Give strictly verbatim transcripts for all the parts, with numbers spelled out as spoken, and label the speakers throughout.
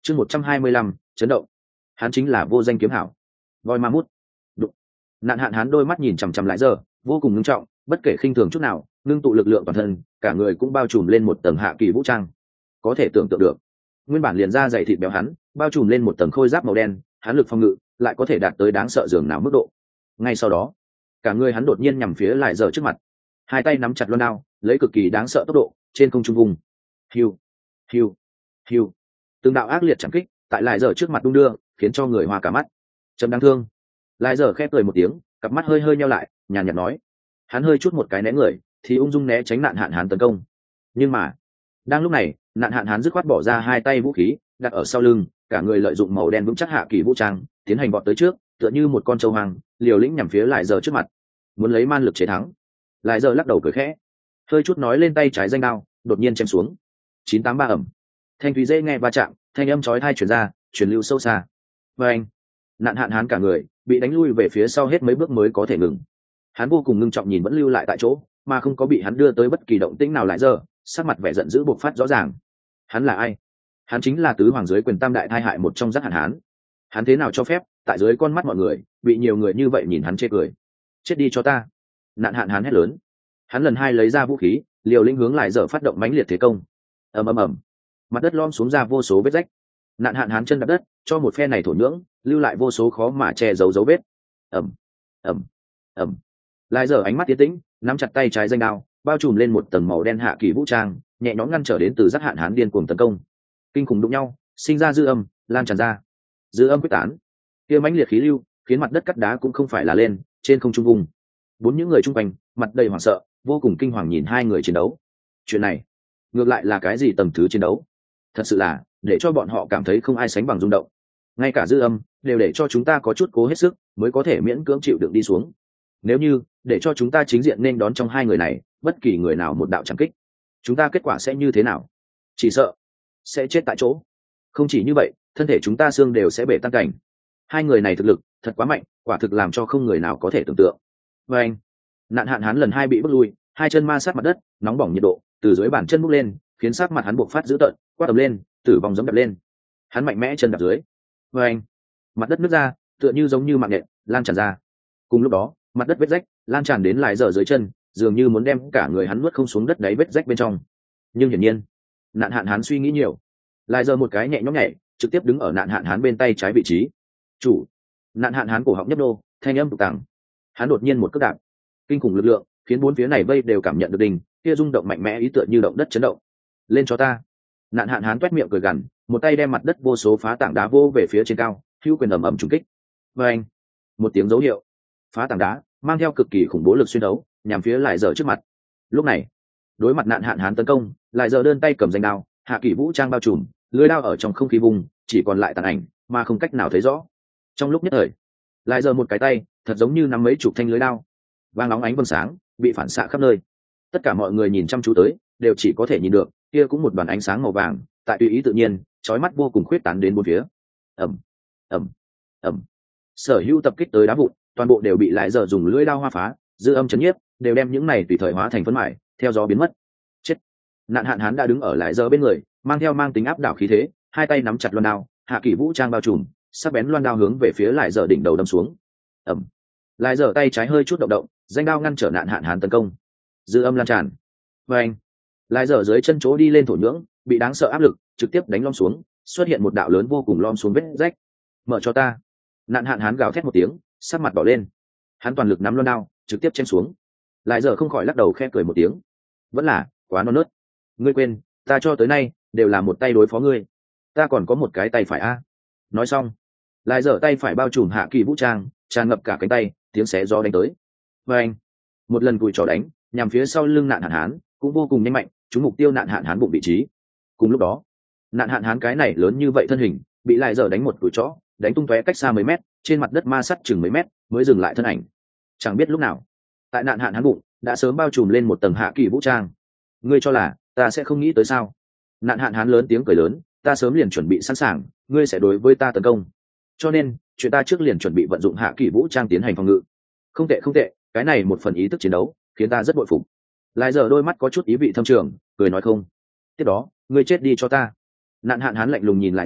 Speaker 1: chương một trăm hai mươi lăm chấn động. Hắn chính là vô danh kiếm hảo voi ma mút. Đụng. Nạn hạn hắn đôi mắt nhìn chằm chằm lại giờ vô cùng ngưng trọng, bất kể khinh thường chút nào, ngưng tụ lực lượng toàn thân, cả người cũng bao trùm lên một tầng hạ kỳ vũ trang. Có thể tưởng tượng được, nguyên bản liền da dày thịt béo hắn bao trùm lên một tầng khôi giáp màu đen, hắn lực phòng ngự lại có thể đạt tới đáng sợ dường nào mức độ. Ngay sau đó, cả người hắn đột nhiên nhằm phía lại giờ trước mặt, hai tay nắm chặt loan đao, lấy cực kỳ đáng sợ tốc độ trên không trung vùng. Hiu, hiu, hiu. Từng đạo ác liệt chẳng kích tại lại giờ trước mặt đung đưa, khiến cho người hoa cả mắt. Trầm đáng thương. Lại giờ khép cười một tiếng, cặp mắt hơi hơi nheo lại, nhàn nhạt nói. Hắn hơi chút một cái né người, thì ung dung né tránh nạn hạn hán tấn công. Nhưng mà, đang lúc này, nạn hạn hán dứt khoát bỏ ra hai tay vũ khí, đặt ở sau lưng, cả người lợi dụng màu đen vững chắc hạ kỳ vũ trang, tiến hành vọt tới trước, tựa như một con trâu hoang, liều lĩnh nhằm phía lại giờ trước mặt, muốn lấy man lực chế thắng. Lại giờ lắc đầu cười khẽ, hơi chút nói lên tay trái danh đao, đột nhiên chém xuống. chín tám ba ẩm. Thanh thúy dễ nghe va chạm, thanh âm chói tai truyền ra, truyền lưu sâu xa. Và anh, nạn hạn hán cả người bị đánh lui về phía sau hết mấy bước mới có thể ngừng. Hắn vô cùng ngưng trọng nhìn vẫn lưu lại tại chỗ, mà không có bị hắn đưa tới bất kỳ động tĩnh nào lại giờ, sắc mặt vẻ giận dữ bộc phát rõ ràng. Hắn là ai? Hắn chính là tứ hoàng dưới quyền tam đại thai hại một trong giác hạn hán. Hắn thế nào cho phép tại dưới con mắt mọi người bị nhiều người như vậy nhìn hắn chê cười? Chết đi cho ta! Nạn hạn hán hét lớn. Hắn lần hai lấy ra vũ khí, liều lĩnh hướng lại giờ phát động mãnh liệt thế công. Ầm ầm ầm, mặt đất lom xuống ra vô số vết rách. Nạn hạn hán chân đạp đất, cho một phe này thổ nhưỡng lưu lại vô số khó mà che giấu dấu vết. Ầm ầm ầm. Lại giờ ánh mắt tiến tĩnh, nắm chặt tay trái danh đao, bao trùm lên một tầng màu đen hạ kỳ vũ trang, nhẹ nhõm ngăn trở đến từ giác hạn hán điên cuồng tấn công. Kinh khủng đụng nhau, sinh ra dư âm, lan tràn ra. Dư âm quyết tán, kia mãnh liệt khí lưu khiến mặt đất cắt đá cũng không phải là lên, trên không trung vùng. Bốn những người chung quanh mặt đầy hoảng sợ, vô cùng kinh hoàng nhìn hai người chiến đấu. Chuyện này ngược lại là cái gì tầng thứ chiến đấu? Thật sự là để cho bọn họ cảm thấy không ai sánh bằng rung động. Ngay cả dư âm đều để cho chúng ta có chút cố hết sức mới có thể miễn cưỡng chịu đựng đi xuống. Nếu như để cho chúng ta chính diện nên đón trong hai người này bất kỳ người nào một đạo chẳng kích, chúng ta kết quả sẽ như thế nào? Chỉ sợ sẽ chết tại chỗ. Không chỉ như vậy, thân thể chúng ta xương đều sẽ bể tan cảnh. Hai người này thực lực thật quá mạnh, quả thực làm cho không người nào có thể tưởng tượng. Và anh, nạn hạn hán lần hai bị bước lui, hai chân ma sát mặt đất, nóng bỏng nhiệt độ từ dưới bàn chân bốc lên, khiến sắc mặt hắn buộc phát dữ tợn, quát ầm lên, tử vong giống đập lên. Hắn mạnh mẽ chân đạp dưới. Và anh, mặt đất nứt ra, tựa như giống như mạng nhện lan tràn ra. Cùng lúc đó, mặt đất vết rách lan tràn đến lại giờ dưới chân, dường như muốn đem cả người hắn nuốt không xuống đất đáy vết rách bên trong. Nhưng hiển nhiên, nạn hạn hán suy nghĩ nhiều, lại giờ một cái nhẹ nhõm nhảy, trực tiếp đứng ở nạn hạn hán bên tay trái vị trí. Chủ. Nạn hạn hán cổ họng nhấp nô, thanh âm tụt tàng. Hắn đột nhiên một cước đạp, kinh khủng lực lượng khiến bốn phía này vây đều cảm nhận được đình kia rung động mạnh mẽ ý tựa như động đất chấn động. Lên cho ta! Nạn hạn hán toét miệng cười gằn, một tay đem mặt đất vô số phá tảng đá vô về phía trên cao, hữu quyền ầm ầm trùng kích. Và anh, một tiếng dấu hiệu, phá tảng đá mang theo cực kỳ khủng bố lực xuyên đấu nhằm phía lại giờ trước mặt. Lúc này, đối mặt nạn hạn hán tấn công, lại giờ đơn tay cầm danh đao, hạ kỳ vũ trang bao trùm, lưỡi đao ở trong không khí vùng, chỉ còn lại tàn ảnh mà không cách nào thấy rõ. Trong lúc nhất thời, lại giờ một cái tay thật giống như nắm mấy chục thanh lưới đao, vàng óng ánh vầng sáng bị phản xạ khắp nơi. Tất cả mọi người nhìn chăm chú tới đều chỉ có thể nhìn được kia cũng một đoàn ánh sáng màu vàng tại tùy ý tự nhiên chói mắt vô cùng khuyết tán đến bốn phía. Ầm ầm ầm, sở hữu tập kích tới đá vụn toàn bộ đều bị lại giờ dùng lưỡi đao hoa phá, dư âm chấn nhiếp đều đem những này tùy thời hóa thành phấn mải theo gió biến mất. Chết! Nạn hạn hán đã đứng ở lại giờ bên người, mang theo mang tính áp đảo khí thế, hai tay nắm chặt loan đao, hạ kỳ vũ trang bao trùm, sắc bén loan đao hướng về phía lại giờ đỉnh đầu đâm xuống. Ầm! Lại giờ tay trái hơi chút động động, danh đao ngăn trở nạn hạn hán tấn công. Dư âm lan tràn. Và anh, lại giờ dưới chân chỗ đi lên thổ nhưỡng bị đáng sợ áp lực trực tiếp đánh lom xuống, xuất hiện một đạo lớn vô cùng lom xuống vết rách. Mở cho ta! Nạn hạn hán gào thét một tiếng, sắc mặt đỏ lên. Hắn toàn lực nắm loan đao, trực tiếp chém xuống. Lại giờ không khỏi lắc đầu khẽ cười một tiếng. Vẫn là quá non nớt. Ngươi quên, ta cho tới nay đều là một tay đối phó ngươi. Ta còn có một cái tay phải a. Nói xong, lại giờ tay phải bao trùm hạ kỳ vũ trang, tràn ngập cả cánh tay, tiếng xé gió đánh tới. Và anh, một lần cùi trò đánh nhằm phía sau lưng nạn hạn hán cũng vô cùng nhanh mạnh, trúng mục tiêu nạn hạn hán bụng vị trí. Cùng lúc đó, nạn hạn hán cái này lớn như vậy thân hình bị lại giờ đánh một cùi chó, đánh tung tóe cách xa mấy mét, trên mặt đất ma sắt chừng mấy mét mới dừng lại thân ảnh. Chẳng biết lúc nào, tại nạn hạn hán bụng đã sớm bao trùm lên một tầng hạ kỳ vũ trang. Ngươi cho là ta sẽ không nghĩ tới sao? Nạn hạn hán lớn tiếng cười lớn, ta sớm liền chuẩn bị sẵn sàng, ngươi sẽ đối với ta tấn công, cho nên chuyện ta trước liền chuẩn bị vận dụng hạ kỳ vũ trang tiến hành phòng ngự. Không tệ không tệ, cái này một phần ý thức chiến đấu khiến ta rất bội phục. Lại giờ đôi mắt có chút ý vị thâm trường, cười nói không. Tiếp đó, ngươi chết đi cho ta. Nạn hạn hán lạnh lùng nhìn lại giờ,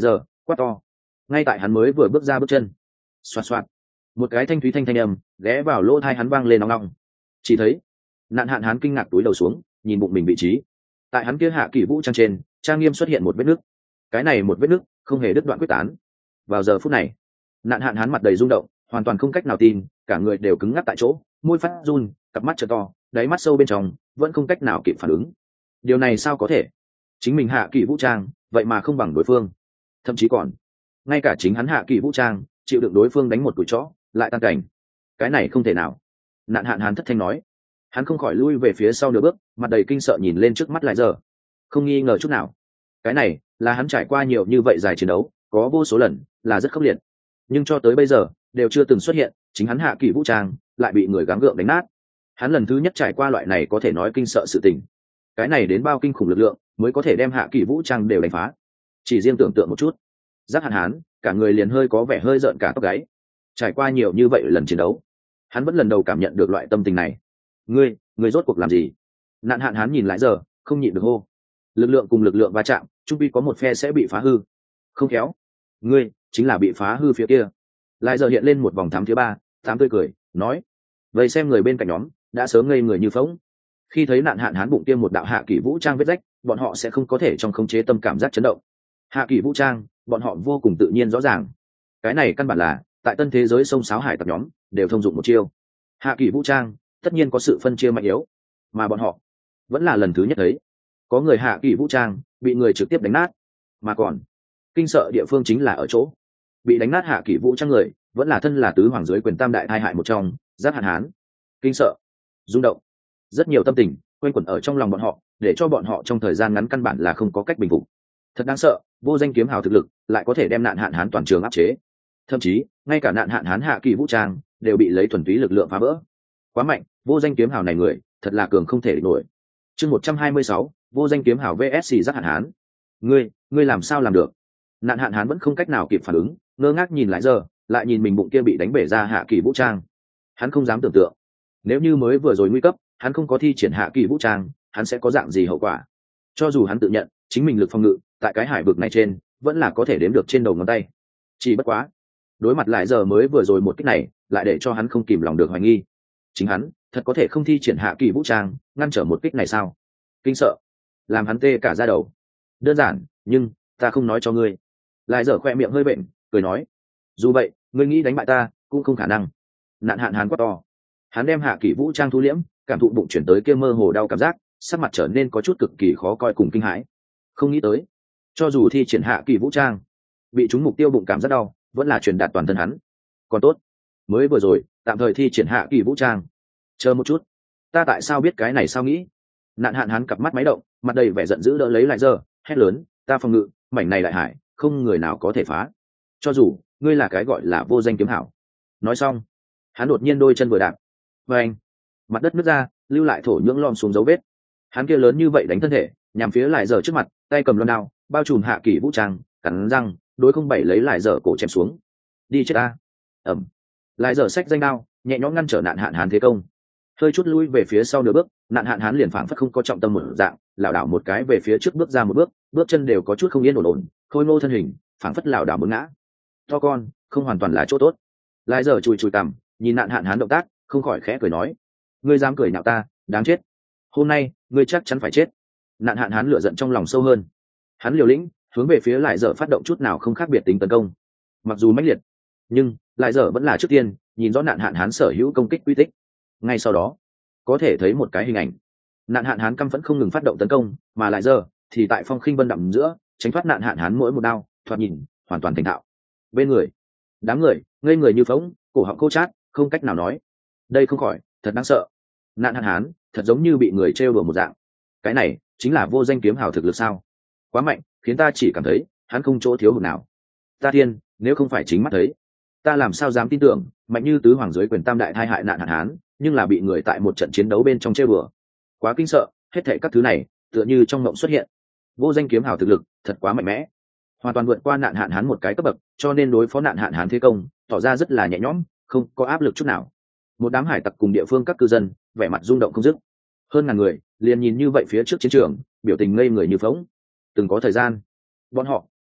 Speaker 1: quát to. Ngay tại hắn mới vừa bước ra bước chân, xoạt xoạt, một cái thanh thúy thanh thanh âm ghé vào lỗ tai hắn vang lên nong nong. Chỉ thấy nạn hạn hắn kinh ngạc túi đầu xuống, nhìn bụng mình vị trí. Tại hắn kia hạ kỳ vũ trang trên, trang nghiêm xuất hiện một vết nứt. Cái này một vết nứt không hề đứt đoạn quyết tán. Vào giờ phút này, nạn hạn hắn mặt đầy rung động, hoàn toàn không cách nào tin, cả người đều cứng ngắc tại chỗ, môi phát run, cặp mắt trợ to, đáy mắt sâu bên trong vẫn không cách nào kịp phản ứng. Điều này sao có thể? Chính mình hạ kỳ vũ trang, vậy mà không bằng đối phương, thậm chí còn ngay cả chính hắn hạ kỳ vũ trang chịu đựng đối phương đánh một cùi chó lại tan cảnh. Cái này không thể nào. Nạn hạn hắn thất thanh nói. Hắn không khỏi lui về phía sau nửa bước, mặt đầy kinh sợ nhìn lên trước mắt lại giờ, không nghi ngờ chút nào. Cái này là hắn trải qua nhiều như vậy dài chiến đấu, có vô số lần là rất khốc liệt, nhưng cho tới bây giờ đều chưa từng xuất hiện chính hắn hạ kỳ vũ trang lại bị người gắng gượng đánh nát. Hắn lần thứ nhất trải qua loại này có thể nói kinh sợ sự tình. Cái này đến bao kinh khủng lực lượng mới có thể đem hạ kỳ vũ trang đều đánh phá. Chỉ riêng tưởng tượng một chút, giác hạn hán cả người liền hơi có vẻ hơi rợn cả tóc gáy. Trải qua nhiều như vậy lần chiến đấu, hắn vẫn lần đầu cảm nhận được loại tâm tình này. Ngươi, ngươi rốt cuộc làm gì? Nạn hạn hán nhìn lại giờ, không nhịn được hô. Lực lượng cùng lực lượng va chạm, chung quy có một phe sẽ bị phá hư. Không khéo, ngươi chính là bị phá hư phía kia. Lại giờ hiện lên một vòng thắm thứ ba, tám tươi cười, nói. Vậy xem người bên cạnh nhóm đã sớm ngây người như phỗng. Khi thấy nạn hạn hán bụng kia một đạo hạ kỳ vũ trang vết rách, bọn họ sẽ không có thể trong khống chế tâm cảm giác chấn động. Hạ kỳ vũ trang, bọn họ vô cùng tự nhiên rõ ràng. Cái này căn bản là tại tân thế giới sông sáo hải tặc nhóm đều thông dụng một chiêu. Hạ kỳ vũ trang tất nhiên có sự phân chia mạnh yếu, mà bọn họ vẫn là lần thứ nhất thấy có người hạ kỳ vũ trang bị người trực tiếp đánh nát. Mà còn kinh sợ địa phương chính là ở chỗ bị đánh nát hạ kỳ vũ trang người vẫn là thân là tứ hoàng dưới quyền tam đại thai hại một trong, giác hạn hán. Kinh sợ, rung động, rất nhiều tâm tình quanh quẩn ở trong lòng bọn họ, để cho bọn họ trong thời gian ngắn căn bản là không có cách bình phục. Thật đáng sợ, vô danh kiếm hào thực lực lại có thể đem nạn hạn hán toàn trường áp chế, thậm chí ngay cả nạn hạn hán hạ kỳ vũ trang đều bị lấy thuần túy lực lượng phá vỡ. Quá mạnh, vô danh kiếm hào này người thật là cường không thể địch nổi. Chương một trăm hai mươi sáu, vô danh kiếm hào vs giác hạn hán. Ngươi, ngươi làm sao làm được? Nạn hạn hán vẫn không cách nào kịp phản ứng, ngơ ngác nhìn lại giờ, lại nhìn mình bụng kia bị đánh bể ra hạ kỳ vũ trang. Hắn không dám tưởng tượng, nếu như mới vừa rồi nguy cấp, hắn không có thi triển hạ kỳ vũ trang, hắn sẽ có dạng gì hậu quả. Cho dù hắn tự nhận chính mình lực phòng ngự tại cái hải vực này trên vẫn là có thể đếm được trên đầu ngón tay, chỉ bất quá đối mặt lại giờ mới vừa rồi một kích này lại để cho hắn không kìm lòng được hoài nghi, chính hắn thật có thể không thi triển hạ kỳ vũ trang ngăn trở một kích này sao? Kinh sợ làm hắn tê cả da đầu. Đơn giản, nhưng ta không nói cho ngươi. Lại giờ khoe miệng hơi bệnh, cười nói. Dù vậy, ngươi nghĩ đánh bại ta cũng không khả năng. Nạn hạn hán quá to. Hắn đem hạ kỳ vũ trang thu liễm, cảm thụ bụng chuyển tới kia mơ hồ đau cảm giác, sắc mặt trở nên có chút cực kỳ khó coi cùng kinh hãi. Không nghĩ tới, cho dù thi triển hạ kỳ vũ trang, bị trúng mục tiêu bụng cảm giác đau vẫn là truyền đạt toàn thân hắn. Còn tốt, mới vừa rồi tạm thời thi triển hạ kỳ vũ trang. Chờ một chút, ta tại sao biết cái này sao nghĩ? Nạn hạn hắn cặp mắt máy động, mặt đầy vẻ giận dữ đỡ lấy lại giờ, hét lớn, ta phòng ngự mảnh này đại hải không người nào có thể phá, cho dù ngươi là cái gọi là vô danh kiếm hảo. Nói xong, hắn đột nhiên đôi chân vừa đạp, và anh, mặt đất nứt ra, lưu lại thổ nhưỡng lom xuống dấu vết. Hắn kia lớn như vậy đánh thân thể, nhằm phía lại giờ trước mặt, tay cầm loan đao, bao trùm hạ kỳ vũ trang, cắn răng, đối không bảy lấy lại giờ cổ chém xuống. Đi chết ta! Ẩm. Lại giờ xách danh đao, nhẹ nhõm ngăn trở nạn hạn hán thế công. Hơi chút lui về phía sau nửa bước, nạn hạn hán liền phảng phất không có trọng tâm một dạng, lảo đảo một cái về phía trước bước ra một bước, bước chân đều có chút không yên ổn ổn, khôi ngô thân hình, phảng phất lảo đảo muốn ngã. To con, không hoàn toàn là chỗ tốt. Lại giờ chùi chùi cằm, nhìn nạn hạn hán động tác, không khỏi khẽ cười nói: ngươi dám cười nhạo ta, đáng chết. Hôm nay, ngươi chắc chắn phải chết. Nạn hạn hán lửa giận trong lòng sâu hơn. Hắn liều lĩnh, hướng về phía lại giờ phát động chút nào không khác biệt tính tấn công. Mặc dù mãnh liệt, nhưng lại giờ vẫn là trước tiên nhìn rõ nạn hạn hán sở hữu công kích quy tích. Ngay sau đó, có thể thấy một cái hình ảnh. Nạn hạn hán căm phẫn không ngừng phát động tấn công, mà lại giờ thì tại phong khinh vân đậm giữa tránh thoát nạn hạn hán mỗi một đao, thoạt nhìn hoàn toàn thành thạo. Bên người, đám người ngây người như phóng, cổ họng khô chát, không cách nào nói. Đây không khỏi thật đáng sợ. Nạn hạn hán thật giống như bị người trêu đùa một dạng. Cái này chính là vô danh kiếm hào thực lực sao? Quá mạnh, khiến ta chỉ cảm thấy hắn không chỗ thiếu hụt nào. Ta thiên, nếu không phải chính mắt thấy, ta làm sao dám tin tưởng mạnh như tứ hoàng dưới quyền tam đại thai hại nạn hạn hán, nhưng là bị người tại một trận chiến đấu bên trong trêu đùa. Quá kinh sợ, hết thảy các thứ này tựa như trong mộng xuất hiện. Vô danh kiếm hào thực lực thật quá mạnh mẽ, hoàn toàn vượt qua nạn hạn hán một cái cấp bậc, cho nên đối phó nạn hạn hán thế công tỏ ra rất là nhẹ nhõm, không có áp lực chút nào. Một đám hải tặc cùng địa phương các cư dân vẻ mặt rung động không dứt. Hơn ngàn người liền nhìn như vậy phía trước chiến trường, biểu tình ngây người như phỗng. Từng có thời gian, bọn họ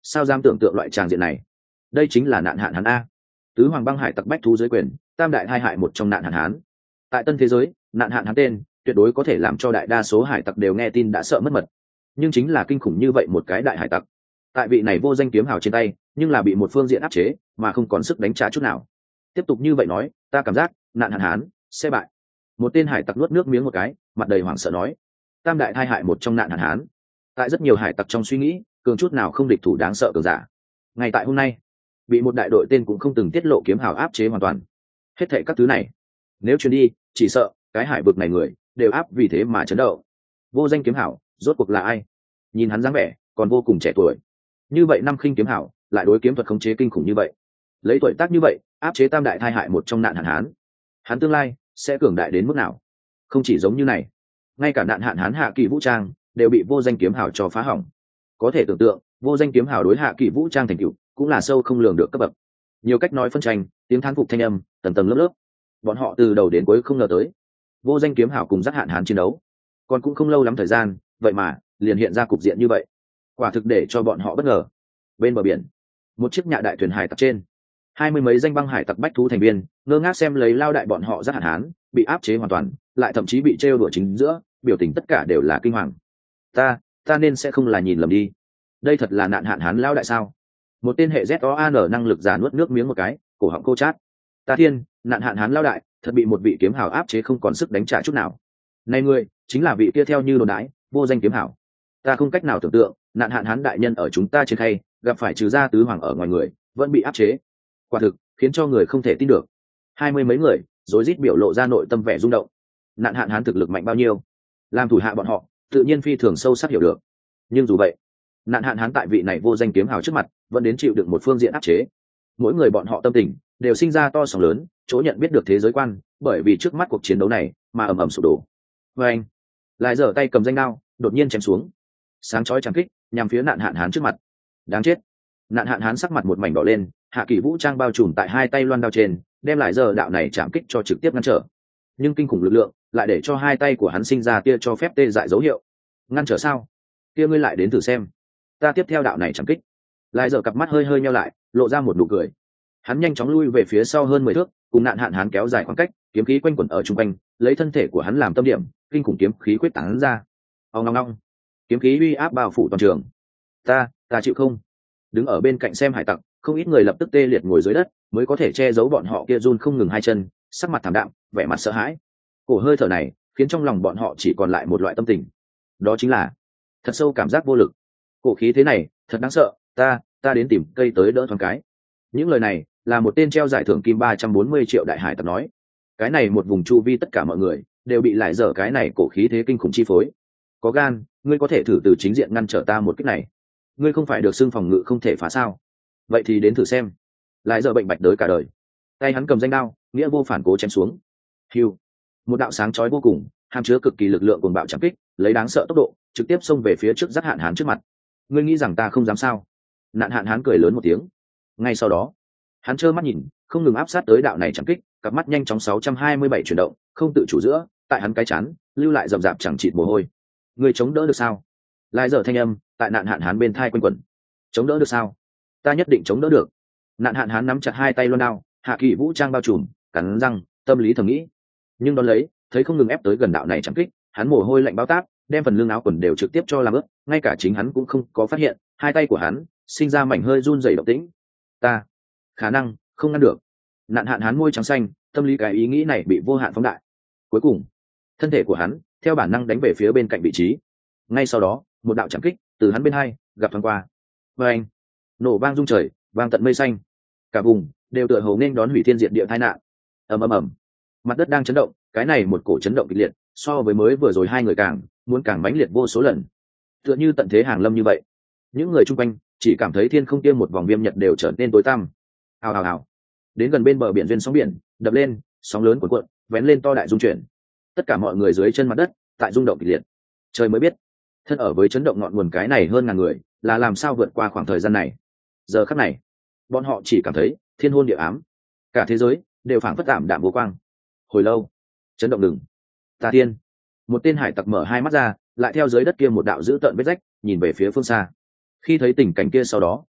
Speaker 1: sao dám tưởng tượng loại tràng diện này. Đây chính là nạn hạn hán a. Tứ hoàng băng hải tặc bách thú dưới quyền, tam đại hai hại một trong nạn hạn hán. Tại tân thế giới, nạn hạn hán tên tuyệt đối có thể làm cho đại đa số hải tặc đều nghe tin đã sợ mất mật. Nhưng chính là kinh khủng như vậy một cái đại hải tặc, tại vị này vô danh kiếm hào trên tay, nhưng là bị một phương diện áp chế mà không còn sức đánh trả chút nào. Tiếp tục như vậy nói, ta cảm giác nạn hạn hán sẽ bại. Một tên hải tặc nuốt nước miếng một cái, mặt đầy hoảng sợ nói. Tam đại hai hại một trong nạn hạn hán, tại rất nhiều hải tặc trong suy nghĩ, cường chút nào không địch thủ đáng sợ cường giả. Ngay tại hôm nay, bị một đại đội tên cũng không từng tiết lộ kiếm hào áp chế hoàn toàn. Hết thệ các thứ này, nếu truyền đi, chỉ sợ cái hải vực này người đều áp vì thế mà chấn động. Vô danh kiếm hảo rốt cuộc là ai? Nhìn hắn dáng vẻ còn vô cùng trẻ tuổi, như vậy năm khinh kiếm hảo lại đối kiếm thuật khống chế kinh khủng như vậy, lấy tuổi tác như vậy áp chế tam đại thai hại một trong nạn hạn hán, hắn tương lai sẽ cường đại đến mức nào? Không chỉ giống như này, ngay cả nạn hạn hán hạ kỳ vũ trang đều bị vô danh kiếm hảo cho phá hỏng. Có thể tưởng tượng vô danh kiếm hảo đối hạ kỳ vũ trang thành tựu cũng là sâu không lường được cấp bậc. Nhiều cách nói phân tranh, tiếng thán phục thanh âm tầng tầng lớp lớp. Bọn họ từ đầu đến cuối không ngờ tới vô danh kiếm hảo cùng giác hạn hán chiến đấu còn cũng không lâu lắm thời gian, vậy mà liền hiện ra cục diện như vậy, quả thực để cho bọn họ bất ngờ. Bên bờ biển, một chiếc nhạ đại thuyền hải tặc trên, hai mươi mấy danh băng hải tặc bách thú thành viên ngơ ngác xem lấy lao đại bọn họ giác hạn hán bị áp chế hoàn toàn, lại thậm chí bị trêu đùa chính giữa, biểu tình tất cả đều là kinh hoàng. Ta, ta nên sẽ không là nhìn lầm đi. Đây thật là nạn hạn hán lao đại sao? Một tên hệ Z O A N năng lực già nuốt nước miếng một cái, cổ họng cô chát. Ta thiên, nạn hạn hán lao đại thật bị một vị kiếm hảo áp chế không còn sức đánh trả chút nào. Này ngươi chính là vị kia theo như đồn đãi vô danh kiếm hảo. Ta không cách nào tưởng tượng nạn hạn hán đại nhân ở chúng ta trên khay gặp phải trừ gia tứ hoàng ở ngoài người vẫn bị áp chế, quả thực khiến cho người không thể tin được. Hai mươi mấy người rối rít biểu lộ ra nội tâm vẻ rung động. Nạn hạn hán thực lực mạnh bao nhiêu, làm thủ hạ bọn họ tự nhiên phi thường sâu sắc hiểu được. Nhưng dù vậy, nạn hạn hán tại vị này vô danh kiếm hào trước mặt vẫn đến chịu được một phương diện áp chế. Mỗi người bọn họ tâm tình đều sinh ra to sóng lớn, chỗ nhận biết được thế giới quan bởi vì trước mắt cuộc chiến đấu này mà ầm ầm sụp đổ. Và anh lại giở tay cầm danh đao đột nhiên chém xuống, sáng chói trắng kích nhằm phía nạn hạn hán trước mặt. Đáng chết! Nạn hạn hán sắc mặt một mảnh đỏ lên, hạ kỳ vũ trang bao trùm tại hai tay loan đao trên, đem lại giờ đạo này chạm kích cho trực tiếp ngăn trở. Nhưng kinh khủng lực lượng lại để cho hai tay của hắn sinh ra tia cho phép tê dại dấu hiệu. Ngăn trở sao? Kia ngươi lại đến thử xem. Ta tiếp theo đạo này chạm kích. Lại giờ cặp mắt hơi hơi nheo lại, lộ ra một nụ cười. Hắn nhanh chóng lui về phía sau hơn mười thước, cùng nạn hạn hán kéo dài khoảng cách, kiếm khí quanh quẩn ở trung quanh, lấy thân thể của hắn làm tâm điểm, kinh khủng kiếm khí quyết tán ra. Ong ong ong, kiếm khí uy áp bao phủ toàn trường. Ta, ta chịu không? Đứng ở bên cạnh xem hải tặc, không ít người lập tức tê liệt ngồi dưới đất, mới có thể che giấu bọn họ kia run không ngừng hai chân, sắc mặt thảm đạm, vẻ mặt sợ hãi. Cổ hơi thở này khiến trong lòng bọn họ chỉ còn lại một loại tâm tình, đó chính là thật sâu cảm giác vô lực. Cổ khí thế này thật đáng sợ, ta, ta đến tìm cây tới đỡ thoáng cái. Những lời này là một tên treo giải thưởng kim ba trăm bốn mươi triệu đại hải tặc nói. Cái này một vùng chu vi tất cả mọi người đều bị lại dở cái này cổ khí thế kinh khủng chi phối. Có gan, ngươi có thể thử từ chính diện ngăn trở ta một kích này. Ngươi không phải được xưng phòng ngự không thể phá sao? Vậy thì đến thử xem. Lại dở bệnh bạch đới cả đời. Tay hắn cầm danh đao, nghĩa vô phản cố chém xuống. Hiu, một đạo sáng chói vô cùng, hàm chứa cực kỳ lực lượng cuồng bạo chạm kích, lấy đáng sợ tốc độ trực tiếp xông về phía trước giác hạn hán trước mặt. Ngươi nghĩ rằng ta không dám sao? Nạn hạn hán cười lớn một tiếng. Ngay sau đó, hắn trơ mắt nhìn, không ngừng áp sát tới đạo này chạm kích, cặp mắt nhanh chóng sáu trăm hai mươi bảy chuyển động, không tự chủ giữa, tại hắn cái chán lưu lại rậm rạp chẳng chịt mồ hôi. Ngươi chống đỡ được sao? Lại giờ thanh âm tại nạn hạn hán bên thai quanh quẩn. Chống đỡ được sao? Ta nhất định chống đỡ được. Nạn hạn hán nắm chặt hai tay loan đao, hạ kỳ vũ trang bao trùm, cắn răng, tâm lý thầm nghĩ. Nhưng đón lấy, thấy không ngừng ép tới gần đạo này chạm kích, hắn mồ hôi lạnh bao táp, đem phần lưng áo quần đều trực tiếp cho làm ướt, ngay cả chính hắn cũng không có phát hiện, hai tay của hắn sinh ra mảnh hơi run rẩy động tĩnh. Ta, khả năng không ngăn được. Nạn hạn hán môi trắng xanh, tâm lý cái ý nghĩ này bị vô hạn phóng đại. Cuối cùng, thân thể của hắn theo bản năng đánh về phía bên cạnh vị trí. Ngay sau đó, một đạo chạm kích từ hắn bên hai gặp thoáng qua. Và anh, nổ vang rung trời, vang tận mây xanh. Cả vùng đều tựa hồ nên đón hủy thiên diệt địa tai nạn. Ầm ầm ầm, mặt đất đang chấn động, cái này một cổ chấn động kịch liệt, so với mới vừa rồi hai người càng muốn càng mãnh liệt vô số lần, tựa như tận thế hàng lâm như vậy. Những người chung quanh chỉ cảm thấy thiên không kia một vòng viêm nhật đều trở nên tối tăm. Hào hào hào, đến gần bên bờ biển duyên sóng biển đập lên, sóng lớn cuộn cuộn vén lên to đại rung chuyển. Tất cả mọi người dưới chân mặt đất tại rung động kịch liệt. Trời mới biết, thân ở với chấn động ngọn nguồn cái này hơn ngàn người là làm sao vượt qua khoảng thời gian này. Giờ khắc này, bọn họ chỉ cảm thấy thiên hôn địa ám, cả thế giới đều phảng phất ảm đạm vô quang. Hồi lâu, chấn động ngừng. Ta thiên, một tên hải tặc mở hai mắt ra, lại theo dưới đất kia một đạo dữ tợn vết rách, nhìn về phía phương xa. Khi thấy tình cảnh kia sau đó,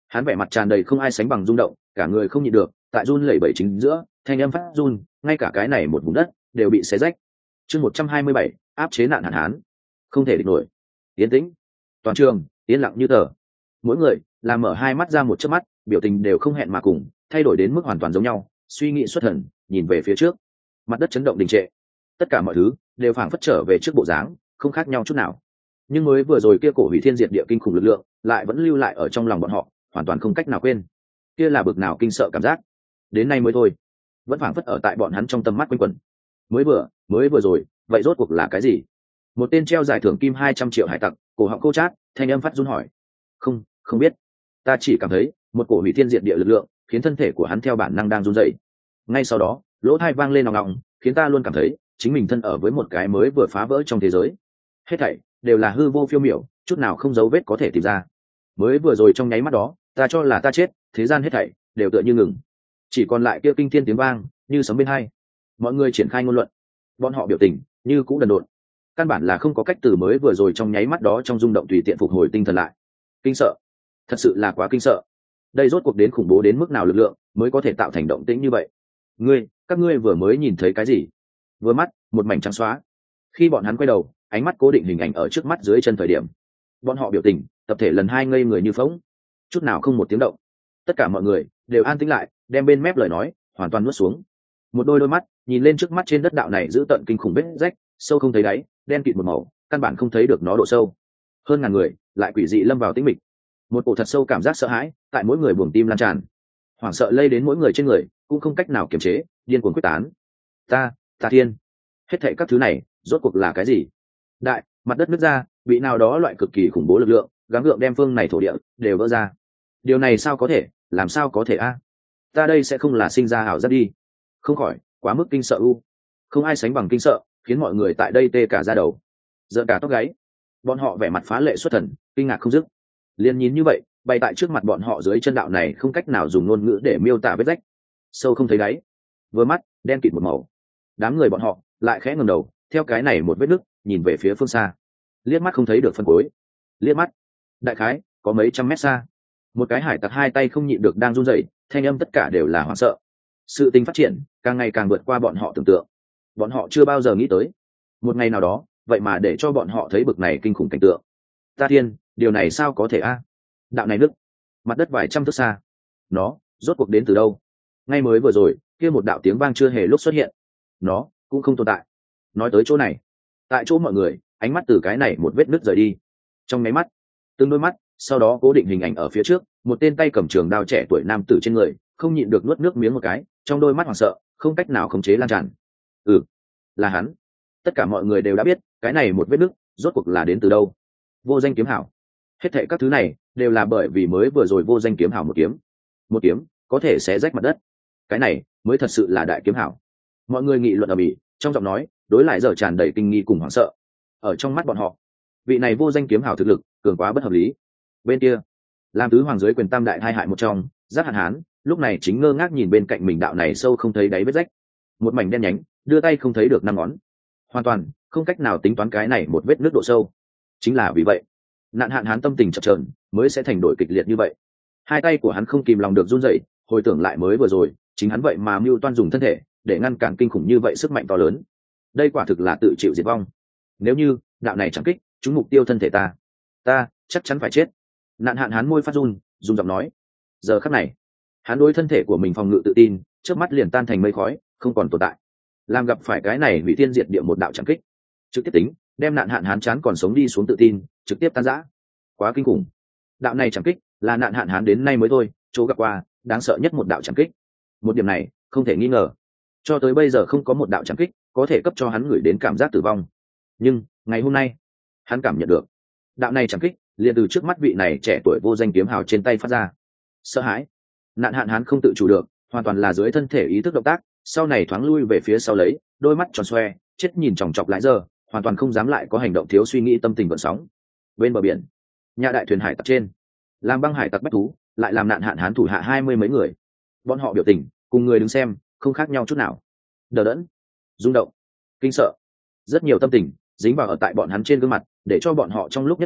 Speaker 1: Hắn vẻ mặt tràn đầy không ai sánh bằng rung động, cả người không nhịn được tại run lẩy bẩy chính giữa, thanh âm phát run, ngay cả cái này một vùng đất đều bị xé rách. Chương một trăm hai mươi bảy, áp chế nạn hạn hán. Không thể địch nổi. Yên tĩnh. Toàn trường yên lặng như tờ. Mỗi người làm mở hai mắt ra một chớp mắt, biểu tình đều không hẹn mà cùng, thay đổi đến mức hoàn toàn giống nhau, suy nghĩ xuất thần, nhìn về phía trước. Mặt đất chấn động đình trệ. Tất cả mọi thứ đều phảng phất trở về trước bộ dáng, không khác nhau chút nào. Nhưng mới vừa rồi kia cổ hủy thiên diệt địa kinh khủng lực lượng, lại vẫn lưu lại ở trong lòng bọn họ, hoàn toàn không cách nào quên. Kia là bực nào kinh sợ cảm giác. Đến nay mới thôi, vẫn phảng phất ở tại bọn hắn trong tầm mắt quanh quẩn. Mới vừa, mới vừa rồi, vậy rốt cuộc là cái gì? Một tên treo giải thưởng kim hai trăm triệu hải tặc, cổ họng khô chát, thanh âm phát run hỏi. Không, không biết. Ta chỉ cảm thấy một cổ hủy thiên diệt địa lực lượng, khiến thân thể của hắn theo bản năng đang run rẩy. Ngay sau đó, lỗ tai vang lên ong ong, khiến ta luôn cảm thấy chính mình thân ở với một cái mới vừa phá vỡ trong thế giới. Hết thảy đều là hư vô phiêu miểu, chút nào không dấu vết có thể tìm ra. Mới vừa rồi trong nháy mắt đó, ta cho là ta chết, thế gian hết thảy đều tựa như ngừng, chỉ còn lại kia kinh thiên tiếng vang như sấm bên hai. Mọi người triển khai ngôn luận, bọn họ biểu tình như cũ đần độn, căn bản là không có cách từ mới vừa rồi trong nháy mắt đó trong rung động tùy tiện phục hồi tinh thần lại. Kinh sợ, thật sự là quá kinh sợ. Đây rốt cuộc đến khủng bố đến mức nào lực lượng mới có thể tạo thành động tĩnh như vậy? Ngươi, các ngươi vừa mới nhìn thấy cái gì? Vừa mắt một mảnh trắng xóa. Khi bọn hắn quay đầu, ánh mắt cố định hình ảnh ở trước mắt dưới chân thời điểm, bọn họ biểu tình tập thể lần hai ngây người như phỗng, chút nào không một tiếng động. Tất cả mọi người đều an tĩnh lại, đem bên mép lời nói hoàn toàn nuốt xuống. Một đôi đôi mắt nhìn lên trước mắt trên đất đạo này giữ tận kinh khủng vết rách, sâu không thấy đáy, đen kịt một màu, căn bản không thấy được nó độ sâu. Hơn ngàn người lại quỷ dị lâm vào tĩnh mịch. Một cổ thật sâu cảm giác sợ hãi tại mỗi người buồng tim lan tràn, hoảng sợ lây đến mỗi người trên người, cũng không cách nào kiềm chế, điên cuồng quyết tán. Ta, ta thiên, hết thảy các thứ này rốt cuộc là cái gì? Đại mặt đất nứt ra, bị nào đó loại cực kỳ khủng bố lực lượng gắng gượng đem phương này thổ địa đều vỡ ra. Điều này sao có thể, làm sao có thể a? Ta đây sẽ không là sinh ra ảo giác đi? Không khỏi quá mức kinh sợ u. Không ai sánh bằng kinh sợ, khiến mọi người tại đây tê cả da đầu, giận cả tóc gáy. Bọn họ vẻ mặt phá lệ xuất thần, kinh ngạc không dứt. Liên nhìn như vậy, bày tại trước mặt bọn họ dưới chân đạo này không cách nào dùng ngôn ngữ để miêu tả vết rách, sâu không thấy đáy, vừa mắt đen kịt một màu. Đám người bọn họ lại khẽ ngẩng đầu, theo cái này một vết nứt nhìn về phía phương xa, liếc mắt không thấy được phần cuối, liếc mắt đại khái có mấy trăm mét xa. Một cái hải tặc hai tay không nhịn được đang run rẩy, thanh âm tất cả đều là hoảng sợ. Sự tình phát triển càng ngày càng vượt qua bọn họ tưởng tượng. Bọn họ chưa bao giờ nghĩ tới một ngày nào đó vậy mà để cho bọn họ thấy bực này kinh khủng cảnh tượng. Ta thiên, điều này sao có thể a? Đạo này nứt, mặt đất vài trăm thước xa, nó rốt cuộc đến từ đâu? Ngay mới vừa rồi kia một đạo tiếng vang chưa hề lúc xuất hiện, nó cũng không tồn tại. Nói tới chỗ này, tại chỗ mọi người ánh mắt từ cái này một vết nứt rời đi. Trong máy mắt, từng đôi mắt sau đó cố định hình ảnh ở phía trước, một tên tay cầm trường đao trẻ tuổi nam tử trên người, không nhịn được nuốt nước miếng một cái, trong đôi mắt hoảng sợ không cách nào khống chế lan tràn. Ừ, là hắn. Tất cả mọi người đều đã biết cái này một vết nứt rốt cuộc là đến từ đâu. Vô danh kiếm hảo. Hết thệ các thứ này đều là bởi vì mới vừa rồi vô danh kiếm hảo một kiếm, một kiếm có thể xé rách mặt đất. Cái này mới thật sự là đại kiếm hảo. Mọi người nghị luận ở bỉ, trong giọng nói đối lại giờ tràn đầy kinh nghi cùng hoảng sợ. Ở trong mắt bọn họ, vị này vô danh kiếm hảo thực lực cường quá bất hợp lý. Bên kia, làm tứ hoàng dưới quyền tam đại hai hại một trong, Giác Hạn Hán lúc này chính ngơ ngác nhìn bên cạnh mình đạo này sâu không thấy đáy vết rách, một mảnh đen nhánh, đưa tay không thấy được năm ngón, hoàn toàn không cách nào tính toán cái này một vết nước độ sâu. Chính là vì vậy, Nạn Hạn Hán tâm tình chập chờn mới sẽ thành đổi kịch liệt như vậy. Hai tay của hắn không kìm lòng được run rẩy, hồi tưởng lại mới vừa rồi, chính hắn vậy mà mưu toan dùng thân thể để ngăn cản kinh khủng như vậy sức mạnh to lớn. Đây quả thực là tự chịu diệt vong. Nếu như đạo này chẳng kích trúng mục tiêu thân thể ta, ta chắc chắn phải chết. Nạn Hạn Hán môi phát run, run giọng nói. Giờ khắc này, hắn đối thân thể của mình phòng ngự tự tin trước mắt liền tan thành mây khói, không còn tồn tại. Làm gặp phải cái này hủy thiên diệt địa một đạo chẳng kích, trực tiếp tính đem Nạn Hạn Hán chán còn sống đi xuống tự tin trực tiếp tan rã. Quá kinh khủng. Đạo này chẳng kích là Nạn Hạn Hán đến nay mới thôi chỗ gặp qua đáng sợ nhất một đạo chẳng kích. Một điểm này không thể nghi ngờ, cho tới bây giờ không có một đạo chẳng kích có thể cấp cho hắn gửi đến cảm giác tử vong. Nhưng ngày hôm nay, hắn cảm nhận được đạo này chẳng kích liền từ trước mắt vị này trẻ tuổi vô danh kiếm hào trên tay phát ra. Sợ hãi. Nạn Hạn Hán không tự chủ được, hoàn toàn là dưới thân thể ý thức động tác, sau này thoáng lui về phía sau lấy, đôi mắt tròn xoe, chết nhìn chòng chọc lại giờ, hoàn toàn không dám lại có hành động thiếu suy nghĩ tâm tình gợn sóng. Bên bờ biển, nhà đại thuyền hải tặc trên, làm băng hải tặc bách thú, lại làm Nạn Hạn Hán thủ hạ hai mươi mấy người. Bọn họ biểu tình cùng người đứng xem không khác nhau chút nào, đờ đẫn, rung động, kinh sợ, rất nhiều tâm tình dính vào ở tại bọn hắn trên gương mặt, để cho bọn họ trong lúc nhất thời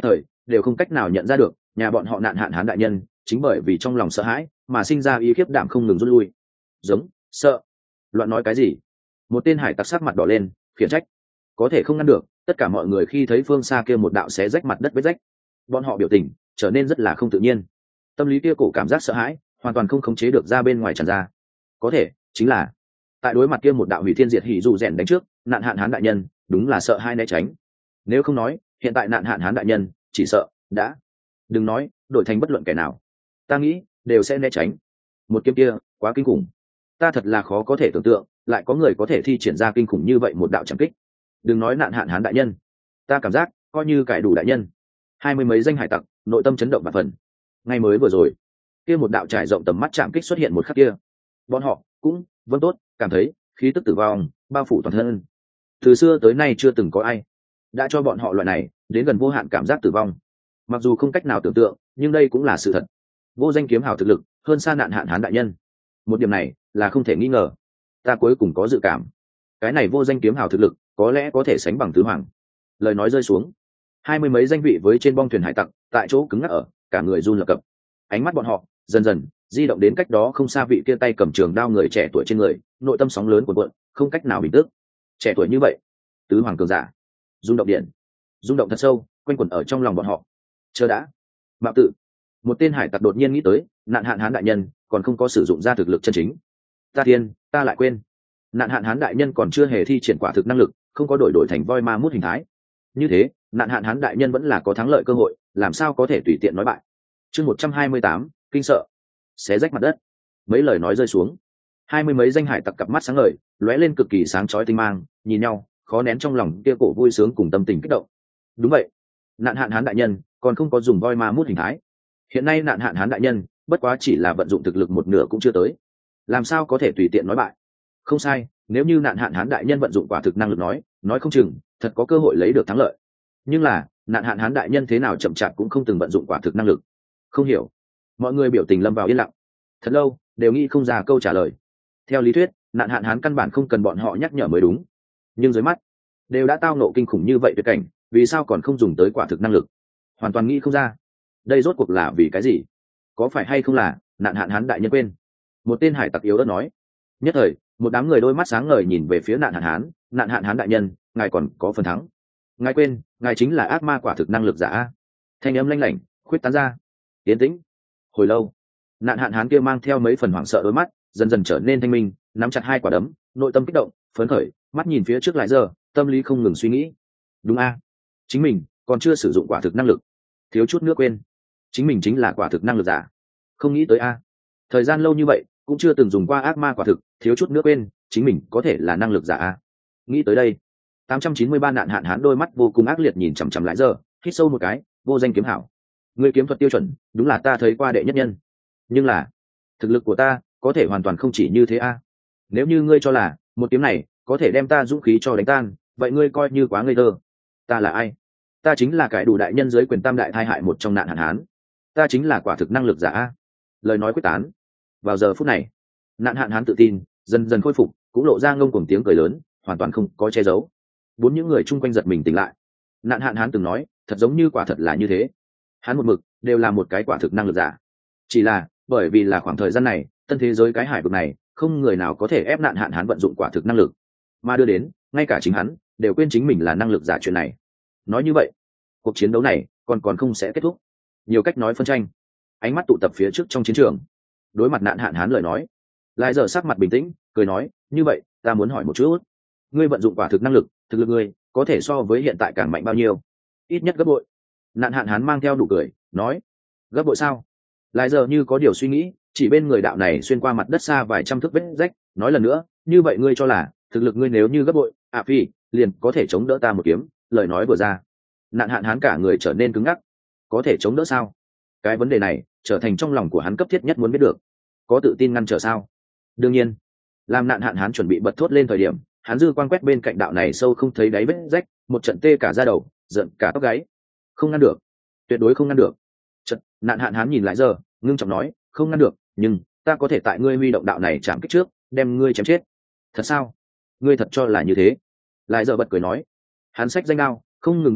Speaker 1: đều không cách nào nhận ra được nhà bọn họ nạn hạn hán đại nhân chính bởi vì trong lòng sợ hãi mà sinh ra ý khiếp đảm không ngừng rút lui. Giống, sợ, loạn nói cái gì? Một tên hải tặc sắc mặt đỏ lên, khiển trách. Có thể không ngăn được, tất cả mọi người khi thấy phương xa kia một đạo xé rách mặt đất vết rách, bọn họ biểu tình trở nên rất là không tự nhiên. Tâm lý kia cổ cảm giác sợ hãi hoàn toàn không khống chế được ra bên ngoài tràn ra. Có thể chính là tại đối mặt kia một đạo hủy thiên diệt hỉ dù rèn đánh trước, nạn hạn hán đại nhân đúng là sợ hai né tránh. Nếu không nói hiện tại nạn hạn hán đại nhân chỉ sợ đã đừng nói đổi thành bất luận kẻ nào, ta nghĩ đều sẽ né tránh. Một kiếm kia quá kinh khủng, ta thật là khó có thể tưởng tượng lại có người có thể thi triển ra kinh khủng như vậy một đạo trảm kích. Đừng nói nạn hạn hán đại nhân, ta cảm giác coi như cải đủ đại nhân, hai mươi mấy danh hải tặc nội tâm chấn động và phần. Ngay mới vừa rồi kia một đạo trải rộng tầm mắt chạm kích xuất hiện một khắc kia, bọn họ cũng vẫn tốt cảm thấy khí tức tử vong bao phủ toàn thân. Từ xưa tới nay chưa từng có ai đã cho bọn họ loại này đến gần vô hạn cảm giác tử vong. Mặc dù không cách nào tưởng tượng nhưng đây cũng là sự thật. Vô danh kiếm hào thực lực hơn xa nạn hạn hán đại nhân, một điểm này là không thể nghi ngờ. Ta cuối cùng có dự cảm cái này vô danh kiếm hào thực lực có lẽ có thể sánh bằng tứ hoàng. Lời nói rơi xuống, hai mươi mấy danh vị với trên bong thuyền hải tặc tại chỗ cứng ngắc ở, cả người run lập cập. Ánh mắt bọn họ dần dần di động đến cách đó không xa vị kia tay cầm trường đao người trẻ tuổi trên người, nội tâm sóng lớn cuộn cuộn, không cách nào bình tĩnh. Trẻ tuổi như vậy, tứ hoàng cường giả, rung động điện, rung động thật sâu quanh quẩn ở trong lòng bọn họ. Chờ đã, mạo tự, một tên hải tặc đột nhiên nghĩ tới, nạn hạn hán đại nhân còn không có sử dụng ra thực lực chân chính. Ta thiên, ta lại quên, nạn hạn hán đại nhân còn chưa hề thi triển quả thực năng lực, không có đổi đổi thành voi ma mút hình thái. Như thế nạn hạn hán đại nhân vẫn là có thắng lợi cơ hội, làm sao có thể tùy tiện nói bại. Chương một trăm hai mươi tám, kinh sợ, xé rách mặt đất. Mấy lời nói rơi xuống, hai mươi mấy danh hải tặc cặp mắt sáng ngời, lóe lên cực kỳ sáng chói tinh mang, nhìn nhau khó nén trong lòng kia cổ vui sướng cùng tâm tình kích động. Đúng vậy, nạn hạn hán đại nhân còn không có dùng voi ma mút hình thái. Hiện nay nạn hạn hán đại nhân bất quá chỉ là vận dụng thực lực một nửa cũng chưa tới, làm sao có thể tùy tiện nói bại. Không sai, nếu như nạn hạn hán đại nhân vận dụng quả thực năng lực nói nói không chừng thật có cơ hội lấy được thắng lợi. Nhưng là nạn hạn hán đại nhân thế nào chậm chạp cũng không từng vận dụng quả thực năng lực. Không hiểu. Mọi người biểu tình lâm vào yên lặng thật lâu, đều nghĩ không ra câu trả lời. Theo lý thuyết nạn hạn hán căn bản không cần bọn họ nhắc nhở mới đúng, nhưng dưới mắt đều đã tao nộ kinh khủng như vậy tuyệt cảnh, vì sao còn không dùng tới quả thực năng lực? Hoàn toàn nghĩ không ra. Đây rốt cuộc là vì cái gì? Có phải hay không là nạn hạn hán đại nhân quên? Một tên hải tặc yếu ớt nói. Nhất thời một đám người đôi mắt sáng ngời nhìn về phía nạn hạn hán. Nạn hạn hán đại nhân, ngài còn có phần thắng. Ngài quên ngài chính là ác ma quả thực năng lực giả. Thanh âm lanh lảnh khuyết tán ra. Yên tĩnh hồi lâu, nạn hạn hán kia mang theo mấy phần hoảng sợ đôi mắt dần dần trở nên thanh minh, nắm chặt hai quả đấm, nội tâm kích động phấn khởi, mắt nhìn phía trước lại giờ, tâm lý không ngừng suy nghĩ. Đúng a, chính mình còn chưa sử dụng quả thực năng lực, thiếu chút nữa quên, chính mình chính là quả thực năng lực giả. Không nghĩ tới a, thời gian lâu như vậy cũng chưa từng dùng qua ác ma quả thực, thiếu chút nữa quên, chính mình có thể là năng lực giả a. Nghĩ tới đây, tám trăm chín mươi ba nạn hạn hán đôi mắt vô cùng ác liệt nhìn chằm chằm lại giờ, hít sâu một cái, vô danh kiếm hảo, người kiếm thuật tiêu chuẩn đúng là ta thấy qua đệ nhất nhân, nhưng là thực lực của ta có thể hoàn toàn không chỉ như thế a. Nếu như ngươi cho là một kiếm này có thể đem ta dũng khí cho đánh tan, vậy ngươi coi như quá ngây thơ. Ta là ai? Ta chính là cải đủ đại nhân dưới quyền tam đại thai hại một trong nạn hạn hán. Ta chính là quả thực năng lực giả a. Lời nói quyết tán. Vào giờ phút này, nạn hạn hán tự tin dần dần khôi phục, cũng lộ ra ngông cuồng tiếng cười lớn, hoàn toàn không có che giấu. Bốn những người chung quanh giật mình tỉnh lại. Nạn hạn hán từng nói, thật giống như quả thật là như thế. Hắn một mực đều là một cái quả thực năng lực giả. Chỉ là bởi vì là khoảng thời gian này, tân thế giới cái hải vực này, không người nào có thể ép nạn hạn hán vận dụng quả thực năng lực, mà đưa đến ngay cả chính hắn đều quên chính mình là năng lực giả chuyện này. Nói như vậy, cuộc chiến đấu này còn còn không sẽ kết thúc. Nhiều cách nói phân tranh, ánh mắt tụ tập phía trước trong chiến trường. Đối mặt nạn hạn hán lời nói, lại giờ sắc mặt bình tĩnh cười nói, như vậy ta muốn hỏi một chút, ngươi vận dụng quả thực năng lực, thực lực ngươi có thể so với hiện tại càng mạnh bao nhiêu? Ít nhất gấp bội. Nạn hạn hán mang theo đủ cười nói, gấp bội sao? Lại giờ như có điều suy nghĩ, chỉ bên người đạo này xuyên qua mặt đất xa vài trăm thước vết rách, nói lần nữa, như vậy ngươi cho là thực lực ngươi nếu như gấp bội, à phi liền có thể chống đỡ ta một kiếm? Lời nói vừa ra, nạn hạn hán cả người trở nên cứng ngắc. Có thể chống đỡ sao? Cái vấn đề này trở thành trong lòng của hắn cấp thiết nhất muốn biết được. Có tự tin ngăn trở sao? Đương nhiên. Làm nạn hạn hán chuẩn bị bật thốt lên thời điểm, hắn dư quang quét bên cạnh đạo này sâu không thấy đáy vết rách, một trận tê cả da đầu, giận cả tóc gáy. Không ngăn được, tuyệt đối không ngăn được. Chợt, nạn hạn hán nhìn lại giờ, ngưng trọng nói, không ngăn được, nhưng ta có thể tại ngươi huy động đạo này chạm kích trước, đem ngươi chém chết. Thật sao? Ngươi thật cho là như thế? Lại giờ bật cười nói, hắn xách danh đao, không ngừng đung đưa,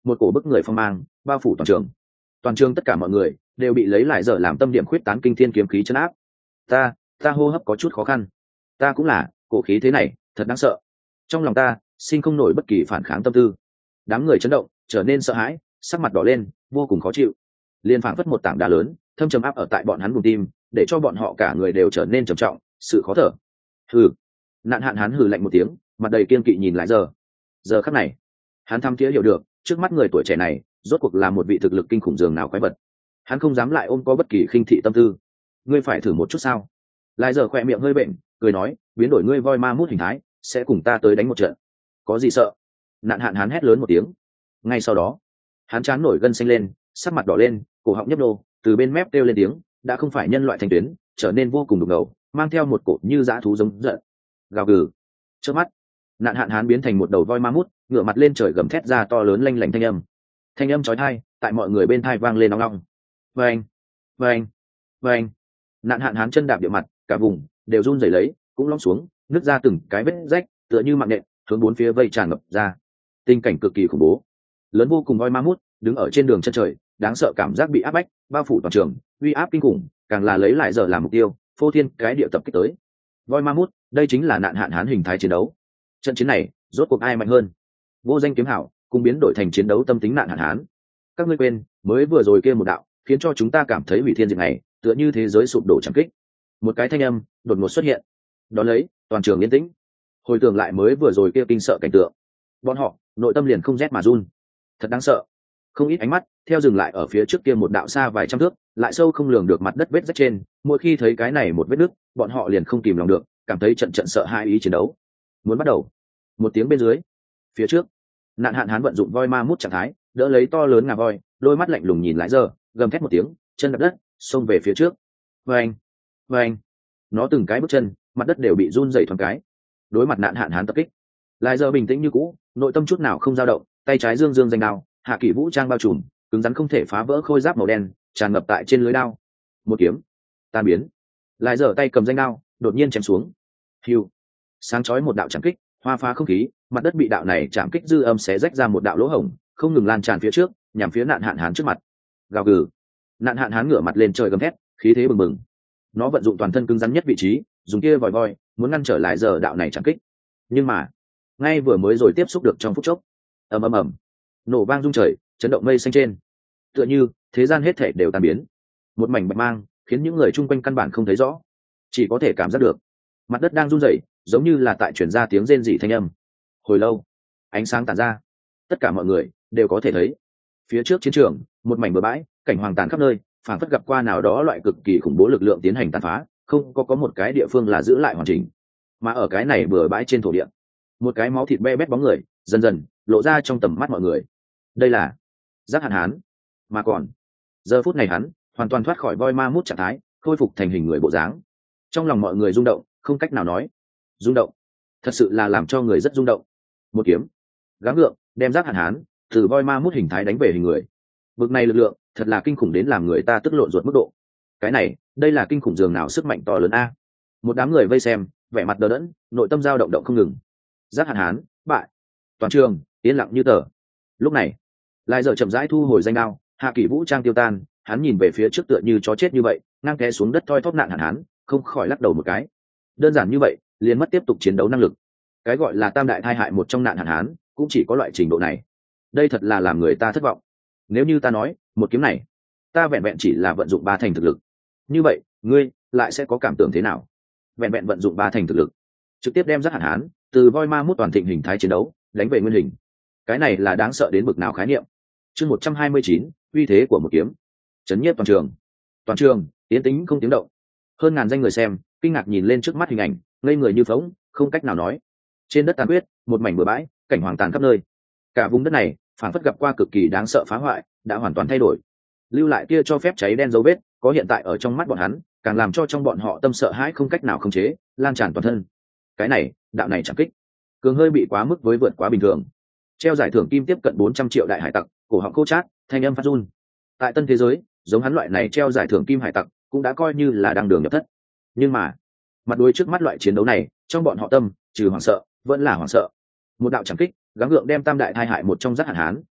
Speaker 1: một cổ bức người phong mang bao phủ toàn trường. Toàn trường tất cả mọi người đều bị lấy lại giờ làm tâm điểm khuyết tán kinh thiên kiếm khí chấn áp. Ta, ta hô hấp có chút khó khăn. Ta cũng là, cổ khí thế này, thật đáng sợ. Trong lòng ta, sinh không nổi bất kỳ phản kháng tâm tư. Đám người chấn động, trở nên sợ hãi, sắc mặt đỏ lên, vô cùng khó chịu. Liên phảng phất một tảng đá lớn, thâm trầm áp ở tại bọn hắn bụng tim, để cho bọn họ cả người đều trở nên trầm trọng, sự khó thở. Hừ. Nạn Hạn Hán hừ lạnh một tiếng, mặt đầy kiên kỵ nhìn lại giờ. Giờ khắc này, hắn thăm thiế hiểu được, trước mắt người tuổi trẻ này, rốt cuộc là một vị thực lực kinh khủng dường nào quái vật. Hắn không dám lại ôm có bất kỳ khinh thị tâm tư. Ngươi phải thử một chút sao? Lại giờ khỏe miệng hơi bệnh, cười nói, biến đổi ngươi voi ma mút hình thái, sẽ cùng ta tới đánh một trận. Có gì sợ? Nạn Hạn Hán hét lớn một tiếng. Ngay sau đó, hắn trán nổi gân xanh lên, sắc mặt đỏ lên, cổ họng nhấp nô, từ bên mép kêu lên tiếng, đã không phải nhân loại thành tuyến, trở nên vô cùng đục ngầu, mang theo một cổ như dã thú giống giận. Gào gừ. Trước mắt, Nạn Hạn Hán biến thành một đầu voi ma mút, ngửa mặt lên trời gầm thét ra to lớn lanh lảnh thanh âm. Thanh âm chói tai, tại mọi người bên tai vang lên ong ong. Vâng, vâng, vâng. Nạn Hạn Hán chân đạp địa mặt, cả vùng đều run rẩy lấy, cũng lõm xuống, nứt ra từng cái vết rách, tựa như mạng nện, hướng bốn phía vây tràn ngập ra. Tình cảnh cực kỳ khủng bố. Lớn vô cùng voi ma mút, đứng ở trên đường chân trời, đáng sợ cảm giác bị áp bách, bao phủ toàn trường, uy áp kinh khủng, càng là lấy lại giờ làm mục tiêu, phô thiên cái địa tập kích tới. Voi ma mút, đây chính là Nạn Hạn Hán hình thái chiến đấu. Trận chiến này, rốt cuộc ai mạnh hơn? Vô Danh kiếm hảo, cùng biến đổi thành chiến đấu tâm tính Nạn Hạn Hán. Các ngươi quên, mới vừa rồi kia một đạo, khiến cho chúng ta cảm thấy hủy thiên diệt này, tựa như thế giới sụp đổ chẳng kích. Một cái thanh âm đột ngột xuất hiện. Đó lấy, toàn trường yên tĩnh. Hồi tưởng lại mới vừa rồi kia kinh sợ cảnh tượng, bọn họ nội tâm liền không rét mà run. Thật đáng sợ. Không ít ánh mắt theo dừng lại ở phía trước kia một đạo xa vài trăm thước, lại sâu không lường được mặt đất vết rách trên, mỗi khi thấy cái này một vết nứt, bọn họ liền không kìm lòng được, cảm thấy trận trận sợ hai ý chiến đấu. Muốn bắt đầu. Một tiếng bên dưới, phía trước, Nạn Hạn Hán vận dụng voi ma mút trạng thái, đỡ lấy to lớn ngà voi, đôi mắt lạnh lùng nhìn lại giờ, gầm thét một tiếng, chân đạp đất, xông về phía trước. Vâng, vâng. Nó từng cái bước chân, mặt đất đều bị run rẩy thoáng cái. Đối mặt Nạn Hạn Hán tập kích, lại giờ bình tĩnh như cũ, nội tâm chút nào không dao động, tay trái dương dương danh đao, hạ kỷ vũ trang bao trùm, cứng rắn không thể phá vỡ khôi giáp màu đen, tràn ngập tại trên lưới đao. Một kiếm, tan biến. Lại giờ tay cầm danh đao, đột nhiên chém xuống. Hưu. Sáng chói một đạo chạm kích, hoa phá không khí, mặt đất bị đạo này chạm kích dư âm xé rách ra một đạo lỗ hổng, không ngừng lan tràn phía trước, nhằm phía Nạn Hạn Hán trước mặt. Gào gừ. Nạn Hạn Hán ngửa mặt lên trời gầm thét, khí thế bừng bừng. Nó vận dụng toàn thân cứng rắn nhất vị trí, dùng kia vòi voi, muốn ngăn trở lại giờ đạo này chạm kích. Nhưng mà, ngay vừa mới rồi tiếp xúc được trong phút chốc, ầm ầm ầm, nổ vang rung trời, chấn động mây xanh trên, tựa như thế gian hết thể đều tan biến. Một mảnh bạch mang khiến những người chung quanh căn bản không thấy rõ, chỉ có thể cảm giác được mặt đất đang run rẩy, giống như là tại truyền ra tiếng rên rỉ thanh âm. Hồi lâu, ánh sáng tản ra, tất cả mọi người đều có thể thấy phía trước chiến trường một mảnh bừa bãi, cảnh hoàng tàn khắp nơi, phản phất gặp qua nào đó loại cực kỳ khủng bố lực lượng tiến hành tàn phá, không có có một cái địa phương là giữ lại hoàn chỉnh. Mà ở cái này bừa bãi trên thổ địa, một cái máu thịt be bét bóng người dần dần lộ ra trong tầm mắt mọi người. Đây là Giác Hạn Hán. Mà còn giờ phút này hắn hoàn toàn thoát khỏi voi ma mút trạng thái, khôi phục thành hình người bộ dáng. Trong lòng mọi người rung động, không cách nào nói. Rung động, thật sự là làm cho người rất rung động. Một kiếm gắng gượng đem Giác Hạn Hán từ voi ma mút hình thái đánh về hình người. Bực này lực lượng thật là kinh khủng đến làm người ta tức lộn ruột mức độ. Cái này, đây là kinh khủng dường nào sức mạnh to lớn a. Một đám người vây xem, vẻ mặt đờ đẫn, nội tâm dao động động không ngừng. Giác Hạn Hán bại. Toàn trường yên lặng như tờ. Lúc này, lại giờ chậm rãi thu hồi danh đao, hạ kỷ vũ trang tiêu tan, hắn nhìn về phía trước tựa như chó chết như vậy, ngang té xuống đất thoi thóp Nạn Hạn Hán, không khỏi lắc đầu một cái. Đơn giản như vậy, liền mất tiếp tục chiến đấu năng lực. Cái gọi là tam đại thai hại một trong Nạn Hạn Hán, cũng chỉ có loại trình độ này. Đây thật là làm người ta thất vọng. Nếu như ta nói, một kiếm này, ta vẹn vẹn chỉ là vận dụng ba thành thực lực, như vậy, ngươi lại sẽ có cảm tưởng thế nào? Vẹn vẹn vận dụng ba thành thực lực, trực tiếp đem Giác Hạn Hán từ voi ma mút toàn thịnh hình thái chiến đấu đánh về nguyên hình, cái này là đáng sợ đến bực nào khái niệm. Chương một trăm hai mươi chín, uy thế của một kiếm, chấn nhiếp toàn trường. Toàn trường tiến tĩnh không tiếng động, hơn ngàn danh người xem kinh ngạc nhìn lên trước mắt hình ảnh, ngây người như phóng, không cách nào nói. Trên đất tàn huyết, một mảnh bừa bãi, cảnh hoàng tàn khắp nơi. Cả vùng đất này phản phất gặp qua cực kỳ đáng sợ phá hoại, đã hoàn toàn thay đổi. Lưu lại kia cho phép cháy đen dấu vết, có hiện tại ở trong mắt bọn hắn, càng làm cho trong bọn họ tâm sợ hãi không cách nào khống chế, lan tràn toàn thân. Cái này, đạo này chẳng kích, cường hơi bị quá mức với vượt quá bình thường. Treo giải thưởng kim tiếp cận bốn trăm triệu đại hải tặc, cổ họng khô chát, thanh âm phát run. Tại tân thế giới, giống hắn loại này treo giải thưởng kim hải tặc cũng đã coi như là đang đường nhập thất. Nhưng mà, mặt đối trước mắt loại chiến đấu này, trong bọn họ tâm trừ hoảng sợ vẫn là hoảng sợ. Một đạo chẳng kích gắng gượng đem tam đại thai hại một trong Giác Hạn Hán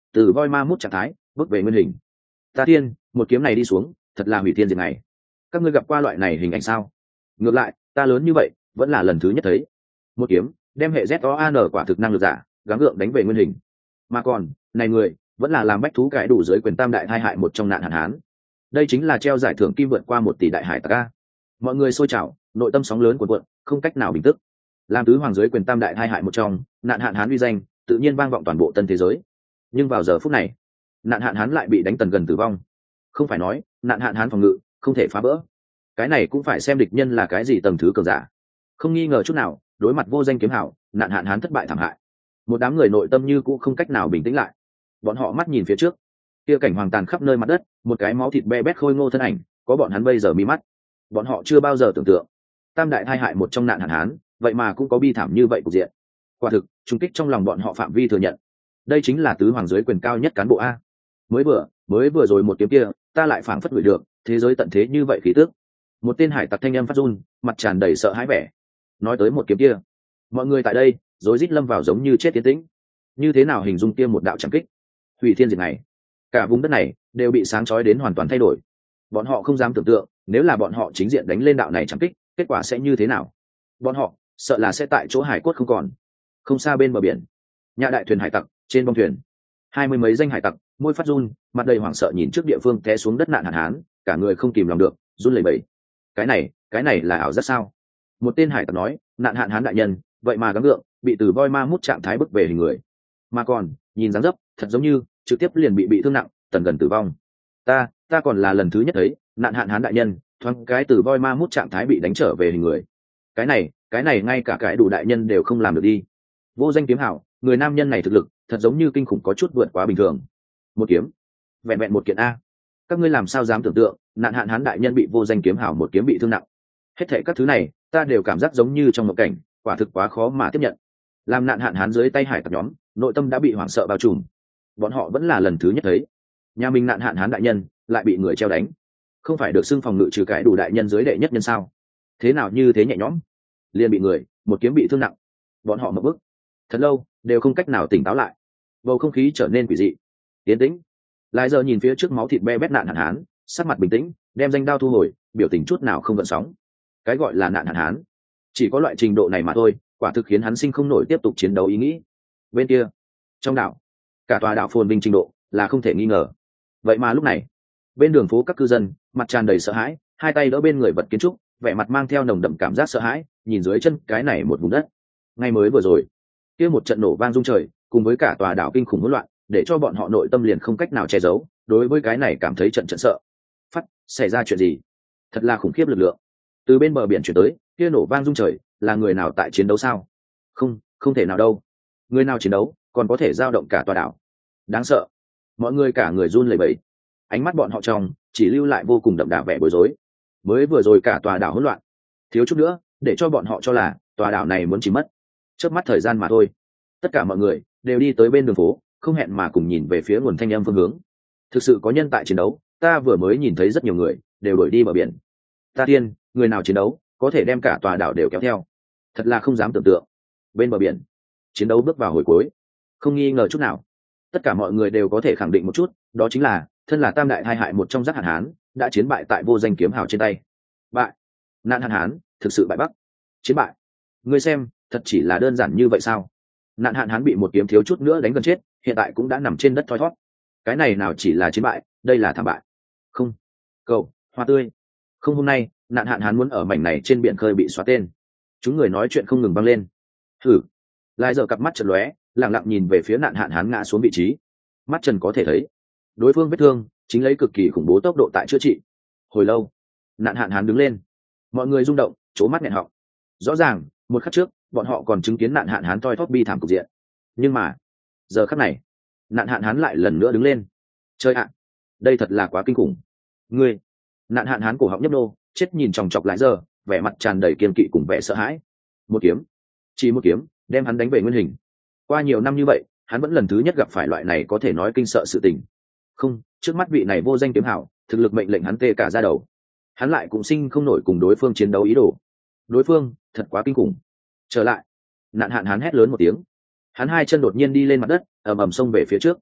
Speaker 1: từ voi ma mút trạng thái bước về nguyên hình. Ta thiên, một kiếm này đi xuống thật là hủy thiên diệt này. Các ngươi gặp qua loại này hình ảnh sao? Ngược lại ta lớn như vậy vẫn là lần thứ nhất thấy. Một kiếm đem hệ z o an quả thực năng lực giả gắng gượng đánh về nguyên hình, mà còn này người vẫn là làm bách thú cải đủ dưới quyền tam đại thai hại một trong nạn hạn hán. Đây chính là treo giải thưởng kim vượt qua một tỷ đại hải tặc a. Mọi người sôi trào, nội tâm sóng lớn cuộn cuộn, không cách nào bình tức. Làm tứ hoàng dưới quyền tam đại thai hại một trong, nạn hạn hán uy danh tự nhiên vang vọng toàn bộ tân thế giới. Nhưng vào giờ phút này, nạn hạn hán lại bị đánh tần gần tử vong. Không phải nói nạn hạn hán phòng ngự không thể phá vỡ, cái này cũng phải xem địch nhân là cái gì tầng thứ cường giả. Không nghi ngờ chút nào, đối mặt vô danh kiếm hảo, nạn hạn hán thất bại thảm hại. Một đám người nội tâm như cũng không cách nào bình tĩnh lại. Bọn họ mắt nhìn phía trước, kia cảnh hoàng tàn khắp nơi mặt đất, một cái máu thịt be bét khôi ngô thân ảnh, có bọn hắn bây giờ mi mắt. Bọn họ chưa bao giờ tưởng tượng, tam đại thai hại một trong nạn hạn hán, vậy mà cũng có bi thảm như vậy cục diện. Quả thực, trung kích trong lòng bọn họ phạm vi thừa nhận. Đây chính là tứ hoàng dưới quyền cao nhất cán bộ a. Mới vừa, mới vừa rồi một kiếm kia, ta lại phảng phất ngửi được, thế giới tận thế như vậy khí tức. Một tên hải tặc thanh âm phát run, mặt tràn đầy sợ hãi vẻ. Nói tới một kiếm kia, mọi người tại đây rối rít lâm vào giống như chết tiến tĩnh. Như thế nào hình dung kia một đạo chẳng kích, hủy thiên diệt này, cả vùng đất này đều bị sáng chói đến hoàn toàn thay đổi. Bọn họ không dám tưởng tượng, nếu là bọn họ chính diện đánh lên đạo này chẳng kích, kết quả sẽ như thế nào. Bọn họ sợ là sẽ tại chỗ hải cốt không còn. Không xa bên bờ biển, nhà đại thuyền hải tặc trên bong thuyền, hai mươi mấy danh hải tặc môi phát run, mặt đầy hoảng sợ nhìn trước địa phương té xuống đất nạn hạn hán, cả người không kìm lòng được run lẩy bẩy. Cái này, cái này là ảo giác sao? Một tên hải tặc nói, nạn hạn hán đại nhân vậy mà gắng gượng bị từ voi ma mút trạng thái bức về hình người, mà còn nhìn dáng dấp thật giống như trực tiếp liền bị bị thương nặng, tần gần tử vong. Ta, ta còn là lần thứ nhất thấy nạn hạn hán đại nhân thoáng cái từ voi ma mút trạng thái bị đánh trở về hình người. Cái này, cái này ngay cả cái đủ đại nhân đều không làm được đi. Vô danh kiếm hảo, người nam nhân này thực lực thật giống như kinh khủng, có chút vượt quá bình thường. Một kiếm, vẹn vẹn một kiện a. Các ngươi làm sao dám tưởng tượng, nạn hạn hán đại nhân bị vô danh kiếm hảo một kiếm bị thương nặng. Hết thảy các thứ này, ta đều cảm giác giống như trong một cảnh, quả thực quá khó mà tiếp nhận. Làm nạn hạn hán dưới tay hải tặc nhóm, nội tâm đã bị hoảng sợ bao trùm. Bọn họ vẫn là lần thứ nhất thấy, nhà mình nạn hạn hán đại nhân lại bị người treo đánh. Không phải được xưng phòng ngự trừ cái đủ đại nhân dưới đệ nhất nhân sao? Thế nào như thế nhẹ nhõm, liền bị người một kiếm bị thương nặng. Bọn họ ngập bức thật lâu đều không cách nào tỉnh táo lại. Bầu không khí trở nên quỷ dị, tiến tĩnh. Lại giờ nhìn phía trước máu thịt be bét nạn hạn hán, sắc mặt bình tĩnh, đem danh đao thu hồi, biểu tình chút nào không gợn sóng. Cái gọi là nạn hạn hán, chỉ có loại trình độ này mà thôi, quả thực khiến hắn sinh không nổi tiếp tục chiến đấu ý nghĩ. Bên kia, trong đảo, cả tòa đảo phồn vinh trình độ là không thể nghi ngờ. Vậy mà lúc này, bên đường phố các cư dân mặt tràn đầy sợ hãi, hai tay đỡ bên người vật kiến trúc, vẻ mặt mang theo nồng đậm cảm giác sợ hãi, nhìn dưới chân cái này một vùng đất. Ngay mới vừa rồi, kia một trận nổ vang rung trời, cùng với cả tòa đảo kinh khủng hỗn loạn, để cho bọn họ nội tâm liền không cách nào che giấu, đối với cái này cảm thấy trận trận sợ. Phát, xảy ra chuyện gì? Thật là khủng khiếp lực lượng. Từ bên bờ biển chuyển tới, kia nổ vang rung trời, là người nào tại chiến đấu sao? Không, không thể nào đâu. Người nào chiến đấu, còn có thể dao động cả tòa đảo. Đáng sợ. Mọi người cả người run lẩy bẩy. Ánh mắt bọn họ trong chỉ lưu lại vô cùng đậm đà vẻ bối rối. Mới vừa rồi cả tòa đảo hỗn loạn, thiếu chút nữa để cho bọn họ cho là tòa đảo này muốn chìm mất. Chớp mắt thời gian mà thôi, tất cả mọi người đều đi tới bên đường phố, không hẹn mà cùng nhìn về phía nguồn thanh âm phương hướng. Thực sự có nhân tại chiến đấu, ta vừa mới nhìn thấy rất nhiều người đều đuổi đi bờ biển. Ta tiên, người nào chiến đấu có thể đem cả tòa đảo đều kéo theo, thật là không dám tưởng tượng. Bên bờ biển, chiến đấu bước vào hồi cuối, không nghi ngờ chút nào. Tất cả mọi người đều có thể khẳng định một chút, đó chính là thân là tam đại hai hại một trong giác hạn hán đã chiến bại tại vô danh kiếm hào trên tay. Bại, nạn hạn hán thực sự bại bắc, chiến bại. Ngươi xem, thật chỉ là đơn giản như vậy sao? Nạn hạn hán bị một kiếm thiếu chút nữa đánh gần chết, hiện tại cũng đã nằm trên đất thoi thót. Cái này nào chỉ là chiến bại, đây là thảm bại. Không, cậu hoa tươi, không, hôm nay nạn hạn hán muốn ở mảnh này trên biển khơi bị xóa tên. Chúng người nói chuyện không ngừng vang lên. Thử lại giờ cặp mắt chợt lóe, lặng lặng nhìn về phía nạn hạn hán ngã xuống vị trí. Mắt trần có thể thấy, đối phương vết thương chính lấy cực kỳ khủng bố tốc độ tại chữa trị. Hồi lâu, nạn hạn hán đứng lên, mọi người rung động, trố mắt nghẹn họng. Rõ ràng một khắc trước bọn họ còn chứng kiến nạn hạn hán toi thóp bi thảm cục diện, nhưng mà giờ khắc này nạn hạn hán lại lần nữa đứng lên. Chơi ạ, đây thật là quá kinh khủng. Ngươi, nạn hạn hán cổ họng nhấp nô, chết nhìn chòng chọc lại giờ, vẻ mặt tràn đầy kiên kỵ cùng vẻ sợ hãi. Một kiếm, chỉ một kiếm đem hắn đánh về nguyên hình. Qua nhiều năm như vậy, hắn vẫn lần thứ nhất gặp phải loại này có thể nói kinh sợ sự tình. Không, trước mắt vị này vô danh kiếm hảo, thực lực mệnh lệnh hắn tê cả da đầu. Hắn lại cũng sinh không nổi cùng đối phương chiến đấu ý đồ. Đối phương thật quá kinh khủng. Trở lại, nạn hạn hắn hét lớn một tiếng. Hắn hai chân đột nhiên đi lên mặt đất, ầm ầm xông về phía trước.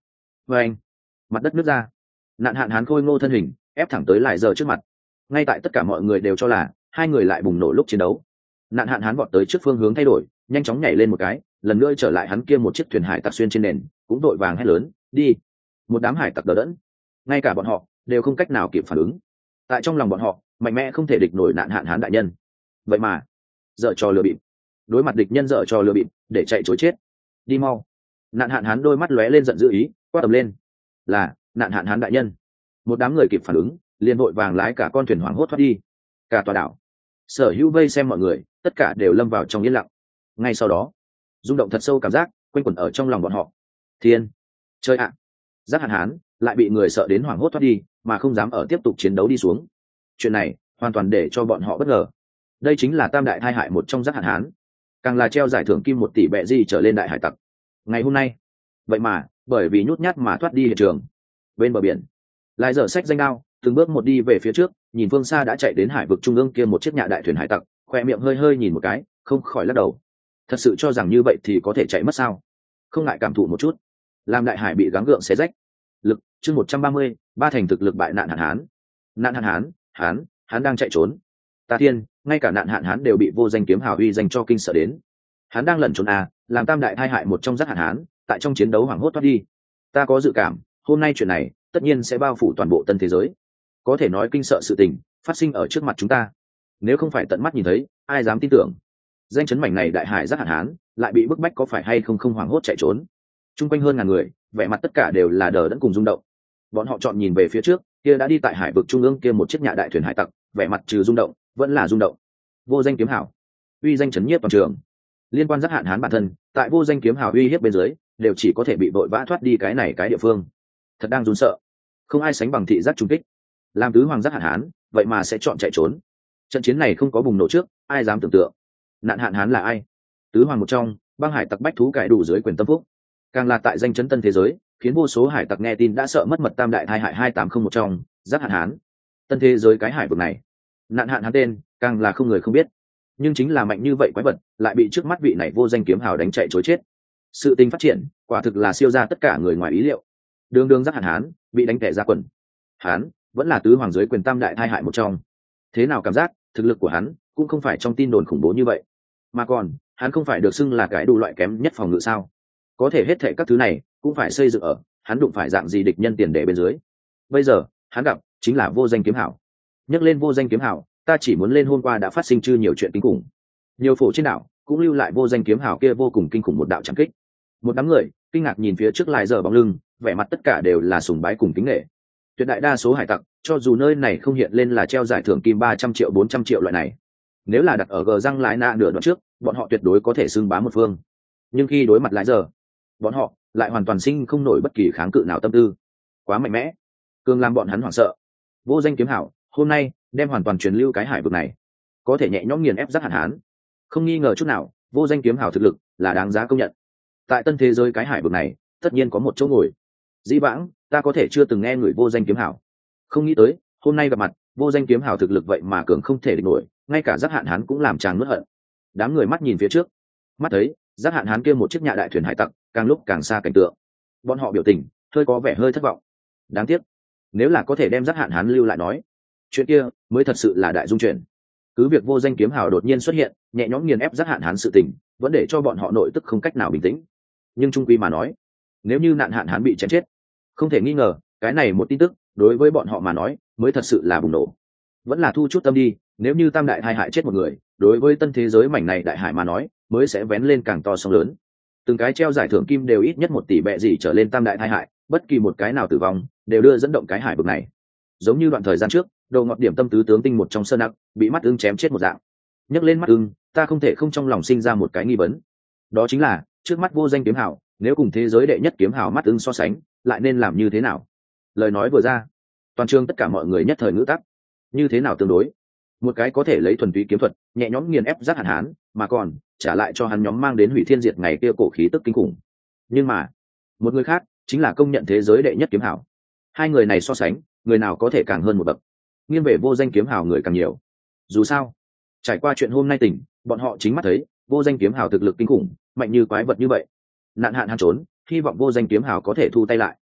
Speaker 1: vê anh, mặt đất nứt ra, nạn hạn hán khôi ngô thân hình ép thẳng tới lại giờ trước mặt. Ngay tại tất cả mọi người đều cho là hai người lại bùng nổ lúc chiến đấu, nạn hạn hán vọt tới trước phương hướng thay đổi, nhanh chóng nhảy lên một cái, lần nữa trở lại hắn kia một chiếc thuyền hải tặc xuyên trên nền, cũng đội vàng hét lớn đi. Một đám hải tặc đờ đẫn, ngay cả bọn họ đều không cách nào kịp phản ứng. Tại trong lòng bọn họ, mạnh mẽ không thể địch nổi nạn hạn hán đại nhân, vậy mà dở trò lừa bịp. Đối mặt địch nhân dở trò lừa bịp để chạy chối chết, đi mau. Nạn hạn hán đôi mắt lóe lên giận dữ ý, quát tầm lên là nạn hạn hán đại nhân. Một đám người kịp phản ứng, liền vội vàng lái cả con thuyền hoảng hốt thoát đi. Cả tòa đảo, sở hữu vây xem mọi người tất cả đều lâm vào trong yên lặng. Ngay sau đó, rung động thật sâu cảm giác quanh quẩn ở trong lòng bọn họ. Thiên, chơi ạ, à. Giác hạn hán lại bị người sợ đến hoảng hốt thoát đi, mà không dám ở tiếp tục chiến đấu đi xuống. Chuyện này hoàn toàn để cho bọn họ bất ngờ. Đây chính là tam đại thai hại một trong giác hạn hán, càng là treo giải thưởng kim một tỷ bẹ gì trở lên đại hải tặc. Ngày hôm nay, vậy mà bởi vì nhút nhát mà thoát đi hiện trường. Bên bờ biển, lại dở sách danh đao, từng bước một đi về phía trước, nhìn phương xa đã chạy đến hải vực trung ương kia một chiếc nhạ đại thuyền hải tặc, khoe miệng hơi hơi nhìn một cái, không khỏi lắc đầu. Thật sự cho rằng như vậy thì có thể chạy mất sao? Không ngại cảm thụ một chút, làm đại hải bị gắng gượng xé rách. Lực chương một trăm ba mươi, ba thành thực lực bại nạn hạn hán. Nạn hạn hán, hán, hán đang chạy trốn. Ta thiên, ngay cả nạn hạn hán đều bị vô danh kiếm hào uy danh cho kinh sợ đến. Hắn đang lẩn trốn à, làm tam đại thai hại một trong giác hạn hán, tại trong chiến đấu hoảng hốt thoát đi. Ta có dự cảm, hôm nay chuyện này tất nhiên sẽ bao phủ toàn bộ tân thế giới. Có thể nói kinh sợ sự tình phát sinh ở trước mặt chúng ta. Nếu không phải tận mắt nhìn thấy, ai dám tin tưởng? Danh chấn mảnh này đại hải giác hạn hán lại bị bức bách, có phải hay không không hoảng hốt chạy trốn. Trung quanh hơn ngàn người, vẻ mặt tất cả đều là đờ đẫn cùng rung động. Bọn họ chọn nhìn về phía trước, kia đã đi tại hải vực trung ương kia một chiếc nhạ đại thuyền hải tặc, vẻ mặt trừ rung động vẫn là rung động. Vô danh kiếm hảo, uy danh chấn nhiếp toàn trường. Liên quan giác hạn hán bản thân, tại vô danh kiếm hào uy hiếp bên dưới, đều chỉ có thể bị vội vã thoát đi cái này cái địa phương. Thật đang run sợ, không ai sánh bằng thị giác trung kích. Làm tứ hoàng giác hạn hán, vậy mà sẽ chọn chạy trốn. Trận chiến này không có bùng nổ trước, ai dám tưởng tượng? Nạn hạn hán là ai? Tứ hoàng một trong, băng hải tặc bách thú cải đủ dưới quyền tâm phúc, càng là tại danh chấn tân thế giới, khiến vô số hải tặc nghe tin đã sợ mất mật tam đại thai hại hai tám không một trong giác hạn hán. Tân thế giới cái hải vực này, nạn hạn hán tên càng là không người không biết. Nhưng chính là mạnh như vậy quái vật lại bị trước mắt vị này vô danh kiếm hào đánh chạy chối chết. Sự tình phát triển quả thực là siêu ra tất cả người ngoài ý liệu. Đường đường giác hạn hán bị đánh tẻ ra quần. Hán vẫn là tứ hoàng dưới quyền tam đại thai hại một trong. Thế nào cảm giác thực lực của hắn cũng không phải trong tin đồn khủng bố như vậy, mà còn hắn không phải được xưng là cái đủ loại kém nhất phòng ngự sao? Có thể hết thệ các thứ này cũng phải xây dựng ở hắn đụng phải dạng gì địch nhân tiền đề bên dưới. Bây giờ hắn gặp chính là vô danh kiếm hảo. Nhắc lên vô danh kiếm hảo, ta chỉ muốn lên hôm qua đã phát sinh chư nhiều chuyện kinh khủng. Nhiều phổ trên đảo cũng lưu lại vô danh kiếm hảo kia vô cùng kinh khủng một đạo chẳng kích. Một đám người kinh ngạc nhìn phía trước lại giờ bóng lưng, vẻ mặt tất cả đều là sùng bái cùng kính nể. Tuyệt đại đa số hải tặc, cho dù nơi này không hiện lên là treo giải thưởng kim ba trăm triệu bốn trăm triệu loại này, nếu là đặt ở gờ răng lái nạ nửa đoạn trước, bọn họ tuyệt đối có thể xưng bá một phương. Nhưng khi đối mặt lại giờ, bọn họ lại hoàn toàn sinh không nổi bất kỳ kháng cự nào tâm tư. Quá mạnh mẽ, cường làm bọn hắn hoảng sợ. Vô danh kiếm hảo hôm nay đem hoàn toàn truyền lưu cái hải vực này, có thể nhẹ nhõm nghiền ép giác hạn hán. Không nghi ngờ chút nào, vô danh kiếm hảo thực lực là đáng giá công nhận. Tại tân thế giới cái hải vực này tất nhiên có một chỗ ngồi. Dĩ vãng ta có thể chưa từng nghe người vô danh kiếm hảo, không nghĩ tới hôm nay gặp mặt, vô danh kiếm hảo thực lực vậy mà cường không thể địch nổi, ngay cả giác hạn hán cũng làm chàng nuốt hận. Đám người mắt nhìn phía trước, mắt thấy giác hạn hán kia một chiếc nhạ đại thuyền hải tặc càng lúc càng xa cảnh tượng, bọn họ biểu tình hơi có vẻ hơi thất vọng. Đáng tiếc, nếu là có thể đem giác hạn hán lưu lại nói, chuyện kia mới thật sự là đại dung chuyển. Cứ việc vô danh kiếm hào đột nhiên xuất hiện, nhẹ nhõm nghiền ép giác hạn hán sự tình, vẫn để cho bọn họ nội tức không cách nào bình tĩnh. Nhưng trung quy mà nói, nếu như nạn hạn hán bị chém chết, không thể nghi ngờ cái này một tin tức đối với bọn họ mà nói mới thật sự là bùng nổ. Vẫn là thu chút tâm đi, nếu như tam đại hai hại chết một người, đối với tân thế giới mảnh này đại hải mà nói mới sẽ vén lên càng to sóng lớn. Từng cái treo giải thưởng kim đều ít nhất một tỷ bẹ gì trở lên tam đại hai hại, bất kỳ một cái nào tử vong đều đưa dẫn động cái hải vực này. Giống như đoạn thời gian trước, đầu ngọt điểm tâm tứ tướng tinh một trong sơn nặng bị mắt ưng chém chết một dạng. Nhắc lên mắt ưng, ta không thể không trong lòng sinh ra một cái nghi vấn, đó chính là trước mắt vô danh kiếm hảo, nếu cùng thế giới đệ nhất kiếm hảo mắt ưng so sánh, lại nên làm như thế nào? Lời nói vừa ra, toàn trường tất cả mọi người nhất thời ngữ tắc. Như thế nào tương đối? Một cái có thể lấy thuần túy kiếm thuật nhẹ nhõm nghiền ép giác hạn hán, mà còn trả lại cho hắn nhóm mang đến hủy thiên diệt ngày kia cổ khí tức kinh khủng. Nhưng mà một người khác chính là công nhận thế giới đệ nhất kiếm hảo. Hai người này so sánh, người nào có thể càng hơn một bậc? Nghiêng về vô danh kiếm hảo người càng nhiều. Dù sao, trải qua chuyện hôm nay tỉnh, bọn họ chính mắt thấy vô danh kiếm hảo thực lực kinh khủng, mạnh như quái vật như vậy. Nạn hạn hắn trốn, hy vọng vô danh kiếm hảo có thể thu tay lại.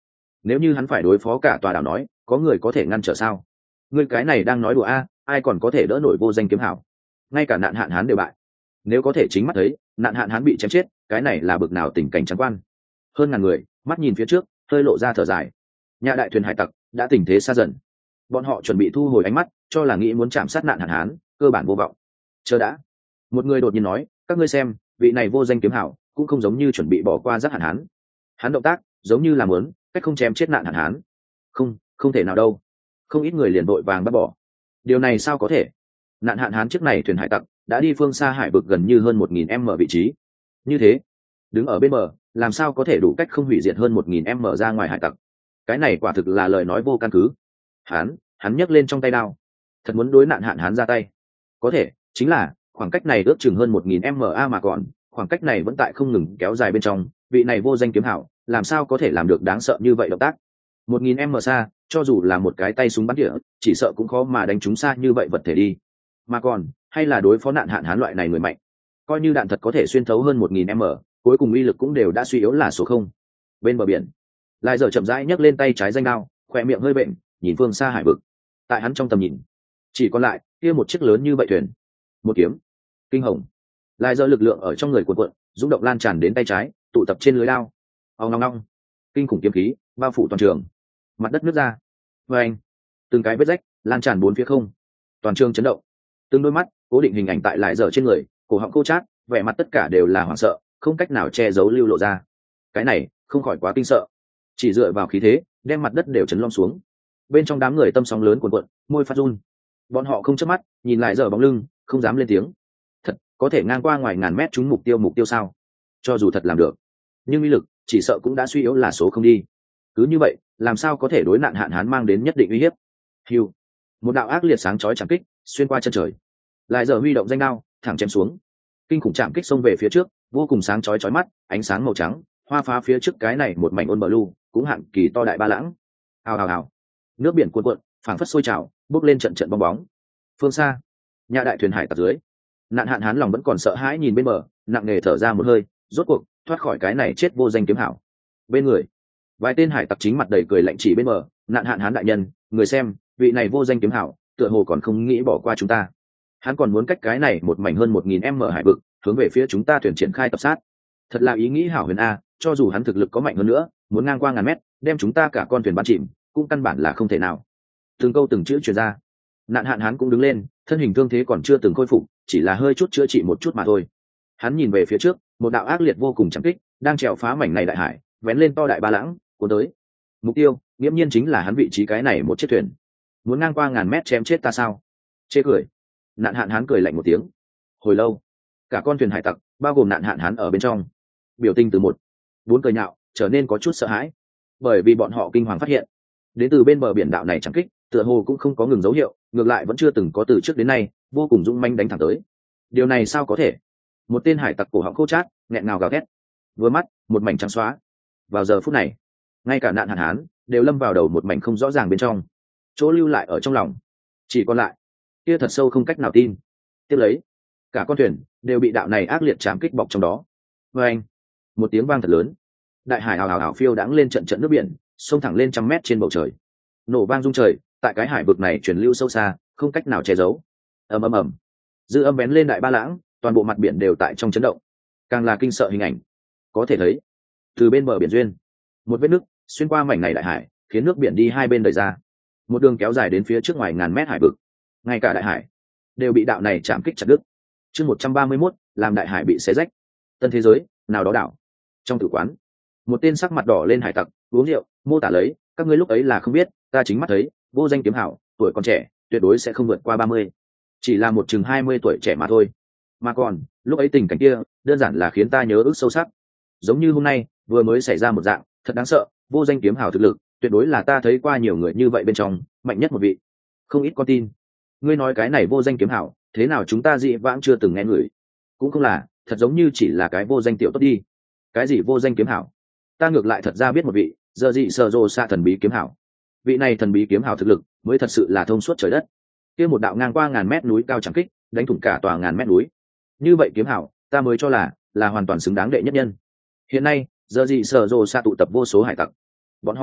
Speaker 1: nếu như hắn phải đối phó cả tòa đảo nói có người có thể ngăn trở sao? Ngươi cái này đang nói đùa a, ai còn có thể đỡ nổi vô danh kiếm hảo? Ngay cả nạn hạn hán đều bại. Nếu có thể chính mắt thấy nạn hạn hán bị chém chết, cái này là bực nào tình cảnh trắng quan. Hơn ngàn người mắt nhìn phía trước, hơi lộ ra thở dài. Nhà đại thuyền hải tặc đã tình thế xa dần, bọn họ chuẩn bị thu hồi ánh mắt, cho là nghĩ muốn chạm sát nạn hạn hán, cơ bản vô vọng. Chờ đã, một người đột nhiên nói, các ngươi xem, vị này vô danh kiếm hảo cũng không giống như chuẩn bị bỏ qua giác hạn hán. Hắn động tác giống như là muốn cách không chém chết nạn hạn hán. Không, không thể nào đâu. Không ít người liền vội vàng bắt bỏ. Điều này sao có thể? Nạn hạn hán trước này thuyền hải tặc đã đi phương xa hải vực gần như hơn một nghìn m vị trí. Như thế, đứng ở bên bờ, làm sao có thể đủ cách không hủy diệt hơn một nghìn m ra ngoài hải tặc? Cái này quả thực là lời nói vô căn cứ. Hắn, hắn nhấc lên trong tay đao, thật muốn đối nạn hạn hán ra tay. Có thể, chính là khoảng cách này ước chừng hơn một nghìn m a mà còn, khoảng cách này vẫn tại không ngừng kéo dài bên trong, vị này vô danh kiếm hảo, làm sao có thể làm được đáng sợ như vậy động tác? Một nghìn m xa, cho dù là một cái tay súng bắn tỉa, chỉ sợ cũng khó mà đánh trúng xa như vậy vật thể đi. Mà còn, hay là đối phó nạn hạn hán loại này người mạnh, coi như đạn thật có thể xuyên thấu hơn một nghìn m, cuối cùng uy lực cũng đều đã suy yếu là số không. Bên bờ biển, lại giờ chậm rãi nhấc lên tay trái danh đao, khỏe miệng hơi bệnh, nhìn phương xa hải vực. Tại hắn trong tầm nhìn, chỉ còn lại kia một chiếc lớn như vậy thuyền. Một kiếm, kinh hồng. Lại giờ lực lượng ở trong người cuộn cuộn, rung động lan tràn đến tay trái, tụ tập trên lưới đao. Ong long long, kinh khủng kiếm khí bao phủ toàn trường. Mặt đất nứt ra. Và anh, từng cái vết rách lan tràn bốn phía không. Toàn trường chấn động. Từng đôi mắt cố định hình ảnh tại lại giờ trên người, cổ họng cô chát, vẻ mặt tất cả đều là hoảng sợ, không cách nào che giấu lưu lộ ra. Cái này không khỏi quá kinh sợ, chỉ dựa vào khí thế đem mặt đất đều chấn lom xuống. Bên trong đám người tâm sóng lớn cuộn cuộn, môi phát run. Bọn họ không chớp mắt nhìn lại giờ bóng lưng, không dám lên tiếng. Thật có thể ngang qua ngoài ngàn mét trúng mục tiêu mục tiêu sao? Cho dù thật làm được, nhưng uy lực chỉ sợ cũng đã suy yếu là số không đi. Cứ như vậy làm sao có thể đối nạn hạn hán mang đến nhất định uy hiếp? Hiu, một đạo ác liệt sáng chói chạm kích xuyên qua chân trời. Lại giờ huy động danh đao thẳng chém xuống. Kinh khủng chạm kích xông về phía trước, vô cùng sáng chói chói mắt, ánh sáng màu trắng hoa phá phía trước cái này một mảnh ôn bờ lu, cũng hạn kỳ to đại ba lãng. Hào hào hào, nước biển cuộn cuộn phảng phất sôi trào, bốc lên trận trận bong bóng. Phương xa, nhà đại thuyền hải tặc dưới, nạn hạn hán lòng vẫn còn sợ hãi nhìn bên bờ, nặng nề thở ra một hơi, rốt cuộc thoát khỏi cái này chết vô danh kiếm hảo. Bên người, vài tên hải tặc chính mặt đầy cười lạnh chỉ bên bờ, nạn hạn hán đại nhân, người xem, vị này vô danh kiếm hảo tựa hồ còn không nghĩ bỏ qua chúng ta. Hắn còn muốn cách cái này một mảnh hơn một nghìn m hải vực, hướng về phía chúng ta thuyền triển khai tập sát. Thật là ý nghĩ hảo huyền a, cho dù hắn thực lực có mạnh hơn nữa, muốn ngang qua ngàn mét đem chúng ta cả con thuyền bắn chìm cũng căn bản là không thể nào. Từng câu từng chữ truyền ra, nạn hạn hán cũng đứng lên, thân hình thương thế còn chưa từng khôi phục, chỉ là hơi chút chữa trị một chút mà thôi. Hắn nhìn về phía trước, một đạo ác liệt vô cùng chẳng kích đang trèo phá mảnh này đại hải, vén lên to đại ba lãng cuốn tới. Mục tiêu nghiễm nhiên chính là hắn vị trí cái này một chiếc thuyền. Muốn ngang qua ngàn mét chém chết ta sao? Chê cười. Nạn hạn hán cười lạnh một tiếng. Hồi lâu, cả con thuyền hải tặc bao gồm nạn hạn hán ở bên trong, biểu tình từ một bốn cười nhạo trở nên có chút sợ hãi, bởi vì bọn họ kinh hoàng phát hiện đến từ bên bờ biển đạo này chẳng kích tựa hồ cũng không có ngừng dấu hiệu, ngược lại vẫn chưa từng có từ trước đến nay vô cùng dũng manh đánh thẳng tới. Điều này sao có thể? Một tên hải tặc cổ họng khô chát nghẹn ngào gào thét, vừa mắt một mảnh trắng xóa. Vào giờ phút này, ngay cả nạn hạn hán đều lâm vào đầu một mảnh không rõ ràng bên trong, chỗ lưu lại ở trong lòng chỉ còn lại kia thật sâu không cách nào tin. Tiếp lấy, cả con thuyền đều bị đạo này ác liệt chạm kích bọc trong đó. Và anh, một tiếng vang thật lớn, đại hải hào hào hào phiêu đãng lên trận trận nước biển, xông thẳng lên trăm mét trên bầu trời, nổ vang rung trời. Tại cái hải vực này truyền lưu sâu xa, không cách nào che giấu. ầm ầm ầm, dư âm bén lên đại ba lãng, toàn bộ mặt biển đều tại trong chấn động. Càng là kinh sợ hình ảnh, có thể thấy từ bên bờ biển duyên, một vết nứt xuyên qua mảnh này đại hải, khiến nước biển đi hai bên đời ra, một đường kéo dài đến phía trước ngoài ngàn mét hải vực. Ngay cả đại hải đều bị đạo này chạm kích chặt đứt. Chương một trăm ba mươi mốt, làm đại hải bị xé rách. Tân thế giới nào đó đảo trong tử quán, một tên sắc mặt đỏ lên hải tặc uống rượu mô tả lấy, các ngươi lúc ấy là không biết, ta chính mắt thấy vô danh kiếm hảo tuổi còn trẻ, tuyệt đối sẽ không vượt qua ba mươi, chỉ là một chừng hai mươi tuổi trẻ mà thôi. Mà còn lúc ấy tình cảnh kia đơn giản là khiến ta nhớ ức sâu sắc, giống như hôm nay vừa mới xảy ra một dạng, thật đáng sợ. Vô danh kiếm hảo thực lực tuyệt đối là ta thấy qua nhiều người như vậy bên trong mạnh nhất một vị. Không ít con tin, ngươi nói cái này vô danh kiếm hảo thế nào chúng ta dị vãng chưa từng nghe người, cũng không là thật giống như chỉ là cái vô danh tiểu tốt đi. Cái gì vô danh kiếm hảo? Ta ngược lại thật ra biết một vị giờ dị sờ rồ xạ thần bí kiếm hảo. Vị này thần bí kiếm hảo thực lực mới thật sự là thông suốt trời đất. Kia một đạo ngang qua ngàn mét núi cao chẳng kích đánh thủng cả tòa ngàn mét núi, như vậy kiếm hảo ta mới cho là là hoàn toàn xứng đáng đệ nhất nhân. Hiện nay giờ dị sờ rồ xạ tụ tập vô số hải tặc, bọn họ mục đích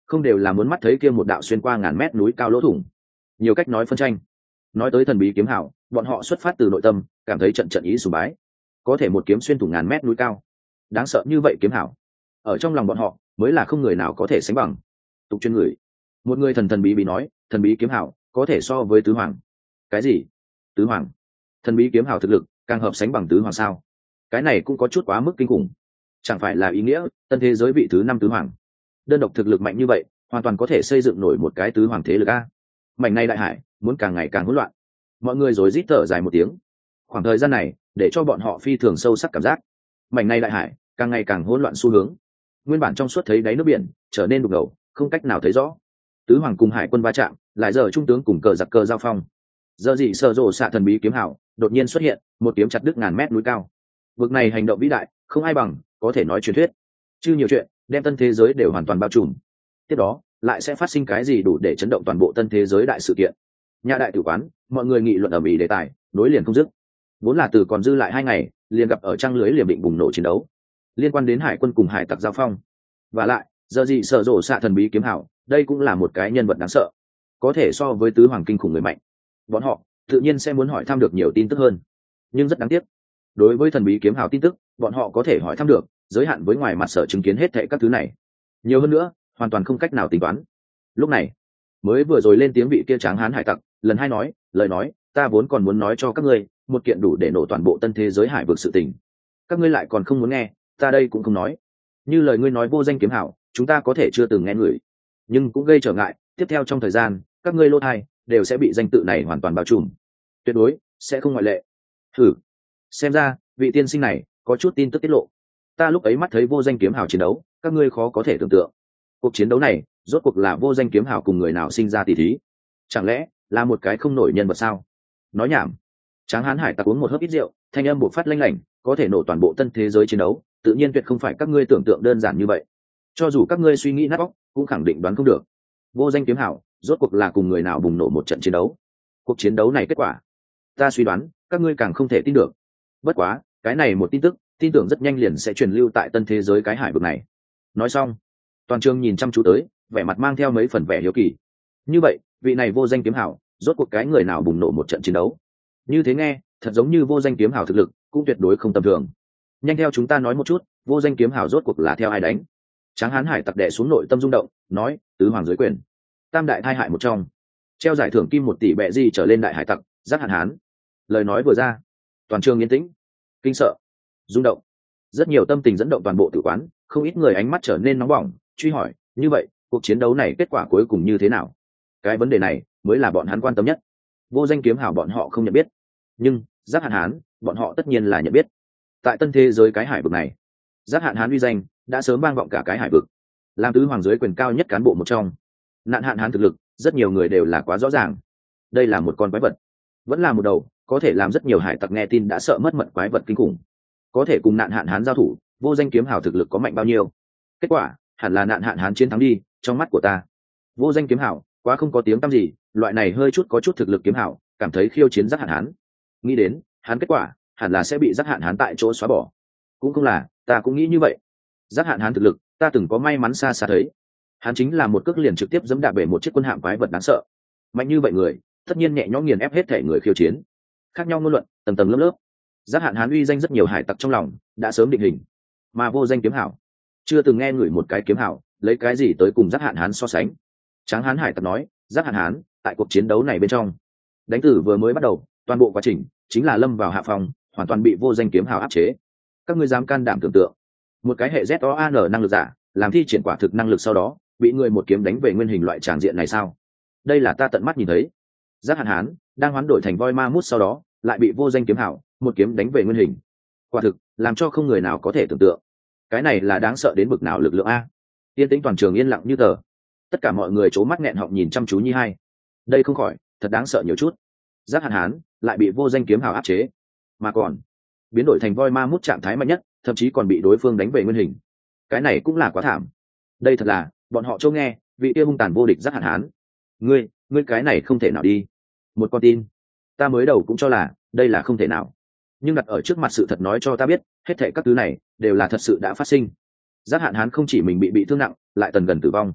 Speaker 1: không đều là muốn mắt thấy kia một đạo xuyên qua ngàn mét núi cao lỗ thủng. Nhiều cách nói phân tranh. Nói tới thần bí kiếm hảo, bọn họ xuất phát từ nội tâm, cảm thấy trận trận ý sùng bái. Có thể một kiếm xuyên thủng ngàn mét núi cao, đáng sợ như vậy kiếm hảo, ở trong lòng bọn họ mới là không người nào có thể sánh bằng. Tục chuyên người, một người thần thần bí bí nói, thần bí kiếm hảo có thể so với tứ hoàng. Cái gì? Tứ hoàng? Thần bí kiếm hảo thực lực càng hợp sánh bằng tứ hoàng sao? Cái này cũng có chút quá mức kinh khủng. Chẳng phải là ý nghĩa tân thế giới vị thứ năm tứ hoàng, đơn độc thực lực mạnh như vậy, hoàn toàn có thể xây dựng nổi một cái tứ hoàng thế lực a. Mảnh này đại hải muốn càng ngày càng hỗn loạn. Mọi người rối rít thở dài một tiếng. Khoảng thời gian này để cho bọn họ phi thường sâu sắc cảm giác mảnh này đại hải càng ngày càng hỗn loạn xu hướng. Nguyên bản trong suốt thấy đáy nước biển trở nên đục ngầu, không cách nào thấy rõ. Tứ hoàng cùng hải quân va chạm, lại giờ trung tướng cùng cờ giặc cờ giao phong. Giờ gì sợ rộ xạ thần bí kiếm hảo đột nhiên xuất hiện, một kiếm chặt đứt ngàn mét núi cao. Vực này hành động vĩ đại, không ai bằng, có thể nói truyền thuyết. Chứ nhiều chuyện, đem tân thế giới đều hoàn toàn bao trùm. Tiếp đó, lại sẽ phát sinh cái gì đủ để chấn động toàn bộ tân thế giới đại sự kiện. Nhà đại tử quán, mọi người nghị luận ầm ĩ đề tài, nối liền không dứt. Vốn là từ còn dư lại hai ngày, liền gặp ở trang lưới liềm định bùng nổ chiến đấu, liên quan đến hải quân cùng hải tặc giao phong. Và lại, giờ gì sợ rộ xạ thần bí kiếm hảo, đây cũng là một cái nhân vật đáng sợ, có thể so với tứ hoàng kinh khủng người mạnh. Bọn họ tự nhiên sẽ muốn hỏi thăm được nhiều tin tức hơn, nhưng rất đáng tiếc, đối với thần bí kiếm hảo tin tức, bọn họ có thể hỏi thăm được, giới hạn với ngoài mặt sở chứng kiến hết thảy các thứ này. Nhiều hơn nữa, hoàn toàn không cách nào tính toán. Lúc này, mới vừa rồi lên tiếng vị kia tráng hán hải tặc, lần hai nói, lời nói, ta vốn còn muốn nói cho các ngươi một kiện đủ để nổ toàn bộ tân thế giới hải vực sự tình. Các ngươi lại còn không muốn nghe, ta đây cũng không nói. Như lời ngươi nói vô danh kiếm hảo, chúng ta có thể chưa từng nghe người, nhưng cũng gây trở ngại, tiếp theo trong thời gian, các ngươi lô thai đều sẽ bị danh tự này hoàn toàn bao trùm. Tuyệt đối sẽ không ngoại lệ. Thử, xem ra, vị tiên sinh này có chút tin tức tiết lộ. Ta lúc ấy mắt thấy vô danh kiếm hảo chiến đấu, các ngươi khó có thể tưởng tượng. Cuộc chiến đấu này, rốt cuộc là vô danh kiếm hảo cùng người nào sinh ra tỷ thí? Chẳng lẽ là một cái không nổi nhân vật sao? Nói nhảm. Tráng hán hải tặc uống một hớp ít rượu, thanh âm buộc phát lanh lảnh, có thể nổ toàn bộ tân thế giới chiến đấu, tự nhiên tuyệt không phải các ngươi tưởng tượng đơn giản như vậy. Cho dù các ngươi suy nghĩ nát óc, cũng khẳng định đoán không được. Vô danh kiếm hảo, rốt cuộc là cùng người nào bùng nổ một trận chiến đấu? Cuộc chiến đấu này kết quả, ta suy đoán, các ngươi càng không thể tin được. Bất quá, cái này một tin tức, tin tưởng rất nhanh liền sẽ truyền lưu tại tân thế giới cái hải vực này. Nói xong, toàn trường nhìn chăm chú tới, vẻ mặt mang theo mấy phần vẻ hiếu kỳ. Như vậy, vị này vô danh kiếm hảo, rốt cuộc cái người nào bùng nổ một trận chiến đấu? Như thế nghe, thật giống như vô danh kiếm hảo thực lực cũng tuyệt đối không tầm thường. Nhanh theo chúng ta nói một chút, vô danh kiếm hảo rốt cuộc là theo ai đánh? Tráng hán hải tặc đè xuống nội tâm rung động, nói, tứ hoàng dưới quyền, tam đại thai hại một trong, treo giải thưởng kim một tỷ bẹ gì trở lên đại hải tặc, giác hạn hán. Lời nói vừa ra, toàn trường yên tĩnh, kinh sợ, rung động, rất nhiều tâm tình dẫn động toàn bộ tử quán, không ít người ánh mắt trở nên nóng bỏng, truy hỏi, như vậy cuộc chiến đấu này kết quả cuối cùng như thế nào? Cái vấn đề này mới là bọn hắn quan tâm nhất. Vô danh kiếm hảo bọn họ không nhận biết, nhưng giác hạn hán bọn họ tất nhiên là nhận biết. Tại tân thế giới cái hải vực này, giác hạn hán uy danh đã sớm vang vọng cả cái hải vực, làm tứ hoàng dưới quyền cao nhất cán bộ một trong. Nạn hạn hán thực lực, rất nhiều người đều là quá rõ ràng. Đây là một con quái vật, vẫn là một đầu có thể làm rất nhiều hải tặc nghe tin đã sợ mất mật quái vật kinh khủng. Có thể cùng nạn hạn hán giao thủ, vô danh kiếm hảo thực lực có mạnh bao nhiêu? Kết quả hẳn là nạn hạn hán chiến thắng đi, trong mắt của ta. Vô danh kiếm hảo quá không có tiếng tăm gì, loại này hơi chút có chút thực lực kiếm hảo, cảm thấy khiêu chiến giác hạn hán. Nghĩ đến, hắn kết quả hẳn là sẽ bị giác hạn hán tại chỗ xóa bỏ. Cũng không là, ta cũng nghĩ như vậy. Giác hạn hán thực lực, ta từng có may mắn xa xa thấy. Hắn chính là một cước liền trực tiếp giẫm đạp bể một chiếc quân hạm quái vật đáng sợ. Mạnh như vậy người, tất nhiên nhẹ nhõm nghiền ép hết thể người khiêu chiến. Khác nhau ngôn luận, tầng tầng lớp lớp. Giác hạn hán uy danh rất nhiều hải tặc trong lòng đã sớm định hình, mà vô danh kiếm hảo chưa từng nghe ngửi một cái kiếm hảo lấy cái gì tới cùng giác hạn hán so sánh. Tráng hán hải tặc nói, giác hạn hán tại cuộc chiến đấu này bên trong, đánh tử vừa mới bắt đầu, toàn bộ quá trình chính là lâm vào hạ phòng, hoàn toàn bị vô danh kiếm hảo áp chế. Các ngươi dám can đảm tưởng tượng, một cái hệ Z O A N năng lực giả làm thi triển quả thực năng lực sau đó bị người một kiếm đánh về nguyên hình loại tràng diện này sao? Đây là ta tận mắt nhìn thấy. Giác hạn hán đang hoán đổi thành voi ma mút sau đó lại bị vô danh kiếm hảo một kiếm đánh về nguyên hình, quả thực làm cho không người nào có thể tưởng tượng. Cái này là đáng sợ đến bực nào lực lượng a? Yên tĩnh toàn trường yên lặng như tờ, tất cả mọi người c mắt nghẹn họng nhìn chăm chú Nhi Hai. Đây không khỏi thật đáng sợ nhiều chút. Giác hạn hán lại bị vô danh kiếm hào áp chế, mà còn biến đổi thành voi ma mút trạng thái mạnh nhất, thậm chí còn bị đối phương đánh về nguyên hình. Cái này cũng là quá thảm. Đây thật là bọn họ châu nghe vị kia hung tàn vô địch giác hạn hán. Ngươi, ngươi cái này không thể nào đi. Một con tin, ta mới đầu cũng cho là đây là không thể nào, nhưng đặt ở trước mặt sự thật nói cho ta biết, hết thảy các thứ này đều là thật sự đã phát sinh. Giác hạn hán không chỉ mình bị bị thương nặng, lại tần gần tử vong.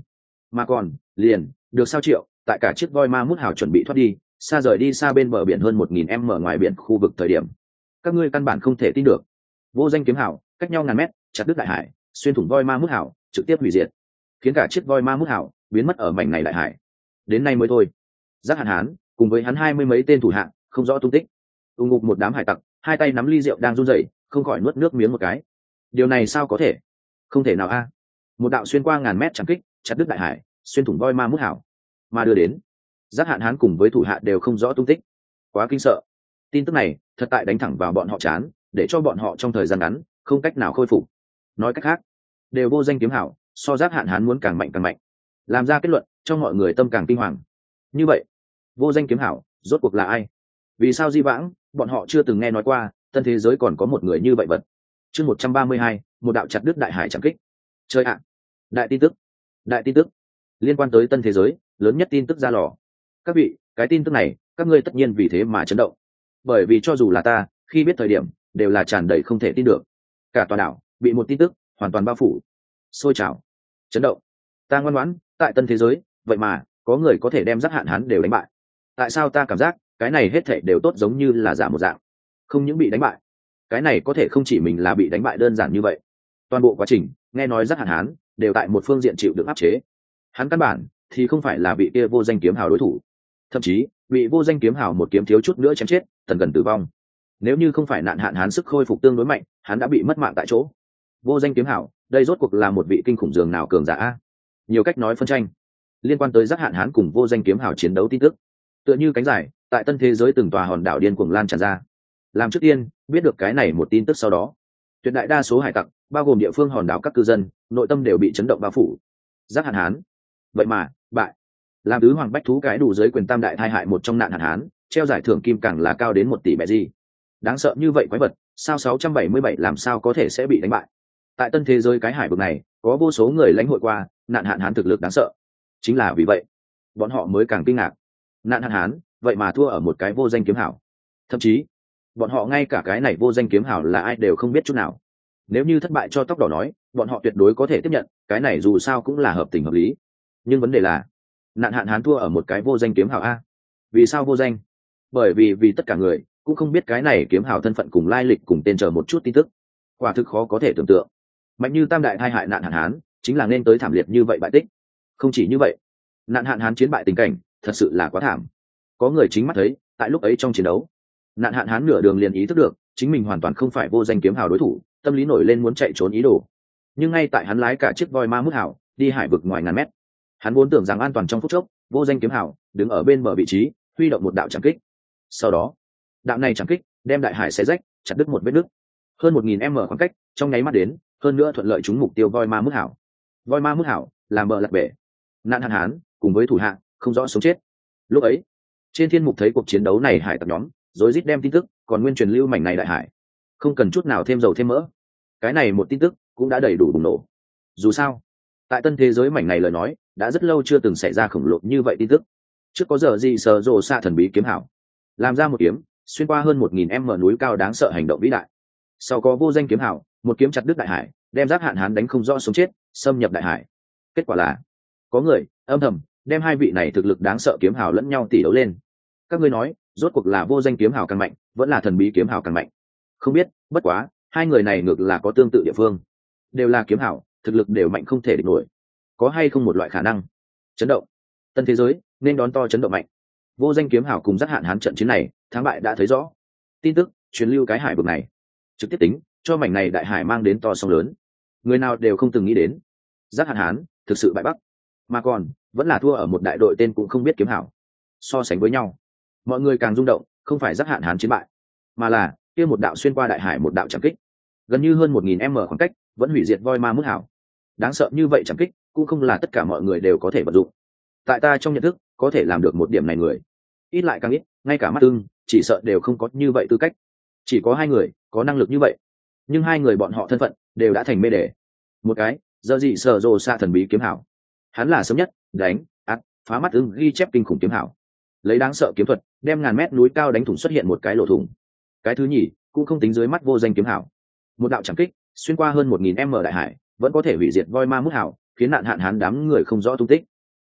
Speaker 1: mà còn liền được sao triệu tại cả chiếc voi ma mút hào chuẩn bị thoát đi xa rời đi xa bên bờ biển hơn một nghìn m ngoài biển khu vực thời điểm, các ngươi căn bản không thể tin được, vô danh kiếm hào cách nhau ngàn mét chặt đứt đại hải, xuyên thủng voi ma mút hào trực tiếp hủy diệt, khiến cả chiếc voi ma mút hào biến mất ở mảnh này đại hải. Đến nay mới thôi, giác hạn hán cùng với hắn hai mươi mấy tên thủ hạng không rõ tung tích. ù ngục một đám hải tặc hai tay nắm ly rượu đang run rẩy, không khỏi nuốt nước miếng một cái. Điều này sao có thể? Không thể nào a! Một đạo xuyên qua ngàn mét chẳng kích chặt đứt đại hải, xuyên thủng voi ma mút hào, mà đưa đến giác hạn hán cùng với thủ hạ đều không rõ tung tích. Quá kinh sợ, tin tức này thật tại đánh thẳng vào bọn họ chán, để cho bọn họ trong thời gian ngắn không cách nào khôi phục. Nói cách khác, đều vô danh kiếm hảo so giác hạn hán muốn càng mạnh càng mạnh, làm ra kết luận trong mọi người tâm càng kinh hoàng. Như vậy vô danh kiếm hảo rốt cuộc là ai? Vì sao di vãng bọn họ chưa từng nghe nói qua tân thế giới còn có một người như vậy vật? Chương một trăm ba mươi hai, một đạo chặt đứt đại hải chẳng kích. Chơi ạ! Đại tin tức, đại tin tức liên quan tới tân thế giới, lớn nhất tin tức ra lò. Các vị, cái tin tức này các ngươi tất nhiên vì thế mà chấn động, bởi vì cho dù là ta khi biết thời điểm đều là tràn đầy không thể tin được. Cả tòa đảo bị một tin tức hoàn toàn bao phủ, sôi trào, chấn động. Ta ngoan ngoãn tại tân thế giới, vậy mà có người có thể đem giác hạn hán đều đánh bại. Tại sao ta cảm giác cái này hết thảy đều tốt giống như là giả một dạng? Không những bị đánh bại, cái này có thể không chỉ mình là bị đánh bại đơn giản như vậy. Toàn bộ quá trình nghe nói giác hạn hán đều tại một phương diện chịu được áp chế. Hắn căn bản thì không phải là bị kia vô danh kiếm hào đối thủ, thậm chí bị vô danh kiếm hào một kiếm thiếu chút nữa chém chết, tần gần tử vong. Nếu như không phải nạn hạn hán sức khôi phục tương đối mạnh, hắn đã bị mất mạng tại chỗ. Vô danh kiếm hào, đây rốt cuộc là một vị kinh khủng dường nào cường giả a? Nhiều cách nói phân tranh liên quan tới giác hạn hán cùng vô danh kiếm hào chiến đấu tin tức, tựa như cánh dài tại tân thế giới từng tòa hòn đảo điên cuồng lan tràn ra. Làm trước tiên biết được cái này một tin tức sau đó, tuyệt đại đa số hải tặc, bao gồm địa phương hòn đảo các cư dân, nội tâm đều bị chấn động bao phủ. Giác hạn hán, vậy mà bại. Làm tứ hoàng bách thú cái đủ giới quyền tam đại thai hại một trong nạn hạn hán, treo giải thưởng kim càng là cao đến một tỷ bẹ gì. Đáng sợ như vậy quái vật, sao sáu trăm bảy mươi bảy làm sao có thể sẽ bị đánh bại? Tại tân thế giới cái hải vực này, có vô số người lãnh hội qua nạn hạn hán thực lực đáng sợ. Chính là vì vậy, bọn họ mới càng kinh ngạc. Nạn hạn hán, vậy mà thua ở một cái vô danh kiếm hảo. Thậm chí, bọn họ ngay cả cái này vô danh kiếm hảo là ai đều không biết chút nào. Nếu như thất bại cho tóc đỏ nói, bọn họ tuyệt đối có thể tiếp nhận, cái này dù sao cũng là hợp tình hợp lý. Nhưng vấn đề là, nạn hạn hán thua ở một cái vô danh kiếm hảo a. Vì sao vô danh? Bởi vì vì tất cả người cũng không biết cái này kiếm hảo thân phận cùng lai lịch cùng tên chờ một chút tin tức. Quả thực khó có thể tưởng tượng. Mạnh như tam đại thai hại nạn hạn hán, chính là nên tới thảm liệt như vậy bại tích. Không chỉ như vậy, nạn hạn hán chiến bại tình cảnh thật sự là quá thảm. Có người chính mắt thấy, tại lúc ấy trong chiến đấu, nạn hạn hán nửa đường liền ý thức được chính mình hoàn toàn không phải vô danh kiếm hào đối thủ, tâm lý nổi lên muốn chạy trốn ý đồ. Nhưng ngay tại hắn lái cả chiếc voi ma mút hào đi hải vực ngoài ngàn mét, hắn vốn tưởng rằng an toàn trong phút chốc, vô danh kiếm hào đứng ở bên bờ vị trí huy động một đạo trảm kích. Sau đó đạo này trảm kích đem đại hải xé rách, chặt đứt một vết nứt hơn một nghìn m khoảng cách, trong nháy mắt đến, hơn nữa thuận lợi trúng mục tiêu voi ma mút hảo. Voi ma mút hảo làm bờ lật bể, nạn hạn hán cùng với thủ hạ không rõ sống chết. Lúc ấy trên thiên mục thấy cuộc chiến đấu này hải tặc nhóm rối rít đem tin tức còn nguyên truyền lưu mảnh này đại hải, không cần chút nào thêm dầu thêm mỡ. Cái này một tin tức cũng đã đầy đủ bùng nổ. Dù sao tại tân thế giới mảnh này lời nói đã rất lâu chưa từng xảy ra khổng lồ như vậy tin tức. Trước có giờ gì sờ rồ xạ thần bí kiếm hảo làm ra một kiếm xuyên qua hơn một nghìn m núi cao đáng sợ hành động vĩ đại. Sau có vô danh kiếm hảo một kiếm chặt đứt đại hải, đem giác hạn hán đánh không rõ sống chết, xâm nhập đại hải. Kết quả là có người âm thầm đem hai vị này thực lực đáng sợ kiếm hào lẫn nhau tỉ đấu lên. Các ngươi nói rốt cuộc là vô danh kiếm hào càng mạnh vẫn là thần bí kiếm hào càng mạnh? Không biết, bất quá hai người này ngược là có tương tự địa phương, đều là kiếm hào, thực lực đều mạnh không thể địch nổi. Có hay không một loại khả năng chấn động tân thế giới nên đón to chấn động mạnh? Vô danh kiếm hào cùng giác hạn hán trận chiến này thắng bại đã thấy rõ. Tin tức truyền lưu cái hải vực này trực tiếp tính cho mảnh này đại hải mang đến to sóng lớn. Người nào đều không từng nghĩ đến giác hạn hán thực sự bại bắc, mà còn vẫn là thua ở một đại đội tên cũng không biết kiếm hảo. So sánh với nhau, mọi người càng rung động không phải giác hạn hán chiến bại, mà là kia một đạo xuyên qua đại hải một đạo trảm kích gần như hơn một nghìn m khoảng cách vẫn hủy diệt voi ma mút hảo. Đáng sợ như vậy trảm kích cũng không là tất cả mọi người đều có thể vận dụng. Tại ta trong nhận thức có thể làm được một điểm này người ít lại càng ít, ngay cả mắt ưng chỉ sợ đều không có như vậy tư cách. Chỉ có hai người có năng lực như vậy, nhưng hai người bọn họ thân phận đều đã thành mê đề. Một cái giờ gì sở rồ xa thần bí kiếm hảo, hắn là sớm nhất đánh ắt phá mắt ưng ghi chép kinh khủng kiếm hảo, lấy đáng sợ kiếm thuật đem ngàn mét núi cao đánh thủng xuất hiện một cái lỗ thủng. Cái thứ nhì cũng không tính dưới mắt vô danh kiếm hảo, một đạo trảm kích xuyên qua hơn một nghìn m đại hải vẫn có thể hủy diệt voi ma mút hảo, khiến nạn hạn hán đám người không rõ tung tích.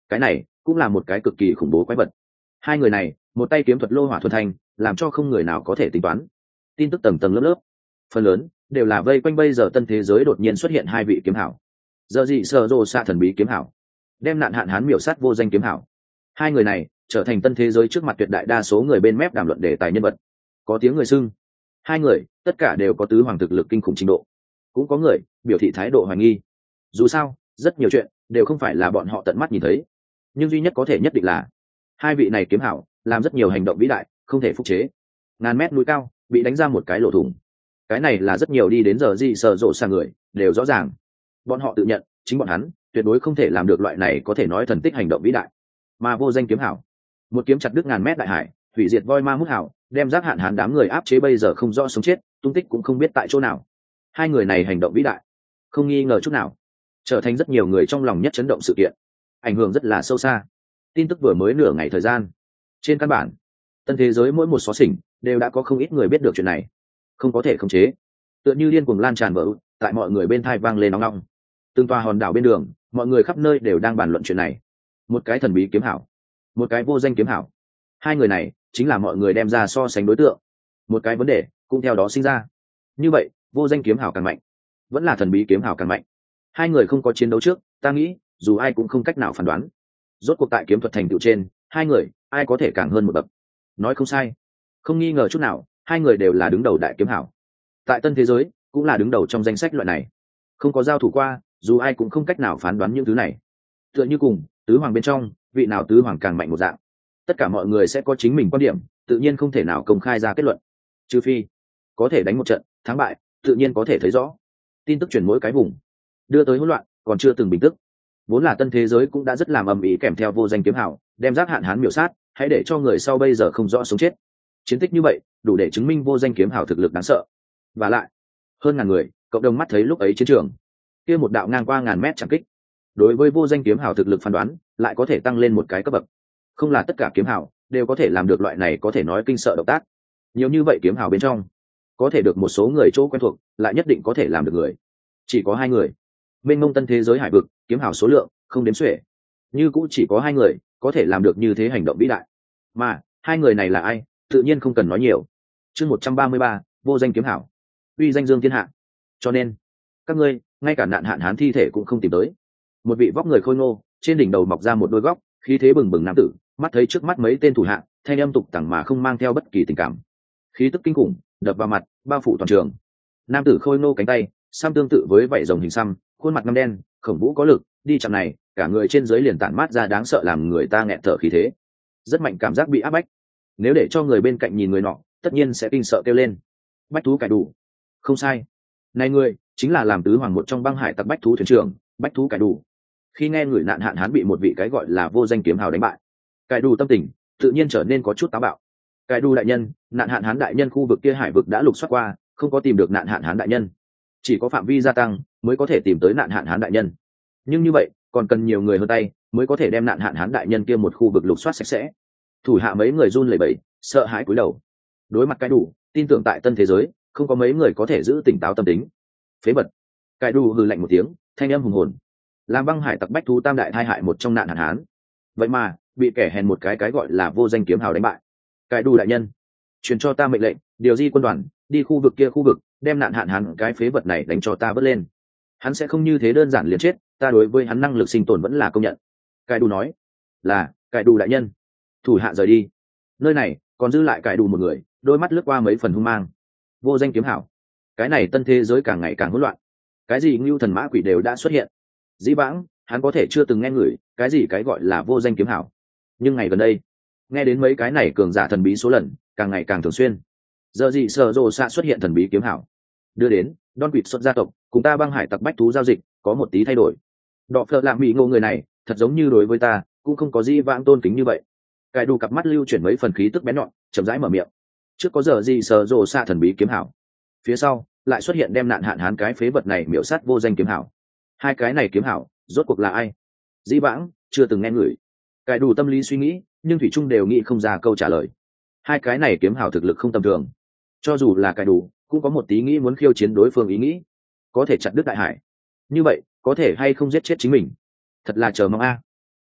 Speaker 1: cái này cũng là một cái cực kỳ khủng bố quái vật. Hai người này một tay kiếm thuật lô hỏa thuần thanh, làm cho không người nào có thể tính toán. Tin tức tầng tầng lớp lớp, phần lớn đều là vây quanh bây giờ tân thế giới đột nhiên xuất hiện hai vị kiếm hảo. Giờ gì sờ rồ xạ thần bí kiếm hảo, đem nạn hạn hán miểu sát vô danh kiếm hảo. Hai người này trở thành tân thế giới trước mặt tuyệt đại đa số người bên mép đàm luận đề tài nhân vật. Có tiếng người xưng hai người tất cả đều có tứ hoàng thực lực kinh khủng trình độ, cũng có người biểu thị thái độ hoài nghi. Dù sao rất nhiều chuyện đều không phải là bọn họ tận mắt nhìn thấy, nhưng duy nhất có thể nhất định là hai vị này kiếm hảo làm rất nhiều hành động vĩ đại không thể phục chế. Ngàn mét núi cao bị đánh ra một cái lỗ thủng, cái này là rất nhiều đi đến giờ gì sợ rộ xa người đều rõ ràng. Bọn họ tự nhận chính bọn hắn tuyệt đối không thể làm được loại này có thể nói thần tích hành động vĩ đại. Mà vô danh kiếm hảo một kiếm chặt đứt ngàn mét đại hải, hủy diệt voi ma mút hảo, đem giác hạn hán đám người áp chế bây giờ không rõ sống chết, tung tích cũng không biết tại chỗ nào. Hai người này hành động vĩ đại không nghi ngờ chút nào, trở thành rất nhiều người trong lòng nhất chấn động sự kiện, ảnh hưởng rất là sâu xa. Tin tức vừa mới nửa ngày thời gian, trên căn bản tân thế giới mỗi một xó xỉnh đều đã có không ít người biết được chuyện này, không có thể khống chế, tựa như điên cuồng lan tràn vỡ tại mọi người bên thai vang lên nóng nóng. Từng tòa hòn đảo bên đường, mọi người khắp nơi đều đang bàn luận chuyện này. Một cái thần bí kiếm hảo, một cái vô danh kiếm hảo, hai người này chính là mọi người đem ra so sánh đối tượng. Một cái vấn đề cũng theo đó sinh ra, như vậy vô danh kiếm hảo càng mạnh vẫn là thần bí kiếm hảo càng mạnh? Hai người không có chiến đấu trước, ta nghĩ dù ai cũng không cách nào phán đoán. Rốt cuộc tại kiếm thuật thành tựu trên, hai người ai có thể càng hơn một bậc? Nói không sai, không nghi ngờ chút nào, hai người đều là đứng đầu đại kiếm hảo, tại tân thế giới cũng là đứng đầu trong danh sách loại này. Không có giao thủ qua, dù ai cũng không cách nào phán đoán những thứ này. Tựa như cùng tứ hoàng bên trong, vị nào tứ hoàng càng mạnh một dạng, tất cả mọi người sẽ có chính mình quan điểm, tự nhiên không thể nào công khai ra kết luận, trừ phi có thể đánh một trận thắng bại, tự nhiên có thể thấy rõ. Tin tức chuyển mỗi cái vùng, đưa tới hỗn loạn còn chưa từng bình tức. Vốn là tân thế giới cũng đã rất làm ầm ĩ kèm theo vô danh kiếm hảo đem giác hạn hán miểu sát, hãy để cho người sau bây giờ không rõ sống chết. Chiến tích như vậy đủ để chứng minh vô danh kiếm hảo thực lực đáng sợ. Và lại hơn ngàn người cộng đồng mắt thấy lúc ấy chiến trường kia một đạo ngang qua ngàn mét chẳng kích, đối với vô danh kiếm hảo thực lực phán đoán lại có thể tăng lên một cái cấp bậc. Không là tất cả kiếm hảo đều có thể làm được loại này có thể nói kinh sợ động tác. Nhiều như vậy kiếm hảo bên trong, có thể được một số người chỗ quen thuộc, lại nhất định có thể làm được người chỉ có hai người. Mênh mông tân thế giới hải vực, kiếm hảo số lượng không đếm xuể, như cũng chỉ có hai người có thể làm được như thế hành động vĩ đại. Mà hai người này là ai, tự nhiên không cần nói nhiều. Chương một trăm ba mươi ba, vô danh kiếm hảo, uy danh dương thiên hạ. Cho nên các ngươi ngay cả nạn hạn hán thi thể cũng không tìm tới. Một vị vóc người khôi ngô, trên đỉnh đầu mọc ra một đôi góc, khí thế bừng bừng nam tử, mắt thấy trước mắt mấy tên thủ hạ, thanh âm tục tằng mà không mang theo bất kỳ tình cảm, khí tức kinh khủng đập vào mặt, bao phủ toàn trường. Nam tử khôi ngô cánh tay xăm tương tự với vảy rồng hình xăm, khuôn mặt ngăm đen, khổng vũ có lực, đi chậm này cả người trên dưới liền tản mát ra đáng sợ làm người ta nghẹt thở khí thế, rất mạnh cảm giác bị áp bách. Nếu để cho người bên cạnh nhìn người nọ, tất nhiên sẽ kinh sợ kêu lên. Bách thú cải đủ. Không sai, này người chính là làm tứ hoàng một trong băng hải tặc bách thú thuyền trưởng bách thú cải đủ. Khi nghe người nạn hạn hán bị một vị cái gọi là vô danh kiếm hào đánh bại, cải đủ tâm tình tự nhiên trở nên có chút táo bạo. Cải đủ đại nhân, nạn hạn hán đại nhân khu vực kia hải vực đã lục soát qua, không có tìm được nạn hạn hán đại nhân, chỉ có phạm vi gia tăng mới có thể tìm tới nạn hạn hán đại nhân. Nhưng như vậy còn cần nhiều người hơn tay mới có thể đem nạn hạn hán đại nhân kia một khu vực lục soát sạch sẽ. Thủ hạ mấy người run lẩy bẩy, sợ hãi cúi đầu. Đối mặt cái đủ, tin tưởng tại tân thế giới không có mấy người có thể giữ tỉnh táo tâm tính. Phế bật. Cái đủ hừ lạnh một tiếng, thanh âm hùng hồn, làm băng hải tặc bách thú tam đại thai hại một trong nạn hạn hán, vậy mà bị kẻ hèn một cái cái gọi là vô danh kiếm hào đánh bại. Cái đủ đại nhân, truyền cho ta mệnh lệnh, điều di quân đoàn đi khu vực kia khu vực, đem nạn hạn hán cái phế vật này đánh cho ta vớt lên. Hắn sẽ không như thế đơn giản liền chết, ta đối với hắn năng lực sinh tồn vẫn là công nhận. Cái đủ nói. Là, cái đủ đại nhân. Thủ hạ rời đi. Nơi này còn dư lại cái đủ một người, đôi mắt lướt qua mấy phần hung mang. Vô danh kiếm hảo, cái này tân thế giới càng ngày càng hỗn loạn, cái gì ngưu thần mã quỷ đều đã xuất hiện. Dĩ vãng hắn có thể chưa từng nghe ngửi cái gì cái gọi là vô danh kiếm hảo, nhưng ngày gần đây nghe đến mấy cái này cường giả thần bí số lần càng ngày càng thường xuyên. Giờ gì sở rồ xạ xuất hiện thần bí kiếm hảo, đưa đến Don quỵt xuất gia tộc cùng ta băng hải tặc bách thú giao dịch có một tí thay đổi. Đọ phợ lạm mỹ ngộ người này thật giống như đối với ta cũng không có gì vãng tôn kính như vậy. Cải đủ cặp mắt lưu chuyển mấy phần khí tức bén nhọn, chậm rãi mở miệng. Trước có giờ gì sở rồ xạ thần bí kiếm hảo, phía sau lại xuất hiện đem nạn hạn hán cái phế vật này miểu sát vô danh kiếm hảo. Hai cái này kiếm hảo rốt cuộc là ai? Dĩ vãng chưa từng nghe người. Cải đủ tâm lý suy nghĩ, nhưng thủy trung đều nghĩ không ra câu trả lời. Hai cái này kiếm hảo thực lực không tầm thường, cho dù là cải đủ cũng có một tí nghĩ muốn khiêu chiến đối phương ý nghĩ, có thể chặt đứt đại hải, như vậy có thể hay không giết chết chính mình, thật là chờ mong a.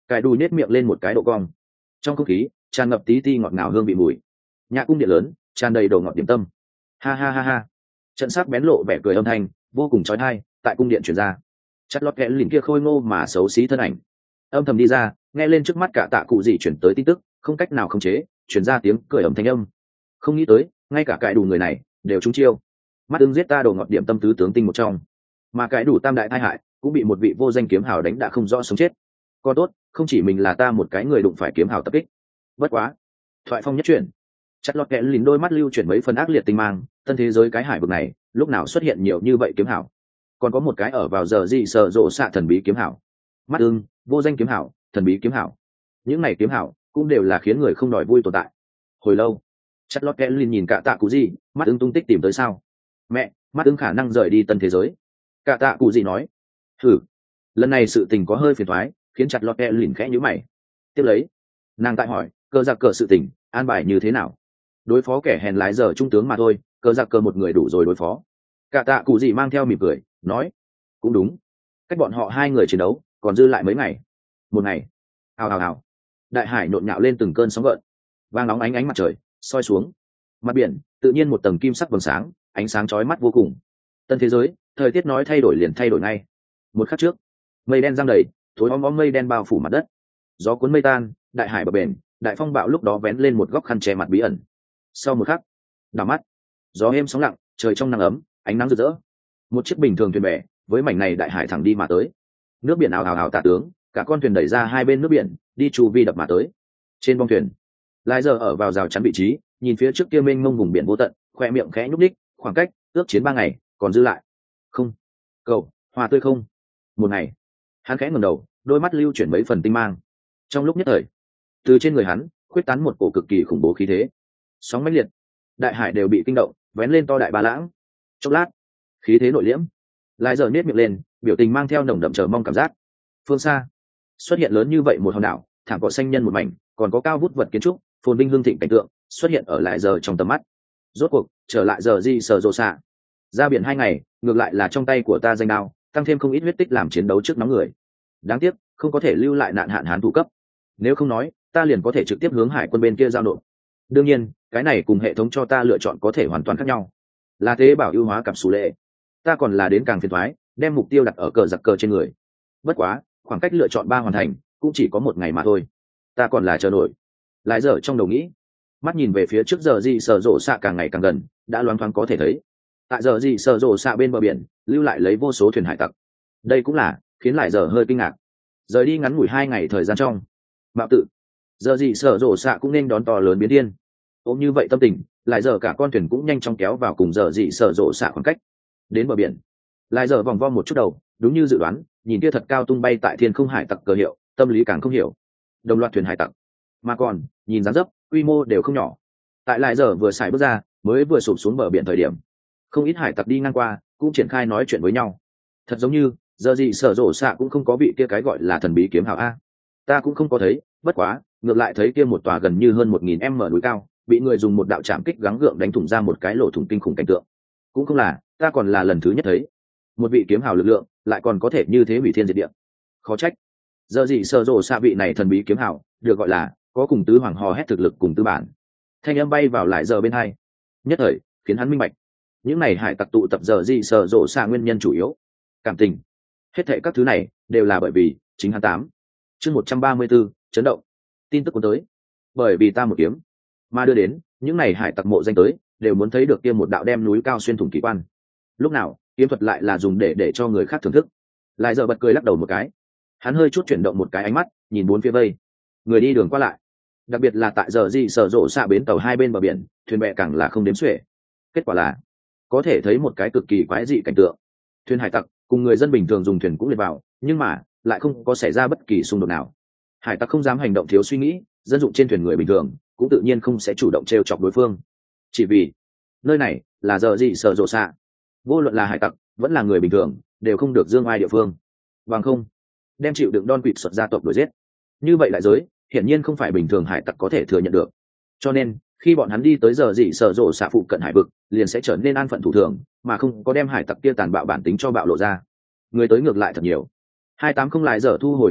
Speaker 1: Cải đùi nết miệng lên một cái độ cong. Trong không khí tràn ngập tí ti ngọt ngào hương vị mùi. Nhã cung điện lớn tràn đầy đồ ngọt điểm tâm. Ha ha ha ha. Trận sắc bén lộ vẻ cười âm thanh vô cùng chói tai tại cung điện truyền ra. Chặt lọt kẽ lìn kia khôi ngô mà xấu xí thân ảnh âm thầm đi ra, nghe lên trước mắt cả tạ cụ gì chuyển tới tin tức, không cách nào khống chế chuyển ra tiếng cười ầm thanh âm. Không nghĩ tới ngay cả cải đủ người này đều trúng chiêu. Mắt ưng giết ta đồ ngọt điểm tâm tứ tướng tinh một trong, mà cải đủ tam đại tai hại cũng bị một vị vô danh kiếm hào đánh đã không rõ sống chết. Còn tốt không chỉ mình là ta một cái người đụng phải kiếm hào tập kích. Bất quá thoại phong nhất chuyển, chặt lọt kẽ lìn đôi mắt lưu chuyển mấy phần ác liệt tinh mang. Tân thế giới cái hải vực này lúc nào xuất hiện nhiều như vậy kiếm hảo? Còn có một cái ở vào giờ gì sợ rộ xạ thần bí kiếm hảo, mắt ưng vô danh kiếm hảo, thần bí kiếm hảo. Những này kiếm hảo cũng đều là khiến người không đòi vui tồn tại. Hồi lâu chặt lọt kẽ lìn nhìn cả tạ cụ gì, mắt ưng tung tích tìm tới sao? Mẹ, mắt ưng khả năng rời đi tân thế giới. Cả tạ cụ gì nói. Thử lần này sự tình có hơi phiền thoái, khiến chặt lọt kẽ lìn khẽ nhíu mày. Tiếp lấy nàng tại hỏi cờ giặc cờ sự tình an bài như thế nào? Đối phó kẻ hèn lái giờ trung tướng mà thôi, cờ giặc cờ một người đủ rồi đối phó. Cả tạ cụ gì mang theo mỉm cười nói. Cũng đúng, cách bọn họ hai người chiến đấu còn dư lại mấy ngày. Một ngày. Hào hào hào. Đại hải nhộn nhạo lên từng cơn sóng gợn, vàng nóng ánh ánh mặt trời soi xuống mặt biển, tự nhiên một tầng kim sắc vầng sáng, ánh sáng chói mắt vô cùng. Tân thế giới thời tiết nói thay đổi liền thay đổi ngay. Một khắc trước mây đen giăng đầy, thối om om mây đen bao phủ mặt đất, gió cuốn mây tan, đại hải bờ bền, đại phong bạo lúc đó vén lên một góc khăn che mặt bí ẩn. Sau một khắc đảo mắt, gió êm sóng lặng, trời trong nắng ấm, ánh nắng rực rỡ. Một chiếc bình thường thuyền bè với mảnh này đại hải thẳng đi mà tới. Nước biển ào ào ào tả tướng, cả con thuyền đẩy ra hai bên nước biển, đi chu vi đập mà tới. Trên bong thuyền lái giờ ở vào rào chắn vị trí, nhìn phía trước kia mênh mông vùng biển vô tận, khoe miệng khẽ nhúc ních. Khoảng cách ước chiến ba ngày còn dư lại không cầu hòa tươi không một ngày. Hắn khẽ ngẩng đầu, đôi mắt lưu chuyển mấy phần tinh mang. Trong lúc nhất thời, từ trên người hắn khuyết tán một cổ cực kỳ khủng bố khí thế, sóng mãnh liệt, đại hải đều bị kinh động, vén lên to đại ba lãng. Chốc lát khí thế nội liễm, lại giờ nết miệng lên, biểu tình mang theo nồng đậm chờ mong cảm giác. Phương xa xuất hiện lớn như vậy một hòn đảo, thảm cỏ xanh nhân một mảnh, còn có cao vút vật kiến trúc, phồn vinh hương thịnh cảnh tượng xuất hiện ở lại giờ trong tầm mắt. Rốt cuộc trở lại giờ gì sờ rộ xạ. Ra biển hai ngày ngược lại là trong tay của ta danh đao tăng thêm không ít huyết tích làm chiến đấu trước nóng người. Đáng tiếc không có thể lưu lại nạn hạn hán thủ cấp, nếu không nói ta liền có thể trực tiếp hướng hải quân bên kia giao nộp. Đương nhiên cái này cùng hệ thống cho ta lựa chọn có thể hoàn toàn khác nhau, là tế bảo ưu hóa cặp số lệ. Ta còn là đến càng phiền thoái, đem mục tiêu đặt ở cờ giặc cờ trên người. Bất quá khoảng cách lựa chọn ba hoàn thành cũng chỉ có một ngày mà thôi, ta còn là chờ nổi. Lại giờ trong đầu nghĩ, mắt nhìn về phía trước giờ gì sờ rộ xạ càng ngày càng gần, đã loáng thoáng có thể thấy tại giờ gì sờ rộ xạ bên bờ biển lưu lại lấy vô số thuyền hải tặc. Đây cũng là khiến lại giờ hơi kinh ngạc. Rời đi ngắn ngủi hai ngày thời gian trong mạo tự, giờ gì sờ rộ xạ cũng nên đón to lớn biến điên. ôm như vậy tâm tình, lại giờ cả con thuyền cũng nhanh chóng kéo vào cùng giờ gì sờ rộ xạ khoảng cách. Đến bờ biển, lại giờ vòng vo một chút đầu, đúng như dự đoán, nhìn kia thật cao tung bay tại thiên không hải tặc cờ hiệu, tâm lý càng không hiểu. Đồng loạt thuyền hải tặc, mà còn nhìn dáng dấp quy mô đều không nhỏ. Tại lại giờ vừa xài bước ra, mới vừa sụp xuống bờ biển thời điểm, không ít hải tặc đi ngang qua cũng triển khai nói chuyện với nhau. Thật giống như giờ gì sở rộ xạ cũng không có vị kia cái gọi là thần bí kiếm hào a. Ta cũng không có thấy, bất quá ngược lại thấy kia một tòa gần như hơn một nghìn m núi cao bị người dùng một đạo chạm kích gắng gượng đánh thủng ra một cái lỗ thủng kinh khủng cảnh tượng. Cũng không là, ta còn là lần thứ nhất thấy một vị kiếm hào lực lượng lại còn có thể như thế hủy thiên diệt địa. Khó trách giờ gì sở rộ xạ vị này thần bí kiếm hào được gọi là có cùng tứ hoàng hò hét thực lực cùng tư bản. Thanh âm bay vào lại giờ bên hai, nhất thời khiến hắn minh bạch những này hải tặc tụ tập giờ gì sở rộ xạ nguyên nhân chủ yếu cảm tình. Hết thệ các thứ này đều là bởi vì chính hắn. Tám chương một trăm ba mươi 134, chấn động. Tin tức cuốn tới, bởi vì ta một kiếm mà đưa đến những này hải tặc mộ danh tới, đều muốn thấy được kia một đạo đem núi cao xuyên thủng kỳ quan. Lúc nào kiếm thuật lại là dùng để để cho người khác thưởng thức. Lại giờ bật cười lắc đầu một cái, hắn hơi chút chuyển động một cái ánh mắt, nhìn bốn phía vây người đi đường qua lại, đặc biệt là tại giờ gì sở rộ xạ bến tàu hai bên bờ biển, thuyền bè càng là không đếm xuể. Kết quả là có thể thấy một cái cực kỳ quái dị cảnh tượng. Thuyền hải tặc cùng người dân bình thường dùng thuyền cũng liệt vào, nhưng mà lại không có xảy ra bất kỳ xung đột nào. Hải tặc không dám hành động thiếu suy nghĩ, dân dụng trên thuyền người bình thường cũng tự nhiên không sẽ chủ động trêu chọc đối phương, chỉ vì nơi này là giờ gì sở rộ xạ. Vô luận là hải tặc vẫn là người bình thường đều không được dương ai địa phương, bằng không đem chịu đựng đon quỵt xuất gia tộc đuổi giết. Như vậy lại giới hiển nhiên không phải bình thường hải tặc có thể thừa nhận được. Cho nên khi bọn hắn đi tới giờ gì sở rộ xạ phụ cận hải vực, liền sẽ trở nên an phận thủ thường, mà không có đem hải tặc kia tàn bạo bản tính cho bạo lộ ra. Người tới ngược lại thật nhiều. Hai tám không lại giờ thu hồi ánh mắt,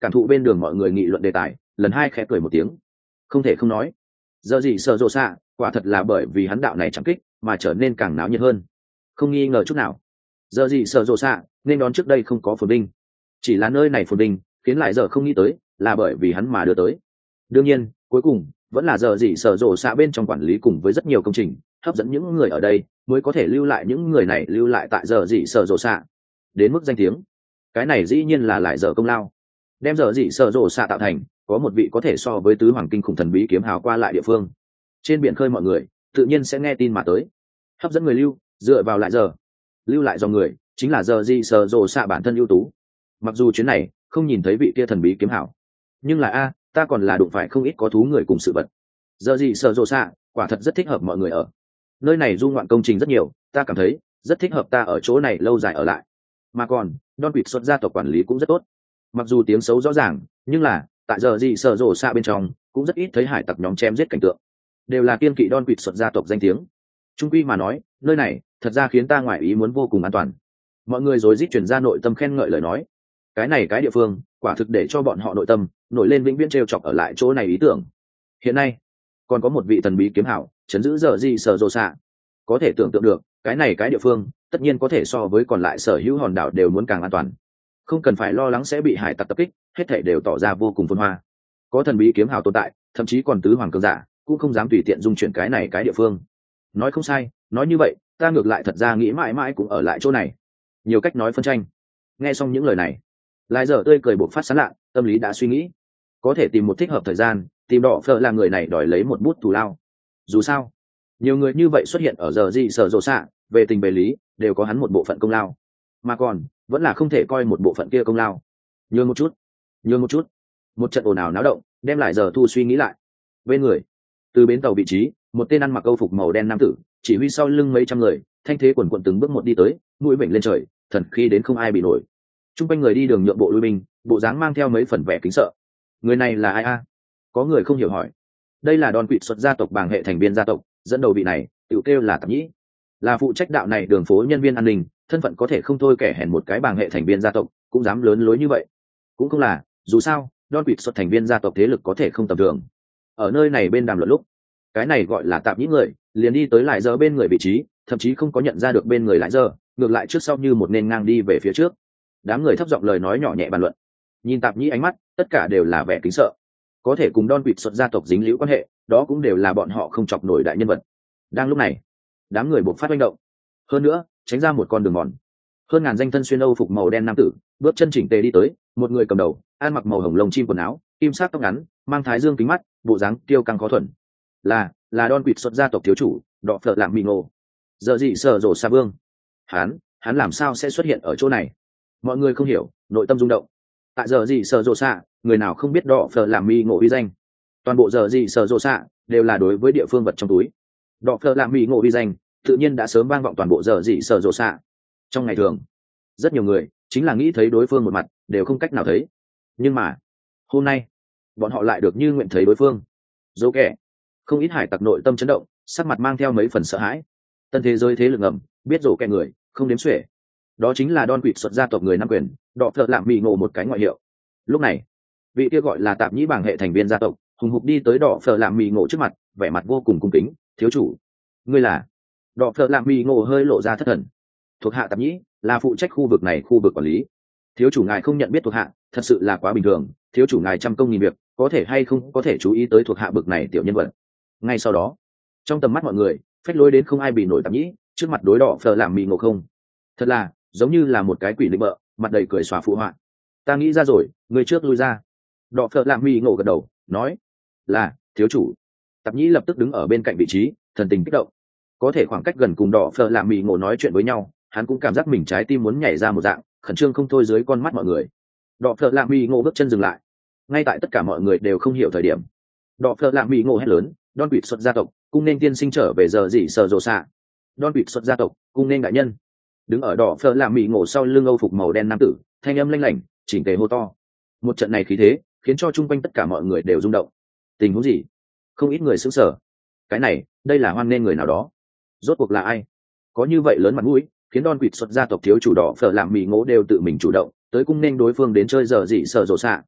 Speaker 1: cảm thụ bên đường mọi người nghị luận đề tài, lần hai khẽ cười một tiếng. Không thể không nói, giờ gì sợ rộ xạ quả thật là bởi vì hắn đạo này chẳng kích mà trở nên càng náo nhiệt hơn. Không nghi ngờ chút nào, giờ gì sợ rộ xạ nên đón trước đây không có phồn vinh, chỉ là nơi này phồn vinh khiến lại giờ không nghĩ tới là bởi vì hắn mà đưa tới. Đương nhiên cuối cùng vẫn là giờ gì sợ rộ xạ bên trong quản lý cùng với rất nhiều công trình hấp dẫn những người ở đây mới có thể lưu lại những người này lưu lại tại giờ gì sợ rộ xạ đến mức danh tiếng. Cái này dĩ nhiên là lại giờ công lao, đem giờ gì sợ rộ xạ tạo thành có một vị có thể so với tứ hoàng kinh khủng thần bí kiếm hào qua lại địa phương. Trên biển khơi mọi người tự nhiên sẽ nghe tin mà tới, hấp dẫn người lưu dựa vào lại giờ lưu lại dòng người chính là giờ gì sợ rộ xạ bản thân ưu tú. Mặc dù chuyến này không nhìn thấy vị kia thần bí kiếm hào, nhưng là a ta còn là đụng phải không ít có thú người cùng sự vật. Giờ gì sợ rộ xạ quả thật rất thích hợp mọi người ở nơi này, du ngoạn công trình rất nhiều, ta cảm thấy rất thích hợp ta ở chỗ này lâu dài ở lại. Mà còn Don Quixote xuất gia tộc quản lý cũng rất tốt, mặc dù tiếng xấu rõ ràng nhưng là tại giờ gì sợ rộ xạ bên trong cũng rất ít thấy hải tặc nhóm chém giết cảnh tượng, đều là kiên kỵ Don Quixote xuất gia tộc danh tiếng. Trung quy mà nói, nơi này thật ra khiến ta ngoài ý muốn vô cùng an toàn. Mọi người rối rít truyền ra nội tâm khen ngợi lời nói. Cái này cái địa phương quả thực để cho bọn họ nội tâm nổi lên vĩnh viễn trêu chọc ở lại chỗ này ý tưởng. Hiện nay còn có một vị thần bí kiếm hảo chấn giữ giờ gì sợ rộ xạ, có thể tưởng tượng được cái này cái địa phương tất nhiên có thể so với còn lại sở hữu hòn đảo đều muốn càng an toàn, không cần phải lo lắng sẽ bị hải tặc tập kích, hết thảy đều tỏ ra vô cùng phồn hoa. Có thần bí kiếm hào tồn tại, thậm chí còn tứ hoàng cường giả cũng không dám tùy tiện dung chuyển cái này cái địa phương. Nói không sai, nói như vậy ta ngược lại thật ra nghĩ mãi mãi cũng ở lại chỗ này. Nhiều cách nói phân tranh. Nghe xong những lời này, lại giờ tươi cười bộc phát sán lạ, tâm lý đã suy nghĩ có thể tìm một thích hợp thời gian tìm đỏ phở là người này đòi lấy một bút thù lao. Dù sao nhiều người như vậy xuất hiện ở giờ gì sở rộ xạ, về tình về lý đều có hắn một bộ phận công lao, mà còn vẫn là không thể coi một bộ phận kia công lao. Nhường một chút, nhường một chút. Một trận ồn ào náo động đem lại giờ thu suy nghĩ lại. Bên người từ bến tàu vị trí, một tên ăn mặc câu phục màu đen nam tử chỉ huy sau lưng mấy trăm người, thanh thế quần quần từng bước một đi tới, mũi bệnh lên trời, thần khi đến không ai bị nổi. Trung quanh người đi đường nhượng bộ lui binh, bộ dáng mang theo mấy phần vẻ kính sợ. Người này là ai a? Có người không hiểu hỏi. Đây là Don Quixote gia tộc bảng hệ thành viên gia tộc, dẫn đầu vị này tự kêu là Tạp Nhĩ, là phụ trách đạo này đường phố nhân viên an ninh, thân phận có thể không thôi kẻ hèn một cái bảng hệ thành viên gia tộc cũng dám lớn lối như vậy. Cũng không là, dù sao Don Quixote thành viên gia tộc thế lực có thể không tầm thường. Ở nơi này bên đàm luận lúc, cái này gọi là Tạp Nhĩ người liền đi tới lại giờ bên người vị trí, thậm chí không có nhận ra được bên người lại giờ, ngược lại trước sau như một nền ngang đi về phía trước. Đám người thấp giọng lời nói nhỏ nhẹ bàn luận, nhìn Tạp Nhĩ ánh mắt tất cả đều là vẻ kính sợ. Có thể cùng Don Quixote gia tộc dính liễu quan hệ, đó cũng đều là bọn họ không chọc nổi đại nhân vật. Đang lúc này, đám người buộc phát manh động, hơn nữa tránh ra một con đường mòn. Hơn ngàn danh thân xuyên âu phục màu đen nam tử bước chân chỉnh tề đi tới, một người cầm đầu ăn mặc màu hồng lông chim quần áo, kim sắc tóc ngắn, mang thái dương kính mắt, bộ dáng kiêu căng khó thuần. Là là Don Quixote gia tộc thiếu chủ, Đọ Phợ Lạm Mì Ngộ. Giờ gì sở rộ xa vương? Hắn, hắn làm sao sẽ xuất hiện ở chỗ này? Mọi người không hiểu, nội tâm rung động. Tại giờ gì sở rộ xạ, người nào không biết Đọ Phợ Lạm Mì Ngộ uy danh? Toàn bộ giờ gì sở rộ xạ đều là đối với địa phương vật trong túi. Đọ Phợ Lạm Mì Ngộ uy danh tự nhiên đã sớm vang vọng toàn bộ giờ gì sở rộ xạ. Trong ngày thường, rất nhiều người chính là nghĩ thấy đối phương một mặt đều không cách nào thấy, nhưng mà hôm nay bọn họ lại được như nguyện thấy đối phương. Dấu kẻ không ít hải tặc nội tâm chấn động, sắc mặt mang theo mấy phần sợ hãi. Tân thế giới thế lực ngầm biết rổ kẻ người không đếm xuể, đó chính là Don Quixote gia tộc người nam quyền, Đọ Phợ Lạm Mì Ngộ một cái ngoại hiệu. Lúc này vị kia gọi là Tạp Nhĩ bảng hệ thành viên gia tộc hùng hục đi tới Đọ Phợ Lạm Mì Ngộ trước mặt, vẻ mặt vô cùng cung kính. Thiếu chủ, ngươi là? Đọ Phợ Lạm Mì Ngộ hơi lộ ra thất thần. Thuộc hạ Tạp Nhĩ, là phụ trách khu vực này khu vực quản lý. Thiếu chủ ngài không nhận biết thuộc hạ thật sự là quá bình thường, thiếu chủ ngài trăm công nghìn việc, có thể hay không có thể chú ý tới thuộc hạ bực này tiểu nhân vật. Ngay sau đó, trong tầm mắt mọi người phách lối đến không ai bị nổi Tạp Nhĩ trước mặt đối Đọ Phợ Lạm Mì Ngộ không thật là giống như là một cái quỷ định bợ, mặt đầy cười xòa phụ họa. Ta nghĩ ra rồi, người trước lui ra. Đọ Phợ Lạm Mì Ngộ gật đầu nói, là thiếu chủ. Tạp Nhĩ lập tức đứng ở bên cạnh vị trí, thần tình kích động. Có thể khoảng cách gần cùng Đọ Phợ Lạm Mì Ngộ nói chuyện với nhau, hắn cũng cảm giác mình trái tim muốn nhảy ra một dạng, khẩn trương không thôi dưới con mắt mọi người. Đọ Phợ Lạm Mì Ngộ bước chân dừng lại, ngay tại tất cả mọi người đều không hiểu thời điểm, Đọ Phợ Lạm Mì Ngộ hét lớn, Don Quixote gia tộc cung nên tiên sinh trở về giờ gì sở rộ xạ. Don Quixote gia tộc cung nên đại nhân. Đứng ở Đọ Phợ Lạm Mì Ngộ sau lưng âu phục màu đen nam tử, thanh âm lanh lảnh chỉnh tề hô to. Một trận này khí thế khiến cho chung quanh tất cả mọi người đều rung động. Tình huống gì? Không ít người sững sờ. Cái này, đây là hoan nên người nào đó. Rốt cuộc là ai? Có như vậy lớn mặt mũi, khiến Don Quixote gia tộc thiếu chủ Đọ Phợ Lạm Mì Ngộ đều tự mình chủ động tới cung nên đối phương đến chơi giờ gì sở rộ xạ.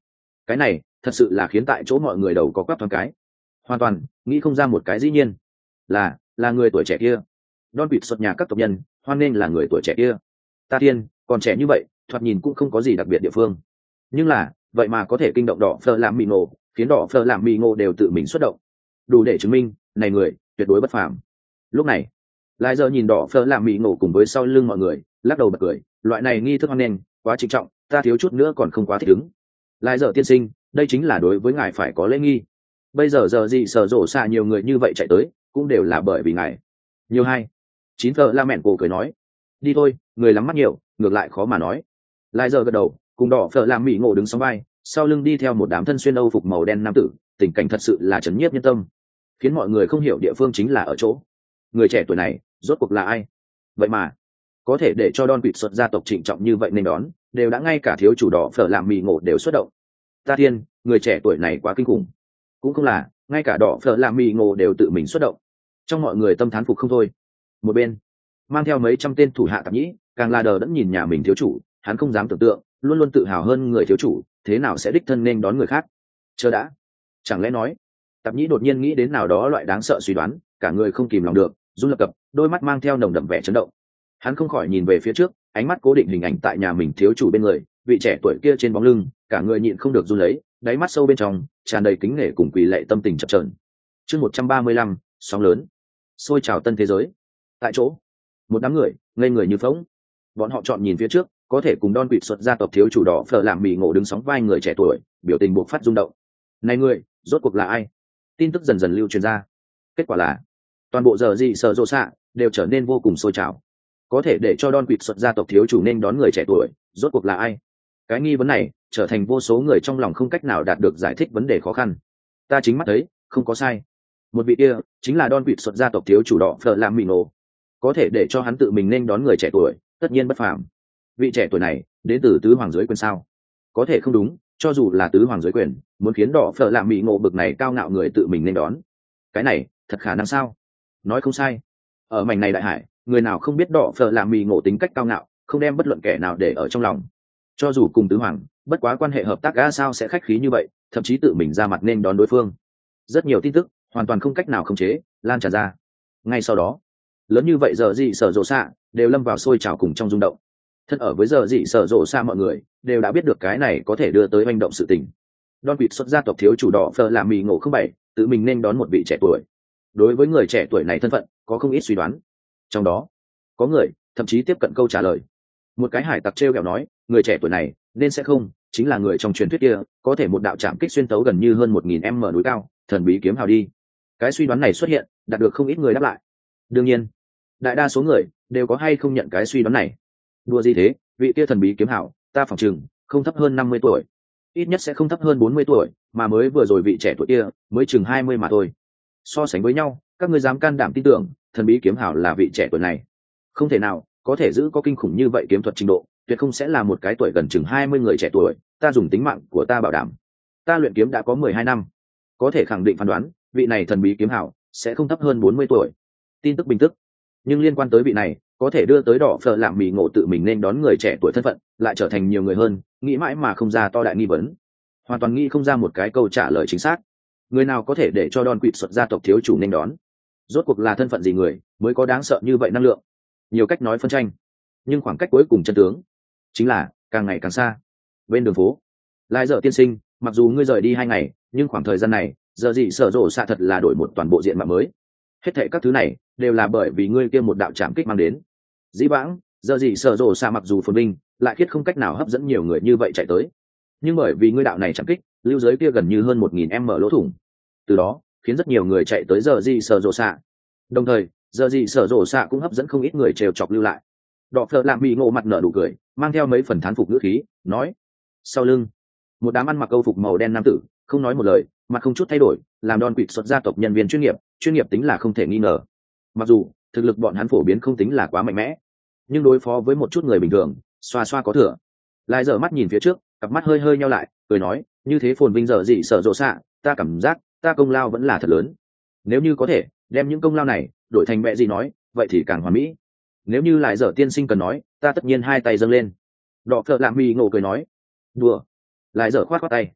Speaker 1: cái này thật sự là khiến tại chỗ mọi người đầu có quắp thoáng cái, hoàn toàn nghĩ không ra một cái dĩ nhiên là là người tuổi trẻ kia. Don Quixote xuất nhà các tộc nhân hoan nghênh là người tuổi trẻ kia. Ta thiên, còn trẻ như vậy, thoạt nhìn cũng không có gì đặc biệt địa phương, nhưng là vậy mà có thể kinh động đỏ phơ làm mì ngộ, khiến đỏ phơ làm mì ngộ đều tự mình xuất động, đủ để chứng minh này người tuyệt đối bất phàm. Lúc này lại giờ nhìn đỏ phơ làm mì ngộ cùng với sau lưng mọi người lắc đầu bật cười, loại này nghi thức hoan nghênh quá trịnh trọng, ta thiếu chút nữa còn không quá thích ứng. Lại giờ tiên sinh, đây chính là đối với ngài phải có lễ nghi. Bây giờ giờ gì sở rộ xạ nhiều người như vậy chạy tới cũng đều là bởi vì ngài. Nhiều hay chín thợ la mẹn cổ cười nói, đi thôi, người lắm mắt nhiều, ngược lại khó mà nói. Lại giờ gật đầu, cùng đỏ phở làm mỹ ngộ đứng sóng vai, sau lưng đi theo một đám thân xuyên âu phục màu đen nam tử, tình cảnh thật sự là chấn nhiếp nhân tâm, khiến mọi người không hiểu địa phương chính là ở chỗ người trẻ tuổi này rốt cuộc là ai, vậy mà có thể để cho Don Quixote gia tộc trịnh trọng như vậy nên đón, đều đã ngay cả thiếu chủ đỏ phở làm mỹ ngộ đều xuất động. Ta thiên, người trẻ tuổi này quá kinh khủng, cũng không là ngay cả đỏ phở làm mỹ ngộ đều tự mình xuất động, trong mọi người tâm thán phục không thôi. Một bên mang theo mấy trăm tên thủ hạ tạp nhĩ càng là đờ đẫn nhìn nhà mình thiếu chủ, hắn không dám tưởng tượng luôn luôn tự hào hơn người thiếu chủ thế nào sẽ đích thân nên đón người khác. Chờ đã, chẳng lẽ nói tạp nhĩ đột nhiên nghĩ đến nào đó loại đáng sợ suy đoán, cả người không kìm lòng được run lập cập, đôi mắt mang theo nồng đậm vẻ chấn động. Hắn không khỏi nhìn về phía trước, ánh mắt cố định hình ảnh tại nhà mình thiếu chủ bên người, vị trẻ tuổi kia trên bóng lưng, cả người nhịn không được run lấy, đáy mắt sâu bên trong tràn đầy kính nể cùng quỳ lệ tâm tình chập chờn. Chương một trăm ba mươi lăm, sóng lớn xôi trào tân thế giới. Tại chỗ một đám người ngây người như phỗng, bọn họ chọn nhìn phía trước, có thể cùng Don Quixote gia tộc thiếu chủ đỏ phở làm mì ngộ đứng sóng vai người trẻ tuổi, biểu tình buộc phát rung động. Này người rốt cuộc là ai? Tin tức dần dần lưu truyền ra, kết quả là toàn bộ giờ gì sở rộ xạ đều trở nên vô cùng sôi trào. Có thể để cho Don Quixote gia tộc thiếu chủ nên đón người trẻ tuổi, rốt cuộc là ai? Cái nghi vấn này trở thành vô số người trong lòng không cách nào đạt được giải thích vấn đề khó khăn. Ta chính mắt thấy, không có sai. Một vị kia chính là Don Quixote gia tộc thiếu chủ đỏ phở làm mì ngộ. Có thể để cho hắn tự mình nên đón người trẻ tuổi, tất nhiên bất phàm. Vị trẻ tuổi này đến từ tứ hoàng giới quyền sao? Có thể không đúng, cho dù là tứ hoàng giới quyền, muốn khiến đỏ phở làm mì ngộ bực này cao ngạo người tự mình nên đón, cái này thật khả năng sao? Nói không sai, ở mảnh này đại hải, người nào không biết đỏ phở làm mì ngộ tính cách cao ngạo, không đem bất luận kẻ nào để ở trong lòng. Cho dù cùng tứ hoàng, bất quá quan hệ hợp tác ra sao sẽ khách khí như vậy, thậm chí tự mình ra mặt nên đón đối phương. Rất nhiều tin tức hoàn toàn không cách nào khống chế lan tràn ra. Ngay sau đó, lớn như vậy giờ gì sở rộ xạ đều lâm vào sôi trào cùng trong rung động. Thân ở với giờ gì sở rộ xạ mọi người đều đã biết được cái này có thể đưa tới hành động sự tình. Don Quixote gia tộc thiếu chủ đỏ phở làm mì ngộ không bảy tự mình nên đón một vị trẻ tuổi. Đối với người trẻ tuổi này thân phận có không ít suy đoán, trong đó có người thậm chí tiếp cận câu trả lời. Một cái hải tặc trêu ghẹo nói, người trẻ tuổi này nên sẽ không chính là người trong truyền thuyết kia, có thể một đạo chạm kích xuyên tấu gần như hơn một nghìn m núi cao, thần bí kiếm hào đi. Cái suy đoán này xuất hiện, đạt được không ít người đáp lại. Đương nhiên, đại đa số người đều có hay không nhận cái suy đoán này. Đùa gì thế, vị kia thần bí kiếm hào, ta phỏng chừng không thấp hơn năm mươi tuổi, ít nhất sẽ không thấp hơn bốn mươi tuổi, mà mới vừa rồi vị trẻ tuổi kia mới chừng hai mươi mà thôi. So sánh với nhau, các ngươi dám can đảm tin tưởng thần bí kiếm hào là vị trẻ tuổi này? Không thể nào, có thể giữ có kinh khủng như vậy kiếm thuật trình độ, tuyệt không sẽ là một cái tuổi gần chừng hai mươi người trẻ tuổi, ta dùng tính mạng của ta bảo đảm. Ta luyện kiếm đã có mười hai năm, có thể khẳng định phán đoán, vị này thần bí kiếm hào sẽ không thấp hơn bốn mươi tuổi. Tin tức bình tức, nhưng liên quan tới vị này có thể đưa tới đỏ phở làm mì ngộ tự mình nên đón người trẻ tuổi thân phận, lại trở thành nhiều người hơn nghĩ mãi mà không ra to đại nghi vấn, hoàn toàn nghĩ không ra một cái câu trả lời chính xác. Người nào có thể để cho Don Quixote gia tộc thiếu chủ nên đón? Rốt cuộc là thân phận gì người mới có đáng sợ như vậy năng lượng? Nhiều cách nói phân tranh, nhưng khoảng cách cuối cùng chân tướng chính là càng ngày càng xa. Bên đường phố, lại giờ tiên sinh, mặc dù ngươi rời đi hai ngày, nhưng khoảng thời gian này giờ gì sở rộ xạ thật là đổi một toàn bộ diện mạo mới. Hết thệ các thứ này đều là bởi vì ngươi kia một đạo chạm kích mang đến. Dĩ vãng giờ gì sở rộ xạ mặc dù phồn vinh, lại khiết không cách nào hấp dẫn nhiều người như vậy chạy tới, nhưng bởi vì ngươi đạo này chạm kích lưu giới kia gần như hơn một nghìn m lỗ thủng, từ đó khiến rất nhiều người chạy tới giờ gì sở rộ xạ. Đồng thời giờ gì sở rộ xạ cũng hấp dẫn không ít người trêu chọc lưu lại. Đỏ phở làm mì ngộ mặt nở nụ cười, mang theo mấy phần thán phục ngữ khí nói, sau lưng một đám ăn mặc câu phục màu đen nam tử không nói một lời, mặt không chút thay đổi, làm Don Quixote gia tộc nhân viên chuyên nghiệp, chuyên nghiệp tính là không thể nghi ngờ. Mặc dù thực lực bọn hắn phổ biến không tính là quá mạnh mẽ, nhưng đối phó với một chút người bình thường xoa xoa có thừa. Lại dở mắt nhìn phía trước, cặp mắt hơi hơi nhau lại, cười nói, như thế phồn vinh giờ gì sở rộ xạ, ta cảm giác ta công lao vẫn là thật lớn. Nếu như có thể đem những công lao này đổi thành mẹ gì nói, vậy thì càng hoàn mỹ. Nếu như lại dở tiên sinh cần nói, ta tất nhiên hai tay dâng lên. Đỏ phở làm mì ngộ cười nói, đùa. Lại dở khoát khoát tay,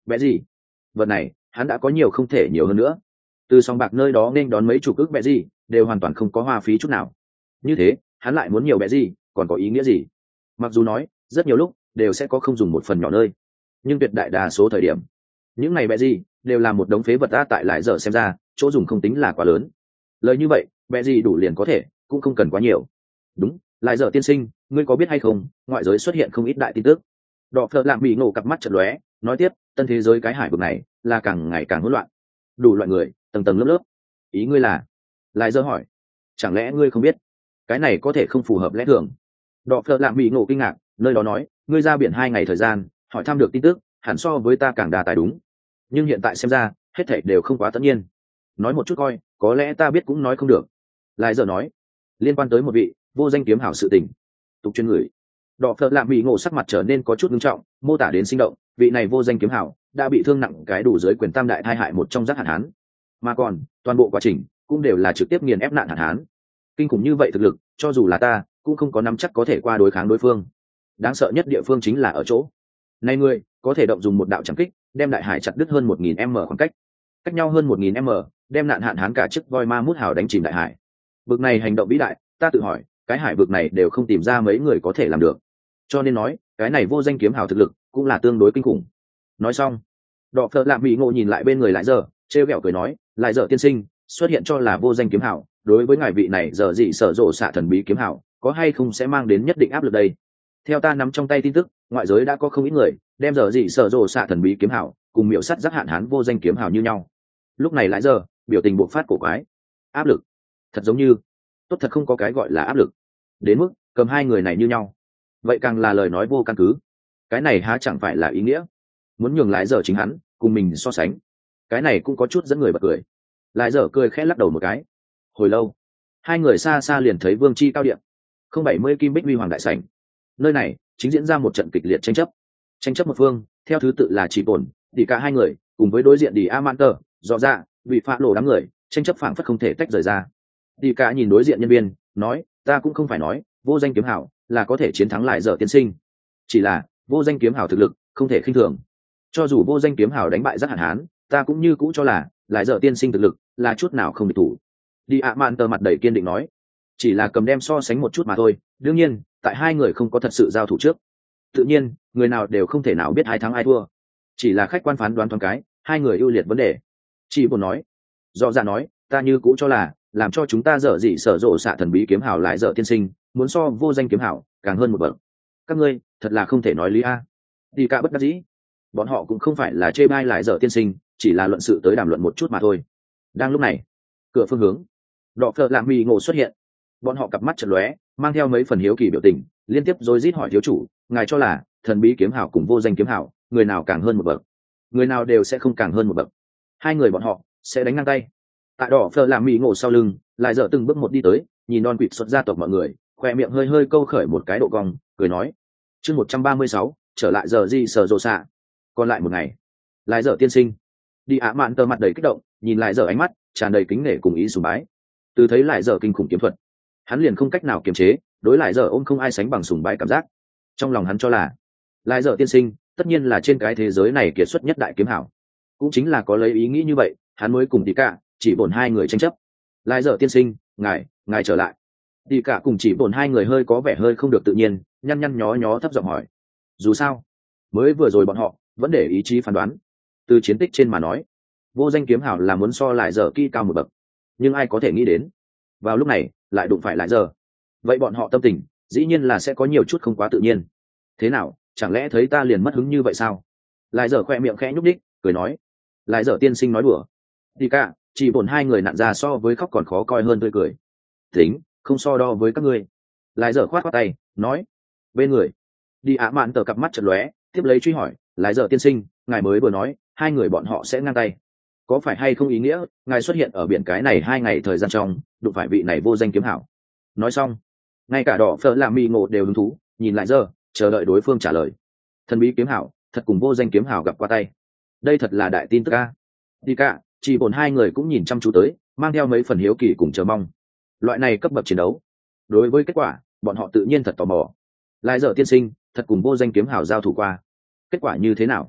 Speaker 1: Bẹ gì? Vật này hắn đã có nhiều không thể nhiều hơn nữa. Từ sòng bạc nơi đó nên đón mấy chục ức bẹ gì đều hoàn toàn không có hoa phí chút nào. Như thế hắn lại muốn nhiều bẹ gì còn có ý nghĩa gì? Mặc dù nói rất nhiều lúc đều sẽ có không dùng một phần nhỏ nơi, nhưng tuyệt đại đa số thời điểm những ngày bẹ gì đều là một đống phế vật ta tại lại giờ xem ra chỗ dùng không tính là quá lớn. Lời như vậy bẹ gì đủ liền có thể, cũng không cần quá nhiều. Đúng, lại giờ tiên sinh, ngươi có biết hay không, ngoại giới xuất hiện không ít đại tin tức. Đọ phợ lạm bị nổ cặp mắt chật lóe, nói tiếp, tân thế giới cái hải vực này là càng ngày càng hỗn loạn, đủ loại người tầng tầng lớp lớp. Ý ngươi là? Lại giờ hỏi, chẳng lẽ ngươi không biết cái này có thể không phù hợp lẽ thường? Đọ phợ lạm bị nổ kinh ngạc, nơi đó nói, ngươi ra biển hai ngày thời gian hỏi thăm được tin tức hẳn so với ta càng đa tài đúng, nhưng hiện tại xem ra hết thảy đều không quá tất nhiên. Nói một chút coi, có lẽ ta biết cũng nói không được. Lại giờ nói, liên quan tới một vị vô danh kiếm hảo sự tình. Tục chuyên người. Đọ phợ lạm bị ngộ sắc mặt trở nên có chút nghiêm trọng, mô tả đến sinh động, vị này vô danh kiếm hảo đã bị thương nặng cái đủ dưới quyền tam đại thai hại một trong giác hạn hán, mà còn toàn bộ quá trình cũng đều là trực tiếp nghiền ép nạn hạn hán. Kinh khủng như vậy thực lực, cho dù là ta cũng không có nắm chắc có thể qua đối kháng đối phương. Đáng sợ nhất địa phương chính là ở chỗ này, người có thể động dùng một đạo chẳng kích đem đại hải chặt đứt hơn một nghìn m khoảng cách, cách nhau hơn một nghìn m, đem nạn hạn hán cả chiếc voi ma mút hào đánh chìm đại hải. Vực này hành động vĩ đại, ta tự hỏi cái hải vực này đều không tìm ra mấy người có thể làm được, cho nên nói cái này vô danh kiếm hào thực lực cũng là tương đối kinh khủng. Nói xong, Đọ phợ lạm bị ngộ nhìn lại bên người lại giờ, trêu ghẹo cười nói, lại giờ tiên sinh xuất hiện cho là vô danh kiếm hào, đối với ngài vị này giờ gì sở rộ xạ thần bí kiếm hào có hay không sẽ mang đến nhất định áp lực đây. Theo ta nắm trong tay tin tức, ngoại giới đã có không ít người đem giờ gì sở rộ xạ thần bí kiếm hào cùng miểu sắt giác hạn hán vô danh kiếm hào như nhau. Lúc này lại giờ biểu tình bộc phát cổ quái. Áp lực? Thật giống như tốt thật không có cái gọi là áp lực, đến mức cầm hai người này như nhau, vậy càng là lời nói vô căn cứ. Cái này há chẳng phải là ý nghĩa muốn nhường lại giờ chính hắn cùng mình so sánh? Cái này cũng có chút dẫn người bật cười. Lại giờ cười khẽ lắc đầu một cái. Hồi lâu, hai người xa xa liền thấy vương chi cao điện không bảy mươi kim bích huy hoàng đại sảnh. Nơi này chính diễn ra một trận kịch liệt tranh chấp. Tranh chấp một phương theo thứ tự là chỉ bổn thì cả hai người cùng với đối diện đi Amanter dò ra vì phá lộ đám người, tranh chấp phảng phất không thể tách rời ra. Đi cả nhìn đối diện nhân viên nói, ta cũng không phải nói vô danh kiếm hảo là có thể chiến thắng lại giờ tiên sinh, chỉ là vô danh kiếm hảo thực lực không thể khinh thường. Cho dù vô danh kiếm hảo đánh bại giác hạn hán, ta cũng như cũ cho là lại giờ tiên sinh thực lực là chút nào không địch thủ. Đi ạ mạn tờ mặt đầy kiên định nói, chỉ là cầm đem so sánh một chút mà thôi. Đương nhiên tại hai người không có thật sự giao thủ trước, tự nhiên người nào đều không thể nào biết ai thắng ai thua, chỉ là khách quan phán đoán thoáng cái hai người ưu liệt vấn đề. Chị buồn nói, rõ ràng nói, ta như cũ cho là làm cho chúng ta dở dị sở rộ xạ thần bí kiếm hảo lại dở tiên sinh muốn so vô danh kiếm hảo càng hơn một bậc. Các ngươi thật là không thể nói lý a. Đi cả bất đắc dĩ, bọn họ cũng không phải là chê bai lại dở tiên sinh, chỉ là luận sự tới đàm luận một chút mà thôi. Đang lúc này, cửa phương hướng Đọ phợ lạm mì ngộ xuất hiện, bọn họ cặp mắt chật lóe, mang theo mấy phần hiếu kỳ biểu tình, liên tiếp rối rít hỏi thiếu chủ, ngài cho là thần bí kiếm hảo cùng vô danh kiếm hảo người nào càng hơn một bậc? Người nào đều sẽ không càng hơn một bậc, hai người bọn họ sẽ đánh ngang tay. Tại Đọ phợ lạm mì ngộ sau lưng lại dở từng bước một đi tới, nhìn non quỵt xuất gia tộc mọi người, khoe miệng hơi hơi câu khởi một cái độ cong, cười nói, chương một trăm ba mươi sáu trở lại giờ gì sở rộ xạ, còn lại một ngày. Lại dở tiên sinh. Đi ạ mạn tờ mặt đầy kích động, nhìn lại dở ánh mắt tràn đầy kính nể cùng ý sùng bái. Từ thấy lại dở kinh khủng kiếm thuật, hắn liền không cách nào kiềm chế, đối lại dở ôm không ai sánh bằng sùng bái cảm giác. Trong lòng hắn cho là lại dở tiên sinh tất nhiên là trên cái thế giới này kiệt xuất nhất đại kiếm hảo, cũng chính là có lấy ý nghĩ như vậy hắn mới cùng đi cả chỉ bổn hai người tranh chấp. Lại dở tiên sinh, ngài ngài trở lại. Đi cả cùng chỉ bổn hai người hơi có vẻ hơi không được tự nhiên, nhăn nhăn nhó nhó thấp giọng hỏi. Dù sao mới vừa rồi bọn họ vẫn để ý chí phán đoán, từ chiến tích trên mà nói vô danh kiếm hảo là muốn so lại giờ kỹ cao một bậc, nhưng ai có thể nghĩ đến vào lúc này lại đụng phải lại giờ. Vậy bọn họ tâm tình dĩ nhiên là sẽ có nhiều chút không quá tự nhiên. Thế nào, chẳng lẽ thấy ta liền mất hứng như vậy sao? Lại giờ khoe miệng khẽ nhúc đích cười nói. Lại giờ tiên sinh nói đùa. Đi cả chỉ bổn hai người nặn ra so với khóc còn khó coi hơn tươi cười. Tính không so đo với các ngươi. Lại giờ khoát khoát tay nói. Bên người đi ạ mạn tờ cặp mắt chật lóe, tiếp lấy truy hỏi, lại giờ tiên sinh, ngài mới vừa nói hai người bọn họ sẽ ngang tay, có phải hay không ý nghĩa ngài xuất hiện ở biển cái này hai ngày thời gian trong đụng phải vị này vô danh kiếm hảo? Nói xong, ngay cả Đỏ phở làm mì ngộ đều hứng thú nhìn lại giờ, chờ đợi đối phương trả lời. Thần bí kiếm hảo thật cùng vô danh kiếm hảo gặp qua tay, đây thật là đại tin tức a. Đi cả chỉ bổn hai người cũng nhìn chăm chú tới, mang theo mấy phần hiếu kỳ cùng chờ mong. Loại này cấp bậc chiến đấu, đối với kết quả bọn họ tự nhiên thật tò mò. Lại giờ tiên sinh thật cùng vô danh kiếm hảo giao thủ qua, kết quả như thế nào?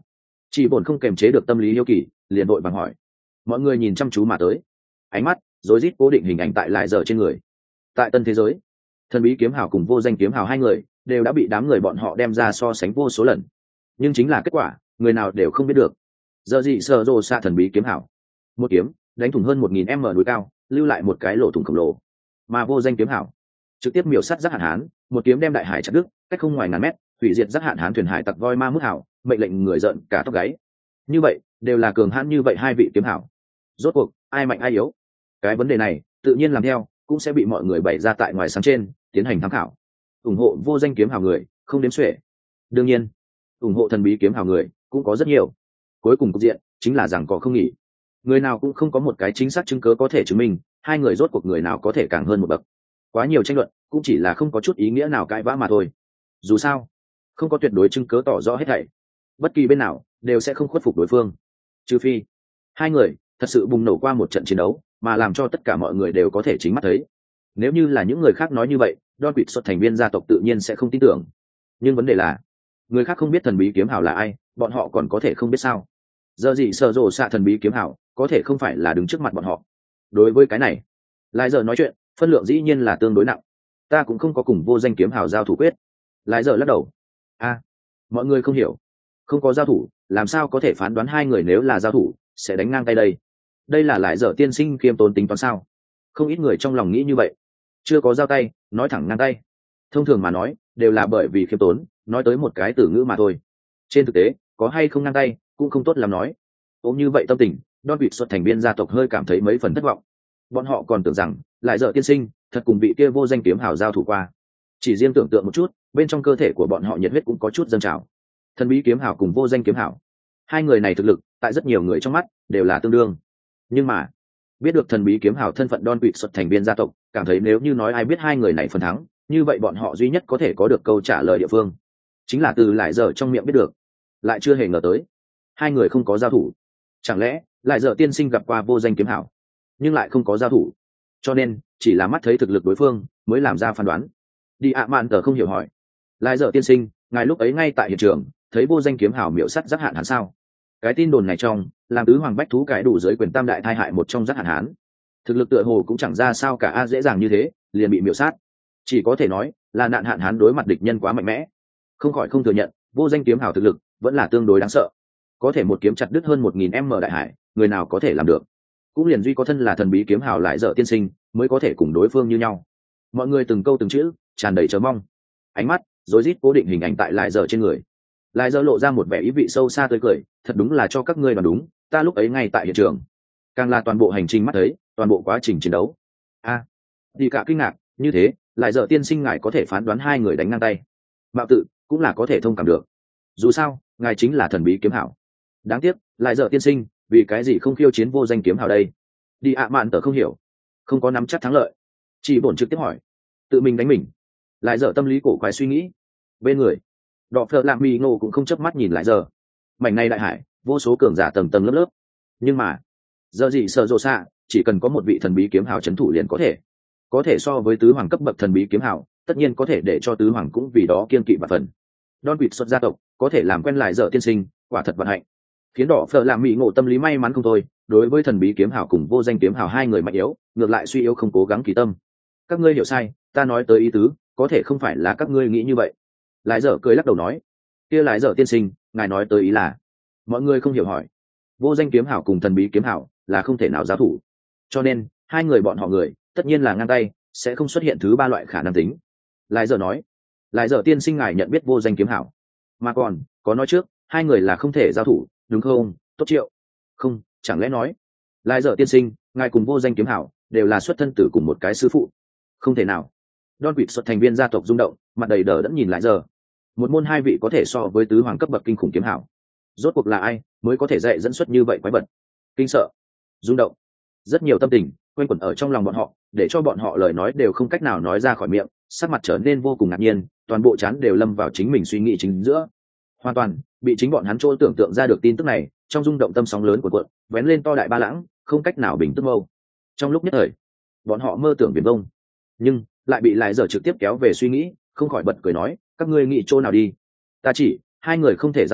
Speaker 1: Chỉ bổn không kềm chế được tâm lý hiếu kỳ, liền vội vàng hỏi. Mọi người nhìn chăm chú mà tới, ánh mắt rối rít cố định hình ảnh tại lại giờ trên người. Tại tân thế giới, thần bí kiếm hào cùng vô danh kiếm hào hai người đều đã bị đám người bọn họ đem ra so sánh vô số lần, nhưng chính là kết quả người nào đều không biết được. Giờ gì sờ rồ xạ thần bí kiếm hào, một kiếm đánh thủng hơn một nghìn m núi cao, lưu lại một cái lỗ thủng khổng lồ. Mà vô danh kiếm hào trực tiếp miểu sát giác hạn hán, một kiếm đem đại hải chặt đứt, cách không ngoài ngàn mét, hủy diệt giác hạn hán thuyền hải tặc voi ma mức hảo, mệnh lệnh người giận cả tóc gáy. Như vậy đều là cường hãn như vậy hai vị kiếm hảo, rốt cuộc ai mạnh ai yếu, cái vấn đề này tự nhiên làm theo cũng sẽ bị mọi người bày ra tại ngoài sáng trên tiến hành tham khảo. Ủng hộ vô danh kiếm hào người không đếm xuể, đương nhiên ủng hộ thần bí kiếm hào người cũng có rất nhiều. Cuối cùng cục diện chính là rằng có không nghỉ, người nào cũng không có một cái chính xác chứng cớ có thể chứng minh hai người rốt cuộc người nào có thể càng hơn một bậc. Quá nhiều tranh luận cũng chỉ là không có chút ý nghĩa nào cãi vã mà thôi. Dù sao không có tuyệt đối chứng cớ tỏ rõ hết thảy, bất kỳ bên nào đều sẽ không khuất phục đối phương, trừ phi hai người thật sự bùng nổ qua một trận chiến đấu mà làm cho tất cả mọi người đều có thể chính mắt thấy. Nếu như là những người khác nói như vậy, Don Quixote xuất thành viên gia tộc tự nhiên sẽ không tin tưởng. Nhưng vấn đề là người khác không biết thần bí kiếm hào là ai, bọn họ còn có thể không biết sao? Giờ gì sợ rồ xạ thần bí kiếm hào có thể không phải là đứng trước mặt bọn họ. Đối với cái này, lại giờ nói chuyện phân lượng dĩ nhiên là tương đối nặng. Ta cũng không có cùng vô danh kiếm hào giao thủ quyết. Lại giờ lắc đầu. A, à, mọi người không hiểu, không có giao thủ làm sao có thể phán đoán hai người nếu là giao thủ sẽ đánh ngang tay đây? Đây là lại giờ tiên sinh khiêm tốn tính toán sao? Không ít người trong lòng nghĩ như vậy. Chưa có giao tay nói thẳng ngang tay, thông thường mà nói đều là bởi vì khiêm tốn nói tới một cái từ ngữ mà thôi. Trên thực tế có hay không ngang tay cũng không tốt làm nói. Ôm như vậy tâm tình, Don Quixote xuất thành viên gia tộc hơi cảm thấy mấy phần thất vọng. Bọn họ còn tưởng rằng lại giờ tiên sinh thật cùng vị kia vô danh kiếm hào giao thủ qua. Chỉ riêng tưởng tượng một chút, bên trong cơ thể của bọn họ nhiệt huyết cũng có chút dâng trào. Thần bí kiếm hào cùng vô danh kiếm hào, hai người này thực lực tại rất nhiều người trong mắt đều là tương đương. Nhưng mà biết được thần bí kiếm hào thân phận Don Quixote xuất thành viên gia tộc, cảm thấy nếu như nói ai biết hai người này phần thắng, như vậy bọn họ duy nhất có thể có được câu trả lời địa phương chính là từ lại giờ trong miệng biết được. Lại chưa hề ngờ tới hai người không có giao thủ. Chẳng lẽ lại giờ tiên sinh gặp qua vô danh kiếm hào nhưng lại không có giao thủ, cho nên chỉ là mắt thấy thực lực đối phương mới làm ra phán đoán? Đi ạ mạn tờ không hiểu hỏi. Lại giờ tiên sinh, ngài lúc ấy ngay tại hiện trường thấy vô danh kiếm hào miểu sát giác hạn hán sao? Cái tin đồn này trong làm tứ hoàng bách thú cái đủ dưới quyền tam đại thai hại một trong giác hạn hán, thực lực tựa hồ cũng chẳng ra sao cả, a dễ dàng như thế liền bị miểu sát. Chỉ có thể nói là nạn hạn hán đối mặt địch nhân quá mạnh mẽ, không khỏi không thừa nhận vô danh kiếm hào thực lực vẫn là tương đối đáng sợ. Có thể một kiếm chặt đứt hơn một nghìn m đại hải, người nào có thể làm được? Cũng liền duy có thân là thần bí kiếm hào lại dở tiên sinh mới có thể cùng đối phương như nhau. Mọi người từng câu từng chữ tràn đầy chờ mong, ánh mắt rối rít cố định hình ảnh tại lại dở trên người. Lại dở lộ ra một vẻ ý vị sâu xa tươi cười, thật đúng là cho các ngươi đoán đúng, ta lúc ấy ngay tại hiện trường, càng là toàn bộ hành trình mắt thấy toàn bộ quá trình chiến đấu. A, à, đi cả kinh ngạc, như thế lại dở tiên sinh ngài có thể phán đoán hai người đánh ngang tay, mạo tự cũng là có thể thông cảm được. Dù sao ngài chính là thần bí kiếm hảo. Đáng tiếc lại dở tiên sinh vì cái gì không khiêu chiến vô danh kiếm hảo đây? Đi ạ mạn tờ không hiểu, không có nắm chắc thắng lợi, chỉ bổn trực tiếp hỏi, tự mình đánh mình. Lại dở tâm lý cổ quái suy nghĩ. Bên người đọ phợ lạng mi ngô cũng không chớp mắt nhìn lại giờ. Mảnh này đại hải vô số cường giả tầng tầng lớp lớp, nhưng mà giờ gì sợ rộ xạ chỉ cần có một vị thần bí kiếm hào trấn thủ liền có thể có thể so với tứ hoàng cấp bậc thần bí kiếm hào, tất nhiên có thể để cho tứ hoàng cũng vì đó kiên kỵ và phần. Don Quixote xuất gia tộc có thể làm quen lại dở tiên sinh, quả thật vận hạnh. Khiến đỏ phở làm mỹ ngộ tâm lý may mắn không thôi. Đối với thần bí kiếm hào cùng vô danh kiếm hào hai người mạnh yếu, ngược lại suy yếu không cố gắng kỳ tâm. Các ngươi hiểu sai, ta nói tới ý tứ có thể không phải là các ngươi nghĩ như vậy. Lại dở cười lắc đầu nói, kia lại dở tiên sinh, ngài nói tới ý là? Mọi người không hiểu hỏi. Vô danh kiếm hào cùng thần bí kiếm hào là không thể nào giao thủ, cho nên hai người bọn họ người tất nhiên là ngang tay, sẽ không xuất hiện thứ ba loại khả năng tính. Lại dở nói, lại dở tiên sinh ngài nhận biết vô danh kiếm hảo, mà còn có nói trước hai người là không thể giao thủ đúng không? Tốt triệu không, chẳng lẽ nói lại dở tiên sinh ngài cùng vô danh kiếm hảo đều là xuất thân từ cùng một cái sư phụ? Không thể nào. Don Quixote xuất thành viên gia tộc rung động, mặt đầy đờ đẫn nhìn lại giờ. Một môn hai vị có thể so với tứ hoàng cấp bậc kinh khủng kiếm hảo, rốt cuộc là ai mới có thể dạy dẫn xuất như vậy quái vật? Kinh sợ, rung động, rất nhiều tâm tình quanh quẩn ở trong lòng bọn họ, để cho bọn họ lời nói đều không cách nào nói ra khỏi miệng, sắc mặt trở nên vô cùng ngạc nhiên, toàn bộ chán đều lâm vào chính mình suy nghĩ chính giữa, hoàn toàn bị chính bọn hắn chỗ tưởng tượng ra được tin tức này, trong rung động tâm sóng lớn của cuộn vén lên to đại ba lãng, không cách nào bình tức mâu. Trong lúc nhất thời bọn họ mơ tưởng viển vông, nhưng lại bị lại giờ trực tiếp kéo về suy nghĩ, không khỏi bật cười nói, các ngươi nghĩ chỗ nào đi? Ta chỉ hai người không thể giao thủ,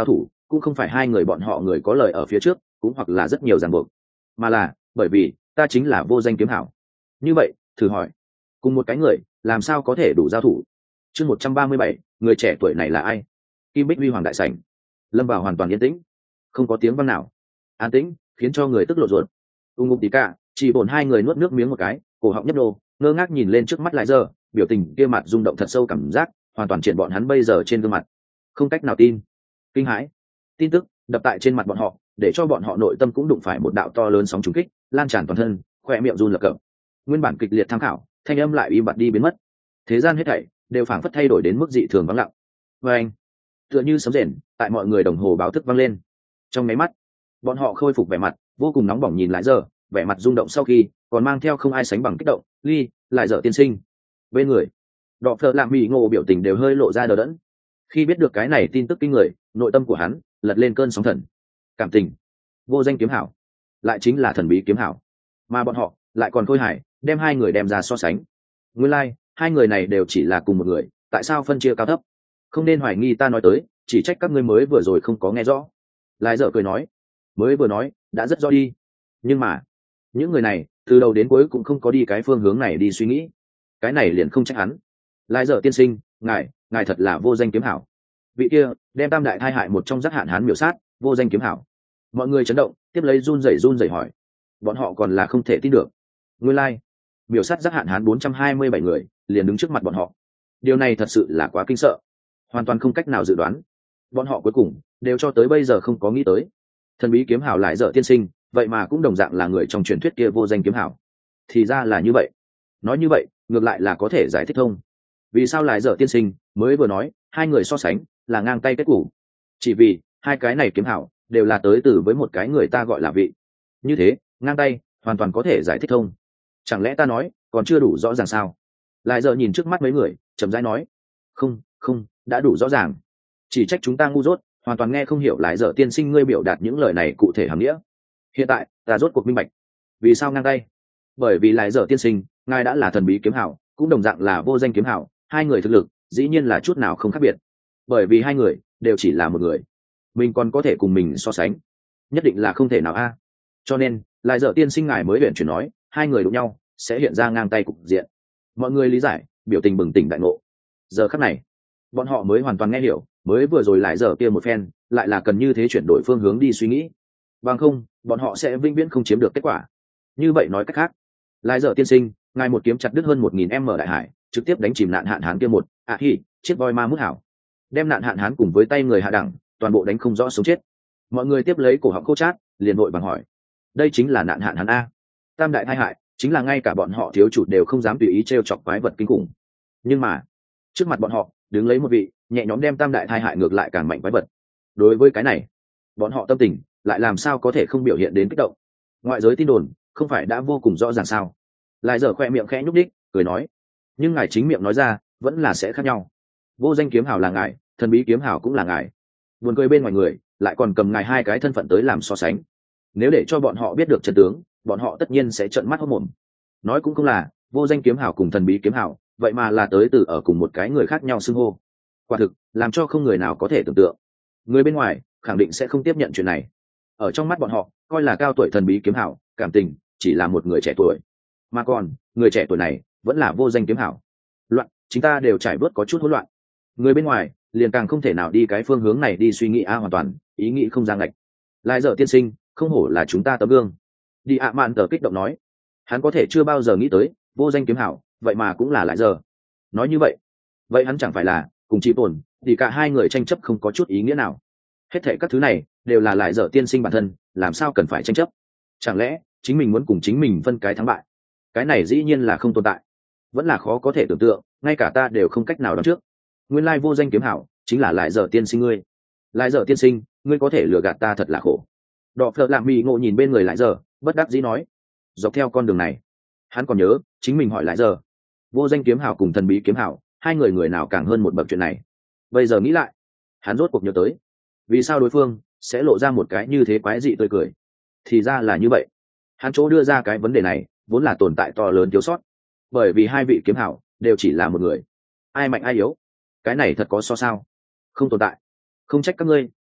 Speaker 1: cũng không phải hai người bọn họ người có lời ở phía trước cũng hoặc là rất nhiều ràng buộc, mà là bởi vì ta chính là vô danh kiếm hảo. Như vậy thử hỏi, cùng một cái người làm sao có thể đủ giao thủ? Chương một trăm ba mươi bảy, người trẻ tuổi này là ai? Kim Bích Huy Hoàng đại sảnh, lâm vào hoàn toàn yên tĩnh, không có tiếng vang nào. An tĩnh khiến cho người tức lộ ruột. Ung Ngục Tí Cả chỉ bổn hai người nuốt nước miếng một cái, cổ họng nhấp nô, ngơ ngác nhìn lên trước mắt lại giờ, biểu tình kia mặt rung động thật sâu, cảm giác hoàn toàn triển bọn hắn bây giờ trên gương mặt, không cách nào tin, kinh hãi. Tin tức đập tại trên mặt bọn họ, để cho bọn họ nội tâm cũng đụng phải một đạo to lớn sóng trùng kích, lan tràn toàn thân, khoe miệng run lập cập. Nguyên bản kịch liệt tham khảo, thanh âm lại im bặt đi biến mất. Thế gian hết thảy đều phảng phất thay đổi đến mức dị thường vắng lặng. Và anh, tựa như sấm rền, tại mọi người đồng hồ báo thức vang lên. Trong mấy mắt, bọn họ khôi phục vẻ mặt vô cùng nóng bỏng, nhìn lại giờ, vẻ mặt rung động sau khi còn mang theo không ai sánh bằng kích động. Ly, lại giờ tiên sinh. Bên người, Đọ Phở Lạm Mỹ Ngộ biểu tình đều hơi lộ ra đờ đẫn. Khi biết được cái này tin tức kinh người, nội tâm của hắn lật lên cơn sóng thần. Cảm tình, vô danh kiếm hảo, lại chính là thần bí kiếm hảo, mà bọn họ lại còn khôi hài đem hai người đem ra so sánh. Nguyên lai, like, hai người này đều chỉ là cùng một người, tại sao phân chia cao thấp? Không nên hoài nghi ta nói tới, chỉ trách các ngươi mới vừa rồi không có nghe rõ. Lại dở cười nói, mới vừa nói đã rất rõ đi, nhưng mà những người này từ đầu đến cuối cũng không có đi cái phương hướng này đi suy nghĩ, cái này liền không trách hắn. Lại dở tiên sinh, ngài ngài thật là vô danh kiếm hảo. Vị kia đem tam đại thai hại một trong giác hạn hán miểu sát, vô danh kiếm hảo. Mọi người chấn động, tiếp lấy run rẩy run rẩy hỏi, bọn họ còn là không thể tin được. Nguyên lai, like, miểu sát giác hạn hán bốn trăm hai mươi bảy người liền đứng trước mặt bọn họ. Điều này thật sự là quá kinh sợ, hoàn toàn không cách nào dự đoán. Bọn họ cuối cùng đều cho tới bây giờ không có nghĩ tới, thần bí kiếm hảo lại dở tiên sinh vậy mà cũng đồng dạng là người trong truyền thuyết kia vô danh kiếm hảo. Thì ra là như vậy. Nói như vậy ngược lại là có thể giải thích thông, vì sao lại dở tiên sinh mới vừa nói hai người so sánh là ngang tay kết củ, chỉ vì hai cái này kiếm hảo đều là tới từ với một cái người ta gọi là vị. Như thế ngang tay hoàn toàn có thể giải thích thông. Chẳng lẽ ta nói còn chưa đủ rõ ràng sao? Lại giờ nhìn trước mắt mấy người chậm rãi nói, không không đã đủ rõ ràng, chỉ trách chúng ta ngu dốt, hoàn toàn nghe không hiểu lại giờ tiên sinh ngươi biểu đạt những lời này cụ thể hàm nghĩa. Hiện tại ta rốt cuộc minh bạch vì sao ngang tay. Bởi vì lại giờ tiên sinh ngài đã là thần bí kiếm hảo, cũng đồng dạng là vô danh kiếm hảo, hai người thực lực dĩ nhiên là chút nào không khác biệt. Bởi vì hai người đều chỉ là một người, mình còn có thể cùng mình so sánh, nhất định là không thể nào a. Cho nên lại giờ tiên sinh ngài mới luyện chuyển nói hai người đụng nhau sẽ hiện ra ngang tay cục diện. Mọi người lý giải, biểu tình bừng tỉnh đại ngộ. Giờ khắc này bọn họ mới hoàn toàn nghe hiểu, mới vừa rồi lại giờ kia một phen lại là cần như thế chuyển đổi phương hướng đi suy nghĩ, bằng không bọn họ sẽ vĩnh viễn không chiếm được kết quả. Như vậy nói cách khác, lại giờ tiên sinh ngài một kiếm chặt đứt hơn một nghìn m đại hải, trực tiếp đánh chìm nạn hạn hán kia một ạ hỉ chiếc voi ma mút hảo, đem nạn hạn hán cùng với tay người hạ đẳng toàn bộ đánh không rõ sống chết. Mọi người tiếp lấy cổ họng khô chát, liền vội bằng hỏi, đây chính là nạn hạn hán a? Tam đại tai hại chính là ngay cả bọn họ thiếu chủ đều không dám tùy ý t chọc quái vật kinh khủng, nhưng mà trước mặt bọn họ đứng lấy một vị nhẹ nhõm đem tam đại tai hại ngược lại càng mạnh quái vật. Đối với cái này bọn họ tâm tình lại làm sao có thể không biểu hiện đến kích động? Ngoại giới tin đồn không phải đã vô cùng rõ ràng sao? Lại giờ khoe miệng khẽ nhúc đích cười nói, nhưng ngài chính miệng nói ra vẫn là sẽ khác nhau. Vô danh kiếm hảo là ngài, thần bí kiếm hảo cũng là ngài. Buồn cười bên ngoài người lại còn cầm ngài hai cái thân phận tới làm so sánh. Nếu để cho bọn họ biết được chân tướng, bọn họ tất nhiên sẽ trợn mắt hốt mồm. Nói cũng không là, vô danh kiếm hảo cùng thần bí kiếm hảo vậy mà là tới từ ở cùng một cái người khác nhau xưng hô. Quả thực làm cho không người nào có thể tưởng tượng. Người bên ngoài khẳng định sẽ không tiếp nhận chuyện này. Ở trong mắt bọn họ, coi là cao tuổi thần bí kiếm hảo cảm tình chỉ là một người trẻ tuổi, mà còn người trẻ tuổi này vẫn là vô danh kiếm hảo. Loạn, chúng ta đều trải bớt có chút hỗn loạn. Người bên ngoài liền càng không thể nào đi cái phương hướng này đi suy nghĩ a, hoàn toàn ý nghĩ không giang lệch. Lại giờ tiên sinh không hổ là chúng ta tấm gương. Đi ạ mạn tờ kích động nói, hắn có thể chưa bao giờ nghĩ tới vô danh kiếm hảo vậy mà cũng là lại giờ. Nói như vậy vậy hắn chẳng phải là cùng chị tồn thì cả hai người tranh chấp không có chút ý nghĩa nào. Hết thệ các thứ này đều là lại giờ tiên sinh bản thân, làm sao cần phải tranh chấp? Chẳng lẽ chính mình muốn cùng chính mình phân cái thắng bại? Cái này dĩ nhiên là không tồn tại, vẫn là khó có thể tưởng tượng, ngay cả ta đều không cách nào đoán trước. Nguyên lai vô danh kiếm hảo chính là lại giờ tiên sinh ngươi. Lại giờ tiên sinh ngươi có thể lừa gạt ta thật là khổ. Đọ Phở Lạm Mỹ Ngộ nhìn bên người lại giờ, bất đắc dĩ nói, dọc theo con đường này hắn còn nhớ chính mình hỏi lại giờ, vô danh kiếm hảo cùng thần bí kiếm hảo hai người người nào càng hơn một bậc chuyện này. Bây giờ nghĩ lại, hắn rốt cuộc nhớ tới vì sao đối phương sẽ lộ ra một cái như thế quái dị tươi cười. Thì ra là như vậy, hắn chỗ đưa ra cái vấn đề này vốn là tồn tại to lớn thiếu sót, bởi vì hai vị kiếm hảo đều chỉ là một người, ai mạnh ai yếu cái này thật có so sao? Không tồn tại. Không trách các ngươi,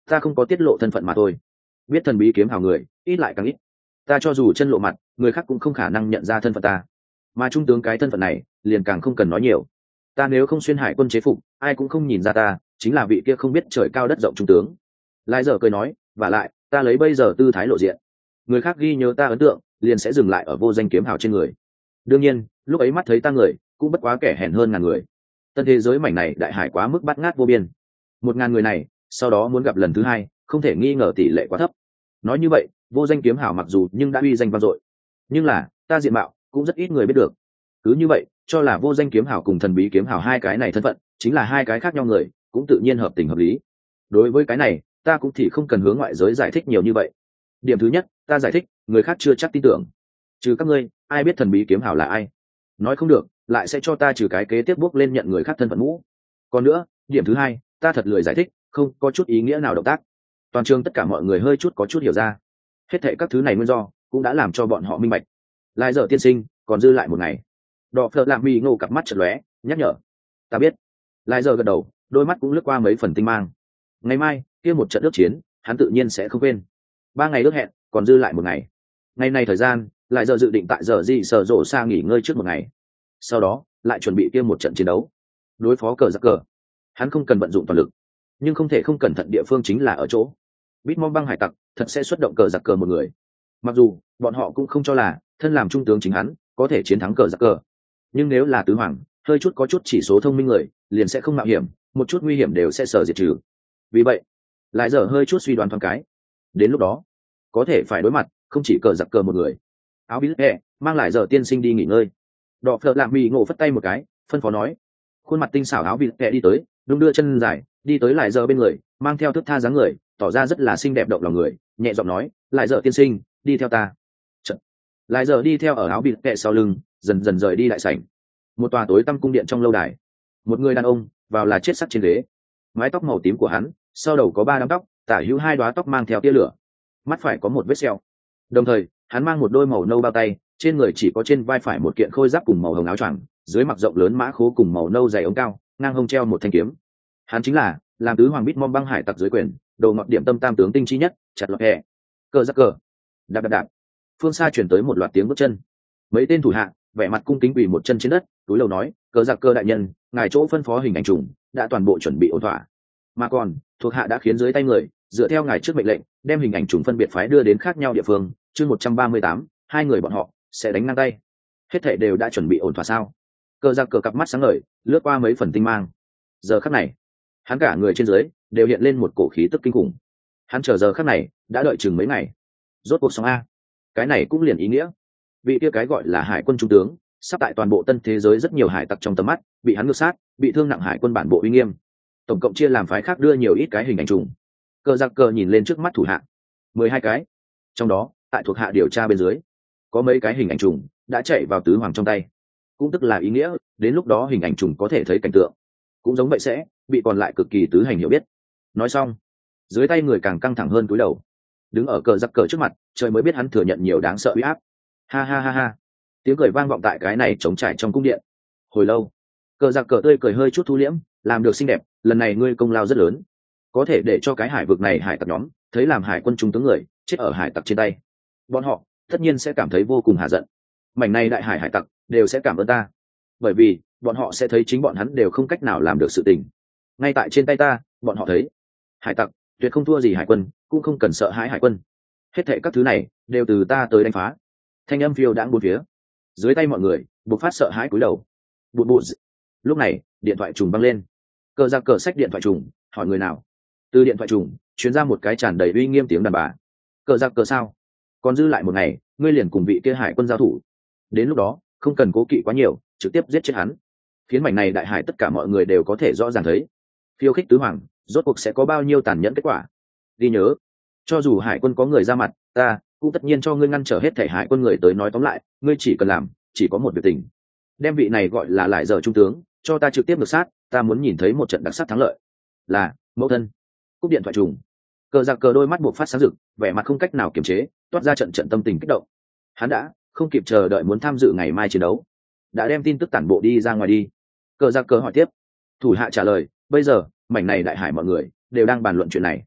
Speaker 1: ta không có tiết lộ thân phận mà thôi. Biết thần bí kiếm hào người ít lại càng ít, ta cho dù chân lộ mặt, người khác cũng không khả năng nhận ra thân phận ta, mà trung tướng cái thân phận này liền càng không cần nói nhiều. Ta nếu không xuyên hải quân chế phục, ai cũng không nhìn ra ta chính là vị kia không biết trời cao đất rộng trung tướng. Lại giờ cười nói, và lại ta lấy bây giờ tư thái lộ diện, người khác ghi nhớ ta ấn tượng liền sẽ dừng lại ở vô danh kiếm hào trên người. Đương nhiên lúc ấy mắt thấy ta người cũng bất quá kẻ hèn hơn ngàn người. Tân thế giới mảnh này đại hải quá mức bắt ngát vô biên, một ngàn người này sau đó muốn gặp lần thứ hai không thể nghi ngờ tỷ lệ quá thấp. Nói như vậy vô danh kiếm hào mặc dù nhưng đã uy danh vang dội, nhưng là ta diện mạo cũng rất ít người biết được. Cứ như vậy cho là vô danh kiếm hào cùng thần bí kiếm hào hai cái này thân phận chính là hai cái khác nhau người, cũng tự nhiên hợp tình hợp lý. Đối với cái này ta cũng thì không cần hướng ngoại giới giải thích nhiều như vậy. Điểm thứ nhất, ta giải thích người khác chưa chắc tin tưởng. Trừ các ngươi, ai biết thần bí kiếm hào là ai? Nói không được lại sẽ cho ta trừ cái kế tiếp bước lên nhận người khác thân phận mũ. Còn nữa, điểm thứ hai, ta thật lười giải thích, không có chút ý nghĩa nào động tác. Toàn trường tất cả mọi người hơi chút có chút hiểu ra. Hết thệ các thứ này nguyên do cũng đã làm cho bọn họ minh bạch. Lại giờ tiên sinh còn dư lại một ngày. Đọ phợ lạm mì ngô cặp mắt chợt lóe, nhắc nhở. Ta biết. Lại giờ gật đầu, đôi mắt cũng lướt qua mấy phần tinh mang. Ngày mai kia một trận ước chiến hắn tự nhiên sẽ không quên. Ba ngày ước hẹn còn dư lại một ngày. Ngày này thời gian lại giờ dự định tại giờ gì sở rộ xa nghỉ ngơi trước một ngày, sau đó lại chuẩn bị kia một trận chiến đấu đối phó cờ giặc cờ. Hắn không cần vận dụng toàn lực, nhưng không thể không cẩn thận địa phương chính là ở chỗ Bitmom băng hải tặc thật sẽ xuất động cờ giặc cờ một người. Mặc dù bọn họ cũng không cho là thân làm trung tướng chính hắn có thể chiến thắng cờ giặc cờ, nhưng nếu là tứ hoàng hơi chút có chút chỉ số thông minh người liền sẽ không mạo hiểm, một chút nguy hiểm đều sẽ sở diệt trừ. Vì vậy lại giờ hơi chút suy đoán thoáng cái, đến lúc đó có thể phải đối mặt không chỉ cờ giặc cờ một người. Áo bí lệ mang lại giờ tiên sinh đi nghỉ ngơi. Đọ phợ lạm mì ngộ phất tay một cái, phân phó nói. Khuôn mặt tinh xảo áo bí lệ đi tới, đung đưa chân dài đi tới lại giờ bên người, mang theo thước tha dáng người tỏ ra rất là xinh đẹp động lòng người, nhẹ giọng nói, lại giờ tiên sinh đi theo ta. Chật. Lại giờ đi theo ở áo bí lệ sau lưng, dần dần rời đi đại sảnh. Một tòa tối tăm cung điện trong lâu đài, một người đàn ông vào là chết sắt trên ghế. Mái tóc màu tím của hắn sau đầu có ba đám tóc, tả hữu hai đóa tóc mang theo tia lửa, mắt phải có một vết sẹo. Đồng thời hắn mang một đôi màu nâu bao tay, trên người chỉ có trên vai phải một kiện khôi giáp cùng màu hồng áo choàng, dưới mặc rộng lớn mã khố cùng màu nâu dày ống cao, ngang hông treo một thanh kiếm. Hắn chính là làm tứ hoàng Bitmom băng hải tặc dưới quyền, đồ ngọt điểm tâm tam tướng tinh chi nhất, chặt lọt hẹ. Cờ giặc cờ. Đạp đạp đạp. Phương xa truyền tới một loạt tiếng bước chân. Mấy tên thủ hạ vẻ mặt cung kính quỳ một chân trên đất, túi lầu nói, cờ giặc cờ đại nhân, ngài chỗ phân phó hình ảnh trùng đã toàn bộ chuẩn bị ổn thỏa, mà còn thuộc hạ đã khiến dưới tay người dựa theo ngài trước mệnh lệnh đem hình ảnh trùng phân biệt phái đưa đến khác nhau địa phương. Chương một trăm ba mươi tám, hai người bọn họ sẽ đánh ngang tay. Hết thảy đều đã chuẩn bị ổn thỏa sao? Cờ giặc cờ cặp mắt sáng ngời, lướt qua mấy phần tinh mang. Giờ khắc này hắn cả người trên dưới đều hiện lên một cổ khí tức kinh khủng. Hắn chờ giờ khắc này đã đợi chừng mấy ngày. Rốt cuộc xong a. Cái này cũng liền ý nghĩa vị kia cái gọi là hải quân trung tướng sắp tại toàn bộ tân thế giới rất nhiều hải tặc trong tầm mắt bị hắn ngược sát, bị thương nặng hải quân bản bộ uy nghiêm. Tổng cộng chia làm phái khác đưa nhiều ít cái hình ảnh trùng. Cờ giặc cờ nhìn lên trước mắt thủ hạ, mười hai cái. Trong đó tại thuộc hạ điều tra bên dưới có mấy cái hình ảnh trùng đã chạy vào tứ hoàng trong tay, cũng tức là ý nghĩa đến lúc đó hình ảnh trùng có thể thấy cảnh tượng cũng giống vậy sẽ bị còn lại cực kỳ tứ hành hiểu biết. Nói xong dưới tay người càng căng thẳng hơn cúi đầu, đứng ở cờ giặc cờ trước mặt, trời mới biết hắn thừa nhận nhiều đáng sợ uy áp. Ha ha ha ha, tiếng cười vang vọng tại cái này trống trải trong cung điện. Hồi lâu cờ giặc cờ tươi cười hơi chút thu liễm, làm được xinh đẹp, lần này ngươi công lao rất lớn, có thể để cho cái hải vực này hải tặc nhóm thấy làm hải quân trung tướng người chết ở hải tặc trên tay, bọn họ tất nhiên sẽ cảm thấy vô cùng hạ giận. Mảnh này đại hải hải tặc đều sẽ cảm ơn ta, bởi vì bọn họ sẽ thấy chính bọn hắn đều không cách nào làm được sự tình. Ngay tại trên tay ta, bọn họ thấy hải tặc tuyệt không thua gì hải quân, cũng không cần sợ hãi hải quân. Hết thệ các thứ này đều từ ta tới đánh phá. Thanh âm phiêu đãng bốn phía, dưới tay mọi người bộc phát sợ hãi cúi đầu. Bụt bụt. Lúc này điện thoại trùng văng lên. Cờ giặc cờ xách điện thoại trùng, hỏi người nào. Từ điện thoại trùng chuyến ra một cái tràn đầy uy nghiêm tiếng đàn bà. Cờ giặc cờ sao? Còn dư lại một ngày, ngươi liền cùng vị kia hải quân giao thủ. Đến lúc đó không cần cố kỵ quá nhiều, trực tiếp giết chết hắn, khiến mảnh này đại hải tất cả mọi người đều có thể rõ ràng thấy khiêu khích tứ hoàng rốt cuộc sẽ có bao nhiêu tàn nhẫn kết quả. Ghi nhớ, cho dù hải quân có người ra mặt, ta cũng tất nhiên cho ngươi ngăn trở hết thể hải quân người tới. Nói tóm lại, ngươi chỉ cần làm chỉ có một việc tình, đem vị này gọi là lại giờ trung tướng cho ta trực tiếp ngược sát. Ta muốn nhìn thấy một trận đặc sắc thắng lợi. Là mẫu thân. Cúp điện thoại trùng, cờ giặc cờ đôi mắt buộc phát sáng rực, vẻ mặt không cách nào kiềm chế, toát ra trận trận tâm tình kích động. Hắn đã không kịp chờ đợi muốn tham dự ngày mai chiến đấu, đã đem tin tức tản bộ đi ra ngoài đi. Cờ giặc cờ hỏi tiếp. Thủ hạ trả lời, bây giờ mảnh này đại hải mọi người đều đang bàn luận chuyện này.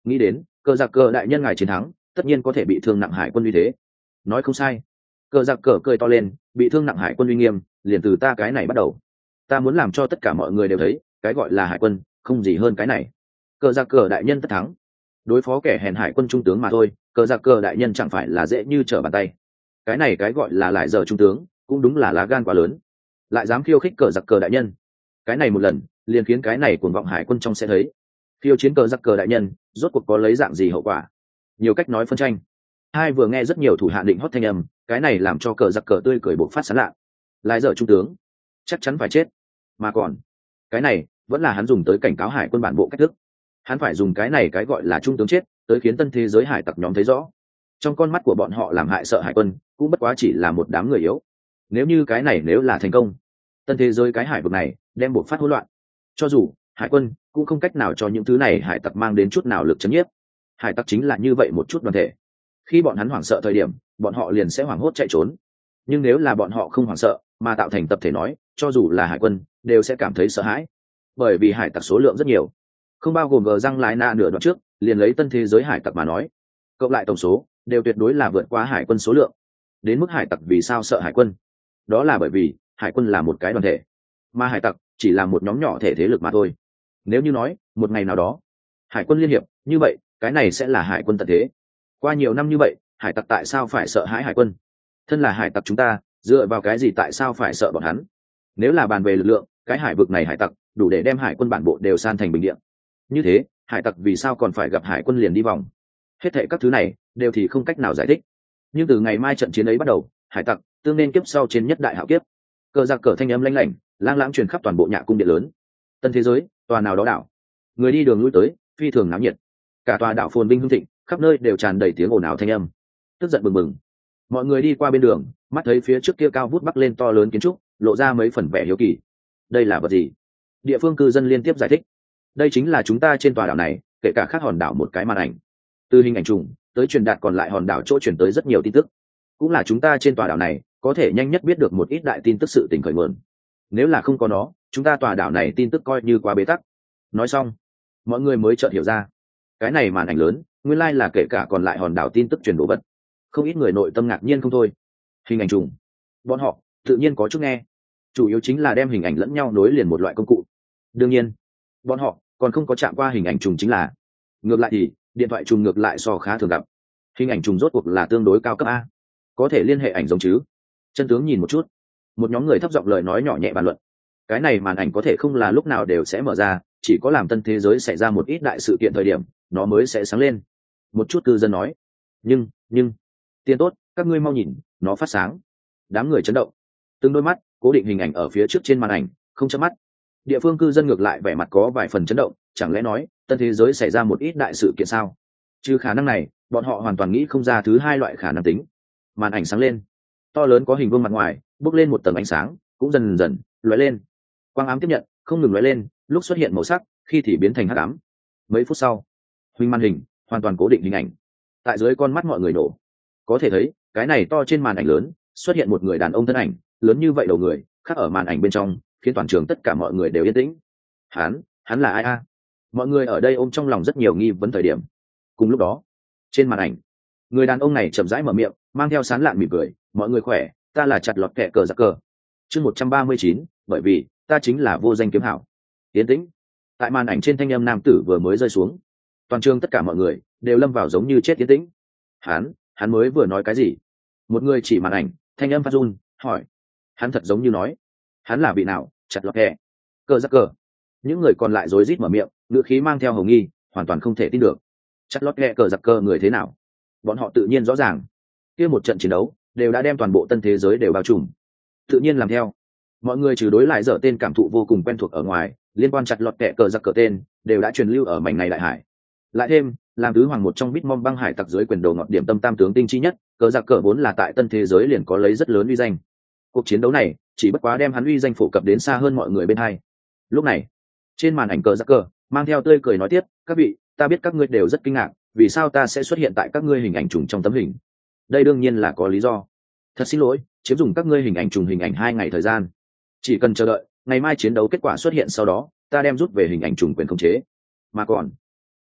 Speaker 1: nghĩ đến cờ giặc cờ đại nhân ngài chiến thắng tất nhiên có thể bị thương nặng hải quân uy thế. Nói không sai. Cờ giặc cờ cười to lên, bị thương nặng hải quân uy nghiêm liền từ ta cái này bắt đầu. Ta muốn làm cho tất cả mọi người đều thấy cái gọi là hải quân không gì hơn cái này. Cờ giặc cờ đại nhân tất thắng, đối phó kẻ hèn hải quân trung tướng mà thôi. Cờ giặc cờ đại nhân chẳng phải là dễ như trở bàn tay. Cái này cái gọi là lại giờ trung tướng cũng đúng là lá gan quá lớn, lại dám khiêu khích cờ giặc cờ đại nhân. Cái này một lần liền khiến cái này cuồng vọng hải quân trong sẽ thấy khiêu chiến cờ giặc cờ đại nhân rốt cuộc có lấy dạng gì hậu quả. Nhiều cách nói phân tranh, hai vừa nghe rất nhiều thủ hạ định hót thanh âm, cái này làm cho cờ giặc cờ tươi cười bộc phát sán lạ. Lại giờ trung tướng chắc chắn phải chết, mà còn cái này vẫn là hắn dùng tới cảnh cáo hải quân bản bộ cách thức. Hắn phải dùng cái này cái gọi là trung tướng chết tới khiến tân thế giới hải tặc nhóm thấy rõ, trong con mắt của bọn họ làm hại sợ hải quân cũng bất quá chỉ là một đám người yếu. Nếu như cái này nếu là thành công, tân thế giới cái hải vực này đem bộc phát hỗn loạn, cho dù hải quân cũng không cách nào cho những thứ này hải tặc mang đến chút nào lực chấn nhiếp. Hải tặc chính là như vậy một chút đoàn thể, khi bọn hắn hoảng sợ thời điểm bọn họ liền sẽ hoảng hốt chạy trốn, nhưng nếu là bọn họ không hoảng sợ mà tạo thành tập thể nói, cho dù là hải quân đều sẽ cảm thấy sợ hãi, bởi vì hải tặc số lượng rất nhiều, không bao gồm gờ răng lái na nửa đoạn trước liền lấy tân thế giới hải tặc mà nói, cộng lại tổng số đều tuyệt đối là vượt qua hải quân số lượng. Đến mức hải tặc vì sao sợ hải quân, đó là bởi vì hải quân là một cái đoàn thể, mà hải tặc chỉ là một nhóm nhỏ thể thế lực mà thôi. Nếu như nói một ngày nào đó hải quân liên hiệp, như vậy cái này sẽ là hải quân tận thế. Qua nhiều năm như vậy, hải tặc tại sao phải sợ hãi hải quân? Thân là hải tặc chúng ta dựa vào cái gì tại sao phải sợ bọn hắn? Nếu là bàn về lực lượng, cái hải vực này hải tặc đủ để đem hải quân bản bộ đều san thành bình địa. Như thế hải tặc vì sao còn phải gặp hải quân liền đi vòng? Hết thệ các thứ này đều thì không cách nào giải thích. Nhưng từ ngày mai trận chiến ấy bắt đầu, hải tặc tương nên kiếp sau trên nhất đại hạo kiếp. Cờ giặc cờ thanh âm lanh lảnh lang lãng truyền khắp toàn bộ nhạ cung điện lớn. Tân thế giới tòa nào đó đảo, người đi đường lui tới phi thường náo nhiệt, cả tòa đảo phồn vinh hưng thịnh, khắp nơi đều tràn đầy tiếng ồn ào thanh âm, tức giận bừng bừng. Mọi người đi qua bên đường, mắt thấy phía trước kia cao vút bắc lên to lớn kiến trúc, lộ ra mấy phần vẻ hiếu kỳ. Đây là vật gì? Địa phương cư dân liên tiếp giải thích. Đây chính là chúng ta trên tòa đảo này, kể cả khác hòn đảo một cái màn ảnh. Từ hình ảnh trùng tới truyền đạt còn lại hòn đảo chỗ truyền tới rất nhiều tin tức, cũng là chúng ta trên tòa đảo này có thể nhanh nhất biết được một ít đại tin tức sự tình khởi nguồn. Nếu là không có nó, chúng ta tòa đảo này tin tức coi như quá bế tắc. Nói xong, mọi người mới chợt hiểu ra, cái này màn ảnh lớn nguyên lai là kể cả còn lại hòn đảo tin tức truyền đồ vật. Không ít người nội tâm ngạc nhiên không thôi. Hình ảnh trùng, bọn họ tự nhiên có chút nghe, chủ yếu chính là đem hình ảnh lẫn nhau nối liền một loại công cụ. Đương nhiên bọn họ còn không có chạm qua hình ảnh trùng, chính là ngược lại thì điện thoại trùng ngược lại so khá thường gặp. Hình ảnh trùng rốt cuộc là tương đối cao cấp a, có thể liên hệ ảnh giống chứ? Chân tướng nhìn một chút. Một nhóm người thấp giọng lời nói nhỏ nhẹ bàn luận. Cái này màn ảnh có thể không là lúc nào đều sẽ mở ra, chỉ có làm tân thế giới xảy ra một ít đại sự kiện thời điểm nó mới sẽ sáng lên. Một chút cư dân nói. Nhưng nhưng tiền tốt, các ngươi mau nhìn, nó phát sáng. Đám người chấn động, từng đôi mắt cố định hình ảnh ở phía trước trên màn ảnh, không chớp mắt. Địa phương cư dân ngược lại vẻ mặt có vài phần chấn động, chẳng lẽ nói tân thế giới xảy ra một ít đại sự kiện sao? Trừ khả năng này, bọn họ hoàn toàn nghĩ không ra thứ hai loại khả năng tính. Màn ảnh sáng lên, to lớn có hình vuông mặt ngoài bốc lên một tầng ánh sáng, cũng dần dần lóe lên. Quang ám tiếp nhận, không ngừng lóe lên, lúc xuất hiện màu sắc, khi thì biến thành hắc ám. Mấy phút sau, huynh màn hình hoàn toàn cố định hình ảnh. Tại dưới con mắt mọi người nổ, có thể thấy cái này to trên màn ảnh lớn xuất hiện một người đàn ông thân ảnh, lớn như vậy đầu người khắc ở màn ảnh bên trong, khiến toàn trường tất cả mọi người đều yên tĩnh. Hắn, hắn là ai a? Mọi người ở đây ôm trong lòng rất nhiều nghi vấn thời điểm. Cùng lúc đó, trên màn ảnh, người đàn ông này chậm rãi mở miệng, mang theo sán lạn mỉm cười, "Mọi người khỏe, ta là chặt lọt kẻ cờ giặc cờ." Chương một trăm ba mươi chín, bởi vì ta chính là vô danh kiếm hảo. Yên tĩnh. Tại màn ảnh trên thanh âm nam tử vừa mới rơi xuống, toàn trường tất cả mọi người đều lâm vào giống như chết yên tĩnh. Hắn, hắn mới vừa nói cái gì? Một người chỉ màn ảnh, thanh âm phát run, hỏi. Hắn thật giống như nói, hắn là vị nào? Chặt lọt kẻ cờ giặc cờ. Những người còn lại rối rít mở miệng, ngữ khí mang theo hầu nghi, hoàn toàn không thể tin được. Chặt lọt kẻ cờ giặc cờ người thế nào? Bọn họ tự nhiên rõ ràng, kia một trận chiến đấu đều đã đem toàn bộ tân thế giới đều bao trùm, tự nhiên làm theo. Mọi người trừ đối lại dở tên cảm thụ vô cùng quen thuộc ở ngoài, liên quan chặt lọt kẻ cờ giặc cờ tên đều đã truyền lưu ở mảnh này đại hải. Lại thêm làm tứ hoàng một trong Bitmom băng hải tặc dưới quyền đầu ngọt điểm tâm tam tướng tinh chi nhất, cờ giặc cờ vốn là tại tân thế giới liền có lấy rất lớn uy danh. Cuộc chiến đấu này chỉ bất quá đem hắn uy danh phổ cập đến xa hơn mọi người bên hai. Lúc này, trên màn ảnh cờ giặc cờ mang theo tươi cười nói tiếp, "Các vị, ta biết các ngươi đều rất kinh ngạc, vì sao ta sẽ xuất hiện tại các ngươi hình ảnh trùng trong tấm hình. Đây đương nhiên là có lý do. Thật xin lỗi, chiếm dùng các ngươi hình ảnh trùng hình ảnh hai ngày thời gian. Chỉ cần chờ đợi, ngày mai chiến đấu kết quả xuất hiện sau đó, ta đem rút về hình ảnh trùng quyền khống chế. Mà còn,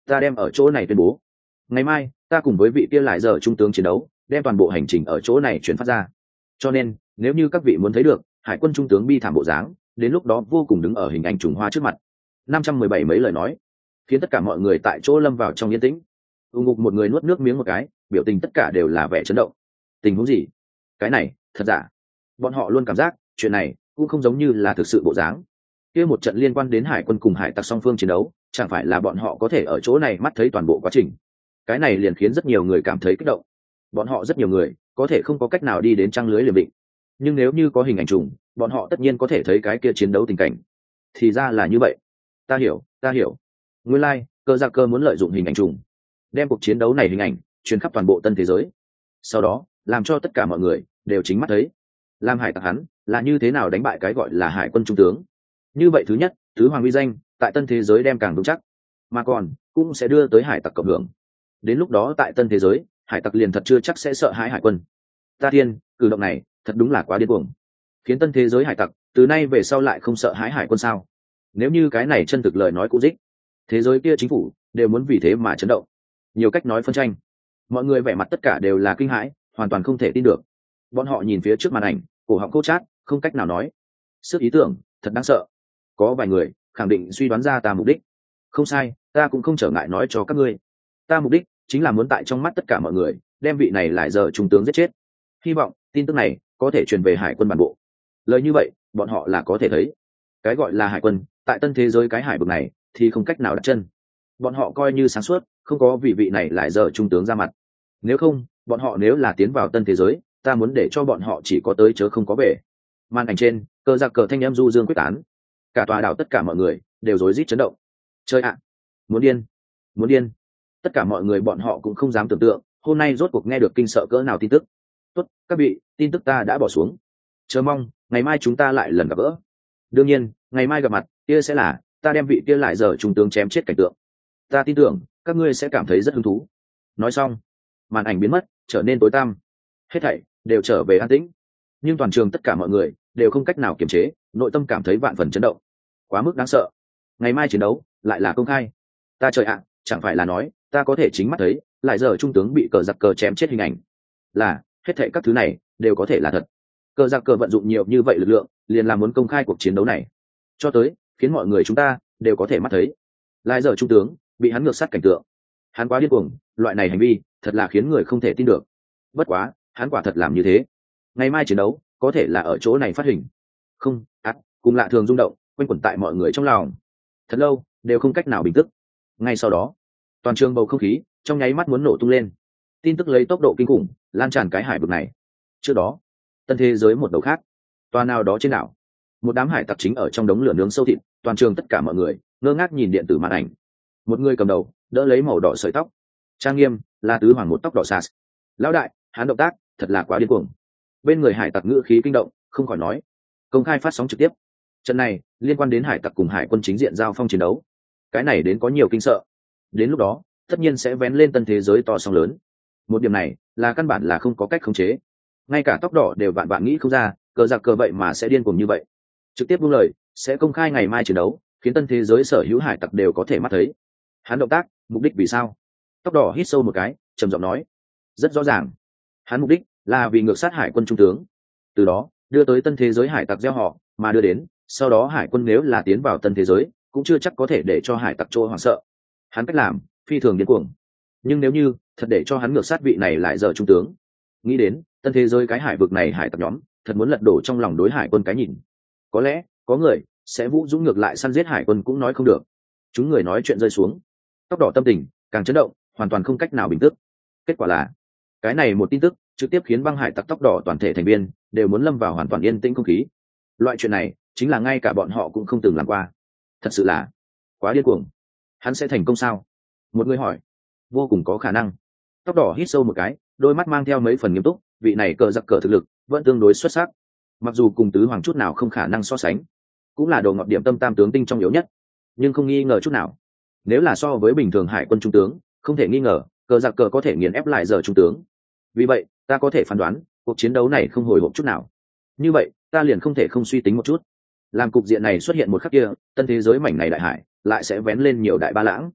Speaker 1: ta đem ở chỗ này tuyên bố. Ngày mai ta cùng với vị kia lại giờ trung tướng chiến đấu, đem toàn bộ hành trình ở chỗ này chuyển phát ra. Cho nên nếu như các vị muốn thấy được hải quân trung tướng bi thảm bộ dáng, đến lúc đó vô cùng đứng ở hình ảnh trùng hoa trước mặt. Năm trăm mười bảy mấy lời nói khiến tất cả mọi người tại chỗ lâm vào trong yên tĩnh. U ngục một người nuốt nước miếng một cái, biểu tình tất cả đều là vẻ chấn động. Tình huống gì? Cái này thật giả? Bọn họ luôn cảm giác chuyện này cũng không giống như là thực sự bộ dáng. Kia một trận liên quan đến hải quân cùng hải tặc song phương chiến đấu, chẳng phải là bọn họ có thể ở chỗ này mắt thấy toàn bộ quá trình. Cái này liền khiến rất nhiều người cảm thấy kích động. Bọn họ rất nhiều người có thể không có cách nào đi đến trang lưới liềm định, nhưng nếu như có hình ảnh trùng, bọn họ tất nhiên có thể thấy cái kia chiến đấu tình cảnh. Thì ra là như vậy. Ta hiểu, ta hiểu. Nguyên lai, like, Cờ Giặc Cờ muốn lợi dụng hình ảnh trùng, đem cuộc chiến đấu này hình ảnh truyền khắp toàn bộ tân thế giới. Sau đó, làm cho tất cả mọi người đều chính mắt thấy, làm hải tặc hắn là như thế nào đánh bại cái gọi là hải quân trung tướng. Như vậy thứ nhất, tứ hoàng uy danh tại tân thế giới đem càng vững chắc, mà còn cũng sẽ đưa tới hải tặc cộng hưởng. Đến lúc đó tại tân thế giới, hải tặc liền thật chưa chắc sẽ sợ hãi hải quân. Ta thiên, cử động này thật đúng là quá điên cuồng, khiến tân thế giới hải tặc từ nay về sau lại không sợ hãi hải quân sao? Nếu như cái này chân thực lời nói cũ dích, thế giới kia chính phủ đều muốn vì thế mà chấn động. Nhiều cách nói phân tranh, mọi người vẻ mặt tất cả đều là kinh hãi, hoàn toàn không thể tin được. Bọn họ nhìn phía trước màn ảnh, cổ họng cốt chát, không cách nào nói. Sức ý tưởng thật đáng sợ. Có vài người khẳng định suy đoán ra ta mục đích. Không sai, ta cũng không trở ngại nói cho các ngươi. Ta mục đích chính là muốn tại trong mắt tất cả mọi người đem vị này lại giờ trung tướng giết chết. Hy vọng tin tức này có thể truyền về hải quân bản bộ. Lời như vậy, bọn họ là có thể thấy. Cái gọi là hải quân, tại tân thế giới cái hải vực này thì không cách nào đặt chân. Bọn họ coi như sáng suốt, không có vị vị này lại giờ trung tướng ra mặt. Nếu không, bọn họ nếu là tiến vào tân thế giới, ta muốn để cho bọn họ chỉ có tới chớ không có về. Màn ảnh trên, Cờ Giặc Cờ thanh em du dương quyết tán, cả tòa đảo tất cả mọi người đều rối rít chấn động. Chơi ạ, muốn điên, muốn điên! Tất cả mọi người bọn họ cũng không dám tưởng tượng, hôm nay rốt cuộc nghe được kinh sợ cỡ nào tin tức. Tốt, các vị, tin tức ta đã bỏ xuống. Chờ mong ngày mai chúng ta lại lần gặp gỡ. Đương nhiên, ngày mai gặp mặt, kia sẽ là ta đem vị kia lại giờ trung tướng chém chết cảnh tượng. Ta tin tưởng các ngươi sẽ cảm thấy rất hứng thú. Nói xong, màn ảnh biến mất, trở nên tối tăm. Hết thảy đều trở về an tĩnh, nhưng toàn trường tất cả mọi người đều không cách nào kiềm chế, nội tâm cảm thấy vạn phần chấn động, quá mức đáng sợ. Ngày mai chiến đấu lại là công khai. Ta trời ạ, chẳng phải là nói ta có thể chính mắt thấy lại giờ trung tướng bị Cờ Giặc Cờ chém chết hình ảnh? Là hết thảy các thứ này đều có thể là thật. Cờ Giặc Cờ vận dụng nhiều như vậy lực lượng, liền là muốn công khai cuộc chiến đấu này, cho tới khiến mọi người chúng ta đều có thể mắt thấy lại giờ trung tướng bị hắn ngược sát cảnh tượng. Hắn quá điên cuồng, loại này hành vi thật là khiến người không thể tin được. Bất quá hắn quả thật làm như thế. Ngày mai chiến đấu có thể là ở chỗ này phát hình. Không, ắt cùng lạ thường rung động quanh quẩn tại mọi người trong lòng, thật lâu đều không cách nào bình tức. Ngay sau đó, toàn trường bầu không khí trong nháy mắt muốn nổ tung lên. Tin tức lấy tốc độ kinh khủng lan tràn cái hải vực này. Trước đó, tân thế giới một đầu khác, tòa nào đó trên đảo, một đám hải tặc chính ở trong đống lửa nướng sâu thịt. Toàn trường tất cả mọi người ngơ ngác nhìn điện tử màn ảnh. Một người cầm đầu đỡ lấy màu đỏ sợi tóc, trang nghiêm là tứ hoàng một tóc đỏ sạt. Lão đại, hắn động tác thật là quá điên cuồng. Bên người hải tặc ngữ khí kinh động, không khỏi nói. Công khai phát sóng trực tiếp. Trận này liên quan đến hải tặc cùng hải quân chính diện giao phong chiến đấu. Cái này đến có nhiều kinh sợ. Đến lúc đó, tất nhiên sẽ vén lên tân thế giới to sóng lớn. Một điểm này là căn bản là không có cách khống chế. Ngay cả tóc đỏ đều vạn vạn nghĩ không ra, Cờ Giặc Cờ vậy mà sẽ điên cuồng như vậy. Trực tiếp buông lời, sẽ công khai ngày mai chiến đấu, khiến tân thế giới sở hữu hải tặc đều có thể mắt thấy. Hắn động tác, mục đích vì sao? Tóc đỏ hít sâu một cái, trầm giọng nói. Rất rõ ràng. Hắn mục đích là vì ngược sát hải quân trung tướng. Từ đó, đưa tới tân thế giới hải tặc gieo họ, mà đưa đến, sau đó hải quân nếu là tiến vào tân thế giới, cũng chưa chắc có thể để cho hải tặc trôi hoảng sợ. Hắn cách làm, phi thường điên cuồng. Nhưng nếu như, thật để cho hắn ngược sát vị này lại giờ trung tướng. Nghĩ đến, tân thế giới cái hải vực này hải tặc nhóm, thật muốn lật đổ trong lòng đối hải quân cái nhìn. Có lẽ, có người sẽ vũ dũng ngược lại săn giết hải quân cũng nói không được. Chúng người nói chuyện rơi xuống. Tóc đỏ tâm tình càng chấn động, hoàn toàn không cách nào bình tức. Kết quả là, cái này một tin tức trực tiếp khiến băng hải tặc tóc đỏ toàn thể thành viên đều muốn lâm vào hoàn toàn yên tĩnh không khí. Loại chuyện này chính là ngay cả bọn họ cũng không từng làm qua. Thật sự là quá điên cuồng. Hắn sẽ thành công sao? Một người hỏi. Vô cùng có khả năng. Tóc đỏ hít sâu một cái, đôi mắt mang theo mấy phần nghiêm túc. Vị này Cờ Giặc Cờ thực lực vẫn tương đối xuất sắc, mặc dù cùng tứ hoàng chút nào không khả năng so sánh, cũng là đồ ngọc điểm tâm tam tướng tinh trong yếu nhất, nhưng không nghi ngờ chút nào, nếu là so với bình thường hải quân trung tướng, không thể nghi ngờ Cờ Giặc Cờ có thể nghiền ép lại giờ trung tướng. Vì vậy ta có thể phán đoán cuộc chiến đấu này không hồi hộp chút nào. Như vậy ta liền không thể không suy tính một chút, làm cục diện này xuất hiện một khắc kia, tân thế giới mảnh này đại hải lại sẽ vén lên nhiều đại ba lãng.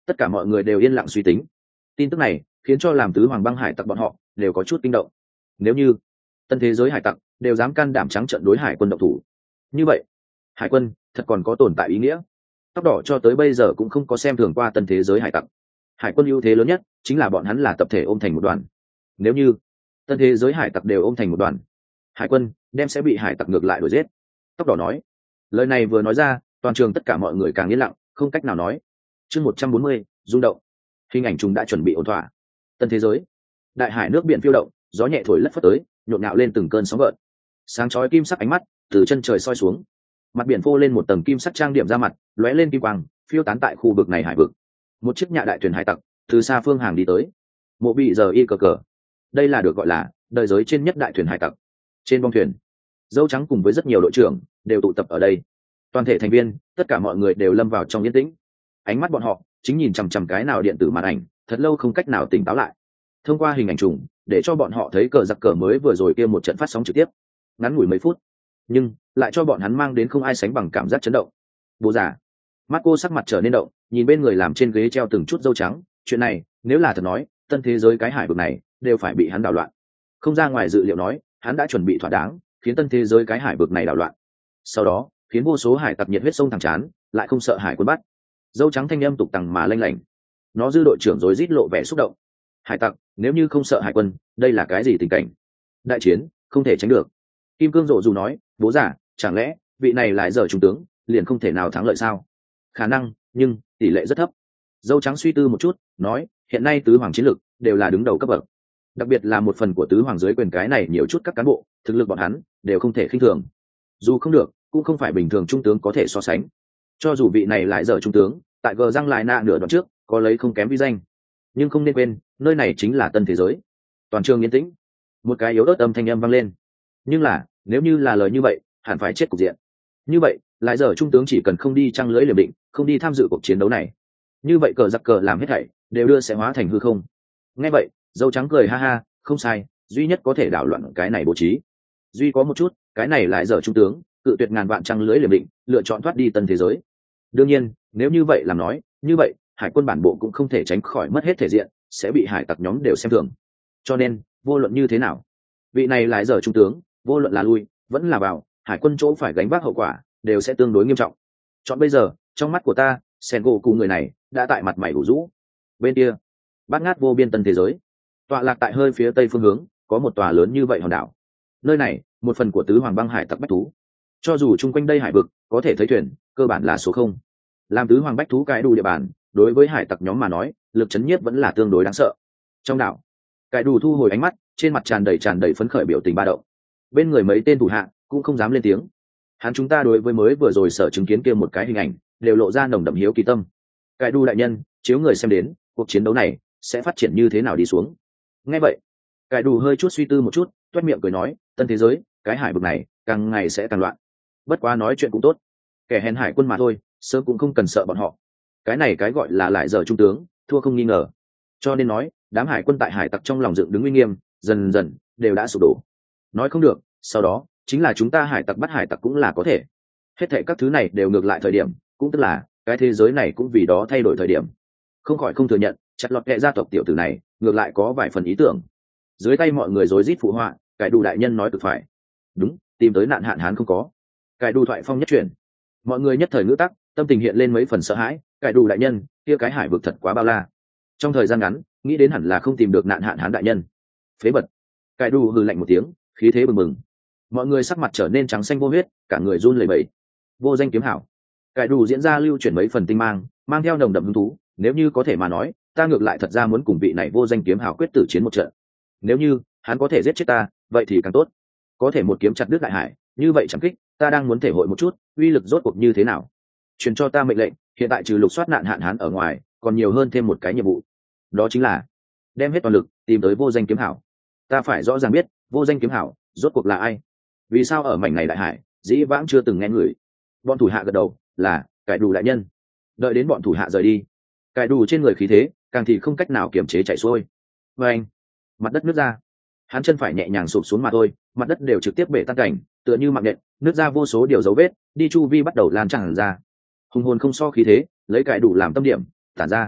Speaker 1: Tất cả mọi người đều yên lặng suy tính. Tin tức này khiến cho làm tứ hoàng băng hải tặc bọn họ đều có chút kinh động. Nếu như tân thế giới hải tặc đều dám can đảm trắng trận đối hải quân động thủ, như vậy hải quân thật còn có tồn tại ý nghĩa. Tóc đỏ cho tới bây giờ cũng không có xem thường qua tân thế giới hải tặc. Hải quân ưu thế lớn nhất chính là bọn hắn là tập thể ôm thành một đoàn. Nếu như tân thế giới hải tặc đều ôm thành một đoàn, hải quân đem sẽ bị hải tặc ngược lại đuổi giết. Tóc đỏ nói. Lời này vừa nói ra, toàn trường tất cả mọi người càng yên lặng, không cách nào nói. Chương một trăm bốn mươi, rung động. Hình ảnh trùng đã chuẩn bị ổn thỏa. Tân thế giới, đại hải nước biển phiêu động, gió nhẹ thổi lất phất tới, nhộn nhạo lên từng cơn sóng gợn. Sáng chói kim sắc ánh mắt từ chân trời soi xuống, mặt biển phô lên một tầng kim sắc trang điểm ra mặt, lóe lên kim quang, phiêu tán tại khu vực này hải vực. Một chiếc nhạ đại thuyền hải tặc từ xa phương hàng đi tới. Mộ bị giờ y cờ cờ, đây là được gọi là đời giới trên nhất đại thuyền hải tặc. Trên bong thuyền, dâu trắng cùng với rất nhiều đội trưởng đều tụ tập ở đây. Toàn thể thành viên, tất cả mọi người đều lâm vào trong yên tĩnh. Ánh mắt bọn họ chính nhìn chằm chằm cái nào điện tử màn ảnh, thật lâu không cách nào tỉnh táo lại. Thông qua hình ảnh trùng, để cho bọn họ thấy cờ giặc cờ mới vừa rồi kia một trận phát sóng trực tiếp, ngắn ngủi mấy phút, nhưng lại cho bọn hắn mang đến không ai sánh bằng cảm giác chấn động. Bố già, Marco sắc mặt trở nên động, nhìn bên người làm trên ghế treo từng chút dâu trắng, chuyện này, nếu là thật nói, tân thế giới cái hải vực này đều phải bị hắn đảo loạn. Không ra ngoài dự liệu nói, hắn đã chuẩn bị thỏa đáng, khiến tân thế giới cái hải vực này đảo loạn. Sau đó, khiến vô số hải tặc nhiệt huyết sông thẳng chán, lại không sợ hải quân bắt. Dâu trắng thanh âm tục tằng mà lanh lảnh. Nó dư đội trưởng rồi rít lộ vẻ xúc động. Hải tặc, nếu như không sợ hải quân, đây là cái gì tình cảnh? Đại chiến, không thể tránh được. Kim Cương Rộ dù nói, bố giả, chẳng lẽ vị này lại giờ trung tướng, liền không thể nào thắng lợi sao? Khả năng, nhưng tỷ lệ rất thấp. Dâu trắng suy tư một chút, nói, hiện nay tứ hoàng chiến lực đều là đứng đầu cấp bậc. Đặc biệt là một phần của tứ hoàng dưới quyền cái này nhiều chút các cán bộ, thực lực bọn hắn đều không thể khinh thường. Dù không được, cũng không phải bình thường trung tướng có thể so sánh. Cho dù vị này lại giờ trung tướng, tại gờ răng lại nạ nửa đoạn trước, có lấy không kém vi danh. Nhưng không nên quên, nơi này chính là tân thế giới. Toàn trường yên tĩnh. Một cái yếu ớt âm thanh âm vang lên. Nhưng là, nếu như là lời như vậy, hẳn phải chết cục diện. Như vậy, lại giờ trung tướng chỉ cần không đi trăng lưỡi liềm định, không đi tham dự cuộc chiến đấu này. Như vậy cờ giặc cờ làm hết thảy, đều đưa sẽ hóa thành hư không. Nghe vậy, dâu trắng cười ha ha, không sai, duy nhất có thể đảo loạn cái này bố trí. Duy có một chút, cái này lại giờ trung tướng, cự tuyệt ngàn vạn trăng lưỡi liềm định, lựa chọn thoát đi tân thế giới. Đương nhiên, nếu như vậy làm nói, như vậy, hải quân bản bộ cũng không thể tránh khỏi mất hết thể diện, sẽ bị hải tặc nhóm đều xem thường. Cho nên, vô luận như thế nào, vị này lại giờ trung tướng, vô luận là lui, vẫn là vào, hải quân chỗ phải gánh vác hậu quả, đều sẽ tương đối nghiêm trọng. Chọn bây giờ, trong mắt của ta, sen gỗ cùng người này đã tại mặt mày đủ rũ. Bên kia, bát ngát vô biên tân thế giới, tọa lạc tại hơi phía tây phương hướng, có một tòa lớn như vậy hòn đảo. Nơi này, một phần của tứ hoàng băng hải tặc bách thú. Cho dù chung quanh đây hải vực có thể thấy thuyền, cơ bản là số không. Làm tứ hoàng bách thú cái đủ địa bàn, đối với hải tặc nhóm mà nói, lực chấn nhiếp vẫn là tương đối đáng sợ. Trong đảo, cái đủ thu hồi ánh mắt, trên mặt tràn đầy tràn đầy phấn khởi biểu tình ba động. Bên người mấy tên thủ hạ cũng không dám lên tiếng. Hắn chúng ta đối với mới vừa rồi sở chứng kiến kia một cái hình ảnh, đều lộ ra nồng đậm hiếu kỳ tâm. Cái đủ đại nhân, chiếu người xem đến, cuộc chiến đấu này sẽ phát triển như thế nào đi xuống. Nghe vậy, cái đủ hơi chút suy tư một chút, toét miệng cười nói, tân thế giới, cái hải vực này càng ngày sẽ càng loạn. Bất quá nói chuyện cũng tốt, kẻ hèn hải quân mà thôi, sớm cũng không cần sợ bọn họ. Cái này cái gọi là lại giờ trung tướng, thua không nghi ngờ. Cho nên nói, đám hải quân tại hải tặc trong lòng dựng đứng uy nghiêm, dần dần đều đã sụp đổ. Nói không được, sau đó chính là chúng ta hải tặc bắt hải tặc cũng là có thể. Hết thảy các thứ này đều ngược lại thời điểm, cũng tức là cái thế giới này cũng vì đó thay đổi thời điểm. Không khỏi không thừa nhận, chặt lọt kệ gia tộc tiểu tử này ngược lại có vài phần ý tưởng. Dưới tay mọi người rối rít phụ họa, cái đủ đại nhân nói cực phải. Đúng, tìm tới nạn hạn hán không có. Cái đủ thoại phong nhất chuyển, mọi người nhất thời ngữ tắc, tâm tình hiện lên mấy phần sợ hãi. Cái đủ đại nhân, kia cái hải vực thật quá bao la. Trong thời gian ngắn, nghĩ đến hẳn là không tìm được nạn hạn hán đại nhân. Phế bật. Cái đủ hừ lạnh một tiếng, khí thế bừng bừng. Mọi người sắc mặt trở nên trắng xanh vô huyết, cả người run lẩy bẩy. Vô danh kiếm hảo. Cái đủ diễn ra lưu chuyển mấy phần tinh mang, mang theo nồng đậm hứng thú. Nếu như có thể mà nói, ta ngược lại thật ra muốn cùng vị này vô danh kiếm hảo quyết tử chiến một trận. Nếu như hắn có thể giết chết ta, vậy thì càng tốt. Có thể một kiếm chặt đứt đại hải, như vậy chẳng kích, ta đang muốn thể hội một chút, uy lực rốt cuộc như thế nào. Truyền cho ta mệnh lệnh, hiện tại trừ lục soát nạn hạn hán ở ngoài, còn nhiều hơn thêm một cái nhiệm vụ. Đó chính là đem hết toàn lực tìm tới vô danh kiếm hảo. Ta phải rõ ràng biết, vô danh kiếm hảo rốt cuộc là ai. Vì sao ở mảnh này đại hải, dĩ vãng chưa từng nghe người. Bọn thủ hạ gật đầu, là cải đủ đại nhân. Đợi đến bọn thủ hạ rời đi, cải đủ trên người khí thế càng thì không cách nào kiềm chế chảy xuôi. Và anh, mặt đất nứt ra, hắn chân phải nhẹ nhàng sụp xuống mà thôi, mặt đất đều trực tiếp bể tan cảnh, tựa như mạng nện, nứt ra vô số điều dấu vết, đi chu vi bắt đầu lan tràn ra. Hùng hồn không so khí thế, lấy cải đủ làm tâm điểm, tản ra.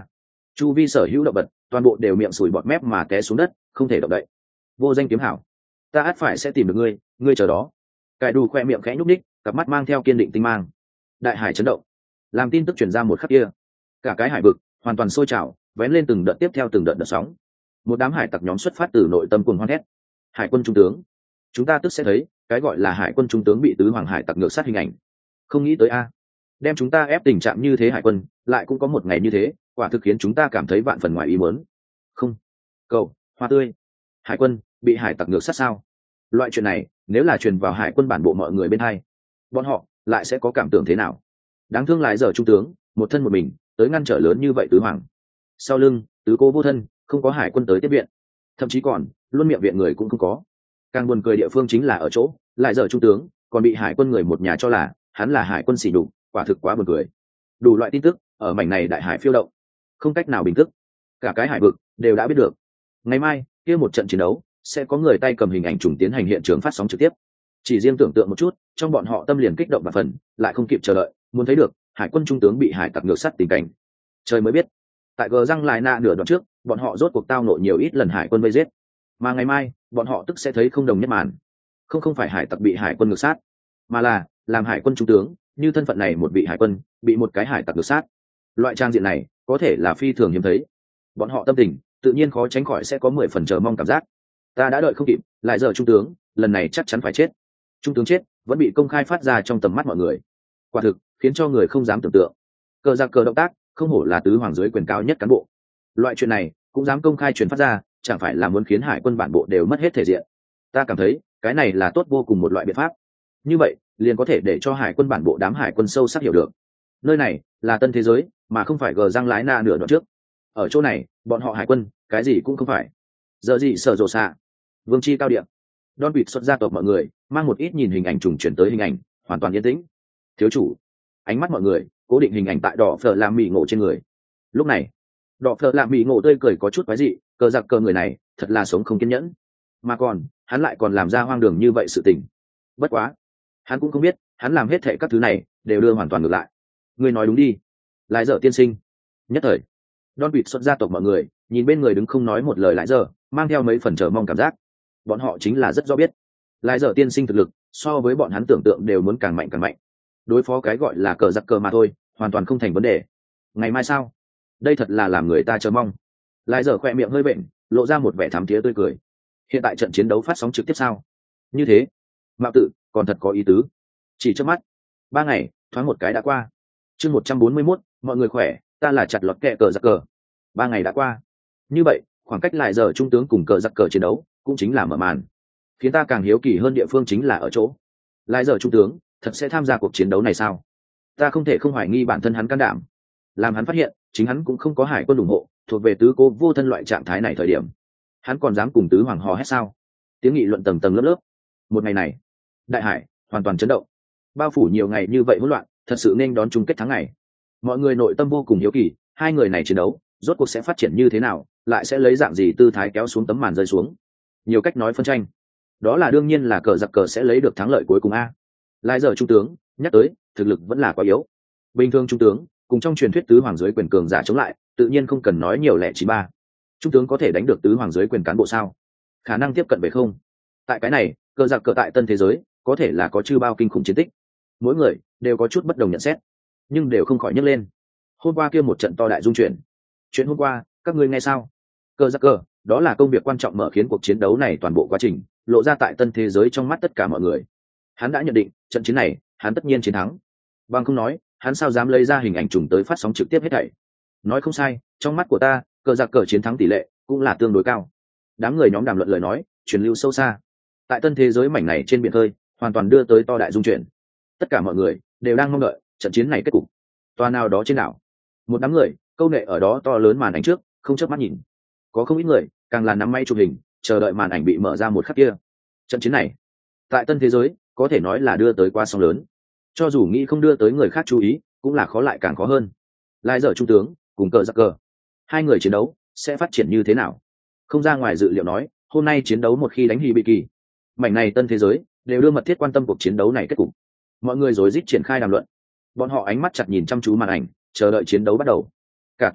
Speaker 1: chu vi sở hữu động vật toàn bộ đều miệng sùi bọt mép mà té xuống đất, không thể động đậy. Vô danh kiếm hảo, ta ắt phải sẽ tìm được ngươi, ngươi chờ đó. Cải đủ khoe miệng khẽ nhúc ních, cặp mắt mang theo kiên định tinh mang. Đại hải chấn động, làm tin tức truyền ra một khắc kia, cả cái hải vực hoàn toàn sôi trào, vén lên từng đợt tiếp theo từng đợt đợt sóng. Một đám hải tặc nhóm xuất phát từ nội tâm cuồng hoan hét. Hải quân trung tướng, chúng ta tức sẽ thấy cái gọi là hải quân trung tướng bị tứ hoàng hải tặc ngược sát hình ảnh. Không nghĩ tới a, đem chúng ta ép tình trạng như thế, hải quân lại cũng có một ngày như thế, quả thực khiến chúng ta cảm thấy vạn phần ngoài ý muốn. Không, cậu hoa tươi, hải quân bị hải tặc ngược sát sao? Loại chuyện này nếu là truyền vào hải quân bản bộ mọi người bên hai, bọn họ lại sẽ có cảm tưởng thế nào? Đáng thương lại giờ trung tướng một thân một mình tới ngăn trở lớn như vậy tứ hoàng, sau lưng tứ cô vô thân, không có hải quân tới tiếp viện, thậm chí còn luôn miệng viện người cũng không có. Càng buồn cười địa phương chính là ở chỗ lại giờ trung tướng còn bị hải quân người một nhà cho là hắn là hải quân xỉ nhục, quả thực quá buồn cười. Đủ loại tin tức ở mảnh này đại hải phiêu động, không cách nào bình tức, cả cái hải vực đều đã biết được. Ngày mai kia một trận chiến đấu sẽ có người tay cầm hình ảnh trùng tiến hành hiện trường phát sóng trực tiếp. Chỉ riêng tưởng tượng một chút, trong bọn họ tâm liền kích động và phần, lại không kịp chờ đợi, muốn thấy được hải quân trung tướng bị hải tặc ngược sát tình cảnh. Trời mới biết, tại gờ răng lại nạ nửa đoạn trước, bọn họ rốt cuộc tao nộ nhiều ít lần hải quân vây giết, mà ngày mai bọn họ tức sẽ thấy không đồng nhất màn. Không không phải hải tặc bị hải quân ngược sát, mà là làm hải quân trung tướng như thân phận này một vị hải quân bị một cái hải tặc ngược sát. Loại trang diện này có thể là phi thường hiếm thấy, bọn họ tâm tình tự nhiên khó tránh khỏi sẽ có mười phần chờ mong cảm giác. Ta đã đợi không kịp, lại giờ trung tướng lần này chắc chắn phải chết. Trung tướng chết vẫn bị công khai phát ra trong tầm mắt mọi người, quả thực khiến cho người không dám tưởng tượng. Cờ giặc cờ động tác không hổ là tứ hoàng dưới quyền cao nhất cán bộ, loại chuyện này cũng dám công khai truyền phát ra, chẳng phải là muốn khiến hải quân bản bộ đều mất hết thể diện. Ta cảm thấy cái này là tốt vô cùng một loại biện pháp, như vậy liền có thể để cho hải quân bản bộ đám hải quân sâu sắc hiểu được nơi này là tân thế giới, mà không phải gờ răng lái na nửa đoạn trước. Ở chỗ này bọn họ hải quân cái gì cũng không phải. Giờ gì sở rộ xạ vương chi cao điện Don Vịt xuất gia tộc mọi người mang một ít nhìn hình ảnh trùng chuyển tới hình ảnh, hoàn toàn yên tĩnh. Thiếu chủ, ánh mắt mọi người cố định hình ảnh tại đỏ phở làm mì ngộ trên người. Lúc này đỏ phở làm mì ngộ tươi cười có chút quái dị, cờ giặc cờ người này thật là sống không kiên nhẫn, mà còn hắn lại còn làm ra hoang đường như vậy sự tình. Bất quá hắn cũng không biết hắn làm hết thệ các thứ này đều đưa hoàn toàn ngược lại. Ngươi nói đúng đi, lại giờ tiên sinh. Nhất thời Don Vịt xuất gia tộc mọi người nhìn bên người đứng không nói một lời lại giờ, mang theo mấy phần chờ mong cảm giác. Bọn họ chính là rất rõ biết lại giờ tiên sinh thực lực so với bọn hắn tưởng tượng đều muốn càng mạnh càng mạnh, đối phó cái gọi là cờ giặc cờ mà thôi hoàn toàn không thành vấn đề. Ngày mai sao? Đây thật là làm người ta chờ mong. Lại giờ khoe miệng hơi bệnh, lộ ra một vẻ thám tía tươi cười. Hiện tại trận chiến đấu phát sóng trực tiếp sao? Như thế mạo tự còn thật có ý tứ. Chỉ trước mắt ba ngày thoáng một cái đã qua. Chương một trăm bốn mươi mốt, mọi người khỏe, ta là chặt lọt kẹ cờ giặc cờ. Ba ngày đã qua, như vậy khoảng cách lại giờ trung tướng cùng cờ giặc cờ chiến đấu cũng chính là mở màn. Khiến ta càng hiếu kỳ hơn địa phương chính là ở chỗ lại giờ trung tướng thật sẽ tham gia cuộc chiến đấu này sao? Ta không thể không hoài nghi bản thân hắn can đảm, làm hắn phát hiện chính hắn cũng không có hải quân ủng hộ, thuộc về tứ cô vô thân loại trạng thái này thời điểm, hắn còn dám cùng tứ hoàng hò hét sao? Tiếng nghị luận tầng tầng lớp lớp. Một ngày này đại hải hoàn toàn chấn động, bao phủ nhiều ngày như vậy hỗn loạn, thật sự nên đón chung kết tháng ngày. Mọi người nội tâm vô cùng hiếu kỳ, hai người này chiến đấu rốt cuộc sẽ phát triển như thế nào, lại sẽ lấy dạng gì tư thái kéo xuống tấm màn rơi xuống. Nhiều cách nói phân tranh, đó là đương nhiên là cờ giặc cờ sẽ lấy được thắng lợi cuối cùng a. Lại giờ trung tướng nhắc tới thực lực vẫn là quá yếu, bình thường trung tướng cùng trong truyền thuyết tứ hoàng dưới quyền cường giả chống lại, tự nhiên không cần nói nhiều lẻ chỉ ba. Trung tướng có thể đánh được tứ hoàng dưới quyền cán bộ sao? Khả năng tiếp cận về không? Tại cái này cờ giặc cờ tại tân thế giới có thể là có chư bao kinh khủng chiến tích, mỗi người đều có chút bất đồng nhận xét, nhưng đều không khỏi nhấc lên. Hôm qua kia một trận to đại dung chuyển, chuyện hôm qua các ngươi nghe sao? Cờ giặc cờ đó là công việc quan trọng mở khiến cuộc chiến đấu này toàn bộ quá trình lộ ra tại tân thế giới trong mắt tất cả mọi người. Hắn đã nhận định trận chiến này hắn tất nhiên chiến thắng, bằng không nói hắn sao dám lấy ra hình ảnh trùng tới phát sóng trực tiếp hết thảy. Nói không sai, trong mắt của ta cờ giặc cờ chiến thắng tỷ lệ cũng là tương đối cao. Đám người nhóm đàm luận lời nói truyền lưu sâu xa, tại tân thế giới mảnh này trên biển khơi hoàn toàn đưa tới to đại dung chuyển. Tất cả mọi người đều đang mong đợi trận chiến này kết cục. Toa nào đó trên đảo, một đám người câu nệ ở đó to lớn màn ảnh trước không chớp mắt nhìn, có không ít người càng là nắm máy chụp hình chờ đợi màn ảnh bị mở ra một khắc kia. Trận chiến này tại tân thế giới có thể nói là đưa tới qua sóng lớn, cho dù nghĩ không đưa tới người khác chú ý cũng là khó lại càng khó hơn. Lại giờ trung tướng cùng cờ giặc cờ, hai người chiến đấu sẽ phát triển như thế nào? Không ra ngoài dự liệu nói, hôm nay chiến đấu một khi đánh hì bị kỳ, mảnh này tân thế giới đều đưa mật thiết quan tâm cuộc chiến đấu này kết cục. Mọi người rối rít triển khai đàm luận, bọn họ ánh mắt chặt nhìn chăm chú màn ảnh chờ đợi chiến đấu bắt đầu. Cả tòa đảo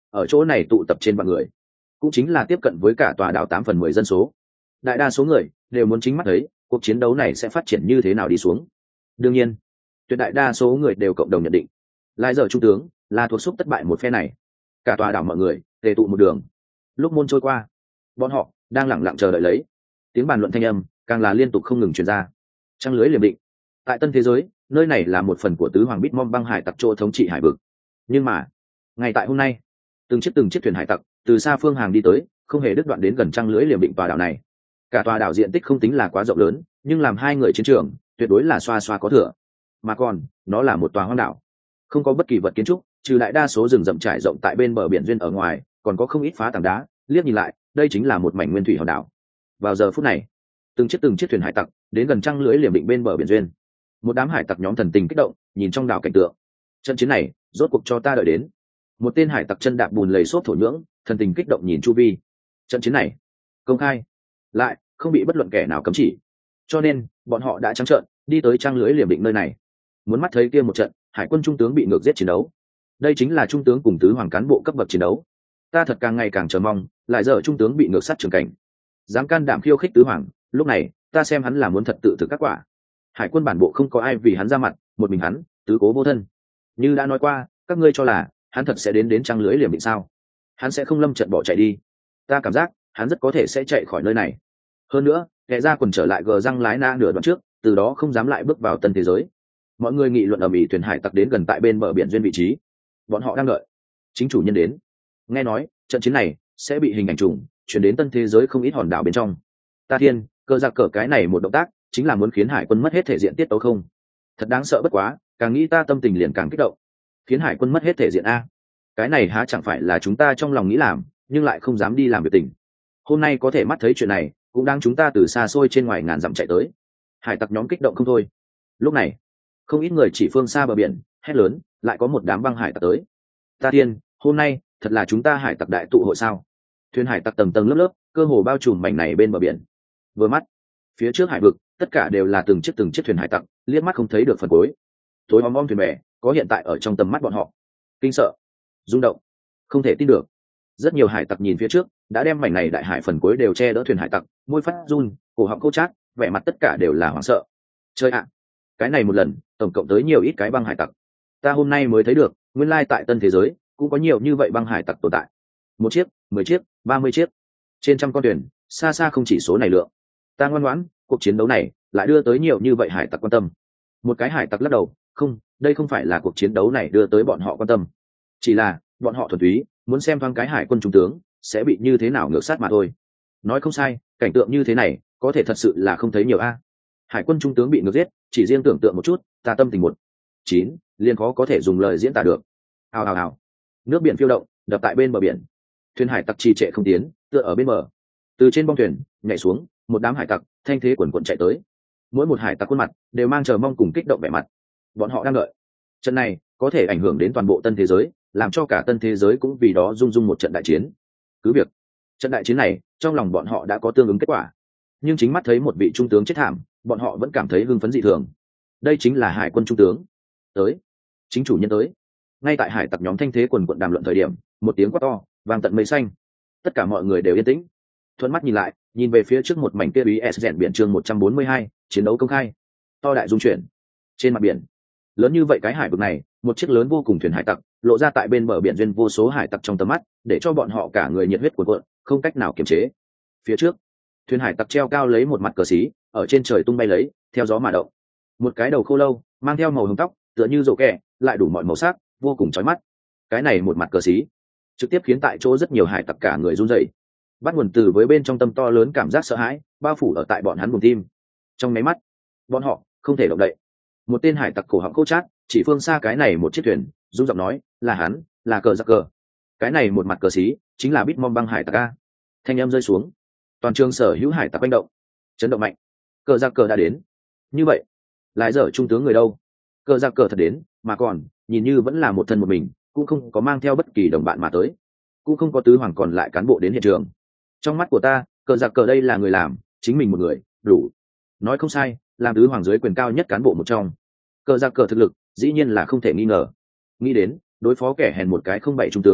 Speaker 1: ở chỗ này tụ tập trên vạn người, cũng chính là tiếp cận với cả tòa đảo tám phần mười dân số. Đại đa số người đều muốn chính mắt thấy cuộc chiến đấu này sẽ phát triển như thế nào đi xuống. Đương nhiên, tuyệt đại đa số người đều cộng đồng nhận định lại giờ trung tướng là thuộc xúc thất bại một phe này. Cả tòa đảo mọi người tề tụ một đường. Lúc môn trôi qua, bọn họ đang lẳng lặng chờ đợi lấy. Tiếng bàn luận thanh âm càng là liên tục không ngừng truyền ra. Trăng lưới liềm định, tại tân thế giới, nơi này là một phần của tứ hoàng Bitmom băng hải tặc chỗ thống trị hải vực. Nhưng mà ngày tại hôm nay, từng chiếc từng chiếc thuyền hải tặc từ xa phương hàng đi tới, không hề đứt đoạn đến gần trăng lưới liềm định tòa đảo này. Cả tòa đảo diện tích không tính là quá rộng lớn, nhưng làm hai người chiến trường tuyệt đối là xoa xoa có thừa. Mà còn nó là một tòa hoang đảo, không có bất kỳ vật kiến trúc, trừ đại đa số rừng rậm trải rộng tại bên bờ biển duyên ở ngoài, còn có không ít phá tảng đá. Liếc nhìn lại, đây chính là một mảnh nguyên thủy hòn đảo. Vào giờ phút này, từng chiếc từng chiếc thuyền hải tặc đến gần trăng lưới liềm định bên bờ biển duyên. Một đám hải tặc nhóm thần tình kích động nhìn trong đảo cảnh tượng. Trận chiến này rốt cuộc cho ta đợi đến. Một tên hải tặc chân đạp bùn lầy xốp thổ nhưỡng, thần tình kích động nhìn chu vi. Trận chiến này công khai, lại không bị bất luận kẻ nào cấm chỉ, cho nên bọn họ đã trắng trợn đi tới trăng lưới liềm định nơi này, muốn mắt thấy kia một trận hải quân trung tướng bị ngược giết chiến đấu. Đây chính là trung tướng cùng tứ hoàng cán bộ cấp bậc chiến đấu. Ta thật càng ngày càng chờ mong lại giờ trung tướng bị ngược sát trường cảnh, dám can đảm khiêu khích tứ hoàng. Lúc này ta xem hắn là muốn thật tự thực các quả. Hải quân bản bộ không có ai vì hắn ra mặt, một mình hắn tứ cố vô thân. Như đã nói qua, các ngươi cho là hắn thật sẽ đến đến trăng lưới liềm định sao? Hắn sẽ không lâm trận bỏ chạy đi. Ta cảm giác hắn rất có thể sẽ chạy khỏi nơi này. Hơn nữa kẻ ra quần trở lại gờ răng lái na nửa đoạn trước, từ đó không dám lại bước vào tân thế giới. Mọi người nghị luận ầm ĩ, thuyền hải tặc đến gần tại bên bờ biển duyên vị trí. Bọn họ đang đợi chính chủ nhân đến. Nghe nói trận chiến này sẽ bị hình ảnh trùng chuyển đến tân thế giới không ít hòn đảo bên trong. Ta thiên, cờ giặc cờ cái này một động tác chính là muốn khiến hải quân mất hết thể diện tiết tấu không? Thật đáng sợ bất quá, càng nghĩ ta tâm tình liền càng kích động. Khiến hải quân mất hết thể diện a, cái này há chẳng phải là chúng ta trong lòng nghĩ làm nhưng lại không dám đi làm việc tình. Hôm nay có thể mắt thấy chuyện này, cũng đang chúng ta từ xa xôi trên ngoài ngàn dặm chạy tới. Hải tặc nhóm kích động không thôi. Lúc này không ít người chỉ phương xa bờ biển hét lớn, lại có một đám băng hải tặc tới. Ta thiên, hôm nay thật là chúng ta hải tặc đại tụ hội sao? Thuyền hải tặc tầng tầng lớp lớp, cơ hồ bao trùm mảnh này bên bờ biển. Vừa mắt phía trước hải vực, tất cả đều là từng chiếc từng chiếc thuyền hải tặc, liếc mắt không thấy được phần cuối. Tối om om thuyền bè có hiện tại ở trong tầm mắt bọn họ. Kinh sợ, rung động, không thể tin được. Rất nhiều hải tặc nhìn phía trước, đã đem mảnh này đại hải phần cuối đều che đỡ thuyền hải tặc, môi phát run, cổ họng câu chát, vẻ mặt tất cả đều là hoảng sợ. Chơi ạ, cái này một lần tổng cộng tới nhiều ít cái băng hải tặc. Ta hôm nay mới thấy được, nguyên lai tại tân thế giới cũng có nhiều như vậy băng hải tặc tồn tại. Một chiếc, mười chiếc, ba mươi chiếc, trên trăm con thuyền, xa xa không chỉ số này lượng. Ta ngoan ngoãn, cuộc chiến đấu này lại đưa tới nhiều như vậy hải tặc quan tâm. Một cái hải tặc lắc đầu, không, đây không phải là cuộc chiến đấu này đưa tới bọn họ quan tâm, chỉ là bọn họ thuần túy muốn xem thoáng cái hải quân trung tướng sẽ bị như thế nào ngược sát mà thôi. Nói không sai, cảnh tượng như thế này có thể thật sự là không thấy nhiều a. Hải quân trung tướng bị ngược giết, chỉ riêng tưởng tượng một chút, ta tâm tình một chín liền khó có thể dùng lời diễn tả được. Hào hào hào, nước biển phiêu động, đập tại bên bờ biển. Thuyền hải tặc trì trệ không tiến, tựa ở bên bờ. Từ trên bong thuyền nhảy xuống một đám hải tặc, thanh thế quần quần chạy tới. Mỗi một hải tặc khuôn mặt đều mang chờ mong cùng kích động vẻ mặt. Bọn họ đang đợi trận này có thể ảnh hưởng đến toàn bộ tân thế giới, làm cho cả tân thế giới cũng vì đó rung rung một trận đại chiến. Cứ việc trận đại chiến này trong lòng bọn họ đã có tương ứng kết quả, nhưng chính mắt thấy một vị trung tướng chết thảm, bọn họ vẫn cảm thấy hưng phấn dị thường. Đây chính là hải quân trung tướng tới, chính chủ nhân tới. Ngay tại hải tặc nhóm thanh thế quần quận đàm luận thời điểm, một tiếng quát to vang tận mây xanh. Tất cả mọi người đều yên tĩnh, thuận mắt nhìn lại, nhìn về phía trước một mảnh kia bí s rèn biển chương một trăm bốn mươi hai, chiến đấu công khai. To đại dung chuyển trên mặt biển, lớn như vậy cái hải vực này, một chiếc lớn vô cùng thuyền hải tặc lộ ra tại bên bờ biển duyên, vô số hải tặc trong tầm mắt, để cho bọn họ cả người nhiệt huyết cuộn cuộn, không cách nào kiềm chế. Phía trước, thuyền hải tặc treo cao lấy một mặt cờ xí, ở trên trời tung bay lấy, theo gió mà động. Một cái đầu khô lâu, mang theo màu hồng tóc, tựa như rổ kẹ, lại đủ mọi màu sắc, vô cùng chói mắt. Cái này một mặt cờ xí, trực tiếp khiến tại chỗ rất nhiều hải tặc cả người run rẩy. Bắt nguồn từ với bên trong tâm to lớn cảm giác sợ hãi, bao phủ ở tại bọn hắn buồng tim. Trong máy mắt, bọn họ không thể động đậy. Một tên hải tặc cổ họng khô chát, chỉ phương xa cái này một chiếc thuyền, run giọng nói, là hắn, là cờ giặc cờ. Cái này một mặt cờ xí, chính là Bitmom băng hải tặc a. Thanh âm rơi xuống, toàn trường sở hữu hải tặc manh động, chấn động mạnh. Cờ giặc cờ đã đến. Như vậy, lại giờ trung tướng người đâu? Cờ giặc cờ thật đến, mà còn nhìn như vẫn là một thân một mình, cũng không có mang theo bất kỳ đồng bạn mà tới, cũng không có tứ hoàng còn lại cán bộ đến hiện trường. Trong mắt của ta, cờ giặc cờ đây là người làm, chính mình một người đủ. Nói không sai, làm tứ hoàng dưới quyền cao nhất cán bộ một trong. Cờ giặc cờ thực lực dĩ nhiên là không thể nghi ngờ. Nghĩ đến đối phó kẻ hèn một cái không bảy trung tướng,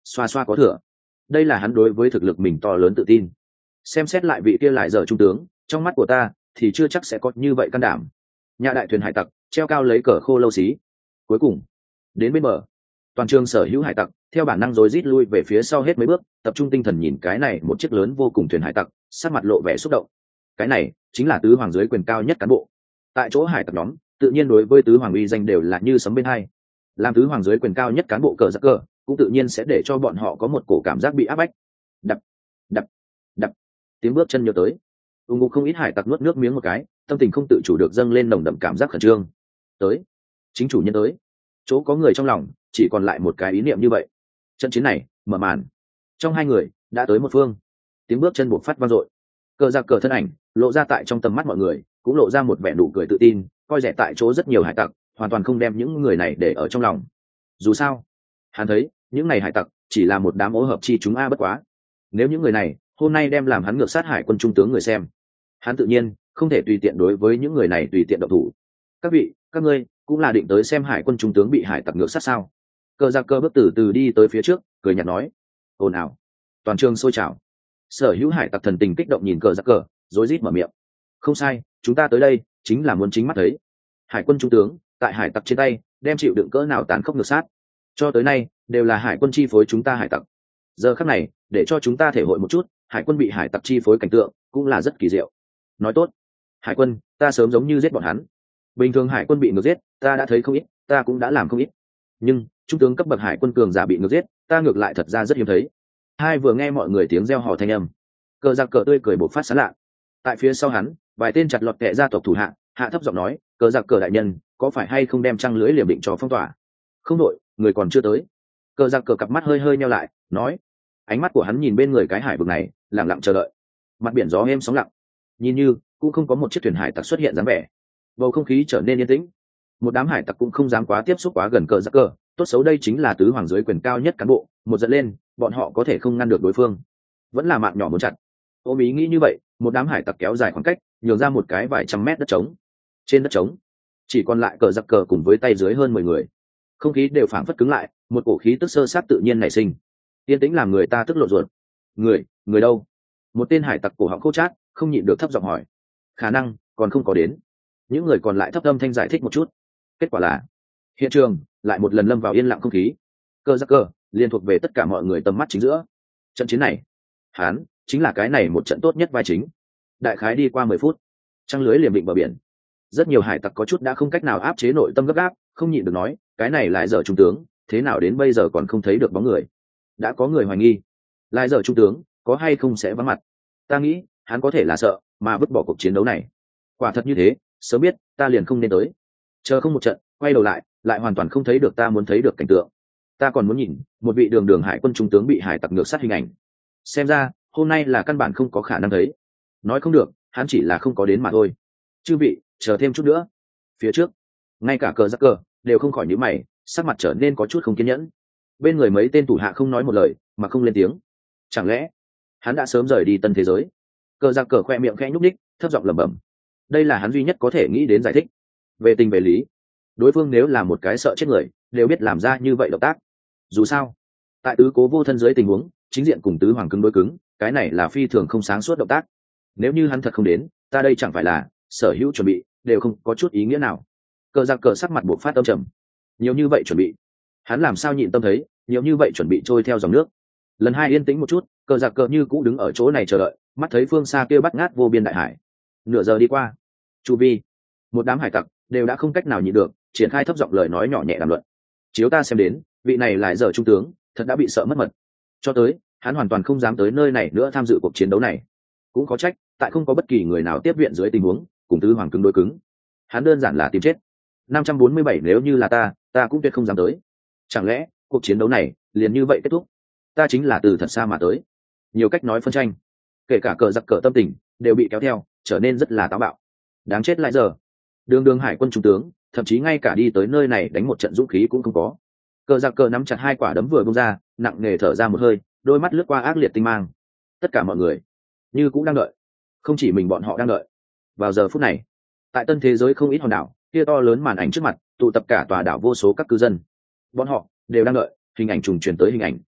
Speaker 1: xoa xoa có thừa. Đây là hắn đối với thực lực mình to lớn tự tin. Xem xét lại vị kia lại giờ trung tướng, trong mắt của ta thì chưa chắc sẽ có như vậy can đảm. Nhà đại thuyền hải tặc treo cao lấy cờ khô lâu xí. Cuối cùng đến bên bờ, toàn trường sở hữu hải tặc theo bản năng rối rít lui về phía sau hết mấy bước, tập trung tinh thần nhìn cái này một chiếc lớn vô cùng thuyền hải tặc, sắc mặt lộ vẻ xúc động. Cái này chính là tứ hoàng dưới quyền cao nhất cán bộ. Tại chỗ hải tặc nhóm tự nhiên đối với tứ hoàng uy danh đều là như sấm bên hai. Làm tứ hoàng dưới quyền cao nhất cán bộ cờ giặc cờ cũng tự nhiên sẽ để cho bọn họ có một cổ cảm giác bị áp bách. Đập đập đập, tiếng bước chân nhớ tới. Ung ngục không ít hải tặc nuốt nước miếng một cái, tâm tình không tự chủ được dâng lên nồng đậm cảm giác khẩn trương. Tới, chính chủ nhân tới. Chỗ có người trong lòng chỉ còn lại một cái ý niệm như vậy. Trận chiến này mở màn. Trong hai người đã tới một phương. Tiếng bước chân buộc phát vang dội. Cờ giặc cờ thân ảnh lộ ra tại trong tầm mắt mọi người, cũng lộ ra một vẻ nụ cười tự tin, coi rẻ tại chỗ rất nhiều hải tặc hoàn toàn không đem những người này để ở trong lòng. Dù sao hắn thấy những này hải tặc chỉ là một đám ô hợp chi chúng a bất quá. Nếu những người này hôm nay đem làm hắn ngược sát hải quân trung tướng người xem, hắn tự nhiên không thể tùy tiện đối với những người này tùy tiện động thủ. Các vị, các ngươi cũng là định tới xem hải quân trung tướng bị hải tặc ngược sát sao? Cờ giặc cờ bước từ từ đi tới phía trước, cười nhạt nói. Ồn ào, toàn trường sôi trào. Sở hữu hải tặc thần tình kích động nhìn cờ giặc cờ, rối rít mở miệng. Không sai, chúng ta tới đây chính là muốn chính mắt thấy hải quân trung tướng tại hải tặc trên tay đem chịu đựng cỡ nào tàn khốc ngược sát. Cho tới nay đều là hải quân chi phối chúng ta hải tặc. Giờ khắc này để cho chúng ta thể hội một chút hải quân bị hải tặc chi phối cảnh tượng cũng là rất kỳ diệu. Nói tốt hải quân, ta sớm giống như giết bọn hắn. Bình thường hải quân bị ngược giết ta đã thấy không ít, ta cũng đã làm không ít, nhưng trung tướng cấp bậc hải quân cường giả bị ngược giết ta ngược lại thật ra rất hiếm thấy. Hai vừa nghe mọi người tiếng reo hò thanh âm, cờ giặc cờ tươi cười bộc phát sán lạ. Tại phía sau hắn vài tên chặt lọt kệ gia tộc thủ hạ hạ thấp giọng nói, cờ giặc cờ đại nhân có phải hay không đem trăng lưới liềm định cho phong tỏa? Không đội, người còn chưa tới. Cờ giặc cờ cặp mắt hơi hơi nheo lại nói. Ánh mắt của hắn nhìn bên người cái hải vực này lặng lặng chờ đợi. Mặt biển gió êm sóng lặng, nhìn như cũng không có một chiếc thuyền hải tặc xuất hiện dáng vẻ. Bầu không khí trở nên yên tĩnh. Một đám hải tặc cũng không dám quá tiếp xúc quá gần cờ giặc cờ, tốt xấu đây chính là tứ hoàng dưới quyền cao nhất cán bộ, một dẫn lên bọn họ có thể không ngăn được đối phương, vẫn là mạng nhỏ muốn chặt. Ôm ý nghĩ như vậy, một đám hải tặc kéo dài khoảng cách, nhường ra một cái vài trăm mét đất trống. Trên đất trống chỉ còn lại cờ giặc cờ cùng với tay dưới hơn mười người. Không khí đều phảng phất cứng lại, một cổ khí tức sơ sát tự nhiên nảy sinh. Yên tĩnh làm người ta tức lộn ruột. Người, người đâu? Một tên hải tặc cổ họng khô chát, không nhịn được thấp giọng hỏi. Khả năng còn không có đến. Những người còn lại thấp âm thanh giải thích một chút. Kết quả là hiện trường lại một lần lâm vào yên lặng không khí. Cờ giặc cờ liên thuộc về tất cả mọi người tầm mắt chính giữa. Trận chiến này, hắn chính là cái này một trận tốt nhất vai chính. Đại khái đi qua mười phút, trăng lưới liềm định bờ biển. Rất nhiều hải tặc có chút đã không cách nào áp chế nội tâm gấp gáp, không nhịn được nói, cái này lại giờ trung tướng, thế nào đến bây giờ còn không thấy được bóng người? Đã có người hoài nghi, lại giờ trung tướng có hay không sẽ vắng mặt. Ta nghĩ hắn có thể là sợ mà vứt bỏ cuộc chiến đấu này. Quả thật như thế, sớm biết ta liền không nên tới. Chờ không một trận, quay đầu lại lại hoàn toàn không thấy được ta muốn thấy được cảnh tượng. Ta còn muốn nhìn một vị đường đường hải quân trung tướng bị hải tặc ngược sát hình ảnh. Xem ra hôm nay là căn bản không có khả năng thấy. Nói không được, hắn chỉ là không có đến mà thôi. Chư vị chờ thêm chút nữa. Phía trước ngay cả cờ giặc cờ đều không khỏi nhíu mày, sắc mặt trở nên có chút không kiên nhẫn. Bên người mấy tên thủ hạ không nói một lời mà không lên tiếng. Chẳng lẽ hắn đã sớm rời đi tân thế giới? Cờ giặc cờ khoe miệng khẽ nhúc ních, thấp giọng lẩm bẩm. Đây là hắn duy nhất có thể nghĩ đến giải thích. Về tình về lý, đối phương nếu là một cái sợ chết người đều biết làm ra như vậy động tác. Dù sao tại tứ cố vô thân dưới tình huống chính diện cùng tứ hoàng cứng đối cứng, cái này là phi thường không sáng suốt động tác. Nếu như hắn thật không đến, ta đây chẳng phải là sở hữu chuẩn bị đều không có chút ý nghĩa nào. Cờ giặc cờ sắc mặt buộc phát âm trầm. Nhiều như vậy chuẩn bị, hắn làm sao nhịn tâm thấy nhiều như vậy chuẩn bị trôi theo dòng nước. Lần hai yên tĩnh một chút, cờ giặc cờ như cũ đứng ở chỗ này chờ đợi, mắt thấy phương xa kia bắt ngát vô biên đại hải. Nửa giờ đi qua, chu vi một đám hải tặc đều đã không cách nào nhịn được, triển khai thấp giọng lời nói nhỏ nhẹ đàm luận. Chiếu ta xem đến, vị này lại giờ trung tướng thật đã bị sợ mất mật, cho tới hắn hoàn toàn không dám tới nơi này nữa tham dự cuộc chiến đấu này. Cũng có trách, tại không có bất kỳ người nào tiếp viện dưới tình huống cùng tứ hoàng cứng đối cứng, hắn đơn giản là tìm chết. năm trăm bốn mươi bảy nếu như là ta ta cũng tuyệt không dám tới. Chẳng lẽ cuộc chiến đấu này liền như vậy kết thúc? Ta chính là từ thật xa mà tới. Nhiều cách nói phân tranh, kể cả cờ giặc cờ tâm tình đều bị kéo theo trở nên rất là táo bạo. Đáng chết lại giờ đường đường hải quân trung tướng, thậm chí ngay cả đi tới nơi này đánh một trận dũng khí cũng không có. Cờ giặc cờ nắm chặt hai quả đấm vừa bung ra, nặng nề thở ra một hơi, đôi mắt lướt qua ác liệt tinh mang. Tất cả mọi người như cũng đang đợi, không chỉ mình bọn họ đang đợi. Vào giờ phút này, tại tân thế giới không ít hòn đảo, kia to lớn màn ảnh trước mặt tụ tập cả tòa đảo vô số các cư dân. Bọn họ đều đang đợi hình ảnh trùng truyền tới hình ảnh.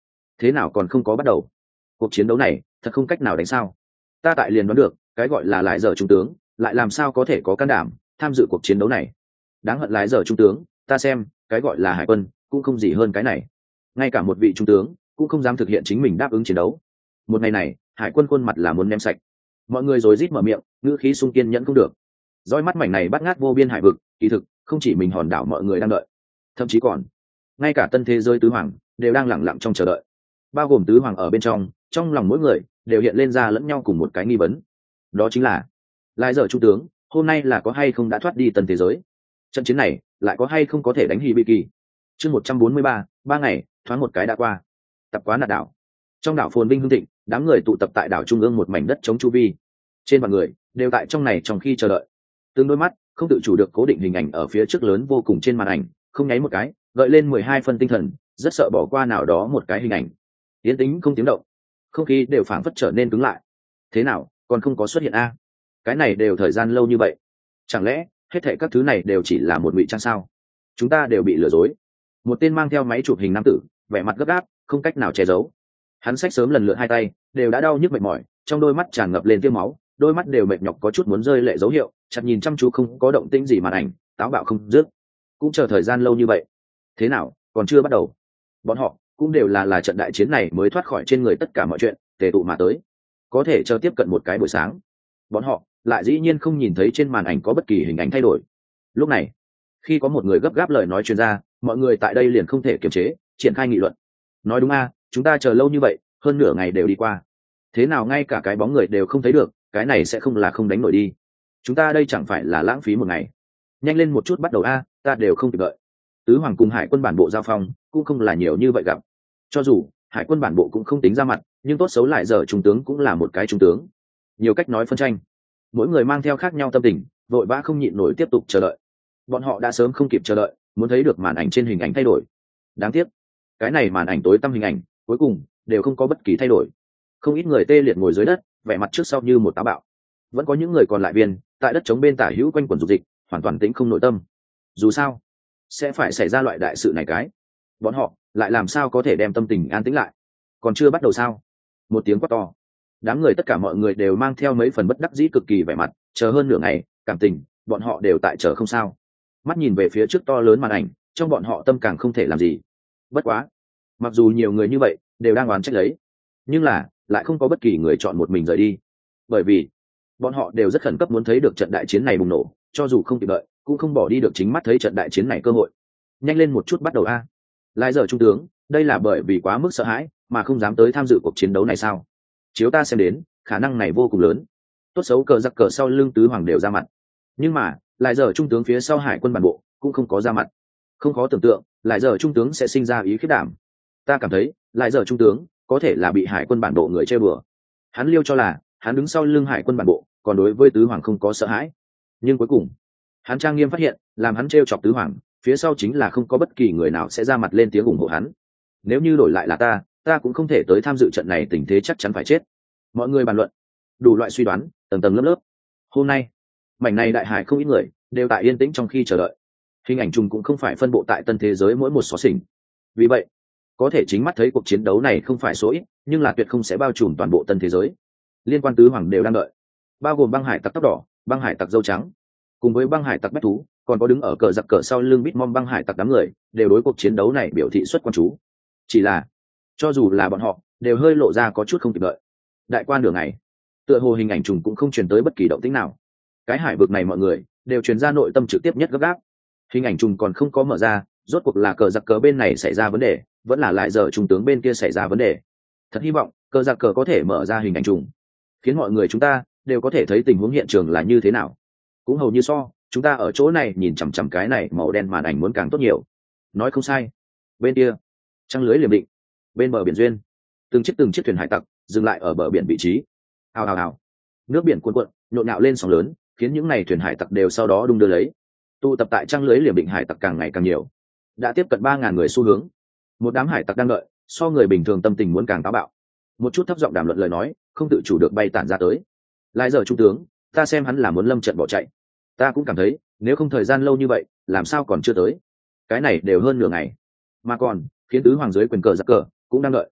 Speaker 1: thế nào còn không có bắt đầu? Cuộc chiến đấu này thật không cách nào đánh sao? Ta tại liền đoán được, cái gọi là lại giờ trung tướng lại làm sao có thể có can đảm tham dự cuộc chiến đấu này? Đáng hận lái giờ trung tướng, ta xem cái gọi là hải quân cũng không gì hơn cái này, ngay cả một vị trung tướng cũng không dám thực hiện chính mình đáp ứng chiến đấu. Một ngày này hải quân khuôn mặt là muốn ném sạch. Mọi người rồi rít mở miệng, ngữ khí sung kiên nhẫn không được. Dõi mắt mảnh này bắt ngát vô biên hải vực, kỳ thực không chỉ mình hòn đảo mọi người đang đợi, thậm chí còn ngay cả tân thế giới tứ hoàng đều đang lẳng lặng trong chờ đợi, bao gồm tứ hoàng ở bên trong. Trong lòng mỗi người đều hiện lên ra lẫn nhau cùng một cái nghi vấn, đó chính là lại giờ trung tướng hôm nay là có hay không đã thoát đi tân thế giới, trận chiến này lại có hay không có thể đánh Hibiki. Chương một trăm bốn mươi ba, ba ngày thoáng một cái đã qua. Tập quán nạt đảo. Trong đảo phồn vinh hưng thịnh, đám người tụ tập tại đảo trung ương một mảnh đất chống chu vi. Trên mặt người đều tại trong này trong khi chờ đợi. Từng đôi mắt không tự chủ được cố định hình ảnh ở phía trước lớn vô cùng trên màn ảnh, không nháy một cái, gợi lên mười hai phân tinh thần, rất sợ bỏ qua nào đó một cái hình ảnh. Yên tĩnh không tiếng động, không khí đều phảng phất trở nên cứng lại. Thế nào, còn không có xuất hiện a? Cái này đều thời gian lâu như vậy, chẳng lẽ hết thảy các thứ này đều chỉ là một ngụy trang sao? Chúng ta đều bị lừa dối. Một tên mang theo máy chụp hình nam tử, vẻ mặt gấp gáp, không cách nào che giấu. Hắn xách sớm lần lượt hai tay đều đã đau nhức mệt mỏi, trong đôi mắt tràn ngập lên tia máu, đôi mắt đều mệt nhọc có chút muốn rơi lệ dấu hiệu, chặt nhìn chăm chú không có động tĩnh gì màn ảnh, táo bạo không dứt. Cũng chờ thời gian lâu như vậy, thế nào, còn chưa bắt đầu? Bọn họ cũng đều là là trận đại chiến này mới thoát khỏi trên người tất cả mọi chuyện, tề tụ mà tới. Có thể chờ tiếp cận một cái buổi sáng, bọn họ lại dĩ nhiên không nhìn thấy trên màn ảnh có bất kỳ hình ảnh thay đổi. Lúc này, khi có một người gấp gáp lời nói truyền ra, mọi người tại đây liền không thể kiềm chế, triển khai nghị luận. Nói đúng a, chúng ta chờ lâu như vậy, hơn nửa ngày đều đi qua, thế nào ngay cả cái bóng người đều không thấy được, cái này sẽ không là không đánh nổi đi. Chúng ta đây chẳng phải là lãng phí một ngày. Nhanh lên một chút bắt đầu a, ta đều không kịp đợi. Tứ hoàng cùng hải quân bản bộ giao phong cũng không là nhiều như vậy gặp. Cho dù hải quân bản bộ cũng không tính ra mặt, nhưng tốt xấu lại giờ trung tướng cũng là một cái trung tướng. Nhiều cách nói phân tranh, mỗi người mang theo khác nhau tâm tình, vội vã không nhịn nổi tiếp tục chờ đợi. Bọn họ đã sớm không kịp chờ đợi, muốn thấy được màn ảnh trên hình ảnh thay đổi. Đáng tiếc, cái này màn ảnh tối tăm hình ảnh cuối cùng đều không có bất kỳ thay đổi. Không ít người tê liệt ngồi dưới đất, vẻ mặt trước sau như một táo bạo. Vẫn có những người còn lại viên tại đất chống bên tả hữu quanh quần dục dịch, hoàn toàn tĩnh không nội tâm. Dù sao sẽ phải xảy ra loại đại sự này, cái bọn họ lại làm sao có thể đem tâm tình an tĩnh lại? Còn chưa bắt đầu sao? Một tiếng quát to, đám người tất cả mọi người đều mang theo mấy phần bất đắc dĩ cực kỳ vẻ mặt, chờ hơn nửa ngày, cảm tình bọn họ đều tại chờ không sao. Mắt nhìn về phía trước to lớn màn ảnh, trong bọn họ tâm càng không thể làm gì. Bất quá, mặc dù nhiều người như vậy đều đang oán trách lấy, nhưng là lại không có bất kỳ người chọn một mình rời đi, bởi vì bọn họ đều rất khẩn cấp muốn thấy được trận đại chiến này bùng nổ, cho dù không kịp đợi cũng không bỏ đi được chính mắt thấy trận đại chiến này cơ hội. Nhanh lên một chút bắt đầu a. Lại giờ trung tướng, đây là bởi vì quá mức sợ hãi mà không dám tới tham dự cuộc chiến đấu này sao? Chiếu ta xem đến, khả năng này vô cùng lớn. Tốt xấu cờ giặc cờ sau lưng tứ hoàng đều ra mặt, nhưng mà lại giờ trung tướng phía sau hải quân bản bộ cũng không có ra mặt. Không khó tưởng tượng, lại giờ trung tướng sẽ sinh ra ý khiết đảm. Ta cảm thấy, lại giờ trung tướng có thể là bị hải quân bản bộ người chơi bừa. Hắn liêu cho là hắn đứng sau lưng hải quân bản bộ, còn đối với tứ hoàng không có sợ hãi. Nhưng cuối cùng, hắn trang nghiêm phát hiện, làm hắn trêu chọc tứ hoàng, phía sau chính là không có bất kỳ người nào sẽ ra mặt lên tiếng ủng hộ hắn. Nếu như đổi lại là ta, ta cũng không thể tới tham dự trận này, tình thế chắc chắn phải chết. Mọi người bàn luận, đủ loại suy đoán, tầng tầng lớp lớp. Hôm nay, mảnh này đại hải không ít người đều tại yên tĩnh trong khi chờ đợi. Hình ảnh chung cũng không phải phân bộ tại tân thế giới mỗi một xó xỉnh. Vì vậy, có thể chính mắt thấy cuộc chiến đấu này không phải số ít, nhưng là tuyệt không sẽ bao trùm toàn bộ tân thế giới. Liên quan tứ hoàng đều đang đợi, bao gồm băng hải tặc tóc đỏ, băng hải tặc dâu trắng, cùng với băng hải tặc bách thú, còn có đứng ở cờ giặc cờ sau lưng Bitmom băng hải tặc đám người, đều đối cuộc chiến đấu này biểu thị xuất quan chú. Chỉ là, cho dù là bọn họ, đều hơi lộ ra có chút không kịp đợi. Đại quan đường này, tựa hồ hình ảnh trùng cũng không truyền tới bất kỳ động tĩnh nào. Cái hải vực này mọi người đều truyền ra nội tâm trực tiếp nhất gấp gáp. Hình ảnh trùng còn không có mở ra, rốt cuộc là cờ giặc cờ bên này xảy ra vấn đề, vẫn là lại giờ trung tướng bên kia xảy ra vấn đề. Thật hy vọng cờ giặc cờ có thể mở ra hình ảnh trùng, khiến mọi người chúng ta đều có thể thấy tình huống hiện trường là như thế nào. Cũng hầu như so chúng ta ở chỗ này nhìn chằm chằm cái này màu đen màn ảnh muốn càng tốt nhiều. Nói không sai. Bên kia, trăng lưới liềm định, bên bờ biển duyên, từng chiếc từng chiếc thuyền hải tặc dừng lại ở bờ biển vị trí. Hào hào hào, nước biển cuồn cuộn, nhộn nhạo lên sóng lớn, khiến những này thuyền hải tặc đều sau đó đung đưa lấy. Tụ tập tại trăng lưới liềm định hải tặc càng ngày càng nhiều, đã tiếp cận ba ngàn người xu hướng. Một đám hải tặc đang đợi, so người bình thường tâm tình muốn càng táo bạo. Một chút thấp giọng đàm luận lời nói, không tự chủ được bay tản ra tới. Lại giờ trung tướng, ta xem hắn là muốn lâm trận bỏ chạy. Ta cũng cảm thấy, nếu không thời gian lâu như vậy, làm sao còn chưa tới? Cái này đều hơn nửa ngày, mà còn khiến tứ hoàng dưới quyền cờ giặc cờ cũng đang đợi.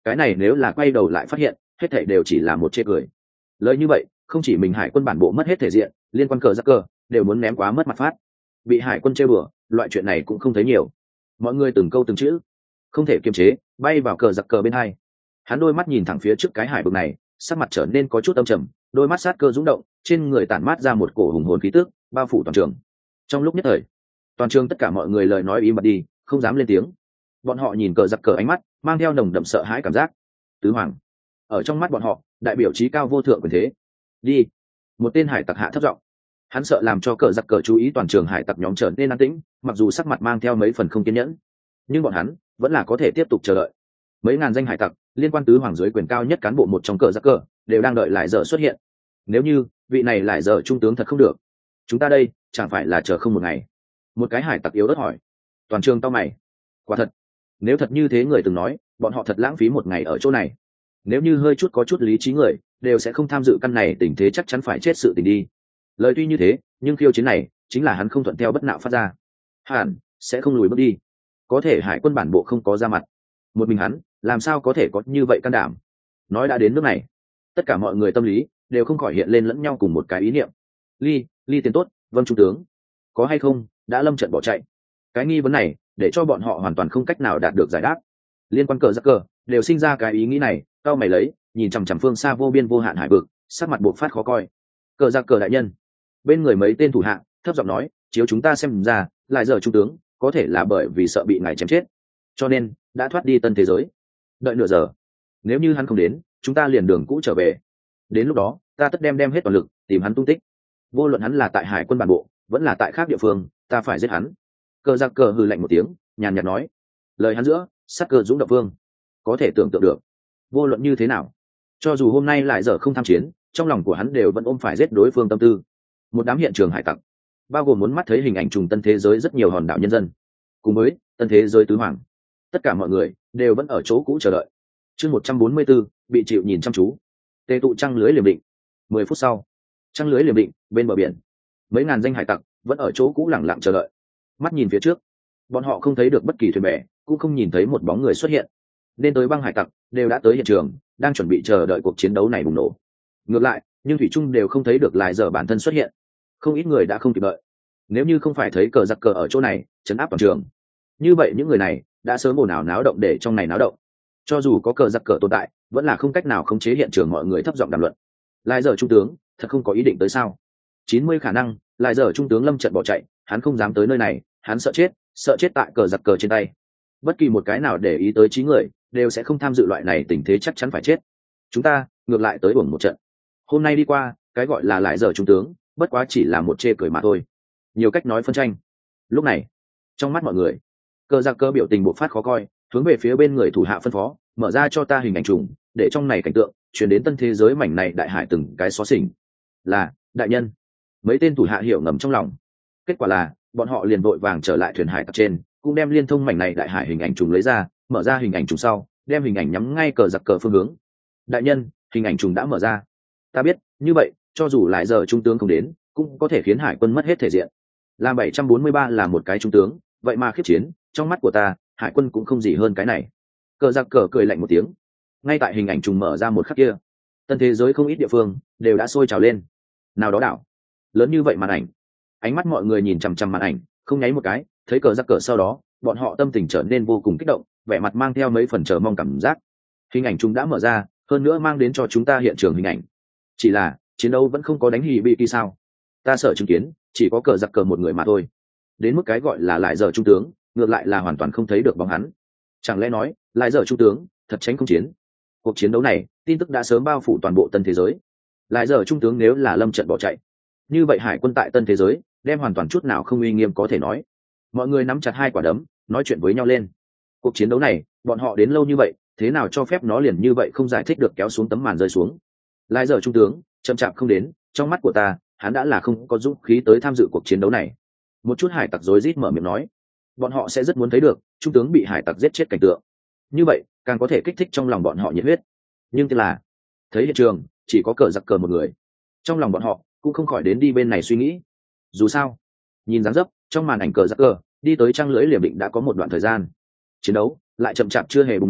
Speaker 1: cái này nếu là quay đầu lại phát hiện hết thảy đều chỉ là một chê cười. Lời như vậy không chỉ mình hải quân bản bộ mất hết thể diện, liên quan cờ giặc cờ đều muốn ném quá mất mặt phát. Bị hải quân trêu đùa, loại chuyện này cũng không thấy nhiều. Mọi người từng câu từng chữ không thể kiềm chế bay vào cờ giặc cờ bên hai. Hắn đôi mắt nhìn thẳng phía trước cái hải vực này, sắc mặt trở nên có chút âm trầm, đôi mắt sát cơ rung động, trên người tản mát ra một cổ hùng hồn khí tức, bao phủ toàn trường. Trong lúc nhất thời, toàn trường tất cả mọi người lời nói im bặt đi, không dám lên tiếng. Bọn họ nhìn cờ giặc cờ ánh mắt mang theo nồng đậm sợ hãi cảm giác. Tứ hoàng ở trong mắt bọn họ đại biểu trí cao vô thượng quyền thế. Đi. Một tên hải tặc hạ thấp giọng, hắn sợ làm cho cờ giặc cờ chú ý toàn trường hải tặc nhóm trở nên an tĩnh, mặc dù sắc mặt mang theo mấy phần không kiên nhẫn, nhưng bọn hắn vẫn là có thể tiếp tục chờ đợi. Mấy ngàn danh hải tặc liên quan tứ hoàng dưới quyền cao nhất cán bộ một trong cờ giặc cờ đều đang đợi lại giờ xuất hiện. Nếu như vị này lại giờ trung tướng thật không được, chúng ta đây chẳng phải là chờ không một ngày? Một cái hải tặc yếu ớt hỏi. Toàn trường tao mày. Quả thật, nếu thật như thế người từng nói, bọn họ thật lãng phí một ngày ở chỗ này. Nếu như hơi chút có chút lý trí người đều sẽ không tham dự căn này, tình thế chắc chắn phải chết sự tình đi. Lời tuy như thế, nhưng khiêu chiến này chính là hắn không thuận theo bất nạo phát ra. Hẳn sẽ không lùi bước đi. Có thể hải quân bản bộ không có ra mặt, một mình hắn làm sao có thể có như vậy can đảm? Nói đã đến nước này, tất cả mọi người tâm lý đều không khỏi hiện lên lẫn nhau cùng một cái ý niệm. Ly, ly tiền tốt, vâng trung tướng. Có hay không đã lâm trận bỏ chạy? Cái nghi vấn này để cho bọn họ hoàn toàn không cách nào đạt được giải đáp. Liên quan cờ giặc cờ đều sinh ra cái ý nghĩ này, cao mày lấy nhìn chằm chằm phương xa vô biên vô hạn hải vực, sắc mặt bộc phát khó coi. Cờ giặc cờ đại nhân, bên người mấy tên thủ hạ thấp giọng nói, chiếu chúng ta xem ra lại giờ trung tướng có thể là bởi vì sợ bị ngài chém chết cho nên đã thoát đi tân thế giới. Đợi nửa giờ, nếu như hắn không đến, chúng ta liền đường cũ trở về. Đến lúc đó ta tất đem đem hết toàn lực tìm hắn tung tích, vô luận hắn là tại hải quân bản bộ vẫn là tại khác địa phương, ta phải giết hắn. Cờ giặc cờ hừ lạnh một tiếng, nhàn nhạt nói. Lời hắn giữa sắc cơ dũng động vương, có thể tưởng tượng được, vô luận như thế nào, cho dù hôm nay lại giờ không tham chiến, trong lòng của hắn đều vẫn ôm phải giết đối phương tâm tư. Một đám hiện trường hải tặc, bao gồm muốn mắt thấy hình ảnh trùng tân thế giới rất nhiều hòn đảo nhân dân, cùng với tân thế giới tứ hoàng, tất cả mọi người đều vẫn ở chỗ cũ chờ đợi. Chương một trăm bốn mươi 144, bị chịu nhìn chăm chú. Tê tụ trăng lưới liềm định. Mười phút sau, trăng lưới liềm định bên bờ biển, mấy ngàn danh hải tặc vẫn ở chỗ cũ lẳng lặng chờ đợi. Mắt nhìn phía trước, bọn họ không thấy được bất kỳ thuyền bè, cũng không nhìn thấy một bóng người xuất hiện. Nên tới băng hải tặc đều đã tới hiện trường, đang chuẩn bị chờ đợi cuộc chiến đấu này bùng nổ. Ngược lại, nhưng thủy trung đều không thấy được lại giờ bản thân xuất hiện. Không ít người đã không kịp đợi. Nếu như không phải thấy cờ giặc cờ ở chỗ này chấn áp toàn trường, như vậy những người này đã sớm ồn ào náo động để trong này náo động. Cho dù có cờ giặc cờ tồn tại, vẫn là không cách nào khống chế hiện trường, mọi người thấp giọng đàm luận. Lại giờ trung tướng thật không có ý định tới sao? chín mươi khả năng lại giờ trung tướng lâm trận bỏ chạy, hắn không dám tới nơi này, hắn sợ chết, sợ chết tại cờ giặc cờ trên tay. Bất kỳ một cái nào để ý tới trí người đều sẽ không tham dự loại này tình thế chắc chắn phải chết. Chúng ta ngược lại tới uổng một trận. Hôm nay đi qua, cái gọi là lại giờ trung tướng bất quá chỉ là một chê cười mà thôi. Nhiều cách nói phân tranh. Lúc này, trong mắt mọi người, cờ giặc cờ biểu tình bộc phát khó coi, hướng về phía bên người thủ hạ phân phó, mở ra cho ta hình ảnh trùng, để trong này cảnh tượng chuyển đến tân thế giới mảnh này đại hải từng cái xóa xỉnh. Là đại nhân. Mấy tên thủ hạ hiểu ngầm trong lòng. Kết quả là bọn họ liền vội vàng trở lại thuyền hải tặc trên, cũng đem liên thông mảnh này đại hải hình ảnh trùng lấy ra, mở ra hình ảnh trùng sau, đem hình ảnh nhắm ngay cờ giặc cờ phương hướng. Đại nhân, hình ảnh trùng đã mở ra. Ta biết, như vậy cho dù lại giờ trung tướng không đến, cũng có thể khiến hải quân mất hết thể diện. Làm bảy trăm bốn mươi ba là một cái trung tướng, vậy mà khiếp chiến, trong mắt của ta hải quân cũng không gì hơn cái này. Cờ giặc cờ cười lạnh một tiếng. Ngay tại hình ảnh trùng mở ra một khắc kia, tân thế giới không ít địa phương đều đã sôi trào lên. Nào đó đảo lớn như vậy màn ảnh, ánh mắt mọi người nhìn chằm chằm màn ảnh không nháy một cái, thấy cờ giặc cờ sau đó bọn họ tâm tình trở nên vô cùng kích động, vẻ mặt mang theo mấy phần chờ mong cảm giác. Hình ảnh trùng đã mở ra, hơn nữa mang đến cho chúng ta hiện trường hình ảnh. Chỉ là chiến đấu vẫn không có đánh hì bị kỳ sao? Ta sợ chứng kiến chỉ có cờ giặc cờ một người mà thôi, đến mức cái gọi là lại giờ trung tướng ngược lại là hoàn toàn không thấy được bóng hắn. Chẳng lẽ nói lại giờ trung tướng thật tránh không chiến? Cuộc chiến đấu này tin tức đã sớm bao phủ toàn bộ tân thế giới. Lại giờ trung tướng nếu là lâm trận bỏ chạy, như vậy hải quân tại tân thế giới đem hoàn toàn chút nào không uy nghiêm có thể nói. Mọi người nắm chặt hai quả đấm nói chuyện với nhau lên. Cuộc chiến đấu này bọn họ đến lâu như vậy, thế nào cho phép nó liền như vậy không giải thích được kéo xuống tấm màn rơi xuống. Lại giờ trung tướng chậm chạp không đến, trong mắt của ta hắn đã là không có dũng khí tới tham dự cuộc chiến đấu này. Một chút hải tặc rối rít mở miệng nói, bọn họ sẽ rất muốn thấy được trung tướng bị hải tặc giết chết cảnh tượng, như vậy càng có thể kích thích trong lòng bọn họ nhiệt huyết. Nhưng tức là thấy hiện trường chỉ có cờ giặc cờ một người, trong lòng bọn họ cũng không khỏi đến đi bên này suy nghĩ. Dù sao nhìn dáng dấp trong màn ảnh cờ giặc cờ đi tới trăng lưỡi liềm định đã có một đoạn thời gian, chiến đấu lại chậm chạp chưa hề bùng nổ,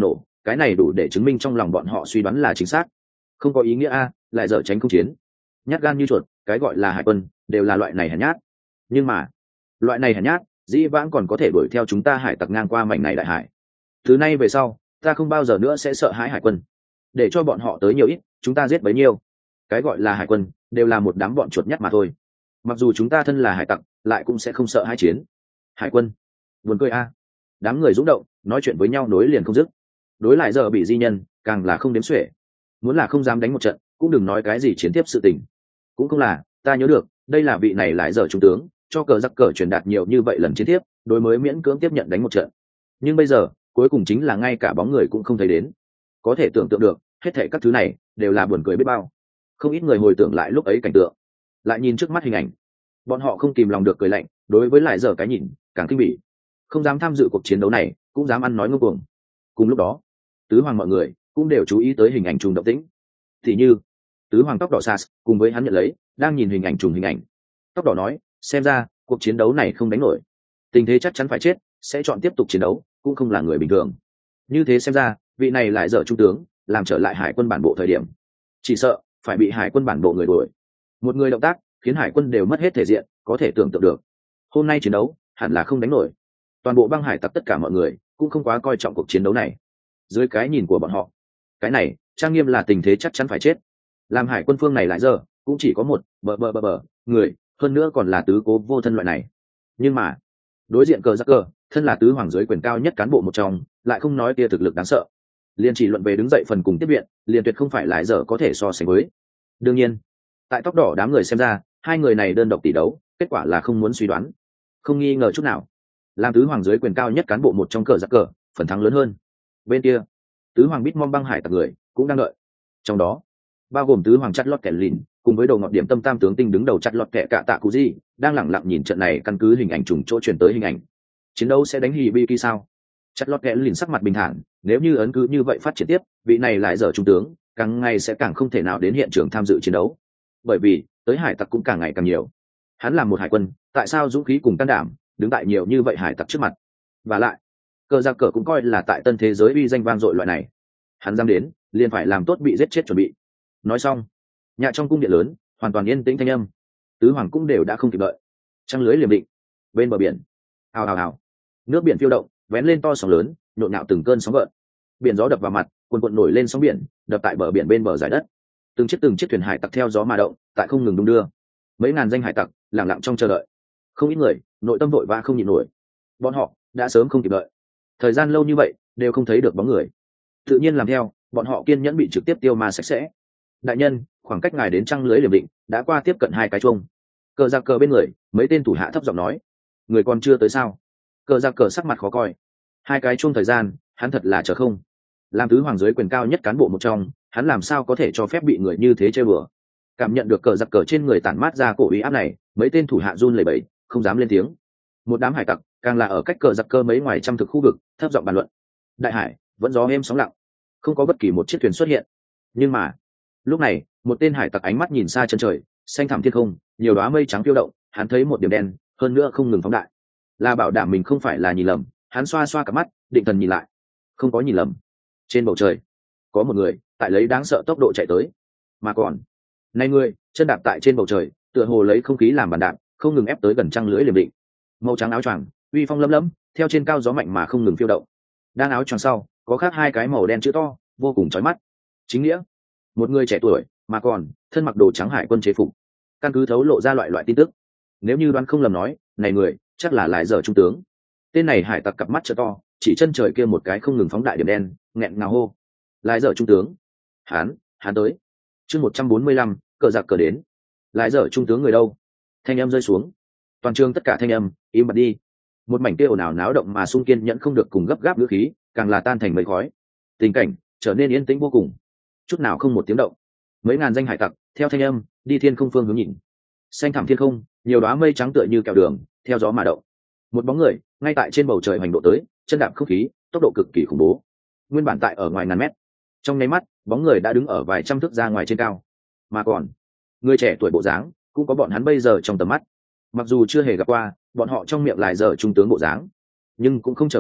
Speaker 1: cái này đủ để chứng minh trong lòng bọn họ suy đoán là chính xác. Không có ý nghĩa a, lại dở tránh không chiến, nhát gan như chuột, cái gọi là hải quân đều là loại này hèn nhát. Nhưng mà loại này hèn nhát dĩ vãng còn có thể đuổi theo chúng ta hải tặc ngang qua mảnh này đại hải. Từ nay về sau ta không bao giờ nữa sẽ sợ hãi hải quân, để cho bọn họ tới nhiều ít chúng ta giết bấy nhiêu. Cái gọi là hải quân đều là một đám bọn chuột nhắt mà thôi. Mặc dù chúng ta thân là hải tặc lại cũng sẽ không sợ hãi chiến. Hải quân buồn cười a. Đám người rung động nói chuyện với nhau nối liền không dứt. Đối lại giờ bị di nhân càng là không đếm xuể, muốn là không dám đánh một trận cũng đừng nói cái gì chiến tiếp sự tình. Cũng không là, ta nhớ được đây là vị này lại giờ trung tướng cho cờ giặc cờ truyền đạt nhiều như vậy lần chiến tiếp, đối mới miễn cưỡng tiếp nhận đánh một trận. Nhưng bây giờ cuối cùng chính là ngay cả bóng người cũng không thấy đến. Có thể tưởng tượng được hết thảy các thứ này đều là buồn cười biết bao. Không ít người hồi tưởng lại lúc ấy cảnh tượng, lại nhìn trước mắt hình ảnh, bọn họ không kìm lòng được cười lạnh. Đối với lại giờ cái nhìn càng kinh bỉ, không dám tham dự cuộc chiến đấu này cũng dám ăn nói ngông cuồng. Cùng lúc đó tứ hoàng mọi người cũng đều chú ý tới hình ảnh trùng động tĩnh. Thì như tứ hoàng tóc đỏ Sas cùng với hắn nhận lấy đang nhìn hình ảnh trùng hình ảnh. Tóc đỏ nói, xem ra cuộc chiến đấu này không đánh nổi, tình thế chắc chắn phải chết, sẽ chọn tiếp tục chiến đấu, cũng không là người bình thường. Như thế xem ra vị này lại dở trung tướng làm trở lại hải quân bản bộ thời điểm chỉ sợ phải bị hải quân bản bộ người đuổi. Một người động tác khiến hải quân đều mất hết thể diện, có thể tưởng tượng được hôm nay chiến đấu hẳn là không đánh nổi. Toàn bộ băng hải tặc tất cả mọi người cũng không quá coi trọng cuộc chiến đấu này. Dưới cái nhìn của bọn họ, cái này trang nghiêm là tình thế chắc chắn phải chết. Làm hải quân phương này lại giờ cũng chỉ có một bờ bờ bờ bờ người, hơn nữa còn là tứ cố vô thân loại này. Nhưng mà đối diện cờ giặc cờ thân là tứ hoàng dưới quyền cao nhất cán bộ một trong, lại không nói kia thực lực đáng sợ. Liên chỉ luận về đứng dậy phần cùng tiếp viện, liền tuyệt không phải lại giờ có thể so sánh với. Đương nhiên tại tóc đỏ đám người xem ra, hai người này đơn độc tỷ đấu, kết quả là không muốn suy đoán, không nghi ngờ chút nào. Làm tứ hoàng dưới quyền cao nhất cán bộ một trong cờ giặc cờ, phần thắng lớn hơn. Bên kia tứ hoàng bít mong băng hải tặc người cũng đang đợi, trong đó bao gồm tứ hoàng chặt lọt kẻ lìn cùng với đầu ngọn điểm tâm tam tướng tinh đứng đầu chặt lọt kẻ cạ tạ cụ di đang lẳng lặng nhìn trận này. Căn cứ hình ảnh trùng chỗ chuyển tới hình ảnh, chiến đấu sẽ đánh hì bi ki sao? Chặt lọt kẻ lìn sắc mặt bình thản, nếu như ấn cứ như vậy phát triển tiếp, vị này lại giờ trung tướng càng ngày sẽ càng không thể nào đến hiện trường tham dự chiến đấu, bởi vì tới hải tặc cũng càng ngày càng nhiều. Hắn là một hải quân, tại sao dũng khí cùng can đảm đứng tại nhiều như vậy hải tặc trước mặt? Và lại cờ giặc cờ cũng coi là tại tân thế giới uy danh vang dội loại này, hắn dám đến liền phải làm tốt bị giết chết chuẩn bị. Nói xong, nhà trong cung điện lớn hoàn toàn yên tĩnh thanh âm, tứ hoàng cũng đều đã không kịp đợi. Trăng lưới liềm định bên bờ biển, hào hào hào, nước biển phiêu động vén lên to sóng lớn, nhộn nhạo từng cơn sóng gợn. Biển gió đập vào mặt, cuồn cuộn nổi lên sóng biển đập tại bờ biển bên bờ giải đất. Từng chiếc từng chiếc thuyền hải tặc theo gió mà động, tại không ngừng đung đưa. Mấy ngàn danh hải tặc lặng lặng trong chờ đợi. Không ít người nội tâm vội vã không nhịn nổi, bọn họ đã sớm không kịp đợi. Thời gian lâu như vậy đều không thấy được bóng người, tự nhiên làm theo, bọn họ kiên nhẫn bị trực tiếp tiêu ma sạch sẽ. Đại nhân, khoảng cách ngài đến trăng lưới liềm định đã qua tiếp cận hai cái chuông. Cờ giặc cờ bên người mấy tên thủ hạ thấp giọng nói. Người còn chưa tới sao? Cờ giặc cờ sắc mặt khó coi. Hai cái chuông thời gian hắn thật là chờ không. Làm tứ hoàng dưới quyền cao nhất cán bộ một trong, hắn làm sao có thể cho phép bị người như thế chơi bừa? Cảm nhận được cờ giặc cờ trên người tản mát ra cổ uy áp này, mấy tên thủ hạ run lẩy bẩy, không dám lên tiếng. Một đám hải tặc càng là ở cách cờ giặc cờ mấy ngoài trăm thực khu vực thấp giọng bàn luận. Đại hải vẫn gió êm sóng lặng, không có bất kỳ một chiếc thuyền xuất hiện. Nhưng mà lúc này một tên hải tặc ánh mắt nhìn xa chân trời, xanh thẳm thiên không, nhiều đóa mây trắng phiêu động. Hắn thấy một điểm đen, hơn nữa không ngừng phóng đại. Là bảo đảm mình không phải là nhìn lầm, hắn xoa xoa cả mắt, định thần nhìn lại, không có nhìn lầm. Trên bầu trời có một người tại lấy đáng sợ tốc độ chạy tới, mà còn nay người chân đạp tại trên bầu trời, tựa hồ lấy không khí làm bàn đạp, không ngừng ép tới gần trăng lưới liềm định. Màu trắng áo choàng uy phong lấm lấm, theo trên cao gió mạnh mà không ngừng phiêu động. Đang áo choàng sau có khác hai cái màu đen chữ to, vô cùng chói mắt. Chính nghĩa, một người trẻ tuổi mà còn thân mặc đồ trắng hải quân chế phục, căn cứ thấu lộ ra loại loại tin tức. Nếu như đoán không lầm nói, này người chắc là lại giờ trung tướng. Tên này hải tặc cặp mắt trợ to, chỉ chân trời kia một cái không ngừng phóng đại điểm đen, nghẹn ngào hô. Lại giờ trung tướng, hắn hắn tới. Chương một trăm bốn mươi lăm, cờ giặc cờ đến. Lại giờ trung tướng người đâu? Thanh âm rơi xuống, toàn trường tất cả thanh âm im bặt đi. Một mảnh kia ồn ào náo động mà Sung Kiên nhẫn không được cùng gấp gáp ngữ khí, càng là tan thành mây khói. Tình cảnh trở nên yên tĩnh vô cùng, chút nào không một tiếng động. Mấy ngàn danh hải tặc theo thanh âm đi thiên không phương hướng nhìn. Xanh thẳm thiên không, nhiều đóa mây trắng tựa như kẹo đường, theo gió mà động. Một bóng người ngay tại trên bầu trời hoành độ tới, chân đạp không khí, tốc độ cực kỳ khủng bố. Nguyên bản tại ở ngoài ngàn mét, trong nháy mắt bóng người đã đứng ở vài trăm thước ra ngoài trên cao. Mà còn người trẻ tuổi bộ dáng cũng có bọn hắn bây giờ trong tầm mắt. Mặc dù chưa hề gặp qua bọn họ trong miệng lại giờ trung tướng bộ dáng, nhưng cũng không trở ngại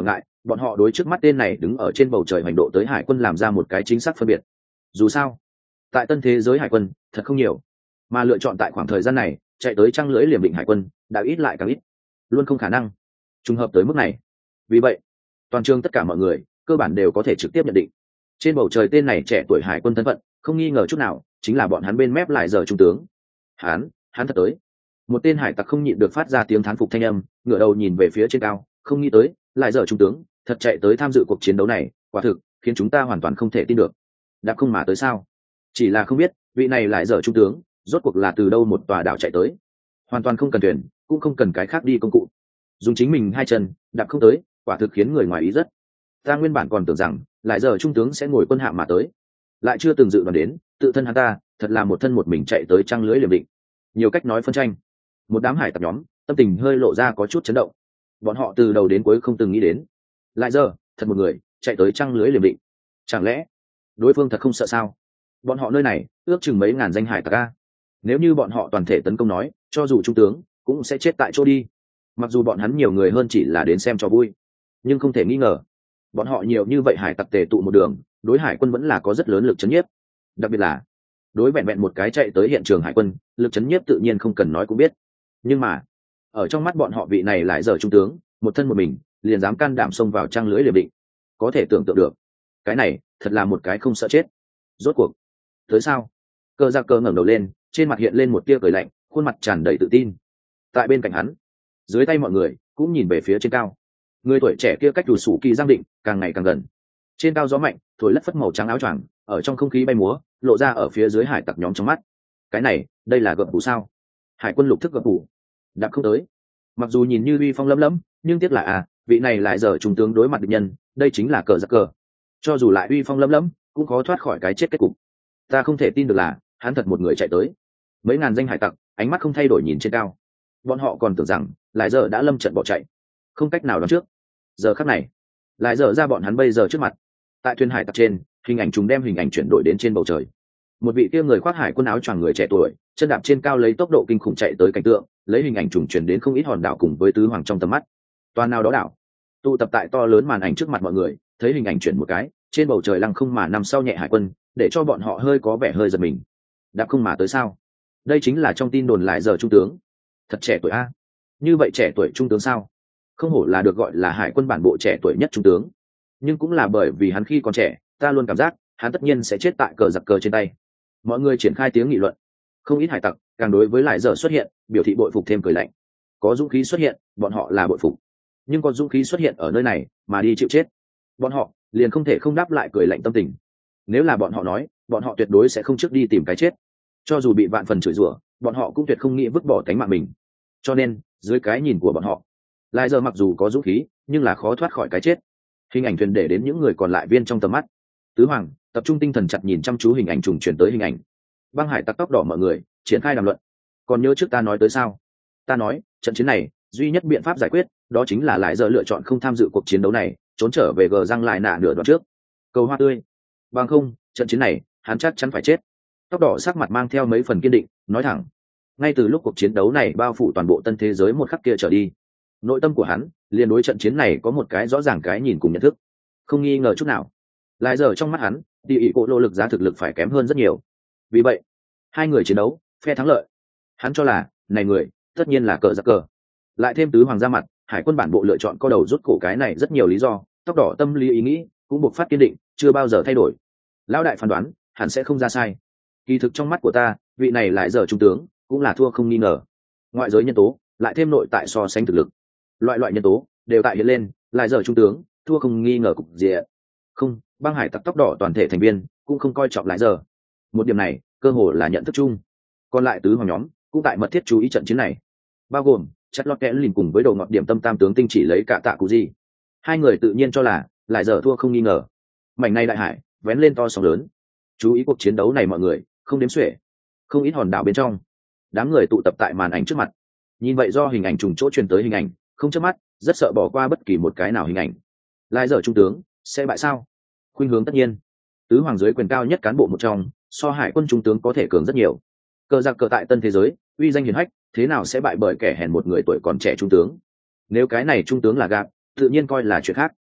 Speaker 1: bọn họ đối trước mắt tên này đứng ở trên bầu trời hành độ tới hải quân làm ra một cái chính xác phân biệt. Dù sao tại tân thế giới hải quân thật không nhiều, mà lựa chọn tại khoảng thời gian này chạy tới trăng lưỡi liềm định hải quân đã ít lại càng ít, luôn không khả năng trùng hợp tới mức này. Vì vậy toàn trường tất cả mọi người cơ bản đều có thể trực tiếp nhận định trên bầu trời tên này trẻ tuổi hải quân thân phận không nghi ngờ chút nào chính là bọn hắn bên mép lại giờ trung tướng. Hắn, hắn thật tới. Một tên hải tặc không nhịn được phát ra tiếng thán phục thanh âm, ngửa đầu nhìn về phía trên cao, không nghĩ tới lại giờ trung tướng thật chạy tới tham dự cuộc chiến đấu này, quả thực khiến chúng ta hoàn toàn không thể tin được. Đạp không mà tới sao? Chỉ là không biết vị này lại giờ trung tướng rốt cuộc là từ đâu một tòa đảo chạy tới, hoàn toàn không cần thuyền cũng không cần cái khác đi công cụ, dùng chính mình hai chân đạp không tới, quả thực khiến người ngoài ý rất. Ta nguyên bản còn tưởng rằng lại giờ trung tướng sẽ ngồi quân hạm mà tới, lại chưa từng dự đoán đến tự thân hắn ta thật là một thân một mình chạy tới trăng lưới liềm định. Nhiều cách nói phân tranh, một đám hải tặc nhóm tâm tình hơi lộ ra có chút chấn động. Bọn họ từ đầu đến cuối không từng nghĩ đến lại giờ thật một người chạy tới trăng lưới liềm định. Chẳng lẽ đối phương thật không sợ sao? Bọn họ nơi này ước chừng mấy ngàn danh hải tặc a, nếu như bọn họ toàn thể tấn công nói, cho dù trung tướng cũng sẽ chết tại chỗ đi. Mặc dù bọn hắn nhiều người hơn chỉ là đến xem cho vui, nhưng không thể nghi ngờ bọn họ nhiều như vậy hải tặc tề tụ một đường, đối hải quân vẫn là có rất lớn lực chấn nhiếp. Đặc biệt là đối vẹn vẹn một cái chạy tới hiện trường hải quân, lực chấn nhiếp tự nhiên không cần nói cũng biết. Nhưng mà ở trong mắt bọn họ vị này lại giờ trung tướng một thân một mình liền dám can đảm xông vào trăng lưới liềm định, có thể tưởng tượng được cái này thật là một cái không sợ chết. Rốt cuộc tới sao? Cờ giặc cờ ngẩng đầu lên, trên mặt hiện lên một tia cười lạnh, khuôn mặt tràn đầy tự tin. Tại bên cạnh hắn, dưới tay mọi người cũng nhìn về phía trên cao. Người tuổi trẻ kia cách đủ sủ kỳ giang định càng ngày càng gần. Trên cao gió mạnh thổi lất phất màu trắng áo choàng ở trong không khí bay múa, lộ ra ở phía dưới hải tặc nhóm trong mắt. Cái này đây là gập phủ sao? Hải quân lục thức gập phủ đạp không tới. Mặc dù nhìn như uy phong lấm lấm, nhưng tiếc là à vị này lại giờ trung tướng đối mặt địch nhân, đây chính là cờ giặc cờ. Cho dù lại uy phong lấm lấm cũng khó thoát khỏi cái chết kết cục. Ta không thể tin được là hắn thật một người chạy tới. Mấy ngàn danh hải tặc ánh mắt không thay đổi nhìn trên cao, bọn họ còn tưởng rằng lại giờ đã lâm trận bỏ chạy, không cách nào đoán trước. Giờ khắc này lại giờ ra bọn hắn bây giờ trước mặt. Tại thuyền hải tặc trên, hình ảnh chúng đem hình ảnh chuyển đổi đến trên bầu trời. Một vị kia người khoác hải quân áo choàng người trẻ tuổi chân đạp trên cao lấy tốc độ kinh khủng chạy tới cảnh tượng, lấy hình ảnh trùng chuyển đến không ít hòn đảo cùng với tứ hoàng trong tầm mắt. Toàn nào đó đảo tụ tập tại to lớn màn ảnh trước mặt mọi người, thấy hình ảnh chuyển một cái, trên bầu trời lăng không mà nằm sau nhẹ hải quân, để cho bọn họ hơi có vẻ hơi giật mình. Đạp không mà tới sao? Đây chính là trong tin đồn lại giờ trung tướng, thật trẻ tuổi a. Như vậy trẻ tuổi trung tướng sao? Không hổ là được gọi là hải quân bản bộ trẻ tuổi nhất trung tướng. Nhưng cũng là bởi vì hắn khi còn trẻ, ta luôn cảm giác hắn tất nhiên sẽ chết tại cờ giặc cờ trên tay. Mọi người triển khai tiếng nghị luận, không ít hải tặc càng đối với lại giờ xuất hiện biểu thị bội phục thêm cười lạnh. Có dũng khí xuất hiện, bọn họ là bội phục, nhưng có dũng khí xuất hiện ở nơi này mà đi chịu chết, bọn họ liền không thể không đáp lại cười lạnh tâm tình. Nếu là bọn họ nói, bọn họ tuyệt đối sẽ không trước đi tìm cái chết, cho dù bị vạn phần chửi rủa, bọn họ cũng tuyệt không nghĩ vứt bỏ cánh mạng mình. Cho nên dưới cái nhìn của bọn họ, lại giờ mặc dù có dũng khí nhưng là khó thoát khỏi cái chết. Hình ảnh thuyền để đến những người còn lại viên trong tầm mắt. Tứ hoàng tập trung tinh thần chặt nhìn chăm chú hình ảnh trùng truyền tới hình ảnh. Băng hải tặc tóc đỏ mọi người triển khai đàm luận. Còn nhớ trước ta nói tới sao? Ta nói trận chiến này duy nhất biện pháp giải quyết đó chính là lại giờ lựa chọn không tham dự cuộc chiến đấu này, trốn trở về gờ răng lại nạ nửa đoạn trước. Cầu hoa tươi. Bằng không trận chiến này hắn chắc chắn phải chết. Tóc đỏ sắc mặt mang theo mấy phần kiên định, nói thẳng. Ngay từ lúc cuộc chiến đấu này bao phủ toàn bộ tân thế giới một khắc kia trở đi, nội tâm của hắn liền đối trận chiến này có một cái rõ ràng cái nhìn cùng nhận thức, không nghi ngờ chút nào. Lại giờ trong mắt hắn, địa ỷ cỗ lô lực giá thực lực phải kém hơn rất nhiều. Vì vậy hai người chiến đấu phe thắng lợi, hắn cho là này người tất nhiên là cờ giặc cờ. Lại thêm tứ hoàng ra mặt, hải quân bản bộ lựa chọn co đầu rút cổ cái này rất nhiều lý do. Tóc đỏ tâm lý ý nghĩ cũng buộc phát kiên định, chưa bao giờ thay đổi. Lão đại phán đoán hẳn sẽ không ra sai. Kỳ thực trong mắt của ta, vị này lại giờ trung tướng cũng là thua không nghi ngờ. Ngoại giới nhân tố lại thêm nội tại so sánh thực lực, loại loại nhân tố đều tại hiện lên, lại giờ trung tướng thua không nghi ngờ cục diện. Không, băng hải tặc tóc đỏ toàn thể thành viên cũng không coi trọng lại giờ. Một điểm này cơ hồ là nhận thức chung. Còn lại tứ hoàng nhóm cũng tại mật thiết chú ý trận chiến này, bao gồm chặt lọt kẽ lìn cùng với đầu ngọt điểm tâm tam tướng tinh chỉ lấy cả tạ cụ gì. Hai người tự nhiên cho là lại giờ thua không nghi ngờ. Mảnh này đại hải vén lên to sóng lớn, chú ý cuộc chiến đấu này mọi người không đếm xuể. Không ít hòn đảo bên trong, đám người tụ tập tại màn ảnh trước mặt, nhìn vậy do hình ảnh trùng chỗ truyền tới hình ảnh, không chớp mắt, rất sợ bỏ qua bất kỳ một cái nào hình ảnh. Lại giờ trung tướng sẽ bại sao? Khuynh hướng tất nhiên, tứ hoàng dưới quyền cao nhất cán bộ một trong, so hải quân trung tướng có thể cường rất nhiều. Cờ giặc cờ tại tân thế giới uy danh hiển hách, thế nào sẽ bại bởi kẻ hèn một người tuổi còn trẻ trung tướng? Nếu cái này trung tướng là gạt, tự nhiên coi là chuyện khác.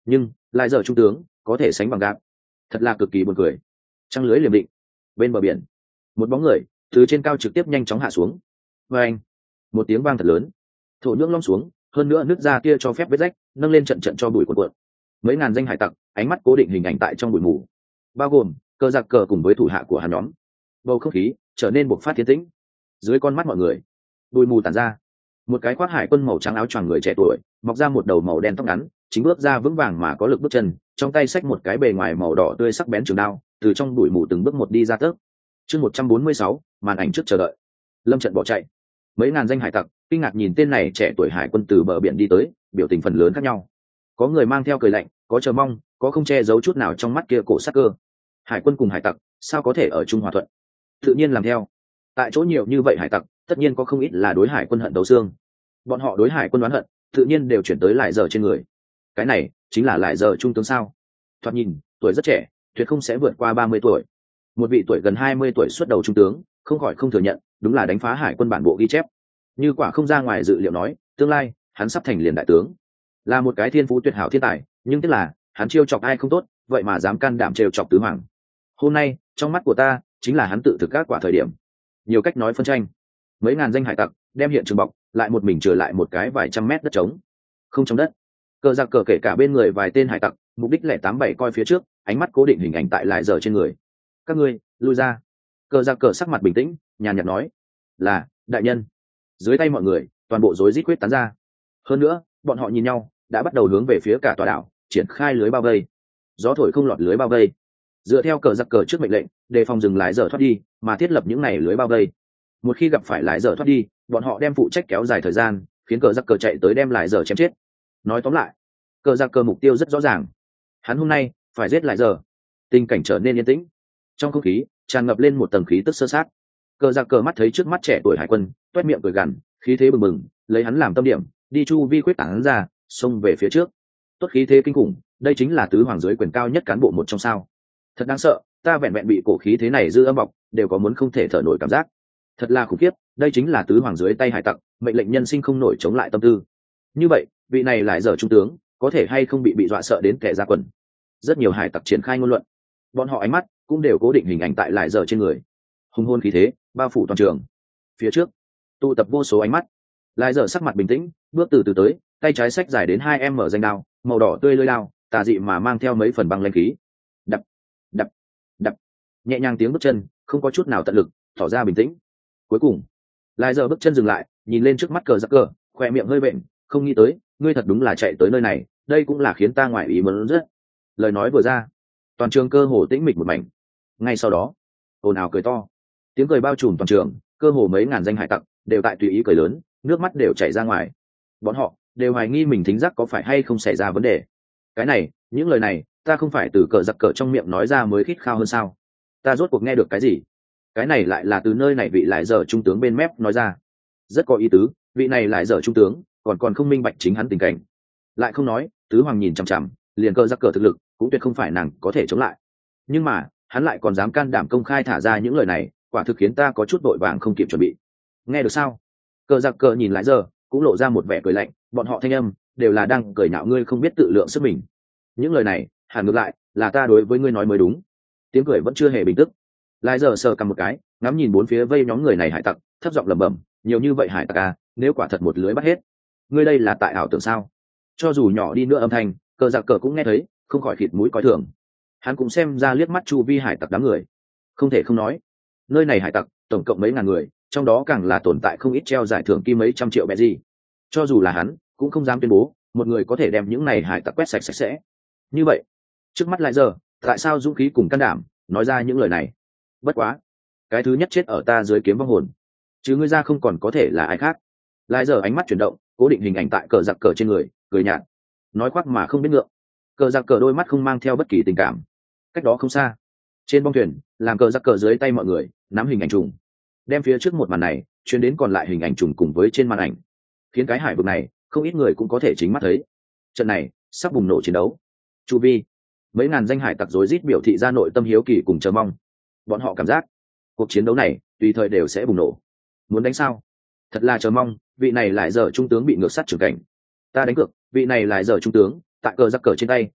Speaker 1: nhưng lại giờ trung tướng có thể sánh bằng gạp, thật là cực kỳ buồn cười. Trăng lưới liềm định bên bờ biển, một bóng người từ trên cao trực tiếp nhanh chóng hạ xuống. Và anh, một tiếng vang thật lớn, thổ nhưỡng lom xuống, hơn nữa nước ra kia cho phép vết rách nâng lên trận trận cho bụi cuộn cuộn. Mấy ngàn danh hải tặc ánh mắt cố định hình ảnh tại trong bụi mù, bao gồm cờ giặc cờ cùng với thủ hạ của hắn nhóm. Bầu không khí trở nên bộc phát tiến tĩnh. Dưới con mắt mọi người, bụi mù tản ra, một cái khoác hải quân màu trắng áo choàng người trẻ tuổi mọc ra một đầu màu đen tóc ngắn, chính bước ra vững vàng mà có lực bước chân, trong tay xách một cái bề ngoài màu đỏ tươi sắc bén trường đao, từ trong bụi mù từng bước một đi ra tớp. Chương một trăm bốn mươi sáu, màn ảnh trước chờ đợi. Lâm trận bỏ chạy. Mấy ngàn danh hải tặc kinh ngạc nhìn tên này trẻ tuổi hải quân từ bờ biển đi tới, biểu tình phần lớn khác nhau. Có người mang theo cười lạnh, có chờ mong, có không che giấu chút nào trong mắt kia cổ sắc cơ. Hải quân cùng hải tặc sao có thể ở chung hòa thuận? Tự nhiên làm theo. Tại chỗ nhiều như vậy hải tặc, tất nhiên có không ít là đối hải quân hận đấu xương. Bọn họ đối hải quân oán hận, tự nhiên đều chuyển tới lại giờ trên người. Cái này chính là lại giờ trung tướng sao? Thoạt nhìn tuổi rất trẻ, tuyệt không sẽ vượt qua ba mươi tuổi. Một vị tuổi gần hai mươi tuổi xuất đầu trung tướng, không khỏi không thừa nhận, đúng là đánh phá hải quân bản bộ ghi chép. Như quả không ra ngoài dự liệu nói, tương lai hắn sắp thành liền đại tướng, là một cái thiên phú tuyệt hảo thiên tài, nhưng tức là hắn chiêu chọc ai không tốt, vậy mà dám can đảm trêu chọc tứ hoàng. Hôm nay trong mắt của ta chính là hắn tự thực các quả thời điểm. Nhiều cách nói phân tranh. Mấy ngàn danh hải tặc đem hiện trường bọc lại, một mình trở lại một cái vài trăm mét đất trống, không trong đất. Cờ giặc cờ kể cả bên người vài tên hải tặc, mục đích lẻ tám bảy coi phía trước, ánh mắt cố định hình ảnh tại lại giờ trên người. Các ngươi lui ra. Cờ giặc cờ sắc mặt bình tĩnh, nhàn nhạt nói, là đại nhân. Dưới tay mọi người toàn bộ rối rít quyết tán ra. Hơn nữa bọn họ nhìn nhau, đã bắt đầu hướng về phía cả tòa đảo triển khai lưới bao vây. Gió thổi không lọt lưới bao vây, dựa theo cờ giặc cờ trước mệnh lệnh, đề phòng dừng lại giờ thoát đi, mà thiết lập những này lưới bao vây. Một khi gặp phải lại giờ thoát đi, bọn họ đem phụ trách kéo dài thời gian, khiến cờ giặc cờ chạy tới đem lại giờ chém chết. Nói tóm lại, cờ giặc cờ mục tiêu rất rõ ràng, hắn hôm nay phải giết lại giờ. Tình cảnh trở nên yên tĩnh, trong không khí tràn ngập lên một tầng khí tức sơ sát. Cờ giặc cờ mắt thấy trước mắt trẻ tuổi hải quân, toét miệng cười gằn, khí thế bừng bừng, lấy hắn làm tâm điểm, đi chu vi quyết tán ra, xông về phía trước. Tốt khí thế kinh khủng, đây chính là tứ hoàng dưới quyền cao nhất cán bộ một trong sao. Thật đáng sợ, ta vẹn vẹn bị cổ khí thế này dư âm bọc, đều có muốn không thể thở nổi cảm giác. Thật là khủng khiếp, đây chính là tứ hoàng dưới tay hải tặc, mệnh lệnh nhân sinh không nổi chống lại tâm tư. Như vậy vị này lại giờ trung tướng, có thể hay không bị bị dọa sợ đến kẻ ra quần. Rất nhiều hải tặc triển khai ngôn luận, bọn họ ánh mắt cũng đều cố định hình ảnh tại lại giờ trên người. Hùng hôn khí thế bao phủ toàn trường. Phía trước tụ tập vô số ánh mắt. Lại giờ sắc mặt bình tĩnh, bước từ từ tới, tay trái xách dài đến hai em mở danh đao, màu đỏ tươi lưỡi đao, tà dị mà mang theo mấy phần băng lãnh khí. Đập, đập, đập. Nhẹ nhàng tiếng bước chân, không có chút nào tận lực, tỏ ra bình tĩnh. Cuối cùng, lại giờ bước chân dừng lại, nhìn lên trước mắt cờ giặc cờ, khoe miệng hơi bệnh, không nghĩ tới, ngươi thật đúng là chạy tới nơi này, đây cũng là khiến ta ngoài ý muốn rất. Lời nói vừa ra, toàn trường cơ hồ tĩnh mịch một mảnh. Ngay sau đó, ồn ào cười to, tiếng cười bao trùm toàn trường, cơ hồ mấy ngàn danh hải tặc đều tại tùy ý cười lớn, nước mắt đều chảy ra ngoài. Bọn họ đều hoài nghi mình thính giác có phải hay không xảy ra vấn đề. Cái này, những lời này, ta không phải từ cờ giặc cờ trong miệng nói ra mới khít khao hơn sao? Ta rốt cuộc nghe được cái gì? Cái này lại là từ nơi này vị lại giờ trung tướng bên mép nói ra. Rất có ý tứ, vị này lại giờ trung tướng, còn còn không minh bạch chính hắn tình cảnh. Lại không nói, tứ hoàng nhìn chằm chằm, liền cờ giặc cờ thực lực, cũng tuyệt không phải nàng có thể chống lại. Nhưng mà, hắn lại còn dám can đảm công khai thả ra những lời này, quả thực khiến ta có chút vội vàng không kịp chuẩn bị. Nghe được sao? Cờ giặc cờ nhìn lại giờ, cũng lộ ra một vẻ cười lạnh, bọn họ thanh âm đều là đang cười nhạo ngươi không biết tự lượng sức mình. Những lời này, hẳn ngược lại, là ta đối với ngươi nói mới đúng. Tiếng cười vẫn chưa hề bình tức. Lại giờ sờ cầm một cái, ngắm nhìn bốn phía vây nhóm người này hải tặc, thấp giọng lẩm bẩm, nhiều như vậy hải tặc à, nếu quả thật một lưới bắt hết, ngươi đây là tại ảo tưởng sao? Cho dù nhỏ đi nữa âm thanh, cờ giặc cờ cũng nghe thấy, không khỏi khịt mũi coi thường. Hắn cũng xem ra liếc mắt chu vi hải tặc đám người, không thể không nói, nơi này hải tặc tổng cộng mấy ngàn người, trong đó càng là tồn tại không ít treo giải thưởng kim mấy trăm triệu bẹ gì. Cho dù là hắn cũng không dám tuyên bố một người có thể đem những này hải tặc quét sạch sạch sẽ. Như vậy trước mắt lại giờ, tại sao dũng khí cùng can đảm nói ra những lời này? Bất quá, cái thứ nhất chết ở ta dưới kiếm vong hồn, chứ ngươi ra không còn có thể là ai khác. Lại giờ ánh mắt chuyển động, cố định hình ảnh tại cờ giặc cờ trên người, cười nhạt, nói khoác mà không biết ngượng. Cờ giặc cờ đôi mắt không mang theo bất kỳ tình cảm. Cách đó không xa, trên bong thuyền, làm cờ giặc cờ dưới tay mọi người nắm hình ảnh trùng, đem phía trước một màn này chuyến đến còn lại hình ảnh trùng cùng với trên màn ảnh, khiến cái hải vực này không ít người cũng có thể chính mắt thấy trận này sắp bùng nổ chiến đấu. Chu vi mấy ngàn danh hải tặc rối rít biểu thị ra nội tâm hiếu kỳ cùng chờ mong. Bọn họ cảm giác cuộc chiến đấu này tùy thời đều sẽ bùng nổ. Muốn đánh sao? Thật là chờ mong, vị này lại giờ trung tướng bị ngược sát trường cảnh. Ta đánh cược, vị này lại giờ trung tướng tại cờ giặc cờ trên tay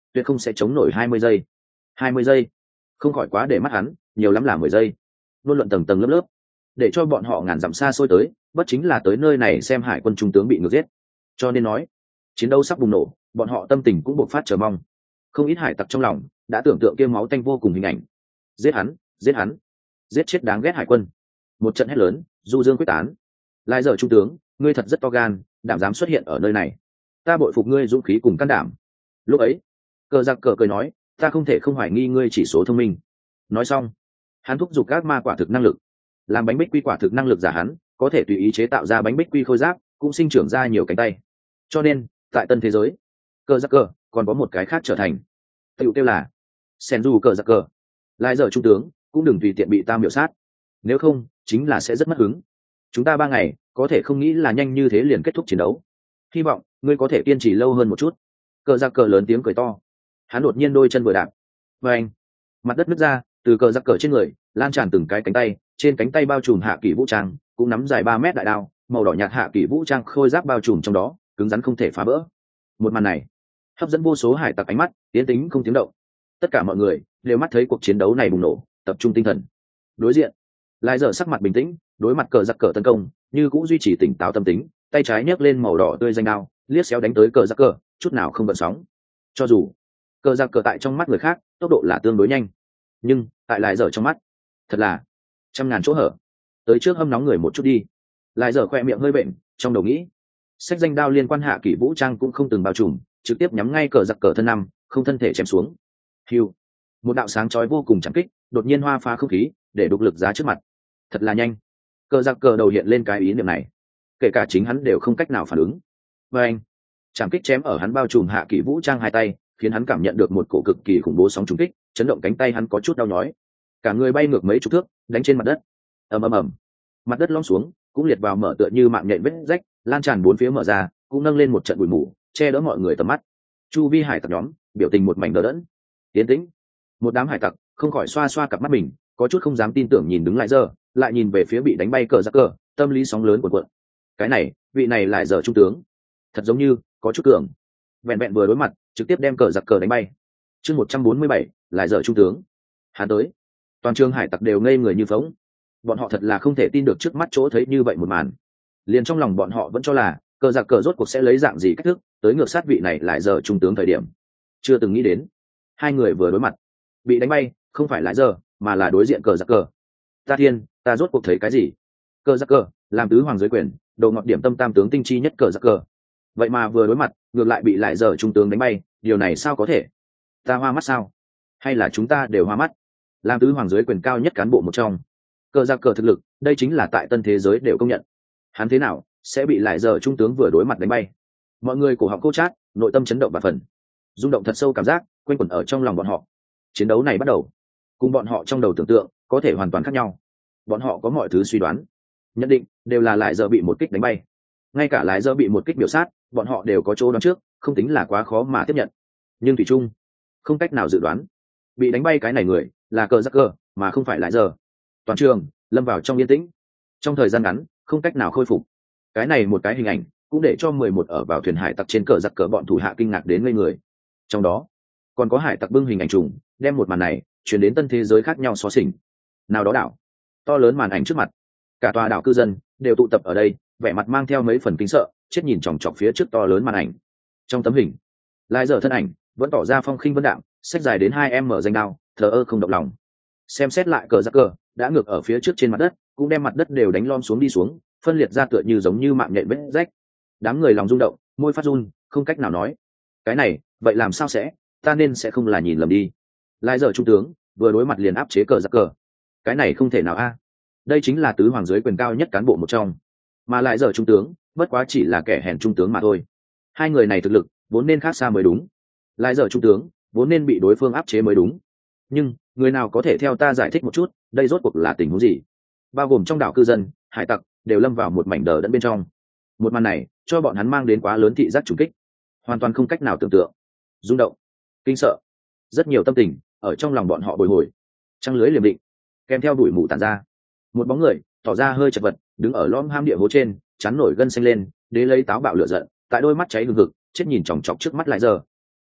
Speaker 1: tuyệt không sẽ chống nổi hai mươi giây. Hai mươi giây không khỏi quá để mắt hắn, nhiều lắm là mười giây. Luôn luận tầng tầng lớp lớp, để cho bọn họ ngàn dặm xa xôi tới, bất chính là tới nơi này xem hải quân trung tướng bị ngược giết. Cho nên nói, chiến đấu sắp bùng nổ, bọn họ tâm tình cũng bộc phát chờ mong. Không ít hải tặc trong lòng đã tưởng tượng kia máu tanh vô cùng hình ảnh. Giết hắn, giết hắn, giết chết đáng ghét hải quân. Một trận hét lớn, du dương quyết tán. Lại giờ trung tướng, ngươi thật rất to gan, đảm dám xuất hiện ở nơi này. Ta bội phục ngươi dũng khí cùng can đảm. Lúc ấy, cờ giặc cờ cười nói, ta không thể không hoài nghi ngươi chỉ số thông minh. Nói xong, hắn thúc giục các ma quả thực năng lực, làm bánh bích quy quả thực năng lực giả hắn có thể tùy ý chế tạo ra bánh bích quy khôi giáp, cũng sinh trưởng ra nhiều cánh tay. Cho nên tại tân thế giới, cờ giặc cờ còn có một cái khác trở thành tựu kêu là sen du cờ giặc cờ. Lại giờ trung tướng cũng đừng tùy tiện bị ta miểu sát, nếu không chính là sẽ rất mất hứng. Chúng ta ba ngày có thể không nghĩ là nhanh như thế liền kết thúc chiến đấu, hy vọng ngươi có thể kiên trì lâu hơn một chút. Cờ giặc cờ lớn tiếng cười to, hắn đột nhiên đôi chân vừa đạp và anh mặt đất nứt ra, từ cờ giặc cờ trên người lan tràn từng cái cánh tay, trên cánh tay bao trùm hạ kỷ vũ trang, cũng nắm dài ba mét đại đao màu đỏ nhạt hạ kỷ vũ trang khôi giáp bao trùm trong đó, cứng rắn không thể phá vỡ. Một màn này hấp dẫn vô số hải tặc ánh mắt, tiến tính không tiếng động. Tất cả mọi người đều mắt thấy cuộc chiến đấu này bùng nổ, tập trung tinh thần. Đối diện lại giờ sắc mặt bình tĩnh, đối mặt cờ giặc cờ tấn công như cũng duy trì tỉnh táo tâm tính, tay trái nhấc lên màu đỏ tươi danh đao, liếc xéo đánh tới cờ giặc cờ, chút nào không gợn sóng. Cho dù cờ giặc cờ tại trong mắt người khác tốc độ là tương đối nhanh, nhưng tại lại giờ trong mắt thật là trăm ngàn chỗ hở. Tới trước hâm nóng người một chút đi. Lại giờ khoe miệng hơi bệnh, trong đầu nghĩ sách danh đao liên quan hạ kỷ vũ trang cũng không từng bao trùm, trực tiếp nhắm ngay cờ giặc cờ thân năm, không thân thể chém xuống. Hiu, một đạo sáng chói vô cùng chẳng kích đột nhiên hoa phá không khí, để đục lực giá trước mặt. Thật là nhanh. Cờ giặc cờ đầu hiện lên cái ý niệm này, kể cả chính hắn đều không cách nào phản ứng. Và anh chẳng kích chém ở hắn bao trùm hạ kỷ vũ trang hai tay, khiến hắn cảm nhận được một cổ cực kỳ khủng bố sóng trùng kích, chấn động cánh tay hắn có chút đau nhói, cả người bay ngược mấy chục thước, đánh trên mặt đất. Ầm ầm ầm, mặt đất lõm xuống, cũng liệt vào mở tựa như mạng nhện vết rách, lan tràn bốn phía mở ra, cũng nâng lên một trận bụi mù, che đỡ mọi người tầm mắt. Chu vi hải tặc nhóm biểu tình một mảnh đờ đẫn. Tiến tĩnh. Một đám hải tặc không khỏi xoa xoa cặp mắt mình, có chút không dám tin tưởng nhìn đứng lại giờ, lại nhìn về phía bị đánh bay cờ giặc cờ, tâm lý sóng lớn cuộn cuộn. Cái này, vị này lại giờ trung tướng, thật giống như có chút cường. Vẹn vẹn vừa đối mặt, trực tiếp đem cờ giặc cờ đánh bay. Chương một trăm bốn mươi bảy, lại giờ trung tướng. Hắn tới. Toàn trường hải tặc đều ngây người như phỗng. Bọn họ thật là không thể tin được trước mắt chỗ thấy như vậy một màn. Liền trong lòng bọn họ vẫn cho là cờ giặc cờ rốt cuộc sẽ lấy dạng gì cách thức tới ngược sát vị này lại giờ trung tướng thời điểm. Chưa từng nghĩ đến, hai người vừa đối mặt, bị đánh bay không phải lại giờ, mà là đối diện cờ giặc cờ. Ta thiên, ta rốt cuộc thấy cái gì? Cờ giặc cờ làm tứ hoàng dưới quyền, đầu ngọc điểm tâm tam tướng tinh chi nhất cờ giặc cờ, vậy mà vừa đối mặt ngược lại bị lại giờ trung tướng đánh bay, điều này sao có thể? Ta hoa mắt sao? Hay là chúng ta đều hoa mắt? Làm tứ hoàng dưới quyền cao nhất cán bộ một trong, cờ giặc cờ thực lực đây chính là tại tân thế giới đều công nhận. Hắn thế nào sẽ bị lại giờ trung tướng vừa đối mặt đánh bay? Mọi người cổ họng cô chát, nội tâm chấn động và phần rung động thật sâu, cảm giác quanh quẩn ở trong lòng bọn họ. Chiến đấu này bắt đầu, cùng bọn họ trong đầu tưởng tượng có thể hoàn toàn khác nhau. Bọn họ có mọi thứ suy đoán, nhận định đều là lại giờ bị một kích đánh bay. Ngay cả lại giờ bị một kích biểu sát, bọn họ đều có chỗ đoán trước, không tính là quá khó mà tiếp nhận. Nhưng thủy chung không cách nào dự đoán, bị đánh bay cái này người là cờ giặc cờ mà không phải lại giờ. Toàn trường lâm vào trong yên tĩnh, trong thời gian ngắn không cách nào khôi phục. Cái này một cái hình ảnh cũng để cho mười một ở vào thuyền hải tặc trên cờ giặc cờ bọn thủ hạ kinh ngạc đến ngây người. Trong đó còn có hải tặc bưng hình ảnh trùng, đem một màn này chuyển đến tân thế giới khác nhau xóa xỉnh. Nào đó đảo, to lớn màn ảnh trước mặt, cả tòa đảo cư dân đều tụ tập ở đây, vẻ mặt mang theo mấy phần kính sợ, chết nhìn chòng chọc phía trước to lớn màn ảnh. Trong tấm hình, lại giờ thân ảnh vẫn tỏ ra phong khinh vân đạm, xách dài đến hai em mở danh đao, thờ ơ không động lòng. Xem xét lại cờ giặc cờ đã ngược ở phía trước trên mặt đất, cũng đem mặt đất đều đánh lom xuống đi xuống, phân liệt ra tựa như giống như mạng nhện vết rách. Đám người lòng rung động, môi phát run, không cách nào nói. Cái này vậy làm sao sẽ, ta nên sẽ không là nhìn lầm đi. Lại giờ trung tướng vừa đối mặt liền áp chế cờ giặc cờ, cái này không thể nào a. Đây chính là tứ hoàng dưới quyền cao nhất cán bộ một trong, mà lại giờ trung tướng bất quá chỉ là kẻ hèn trung tướng mà thôi. Hai người này thực lực vốn nên khác xa mới đúng. Lại giờ trung tướng vốn nên bị đối phương áp chế mới đúng. Nhưng người nào có thể theo ta giải thích một chút, đây rốt cuộc là tình huống gì? Bao gồm trong đảo cư dân, hải tặc đều lâm vào một mảnh đờ đẫn bên trong. Một màn này cho bọn hắn mang đến quá lớn thị giác trùng kích, hoàn toàn không cách nào tưởng tượng. Rung động, kinh sợ, rất nhiều tâm tình ở trong lòng bọn họ bồi hồi. Trăng lưới liềm định, kèm theo bụi mù tàn ra, một bóng người tỏ ra hơi chật vật, đứng ở lõm ham địa hố trên, chắn nổi gân xanh lên, đế lấy táo bạo lửa giận, tại đôi mắt cháy hừng hực, chết nhìn chòng chọc trước mắt lại giờ.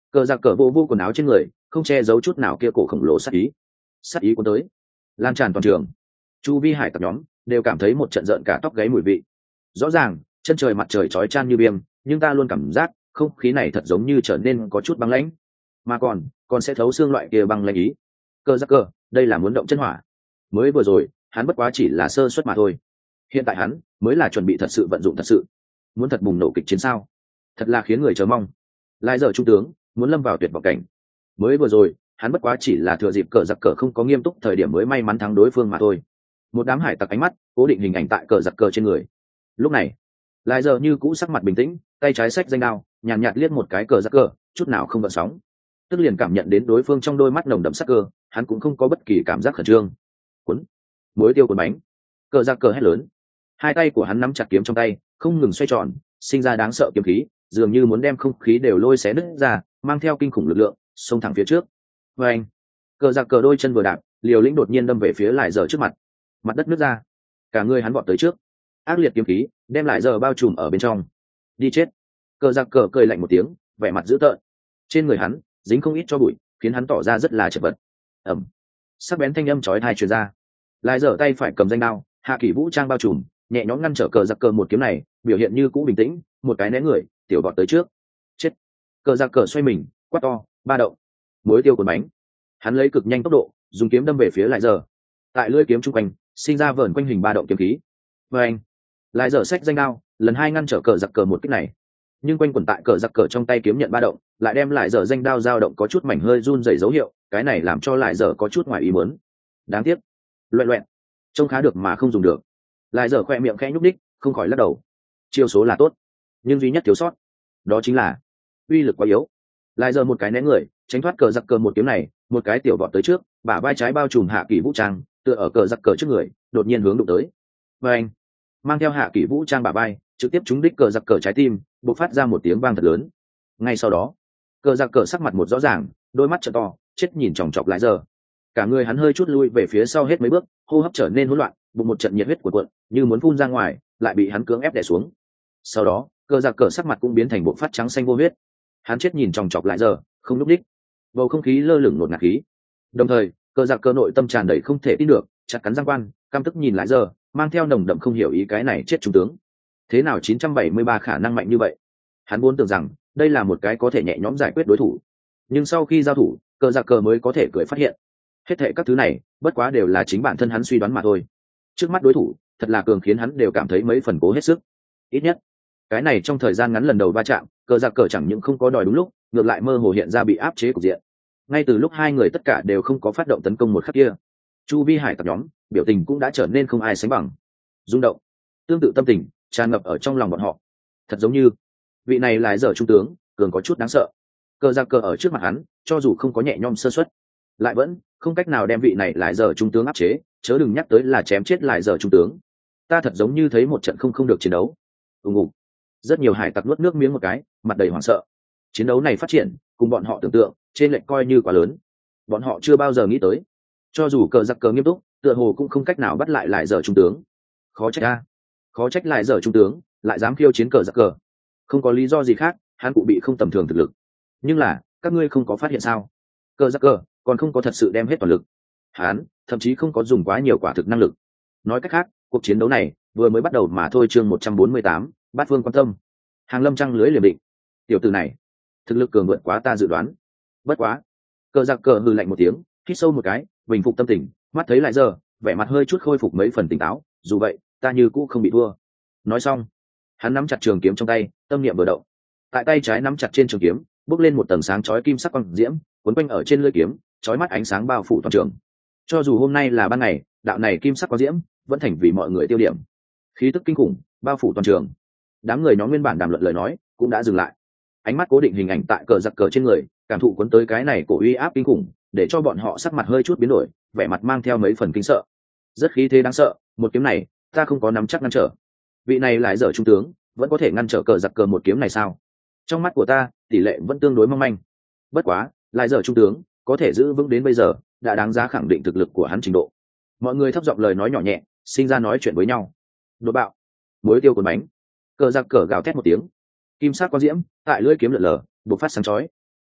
Speaker 1: Cờ giặc cờ vô vô quần áo trên người, không che giấu chút nào kia cổ khổng lồ sát ý. Sát ý cuốn tới, lan tràn toàn trường. Chu vi hải tặc nhóm đều cảm thấy một trận giận cả tóc gáy mùi vị. Rõ ràng chân trời mặt trời chói chan như biêm, nhưng ta luôn cảm giác không khí này thật giống như trở nên có chút băng lãnh, mà còn còn sẽ thấu xương loại kia băng lãnh ý. Cờ giặc cờ, đây là muốn động chân hỏa. Mới vừa rồi hắn bất quá chỉ là sơ suất mà thôi, hiện tại hắn mới là chuẩn bị thật sự vận dụng thật sự, muốn thật bùng nổ kịch chiến sao, thật là khiến người chờ mong. Lại giờ trung tướng muốn lâm vào tuyệt vọng cảnh. Mới vừa rồi hắn bất quá chỉ là thừa dịp cờ giặc cờ không có nghiêm túc thời điểm mới may mắn thắng đối phương mà thôi. Một đám hải tặc ánh mắt cố định hình ảnh tại cờ giặc cờ trên người. Lúc này lại giờ như cũ sắc mặt bình tĩnh, tay trái xách danh đao, nhàn nhạt, nhạt liếc một cái cờ giặc cờ, chút nào không gợn sóng. Tức liền cảm nhận đến đối phương trong đôi mắt nồng đậm sắc cơ, hắn cũng không có bất kỳ cảm giác khẩn trương. Cuốn, muối tiêu cuốn bánh. Cờ giặc cờ hét lớn, hai tay của hắn nắm chặt kiếm trong tay, không ngừng xoay tròn, sinh ra đáng sợ kiếm khí, dường như muốn đem không khí đều lôi xé nứt ra, mang theo kinh khủng lực lượng, xông thẳng phía trước. Và anh, cờ giặc cờ đôi chân vừa đạp, liều lĩnh đột nhiên đâm về phía lại giờ trước mặt, mặt đất nứt ra, cả người hắn vọt tới trước, ác liệt kiếm khí đem lại giờ bao trùm ở bên trong. Đi chết! Cờ giặc cờ cười lạnh một tiếng, vẻ mặt dữ tợn. Trên người hắn dính không ít cho bụi, khiến hắn tỏ ra rất là chật vật. Ẩm, sắc bén thanh âm chói tai truyền ra. Lại giờ tay phải cầm danh đao, hạ kỷ vũ trang bao trùm, nhẹ nhõm ngăn trở cờ giặc cờ một kiếm này, biểu hiện như cũ bình tĩnh, một cái né người, tiểu vọt tới trước. Chết! Cờ giặc cờ xoay mình, quát to, ba động, muối tiêu cuốn bánh. Hắn lấy cực nhanh tốc độ, dùng kiếm đâm về phía lại giờ. Tại lưỡi kiếm trung quanh sinh ra vờn quanh hình ba động kiếm khí. Và anh, lại giờ xách danh đao, lần hai ngăn trở cờ giặc cờ một kích này, nhưng quanh quẩn tại cờ giặc cờ trong tay kiếm nhận ba động, lại đem lại giờ danh đao dao động có chút mảnh hơi run rẩy dấu hiệu, cái này làm cho lại giờ có chút ngoài ý muốn. Đáng tiếc, loẹt loẹt, trông khá được mà không dùng được. Lại giờ khoe miệng khẽ nhúc đích, không khỏi lắc đầu. Chiêu số là tốt, nhưng duy nhất thiếu sót, đó chính là uy lực quá yếu. Lại giờ một cái né người, tránh thoát cờ giặc cờ một kiếm này, một cái tiểu vọt tới trước, bả vai trái bao trùm hạ kỷ vũ trang, tựa ở cờ giặc cờ trước người, đột nhiên hướng đụng tới. Và anh, mang theo hạ kỷ vũ trang bả vai, trực tiếp trúng đích cờ giặc cờ trái tim, bộc phát ra một tiếng vang thật lớn. Ngay sau đó, cờ giặc cờ sắc mặt một rõ ràng, đôi mắt trợ to, chết nhìn chòng chọc lại giờ. Cả người hắn hơi chút lui về phía sau hết mấy bước, hô hấp trở nên hỗn loạn, bụng một trận nhiệt huyết cuộn cuộn, như muốn phun ra ngoài, lại bị hắn cưỡng ép đè xuống. Sau đó, cờ giặc cờ sắc mặt cũng biến thành bộ phát trắng xanh vô huyết. Hắn chết nhìn chòng chọc lại giờ, không lúc đích. Bầu không khí lơ lửng ngột ngạt khí. Đồng thời, cờ giặc cờ nội tâm tràn đầy không thể tin được, chặt cắn răng quan, căm tức nhìn lại giờ, mang theo nồng đậm không hiểu ý cái này chết trung tướng. Thế nào chín trăm bảy mươi ba khả năng mạnh như vậy? Hắn vốn tưởng rằng đây là một cái có thể nhẹ nhõm giải quyết đối thủ, nhưng sau khi giao thủ, cờ giặc cờ mới có thể cười phát hiện, hết thệ các thứ này bất quá đều là chính bản thân hắn suy đoán mà thôi. Trước mắt đối thủ thật là cường, khiến hắn đều cảm thấy mấy phần cố hết sức. Ít nhất cái này trong thời gian ngắn lần đầu va chạm, cờ giặc cờ chẳng những không có đòi đúng lúc, ngược lại mơ hồ hiện ra bị áp chế cục diện. Ngay từ lúc hai người tất cả đều không có phát động tấn công một khắc kia, chu vi hải tặc nhóm biểu tình cũng đã trở nên không ai sánh bằng, rung động, tương tự tâm tình tràn ngập ở trong lòng bọn họ. Thật giống như vị này lại giờ trung tướng cường có chút đáng sợ. Cờ giặc cờ ở trước mặt hắn, cho dù không có nhẹ nhõm sơ suất, lại vẫn không cách nào đem vị này lại giờ trung tướng áp chế, chớ đừng nhắc tới là chém chết lại giờ trung tướng. Ta thật giống như thấy một trận không không được chiến đấu. Ùng ùng. Rất nhiều hải tặc nuốt nước miếng một cái, mặt đầy hoảng sợ. Chiến đấu này phát triển cùng bọn họ tưởng tượng trên lệch coi như quá lớn. Bọn họ chưa bao giờ nghĩ tới, cho dù cờ giặc cờ nghiêm túc, tựa hồ cũng không cách nào bắt lại lại giờ trung tướng. Khó trách a, khó trách lại giờ trung tướng lại dám khiêu chiến cờ giặc cờ. Không có lý do gì khác, hắn cũng bị không tầm thường thực lực. Nhưng là các ngươi không có phát hiện sao? Cờ giặc cờ còn không có thật sự đem hết toàn lực. Hắn thậm chí không có dùng quá nhiều quả thực năng lực. Nói cách khác, cuộc chiến đấu này vừa mới bắt đầu mà thôi. Chương một trăm bốn mươi tám, Bát Phương quan tâm. Hàng Lâm trăng lưới liềm định. Tiểu tử này thực lực cường vượt quá ta dự đoán. Bất quá, cờ giặc cờ hừ lạnh một tiếng, hít sâu một cái, bình phục tâm tình, mắt thấy lại giờ, vẻ mặt hơi chút khôi phục mấy phần tỉnh táo. Dù vậy, ta như cũ không bị thua. Nói xong, hắn nắm chặt trường kiếm trong tay, tâm niệm vừa động, tại tay trái nắm chặt trên trường kiếm, bốc lên một tầng sáng chói kim sắc quang diễm, cuốn quanh ở trên lưỡi kiếm, chói mắt ánh sáng bao phủ toàn trường. Cho dù hôm nay là ban ngày, đạo này kim sắc quang diễm vẫn thành vì mọi người tiêu điểm. Khí tức kinh khủng bao phủ toàn trường. Đám người nhóm nguyên bản đàm luận lời nói cũng đã dừng lại, ánh mắt cố định hình ảnh tại cờ giặc cờ trên người, cảm thụ cuốn tới cái này cổ uy áp kinh khủng, để cho bọn họ sắc mặt hơi chút biến đổi, vẻ mặt mang theo mấy phần kinh sợ. Rất khí thế đáng sợ, một kiếm này ta không có nắm chắc ngăn trở. Vị này lại dở trung tướng vẫn có thể ngăn trở cờ giặc cờ một kiếm này sao? Trong mắt của ta tỷ lệ vẫn tương đối mong manh. Bất quá lại dở trung tướng có thể giữ vững đến bây giờ, đã đáng giá khẳng định thực lực của hắn trình độ. Mọi người thấp giọng lời nói nhỏ nhẹ, sinh ra nói chuyện với nhau. Đột bạo, muối tiêu cuốn bánh. Cờ giặc cờ gào thét một tiếng, kim sắc quang diễm tại lưỡi kiếm lượn lờ, bộc phát sáng chói.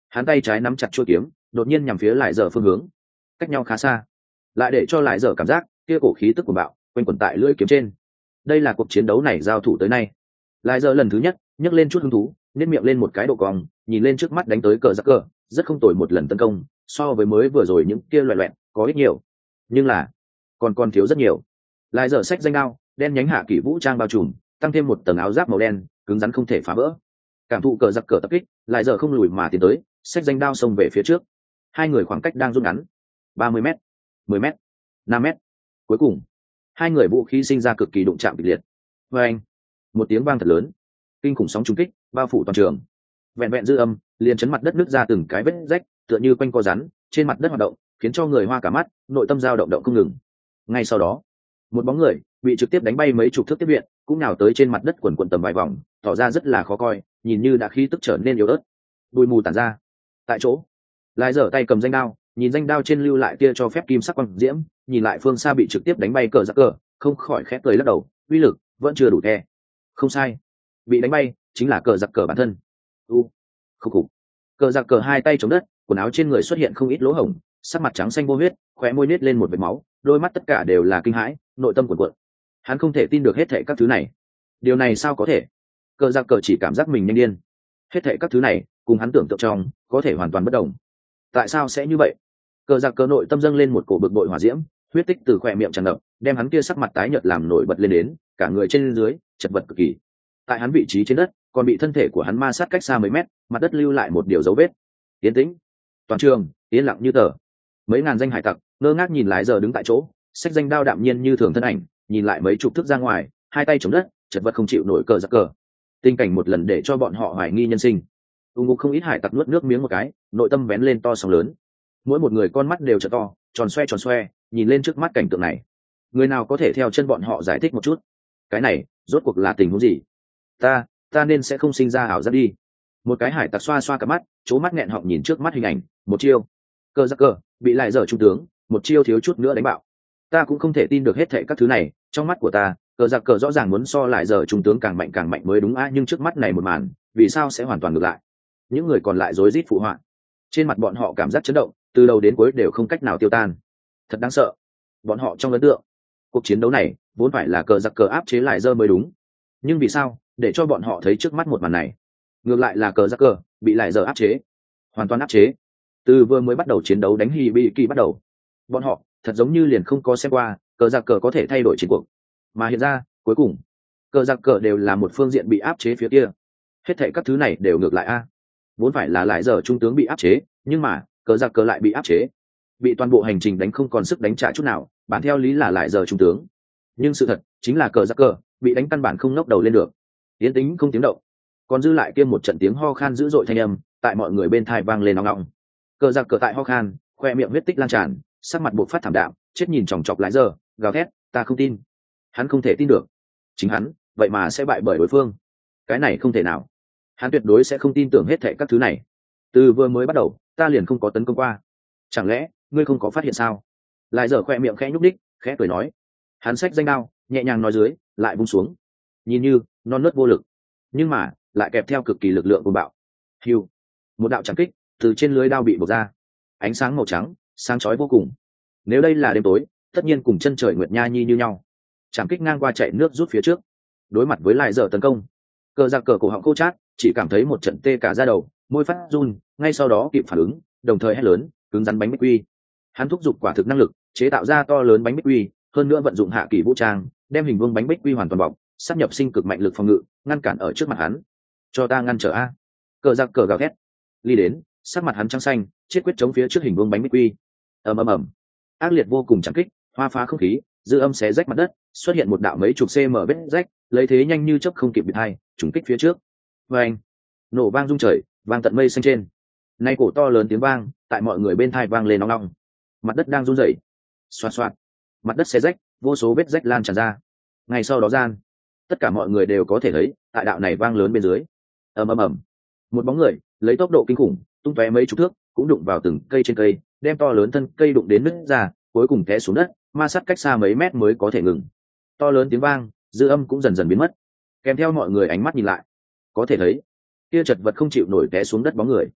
Speaker 1: hắn tay trái nắm chặt chuôi kiếm đột nhiên nhằm phía lại giờ phương hướng, cách nhau khá xa, lại để cho lại giờ cảm giác kia cổ khí tức của bạo quanh quẩn tại lưỡi kiếm trên. Đây là cuộc chiến đấu này giao thủ tới nay lại giờ lần thứ nhất nhấc lên chút hứng thú, nên miệng lên một cái độ cong, nhìn lên trước mắt đánh tới cờ giặc cờ, rất không tồi một lần tấn công, so với mới vừa rồi những kia loẹt loẹt có ít nhiều, nhưng là còn còn thiếu rất nhiều. Lại giờ sách danh đao đen nhánh hạ kỷ vũ trang bao trùm, tăng thêm một tầng áo giáp màu đen cứng rắn không thể phá vỡ. Cảm thụ cờ giặc cờ tập kích, lại giờ không lùi mà tiến tới, sách danh đao xông về phía trước. Hai người khoảng cách đang rút ngắn, ba mươi mét, mười mét, năm mét. Cuối cùng hai người vũ khí sinh ra cực kỳ đụng chạm kịch liệt. Và anh, một tiếng vang thật lớn, kinh khủng sóng trùng kích bao phủ toàn trường. Vẹn vẹn dư âm liền chấn mặt đất nứt ra từng cái vết rách, tựa như quanh co rắn trên mặt đất hoạt động, khiến cho người hoa cả mắt, nội tâm dao động động không ngừng. Ngay sau đó, một bóng người bị trực tiếp đánh bay mấy chục thước tiếp viện, cũng nào tới trên mặt đất quần quần tầm vài vòng, tỏ ra rất là khó coi, nhìn như đã khí tức trở nên yếu ớt. Bụi mù tản ra. Tại chỗ, lại giở tay cầm danh đao, nhìn danh đao trên lưu lại tia cho phép kim sắc quang diễm, nhìn lại phương xa bị trực tiếp đánh bay cờ giặc cờ, không khỏi khẽ cười lắc đầu, uy lực vẫn chưa đủ the. Không sai, bị đánh bay chính là cờ giặc cờ bản thân. U, khúc khục. Cờ giặc cờ hai tay chống đất, quần áo trên người xuất hiện không ít lỗ hổng, sắc mặt trắng xanh vô huyết, khóe môi nết lên một vệt máu, đôi mắt tất cả đều là kinh hãi, nội tâm cuộn cuộn. Hắn không thể tin được hết thảy các thứ này. Điều này sao có thể? Cờ giặc cờ chỉ cảm giác mình nhanh điên. Hết thảy các thứ này cùng hắn tưởng tượng trong có thể hoàn toàn bất đồng. Tại sao sẽ như vậy? Cờ giặc cờ nội tâm dâng lên một cổ bực bội hỏa diễm, huyết tích từ khóe miệng tràn ngập, đem hắn kia sắc mặt tái nhợt làm nổi bật lên đến, cả người trên dưới chật vật cực kỳ. Tại hắn vị trí trên đất, còn bị thân thể của hắn ma sát cách xa mấy mét, mặt đất lưu lại một điều dấu vết. Yên tĩnh, toàn trường yên lặng như tờ. Mấy ngàn danh hải tặc ngơ ngác nhìn lại giờ đứng tại chỗ, xách danh đao đạm nhiên như thường thân ảnh, nhìn lại mấy chục thước ra ngoài, hai tay chống đất, chật vật không chịu nổi cờ giặc cờ. Tình cảnh một lần để cho bọn họ hoài nghi nhân sinh. ù ngục không ít hải tặc nuốt nước miếng một cái, nội tâm vén lên to sóng lớn. Mỗi một người con mắt đều trợ to, tròn xoe tròn xoe, nhìn lên trước mắt cảnh tượng này. Người nào có thể theo chân bọn họ giải thích một chút, cái này rốt cuộc là tình huống gì? Ta, ta nên sẽ không sinh ra ảo giác đi. Một cái hải tặc xoa xoa cả mắt, chố mắt nghẹn họng nhìn trước mắt hình ảnh, một chiêu. Cờ giặc cờ bị lại dở trung tướng, một chiêu thiếu chút nữa đánh bạo. Ta cũng không thể tin được hết thảy các thứ này, trong mắt của ta, cờ giặc cờ rõ ràng muốn so lại giờ trung tướng càng mạnh càng mạnh mới đúng á, nhưng trước mắt này một màn, vì sao sẽ hoàn toàn ngược lại? Những người còn lại rối rít phụ họa. Trên mặt bọn họ cảm giác chấn động, từ đầu đến cuối đều không cách nào tiêu tan. Thật đáng sợ. Bọn họ trong ấn tượng, cuộc chiến đấu này vốn phải là cờ giặc cờ áp chế lại dơ mới đúng. Nhưng vì sao, để cho bọn họ thấy trước mắt một màn này, ngược lại là cờ giặc cờ bị lại dơ áp chế, hoàn toàn áp chế. Từ vừa mới bắt đầu chiến đấu đánh Hỉ Bị Kỳ bắt đầu, bọn họ thật giống như liền không có xem qua cờ giặc cờ có thể thay đổi chiến cuộc, mà hiện ra cuối cùng cờ giặc cờ đều là một phương diện bị áp chế phía kia. Hết thảy các thứ này đều ngược lại a. Vốn phải là lại giờ trung tướng bị áp chế, nhưng mà cờ giặc cờ lại bị áp chế, bị toàn bộ hành trình đánh không còn sức đánh trả chút nào, bản theo lý là lại giờ trung tướng. Nhưng sự thật chính là cờ giặc cờ bị đánh căn bản không ngóc đầu lên được, tiến tính không tiếng động, còn dư lại kia một trận tiếng ho khan dữ dội thanh âm tại mọi người bên thai vang lên nóng nóng. Cờ giặc cờ tại ho khan, khoe miệng huyết tích lan tràn, sắc mặt buộc phát thảm đạm, chết nhìn chòng chọc lại giờ, gào thét, ta không tin. Hắn không thể tin được, chính hắn vậy mà sẽ bại bởi đối phương. Cái này không thể nào, hắn tuyệt đối sẽ không tin tưởng hết thảy các thứ này. Từ vừa mới bắt đầu ta liền không có tấn công qua, chẳng lẽ ngươi không có phát hiện sao? Lại giờ khoe miệng khẽ nhúc đích, khẽ cười nói. Hắn xách danh đao, nhẹ nhàng nói dưới, lại vung xuống, nhìn như non nớt vô lực, nhưng mà lại kèm theo cực kỳ lực lượng của bạo. Hiu, một đạo trảm kích từ trên lưới đao bị bộc ra, ánh sáng màu trắng sáng chói vô cùng. Nếu đây là đêm tối, tất nhiên cùng chân trời nguyệt nha nhi như nhau. Trảm kích ngang qua chạy nước rút phía trước, đối mặt với lại giờ tấn công, cờ giặc cờ cổ họng khô chát, chỉ cảm thấy một trận tê cả da đầu, môi phát run, ngay sau đó kịp phản ứng, đồng thời hét lớn, cứng rắn bánh bích quy. Hắn thúc giục quả thực năng lực, chế tạo ra to lớn bánh bích quy, hơn nữa vận dụng hạ kỳ vũ trang, đem hình vuông bánh bích quy hoàn toàn bọc, sắp nhập sinh cực mạnh lực phòng ngự, ngăn cản ở trước mặt hắn. Cho ta ngăn trở a! Cờ giặc cờ gào thét. Ly đến, sắc mặt hắn trắng xanh, chết quyết chống phía trước hình vuông bánh bích quy. ầm ầm ầm, ác liệt vô cùng trảm kích, hoa phá không khí, dư âm xé rách mặt đất, xuất hiện một đạo mấy chục cm vết rách, lấy thế nhanh như chớp không kịp bị thay, trùng kích phía trước. Vang, nổ vang rung trời, vang tận mây xanh trên. Nay cổ to lớn tiếng vang, tại mọi người bên tai vang lên nong nong. Mặt đất đang run rẩy. Xoạt xoạt, mặt đất xé rách, vô số vết rách lan tràn ra. Ngay sau đó gian, tất cả mọi người đều có thể thấy, tại đạo này vang lớn bên dưới. Ầm ầm ầm, một bóng người lấy tốc độ kinh khủng, tung tóe mấy chục thước, cũng đụng vào từng cây trên cây, đem to lớn thân cây đụng đến nứt ra, cuối cùng té xuống đất, ma sát cách xa mấy mét mới có thể ngừng. To lớn tiếng vang, dư âm cũng dần dần biến mất, kèm theo mọi người ánh mắt nhìn lại, có thể thấy kia chật vật không chịu nổi té xuống đất bóng người,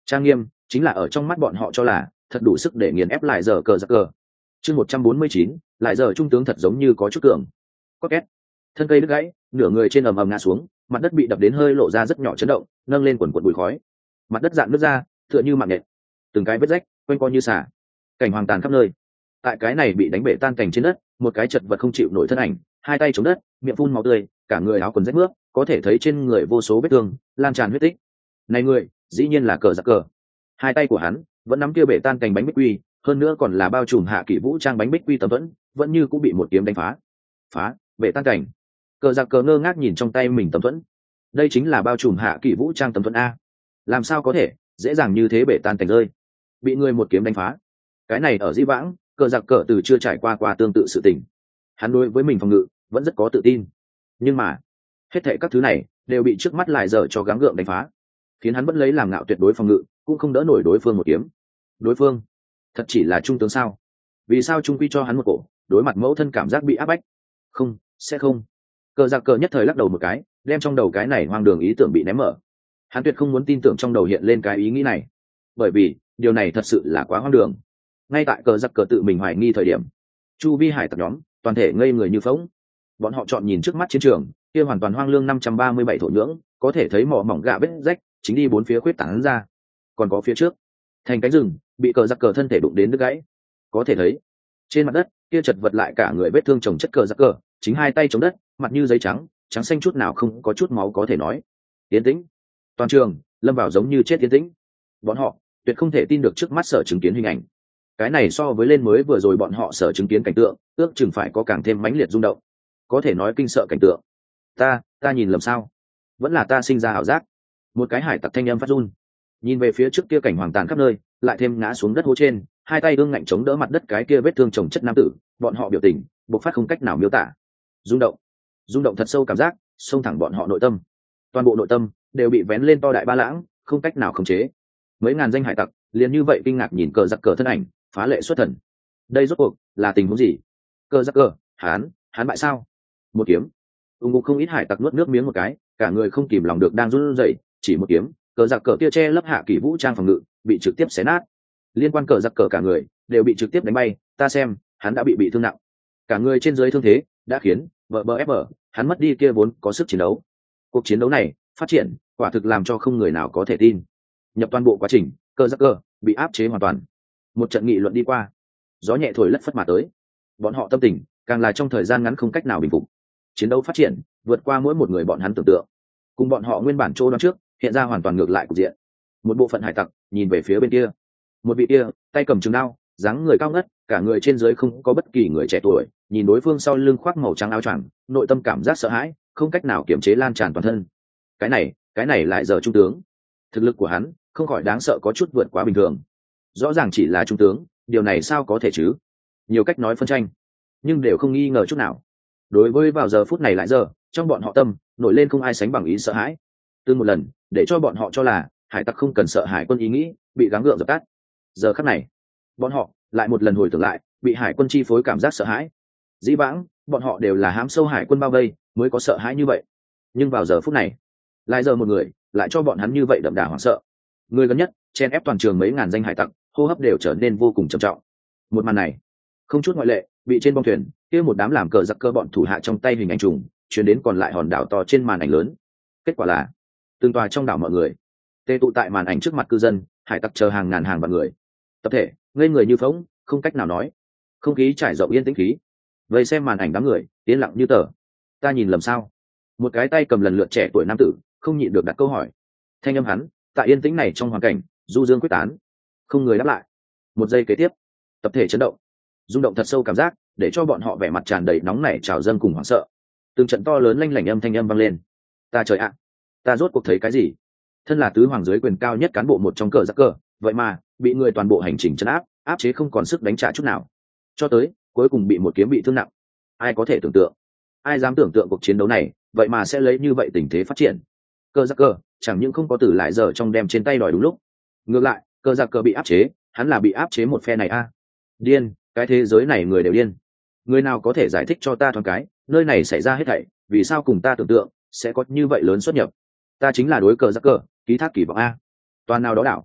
Speaker 1: trang nghiêm chính là ở trong mắt bọn họ cho là thật đủ sức để nghiền ép lại giờ cờ giặc cờ. Chương một trăm bốn mươi chín, lại giờ trung tướng thật giống như có chút cường. Có két, thân cây đứt gãy, nửa người trên ầm ầm ngã xuống, mặt đất bị đập đến hơi lộ ra rất nhỏ chấn động, nâng lên quần quần bụi khói. Mặt đất dạn nứt ra, tựa như mạng nhện, từng cái vết rách, quanh co như xả. Cảnh hoàng tàn khắp nơi. Tại cái này bị đánh bể tan cảnh trên đất, một cái chật vật không chịu nổi thân ảnh, hai tay chống đất, miệng phun máu tươi, cả người áo quần rách mướp, có thể thấy trên người vô số vết thương, lan tràn huyết tích. Này người, dĩ nhiên là cờ giặc cờ. Hai tay của hắn vẫn nắm kia bể tan cảnh bánh bích quy, hơn nữa còn là bao trùm hạ kỷ vũ trang bánh bích quy tấm vẫn, vẫn như cũng bị một kiếm đánh phá. Phá, bể tan cảnh. Cờ giặc cờ ngơ ngác nhìn trong tay mình tấm thuẫn, đây chính là bao trùm hạ kỷ vũ trang tấm thuẫn a, làm sao có thể dễ dàng như thế bể tan cảnh rơi, bị người một kiếm đánh phá. Cái này ở dĩ vãng cờ giặc cờ từ chưa trải qua qua tương tự sự tình, hắn đối với mình phòng ngự vẫn rất có tự tin, nhưng mà hết thệ các thứ này đều bị trước mắt lại giờ cho gắng gượng đánh phá, khiến hắn vẫn lấy làm ngạo tuyệt đối phòng ngự cũng không đỡ nổi đối phương một kiếm. Đối phương thật chỉ là trung tướng sao? Vì sao trung quy cho hắn một cổ đối mặt mẫu thân cảm giác bị áp bách? Không, sẽ không. Cờ giặc cờ nhất thời lắc đầu một cái, đem trong đầu cái này hoang đường ý tưởng bị ném mở. Hắn tuyệt không muốn tin tưởng trong đầu hiện lên cái ý nghĩ này, bởi vì điều này thật sự là quá hoang đường. Ngay tại cờ giặc cờ tự mình hoài nghi thời điểm, chu vi hải tặc nhóm toàn thể ngây người như phỗng. Bọn họ chọn nhìn trước mắt chiến trường kia hoàn toàn hoang lương năm trăm ba mươi bảy thổ nhưỡng, có thể thấy mỏ mỏng gạ vết rách chính đi bốn phía khuyết tảng ra, còn có phía trước thành cánh rừng bị cờ giặc cờ thân thể đụng đến đứt gãy. Có thể thấy trên mặt đất kia chật vật lại cả người vết thương chồng chất cờ giặc cờ, chính hai tay chống đất, mặt như giấy trắng, trắng xanh chút nào không có chút máu có thể nói. Tiến tĩnh, toàn trường lâm vào giống như chết tiến tĩnh. Bọn họ tuyệt không thể tin được trước mắt sở chứng kiến hình ảnh. Cái này so với lên mới vừa rồi bọn họ sở chứng kiến cảnh tượng, ước chừng phải có càng thêm mãnh liệt rung động, có thể nói kinh sợ cảnh tượng. Ta, ta nhìn lầm sao? Vẫn là ta sinh ra ảo giác? Một cái hải tặc thanh âm phát run, nhìn về phía trước kia cảnh hoàng tàn khắp nơi, lại thêm ngã xuống đất hố trên, hai tay ương ngạnh chống đỡ mặt đất cái kia vết thương chồng chất nam tử, bọn họ biểu tình bộc phát không cách nào miêu tả. Rung động, rung động thật sâu cảm giác xông thẳng bọn họ nội tâm, toàn bộ nội tâm đều bị vén lên to đại ba lãng, không cách nào khống chế. Mấy ngàn danh hải tặc liền như vậy kinh ngạc nhìn cờ giặc cờ thân ảnh phá lệ xuất thần. Đây rốt cuộc là tình huống gì? Cờ giặc cờ, hắn hắn bại sao? Một kiếm. Ung ung không ít hải tặc nuốt nước miếng một cái, cả người không kìm lòng được đang run rẩy. Chỉ một kiếm, cờ giặc cờ kia che lấp hạ kỷ vũ trang phòng ngự bị trực tiếp xé nát. Liên quan cờ giặc cờ cả người đều bị trực tiếp đánh bay. Ta xem hắn đã bị bị thương nặng, cả người trên dưới thương thế đã khiến vợ bờ ép bờ hắn mất đi kia vốn có sức chiến đấu. Cuộc chiến đấu này phát triển quả thực làm cho không người nào có thể tin. Nhập toàn bộ quá trình, cờ giặc cờ bị áp chế hoàn toàn. Một trận nghị luận đi qua, gió nhẹ thổi lất phất mà tới, bọn họ tâm tình càng là trong thời gian ngắn không cách nào bình phục. Chiến đấu phát triển vượt qua mỗi một người bọn hắn tưởng tượng, cùng bọn họ nguyên bản chỗ đoán trước hiện ra hoàn toàn ngược lại cục diện. Một bộ phận hải tặc nhìn về phía bên kia, một vị kia tay cầm trường đao, dáng người cao ngất, cả người trên dưới không có bất kỳ người trẻ tuổi, nhìn đối phương sau lưng khoác màu trắng áo choàng, nội tâm cảm giác sợ hãi không cách nào kiềm chế lan tràn toàn thân. Cái này cái này lại giờ trung tướng, thực lực của hắn không khỏi đáng sợ có chút vượt quá bình thường. Rõ ràng chỉ là trung tướng, điều này sao có thể chứ? Nhiều cách nói phân tranh, nhưng đều không nghi ngờ chút nào. Đối với vào giờ phút này lại giờ, trong bọn họ tâm nổi lên không ai sánh bằng ý sợ hãi. Từ một lần để cho bọn họ cho là hải tặc không cần sợ hải quân ý nghĩ bị gắng gượng dập tắt. Giờ khắc này, bọn họ lại một lần hồi tưởng lại bị hải quân chi phối cảm giác sợ hãi. Dĩ vãng bọn họ đều là hám sâu hải quân bao vây mới có sợ hãi như vậy, nhưng vào giờ phút này lại giờ một người lại cho bọn hắn như vậy đậm đà hoảng sợ. Người gần nhất chen ép toàn trường mấy ngàn danh hải tặc, hô hấp đều trở nên vô cùng trầm trọng. Một màn này không chút ngoại lệ bị trên bong thuyền kia một đám làm cờ giặc cơ bọn thủ hạ trong tay hình ảnh trùng chuyển đến còn lại hòn đảo to trên màn ảnh lớn. Kết quả là từng tòa trong đảo mọi người tê tụ tại màn ảnh trước mặt cư dân hải tặc chờ hàng ngàn hàng vạn người, tập thể ngây người như phóng, không cách nào nói. Không khí trải rộng yên tĩnh khí, vậy xem màn ảnh đám người yên lặng như tờ. Ta nhìn lầm sao? Một cái tay cầm lần lượt trẻ tuổi nam tử không nhịn được đặt câu hỏi. Thanh âm hắn tại yên tĩnh này trong hoàn cảnh du dương quyết tán, không người đáp lại. Một giây kế tiếp, tập thể chấn động, rung động thật sâu cảm giác để cho bọn họ vẻ mặt tràn đầy nóng nảy trào dâng cùng hoảng sợ. Từng trận to lớn lanh lảnh âm thanh âm vang lên. Ta trời ạ, ta rốt cuộc thấy cái gì? Thân là tứ hoàng dưới quyền cao nhất cán bộ một trong cờ giặc cờ, vậy mà bị người toàn bộ hành trình trấn áp, áp chế không còn sức đánh trả chút nào, cho tới cuối cùng bị một kiếm bị thương nặng. Ai có thể tưởng tượng, ai dám tưởng tượng cuộc chiến đấu này vậy mà sẽ lấy như vậy tình thế phát triển. Cờ giặc cờ chẳng những không có tử lại giờ trong đem trên tay đòi đúng lúc, ngược lại cờ giặc cờ bị áp chế, hắn là bị áp chế một phe này a. À. Điên, cái thế giới này người đều điên. Người nào có thể giải thích cho ta thoáng cái, nơi này xảy ra hết thảy vì sao cùng ta tưởng tượng sẽ có như vậy lớn xuất nhập? Ta chính là đối cờ giặc cờ ký thác kỳ vọng a. Toàn nào đó đảo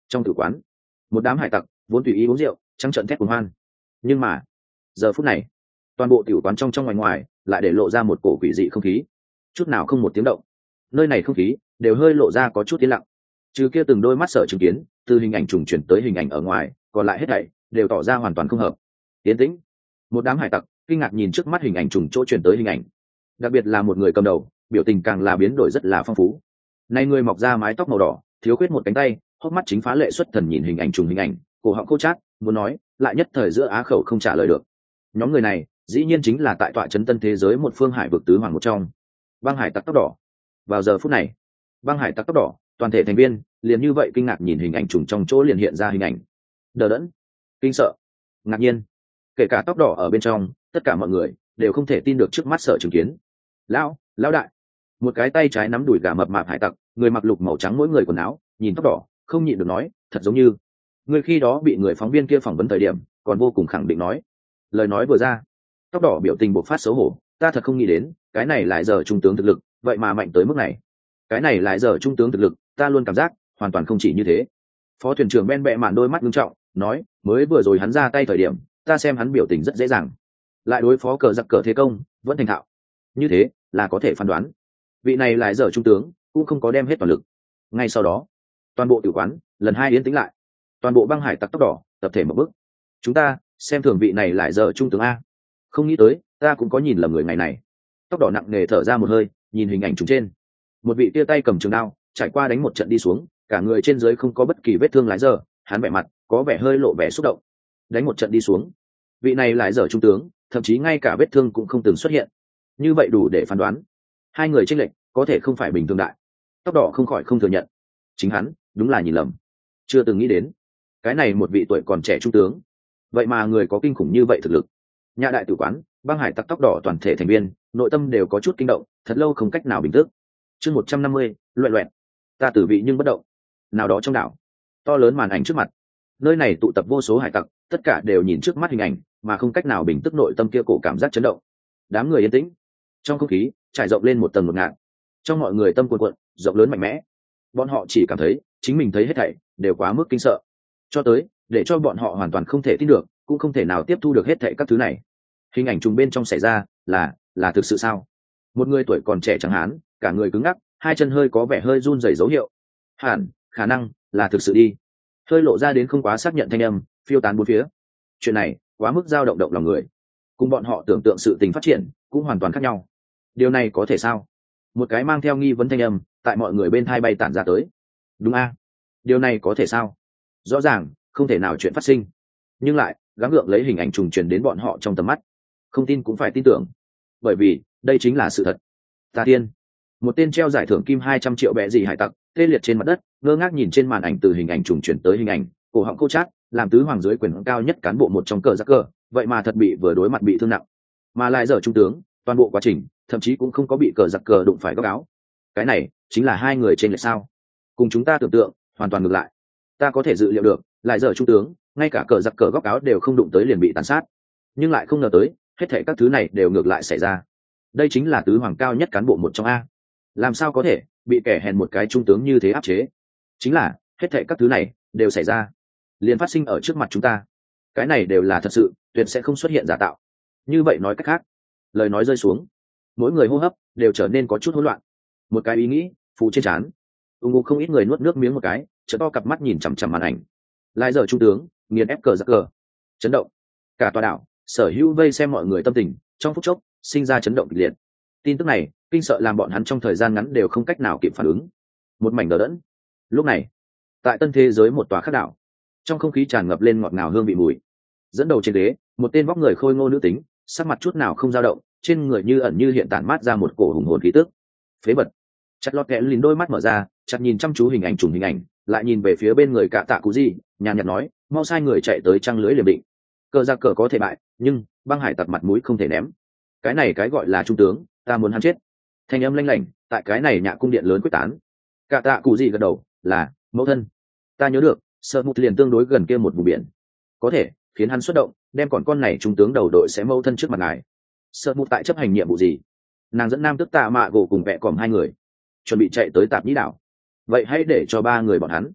Speaker 1: Trong tử quán, một đám hải tặc vốn tùy ý uống rượu trắng trợn thét cuồng hoan, nhưng mà giờ phút này toàn bộ tiểu quán trong trong ngoài ngoài lại để lộ ra một cổ quỷ dị không khí, chút nào không một tiếng động. Nơi này không khí đều hơi lộ ra có chút yên lặng, trừ kia từng đôi mắt sợ chứng kiến từ hình ảnh trùng chuyển tới hình ảnh ở ngoài, còn lại hết thảy đều tỏ ra hoàn toàn không hợp. Tiến tĩnh. Một đám hải tặc kinh ngạc nhìn trước mắt hình ảnh trùng chỗ chuyển tới hình ảnh, đặc biệt là một người cầm đầu, biểu tình càng là biến đổi rất là phong phú. Nay người mọc ra mái tóc màu đỏ, thiếu khuyết một cánh tay, hốc mắt chính phá lệ xuất thần nhìn hình ảnh trùng hình ảnh, cổ họng khô chát, muốn nói lại nhất thời giữa á khẩu không trả lời được. Nhóm người này dĩ nhiên chính là tại tọa trấn tân thế giới một phương hải vực tứ hoàng một trong băng hải tặc tóc đỏ. Vào giờ phút này, băng hải tặc tóc đỏ toàn thể thành viên liền như vậy kinh ngạc nhìn hình ảnh trùng trong chỗ liền hiện ra hình ảnh, đờ đẫn, kinh sợ, ngạc nhiên, kể cả tóc đỏ ở bên trong, tất cả mọi người đều không thể tin được trước mắt sợ chứng kiến. Lão, lão đại, một cái tay trái nắm đùi gà mập mạp hải tặc, người mặc lục màu trắng mỗi người quần áo, nhìn tóc đỏ, không nhịn được nói, thật giống như người khi đó bị người phóng viên kia phỏng vấn thời điểm, còn vô cùng khẳng định nói. Lời nói vừa ra, tóc đỏ biểu tình bộc phát xấu hổ, ta thật không nghĩ đến, cái này lại giờ trung tướng thực lực, vậy mà mạnh tới mức này. Cái này lại giờ trung tướng thực lực, ta luôn cảm giác hoàn toàn không chỉ như thế. Phó thuyền trưởng Ben bẹ mạn đôi mắt nghiêm trọng, nói, mới vừa rồi hắn ra tay thời điểm, ta xem hắn biểu tình rất dễ dàng, lại đối phó cờ giặc cờ thế công vẫn thành thạo, như thế là có thể phán đoán vị này lại giờ trung tướng cũng không có đem hết toàn lực. Ngay sau đó, toàn bộ tử quán lần hai yên tĩnh lại, toàn bộ băng hải tặc tóc đỏ tập thể một bước. Chúng ta xem thường vị này lại giờ trung tướng a, không nghĩ tới ta cũng có nhìn lầm người ngày này. Tóc đỏ nặng nề thở ra một hơi, nhìn hình ảnh chúng trên, một vị tia tay cầm trường đao trải qua đánh một trận đi xuống, cả người trên dưới không có bất kỳ vết thương lái giờ, hắn vẻ mặt có vẻ hơi lộ vẻ xúc động. Đánh một trận đi xuống, vị này lại giờ trung tướng thậm chí ngay cả vết thương cũng không từng xuất hiện, như vậy đủ để phán đoán hai người tranh lệch có thể không phải bình thường đại. Tóc đỏ không khỏi không thừa nhận, chính hắn đúng là nhìn lầm, chưa từng nghĩ đến cái này một vị tuổi còn trẻ trung tướng vậy mà người có kinh khủng như vậy thực lực. Nhà đại tử quán băng hải tặc tóc đỏ toàn thể thành viên nội tâm đều có chút kinh động, thật lâu không cách nào bình tức. Chương một trăm năm mươi, loẹn loẹn, ta tử vị nhưng bất động. Nào đó trong đảo, to lớn màn ảnh trước mặt, nơi này tụ tập vô số hải tặc, tất cả đều nhìn trước mắt hình ảnh mà không cách nào bình tức nội tâm kia cổ cảm giác chấn động. Đám người yên tĩnh, trong không khí trải rộng lên một tầng ngột ngạt, trong mọi người tâm cuộn cuộn rộng lớn mạnh mẽ. Bọn họ chỉ cảm thấy chính mình thấy hết thảy đều quá mức kinh sợ, cho tới để cho bọn họ hoàn toàn không thể tin được, cũng không thể nào tiếp thu được hết thảy các thứ này. Hình ảnh trùng bên trong xảy ra là là thực sự sao? Một người tuổi còn trẻ chẳng hán, cả người cứng ngắc, hai chân hơi có vẻ hơi run rẩy dấu hiệu. Hẳn khả năng là thực sự đi. Hơi lộ ra đến không quá xác nhận thanh âm phiêu tán bốn phía. Chuyện này quá mức dao động động lòng người, cùng bọn họ tưởng tượng sự tình phát triển cũng hoàn toàn khác nhau. Điều này có thể sao? Một cái mang theo nghi vấn thanh âm tại mọi người bên thai bay tản ra tới. Đúng a, điều này có thể sao? Rõ ràng không thể nào chuyện phát sinh, nhưng lại gắng gượng lấy hình ảnh trùng truyền đến bọn họ trong tầm mắt. Không tin cũng phải tin tưởng, bởi vì đây chính là sự thật. Ta tiên, một tên treo giải thưởng kim hai trăm triệu bẹ gì hải tặc tê liệt trên mặt đất, ngơ ngác nhìn trên màn ảnh từ hình ảnh trùng chuyển tới hình ảnh, cổ họng cô chát, làm tứ hoàng dưới quyền cao nhất cán bộ một trong cờ giặc cờ, vậy mà thật bị vừa đối mặt bị thương nặng, mà lại giờ trung tướng toàn bộ quá trình thậm chí cũng không có bị cờ giặc cờ đụng phải góc áo. Cái này chính là hai người trên lệch sao? Cùng chúng ta tưởng tượng hoàn toàn ngược lại. Ta có thể dự liệu được lại giờ trung tướng ngay cả cờ giặc cờ góc áo đều không đụng tới liền bị tàn sát, nhưng lại không ngờ tới hết thảy các thứ này đều ngược lại xảy ra. Đây chính là tứ hoàng cao nhất cán bộ một trong a, làm sao có thể bị kẻ hèn một cái trung tướng như thế áp chế? Chính là hết thảy các thứ này đều xảy ra, liền phát sinh ở trước mặt chúng ta. Cái này đều là thật sự, tuyệt sẽ không xuất hiện giả tạo. Như vậy nói cách khác, lời nói rơi xuống, mỗi người hô hấp đều trở nên có chút hỗn loạn. Một cái ý nghĩ phụ trên trán, ung ung không ít người nuốt nước miếng một cái, chợt to cặp mắt nhìn chằm chằm màn ảnh. Lại giờ trung tướng nghiền ép cờ giặc cờ, chấn động cả tòa đảo. Sở hữu vây xem mọi người tâm tình trong phút chốc sinh ra chấn động kịch liệt. Tin tức này kinh sợ làm bọn hắn trong thời gian ngắn đều không cách nào kịp phản ứng, một mảnh đờ đẫn. Lúc này tại tân thế giới một tòa khác đảo, trong không khí tràn ngập lên ngọt ngào hương vị mùi. Dẫn đầu trên ghế một tên vóc người khôi ngô nữ tính, sắc mặt chút nào không dao động, trên người như ẩn như hiện tản mát ra một cổ hùng hồn khí tức. Phế vật. Chặt lọt kẽ lìn đôi mắt mở ra, chặt nhìn chăm chú hình ảnh trùng hình ảnh, lại nhìn về phía bên người Cạ Tạ Cụ Gì, nhàn nhạt nói, mau sai người chạy tới trăng lưới liềm định. Cờ giặc cờ có thể bại, nhưng băng hải tặc mặt mũi không thể ném. Cái này cái gọi là trung tướng, ta muốn hắn chết. Thanh âm lanh lảnh tại cái này nhạ cung điện lớn quyết tán. Cạ Tạ Cụ Gì gật đầu, là mẫu thân. Ta nhớ được, sợ một liền tương đối gần kia một vùng biển, có thể khiến hắn xuất động, đem còn con này trung tướng đầu đội sẽ mẫu thân trước mặt ngài. Sợ một tại chấp hành nhiệm vụ gì? Nàng dẫn nam tức Tạ Mạ Gỗ cùng vẹ còm hai người chuẩn bị chạy tới Tạp Nhĩ đảo. Vậy hãy để cho ba người bọn hắn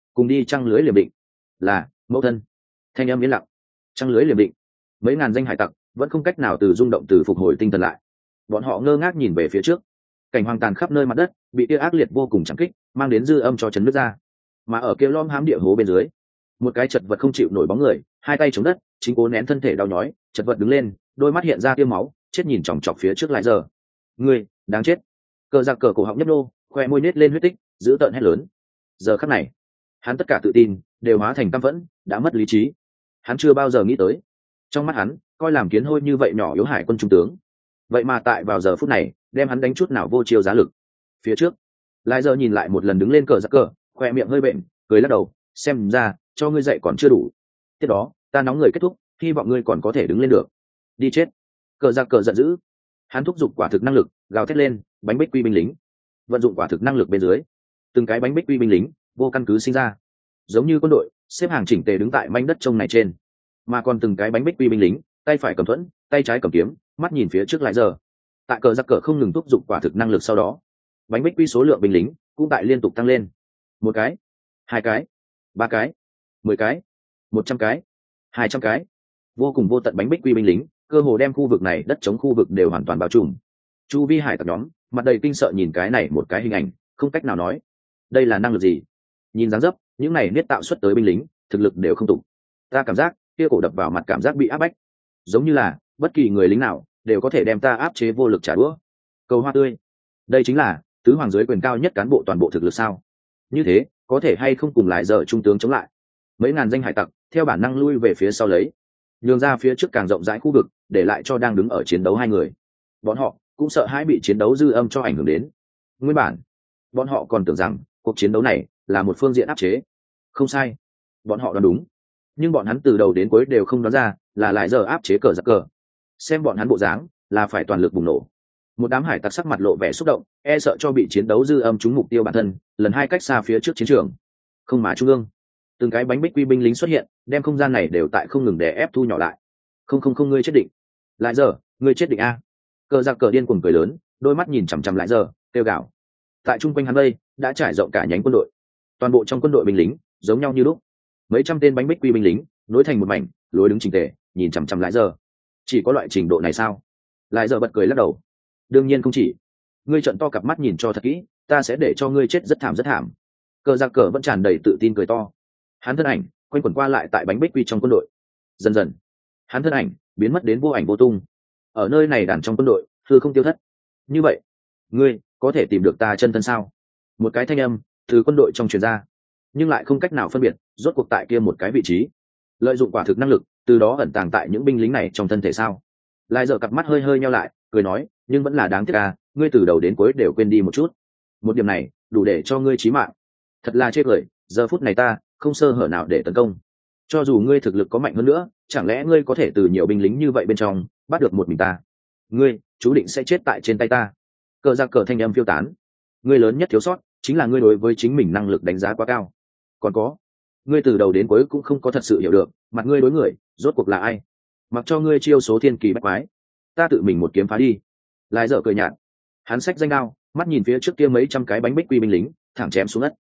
Speaker 1: cùng đi trăng lưới liềm định. Là mẫu thân. Thanh âm yên lặng. Trăng lưới liềm định. Mấy ngàn danh hải tặc vẫn không cách nào từ rung động từ phục hồi tinh thần lại. Bọn họ ngơ ngác nhìn về phía trước, cảnh hoang tàn khắp nơi mặt đất bị kia ác liệt vô cùng chẳng kích mang đến dư âm cho chấn nước ra. Mà ở kia lom hám địa hố bên dưới, một cái chật vật không chịu nổi bóng người, hai tay chống đất, chính cố nén thân thể đau nhói, chật vật đứng lên, đôi mắt hiện ra tia máu, chết nhìn chòng chọc phía trước lại giờ. Người đáng chết. Cờ giặc cờ cổ họng nhấp nô, khoe môi nết lên huyết tích, giữ tợn hét lớn. Giờ khắc này, hắn tất cả tự tin đều hóa thành căm phẫn, đã mất lý trí. Hắn chưa bao giờ nghĩ tới, trong mắt hắn coi làm kiến hôi như vậy nhỏ yếu hải quân trung tướng, vậy mà tại vào giờ phút này đem hắn đánh chút nào vô chiêu giá lực. Phía trước lại giờ nhìn lại một lần đứng lên cờ giặc cờ, khoe miệng hơi bệnh, cười lắc đầu, xem ra cho ngươi dậy còn chưa đủ. Tiếp đó ta nóng người kết thúc, hy vọng ngươi còn có thể đứng lên được. Đi chết. Cờ giặc cờ giận dữ, hắn thúc giục quả thực năng lực, gào thét lên, bánh bích quy binh lính vận dụng quả thực năng lực bên dưới, từng cái bánh bích quy binh lính vô căn cứ sinh ra, giống như quân đội xếp hàng chỉnh tề đứng tại mảnh đất trông này trên, mà còn từng cái bánh bích quy binh lính tay phải cầm thuẫn, tay trái cầm kiếm, mắt nhìn phía trước lại giờ. Tại cờ giặc cờ không ngừng thúc giục quả thực năng lực sau đó, bánh bích quy số lượng binh lính cũng tại liên tục tăng lên, một cái, hai cái, ba cái, mười cái, một trăm cái, hai trăm cái, vô cùng vô tận bánh bích quy binh lính cơ hồ đem khu vực này đất chống khu vực đều hoàn toàn bao trùm. Chu vi hải tặc nhóm mặt đầy kinh sợ nhìn cái này một cái hình ảnh, không cách nào nói đây là năng lực gì. Nhìn dáng dấp những này niết tạo xuất tới binh lính thực lực đều không tụ. Ta cảm giác kia cổ đập vào mặt cảm giác bị áp bách, giống như là bất kỳ người lính nào đều có thể đem ta áp chế vô lực trả đũa. Cầu hoa tươi, đây chính là tứ hoàng dưới quyền cao nhất cán bộ toàn bộ thực lực sao? Như thế có thể hay không cùng lại giờ trung tướng chống lại? Mấy ngàn danh hải tặc theo bản năng lui về phía sau lấy, nhường ra phía trước càng rộng rãi khu vực để lại cho đang đứng ở chiến đấu hai người. Bọn họ cũng sợ hãi bị chiến đấu dư âm cho ảnh hưởng đến. Nguyên bản bọn họ còn tưởng rằng cuộc chiến đấu này là một phương diện áp chế. Không sai, bọn họ đoán đúng, nhưng bọn hắn từ đầu đến cuối đều không đoán ra là lại giờ áp chế cờ giặc cờ. Xem bọn hắn bộ dáng là phải toàn lực bùng nổ. Một đám hải tặc sắc mặt lộ vẻ xúc động, e sợ cho bị chiến đấu dư âm trúng mục tiêu bản thân, lần hai cách xa phía trước chiến trường. Không mà trung ương, từng cái bánh bích quy binh lính xuất hiện, đem không gian này đều tại không ngừng đè ép thu nhỏ lại. Không không không, ngươi chết định. Lại giờ ngươi chết định a. Cờ giặc cờ điên cuồng cười lớn, đôi mắt nhìn chằm chằm lại giờ, kêu gào. Tại trung quanh hắn đây đã trải rộng cả nhánh quân đội, toàn bộ trong quân đội binh lính giống nhau như lúc, mấy trăm tên bánh bích quy binh lính nối thành một mảnh, lối đứng chỉnh tề nhìn chằm chằm lại giờ. Chỉ có loại trình độ này sao? Lại giờ bật cười lắc đầu. Đương nhiên không chỉ. Ngươi trợn to cặp mắt nhìn cho thật kỹ, ta sẽ để cho ngươi chết rất thảm rất thảm. Cờ giặc cờ vẫn tràn đầy tự tin cười to. Hắn thân ảnh quanh quẩn qua lại tại bánh bích quy trong quân đội. Dần dần hắn thân ảnh biến mất đến vô ảnh vô tung. Ở nơi này đàn trong quân đội hư không tiêu thất. Như vậy ngươi có thể tìm được ta chân thân sao? Một cái thanh âm từ quân đội trong truyền ra, nhưng lại không cách nào phân biệt rốt cuộc tại kia một cái vị trí. Lợi dụng quả thực năng lực từ đó ẩn tàng tại những binh lính này trong thân thể sao? Lại giờ cặp mắt hơi hơi nheo lại, cười nói, nhưng vẫn là đáng tiếc à, ngươi từ đầu đến cuối đều quên đi một chút. Một điểm này đủ để cho ngươi chí mạng. Thật là chê cười, giờ phút này ta không sơ hở nào để tấn công. Cho dù ngươi thực lực có mạnh hơn nữa, chẳng lẽ ngươi có thể từ nhiều binh lính như vậy bên trong bắt được một mình ta? Ngươi chú định sẽ chết tại trên tay ta. Cờ giặc cờ thanh âm phiêu tán. Ngươi lớn nhất thiếu sót chính là ngươi đối với chính mình năng lực đánh giá quá cao. Còn có, ngươi từ đầu đến cuối cũng không có thật sự hiểu được mặt ngươi đối người rốt cuộc là ai. Mặc cho ngươi chiêu số thiên kỳ bách quái, ta tự mình một kiếm phá đi. Lại dở cười nhạt, hắn xách danh đao, mắt nhìn phía trước kia mấy trăm cái bánh bích quy binh lính thẳng chém xuống đất.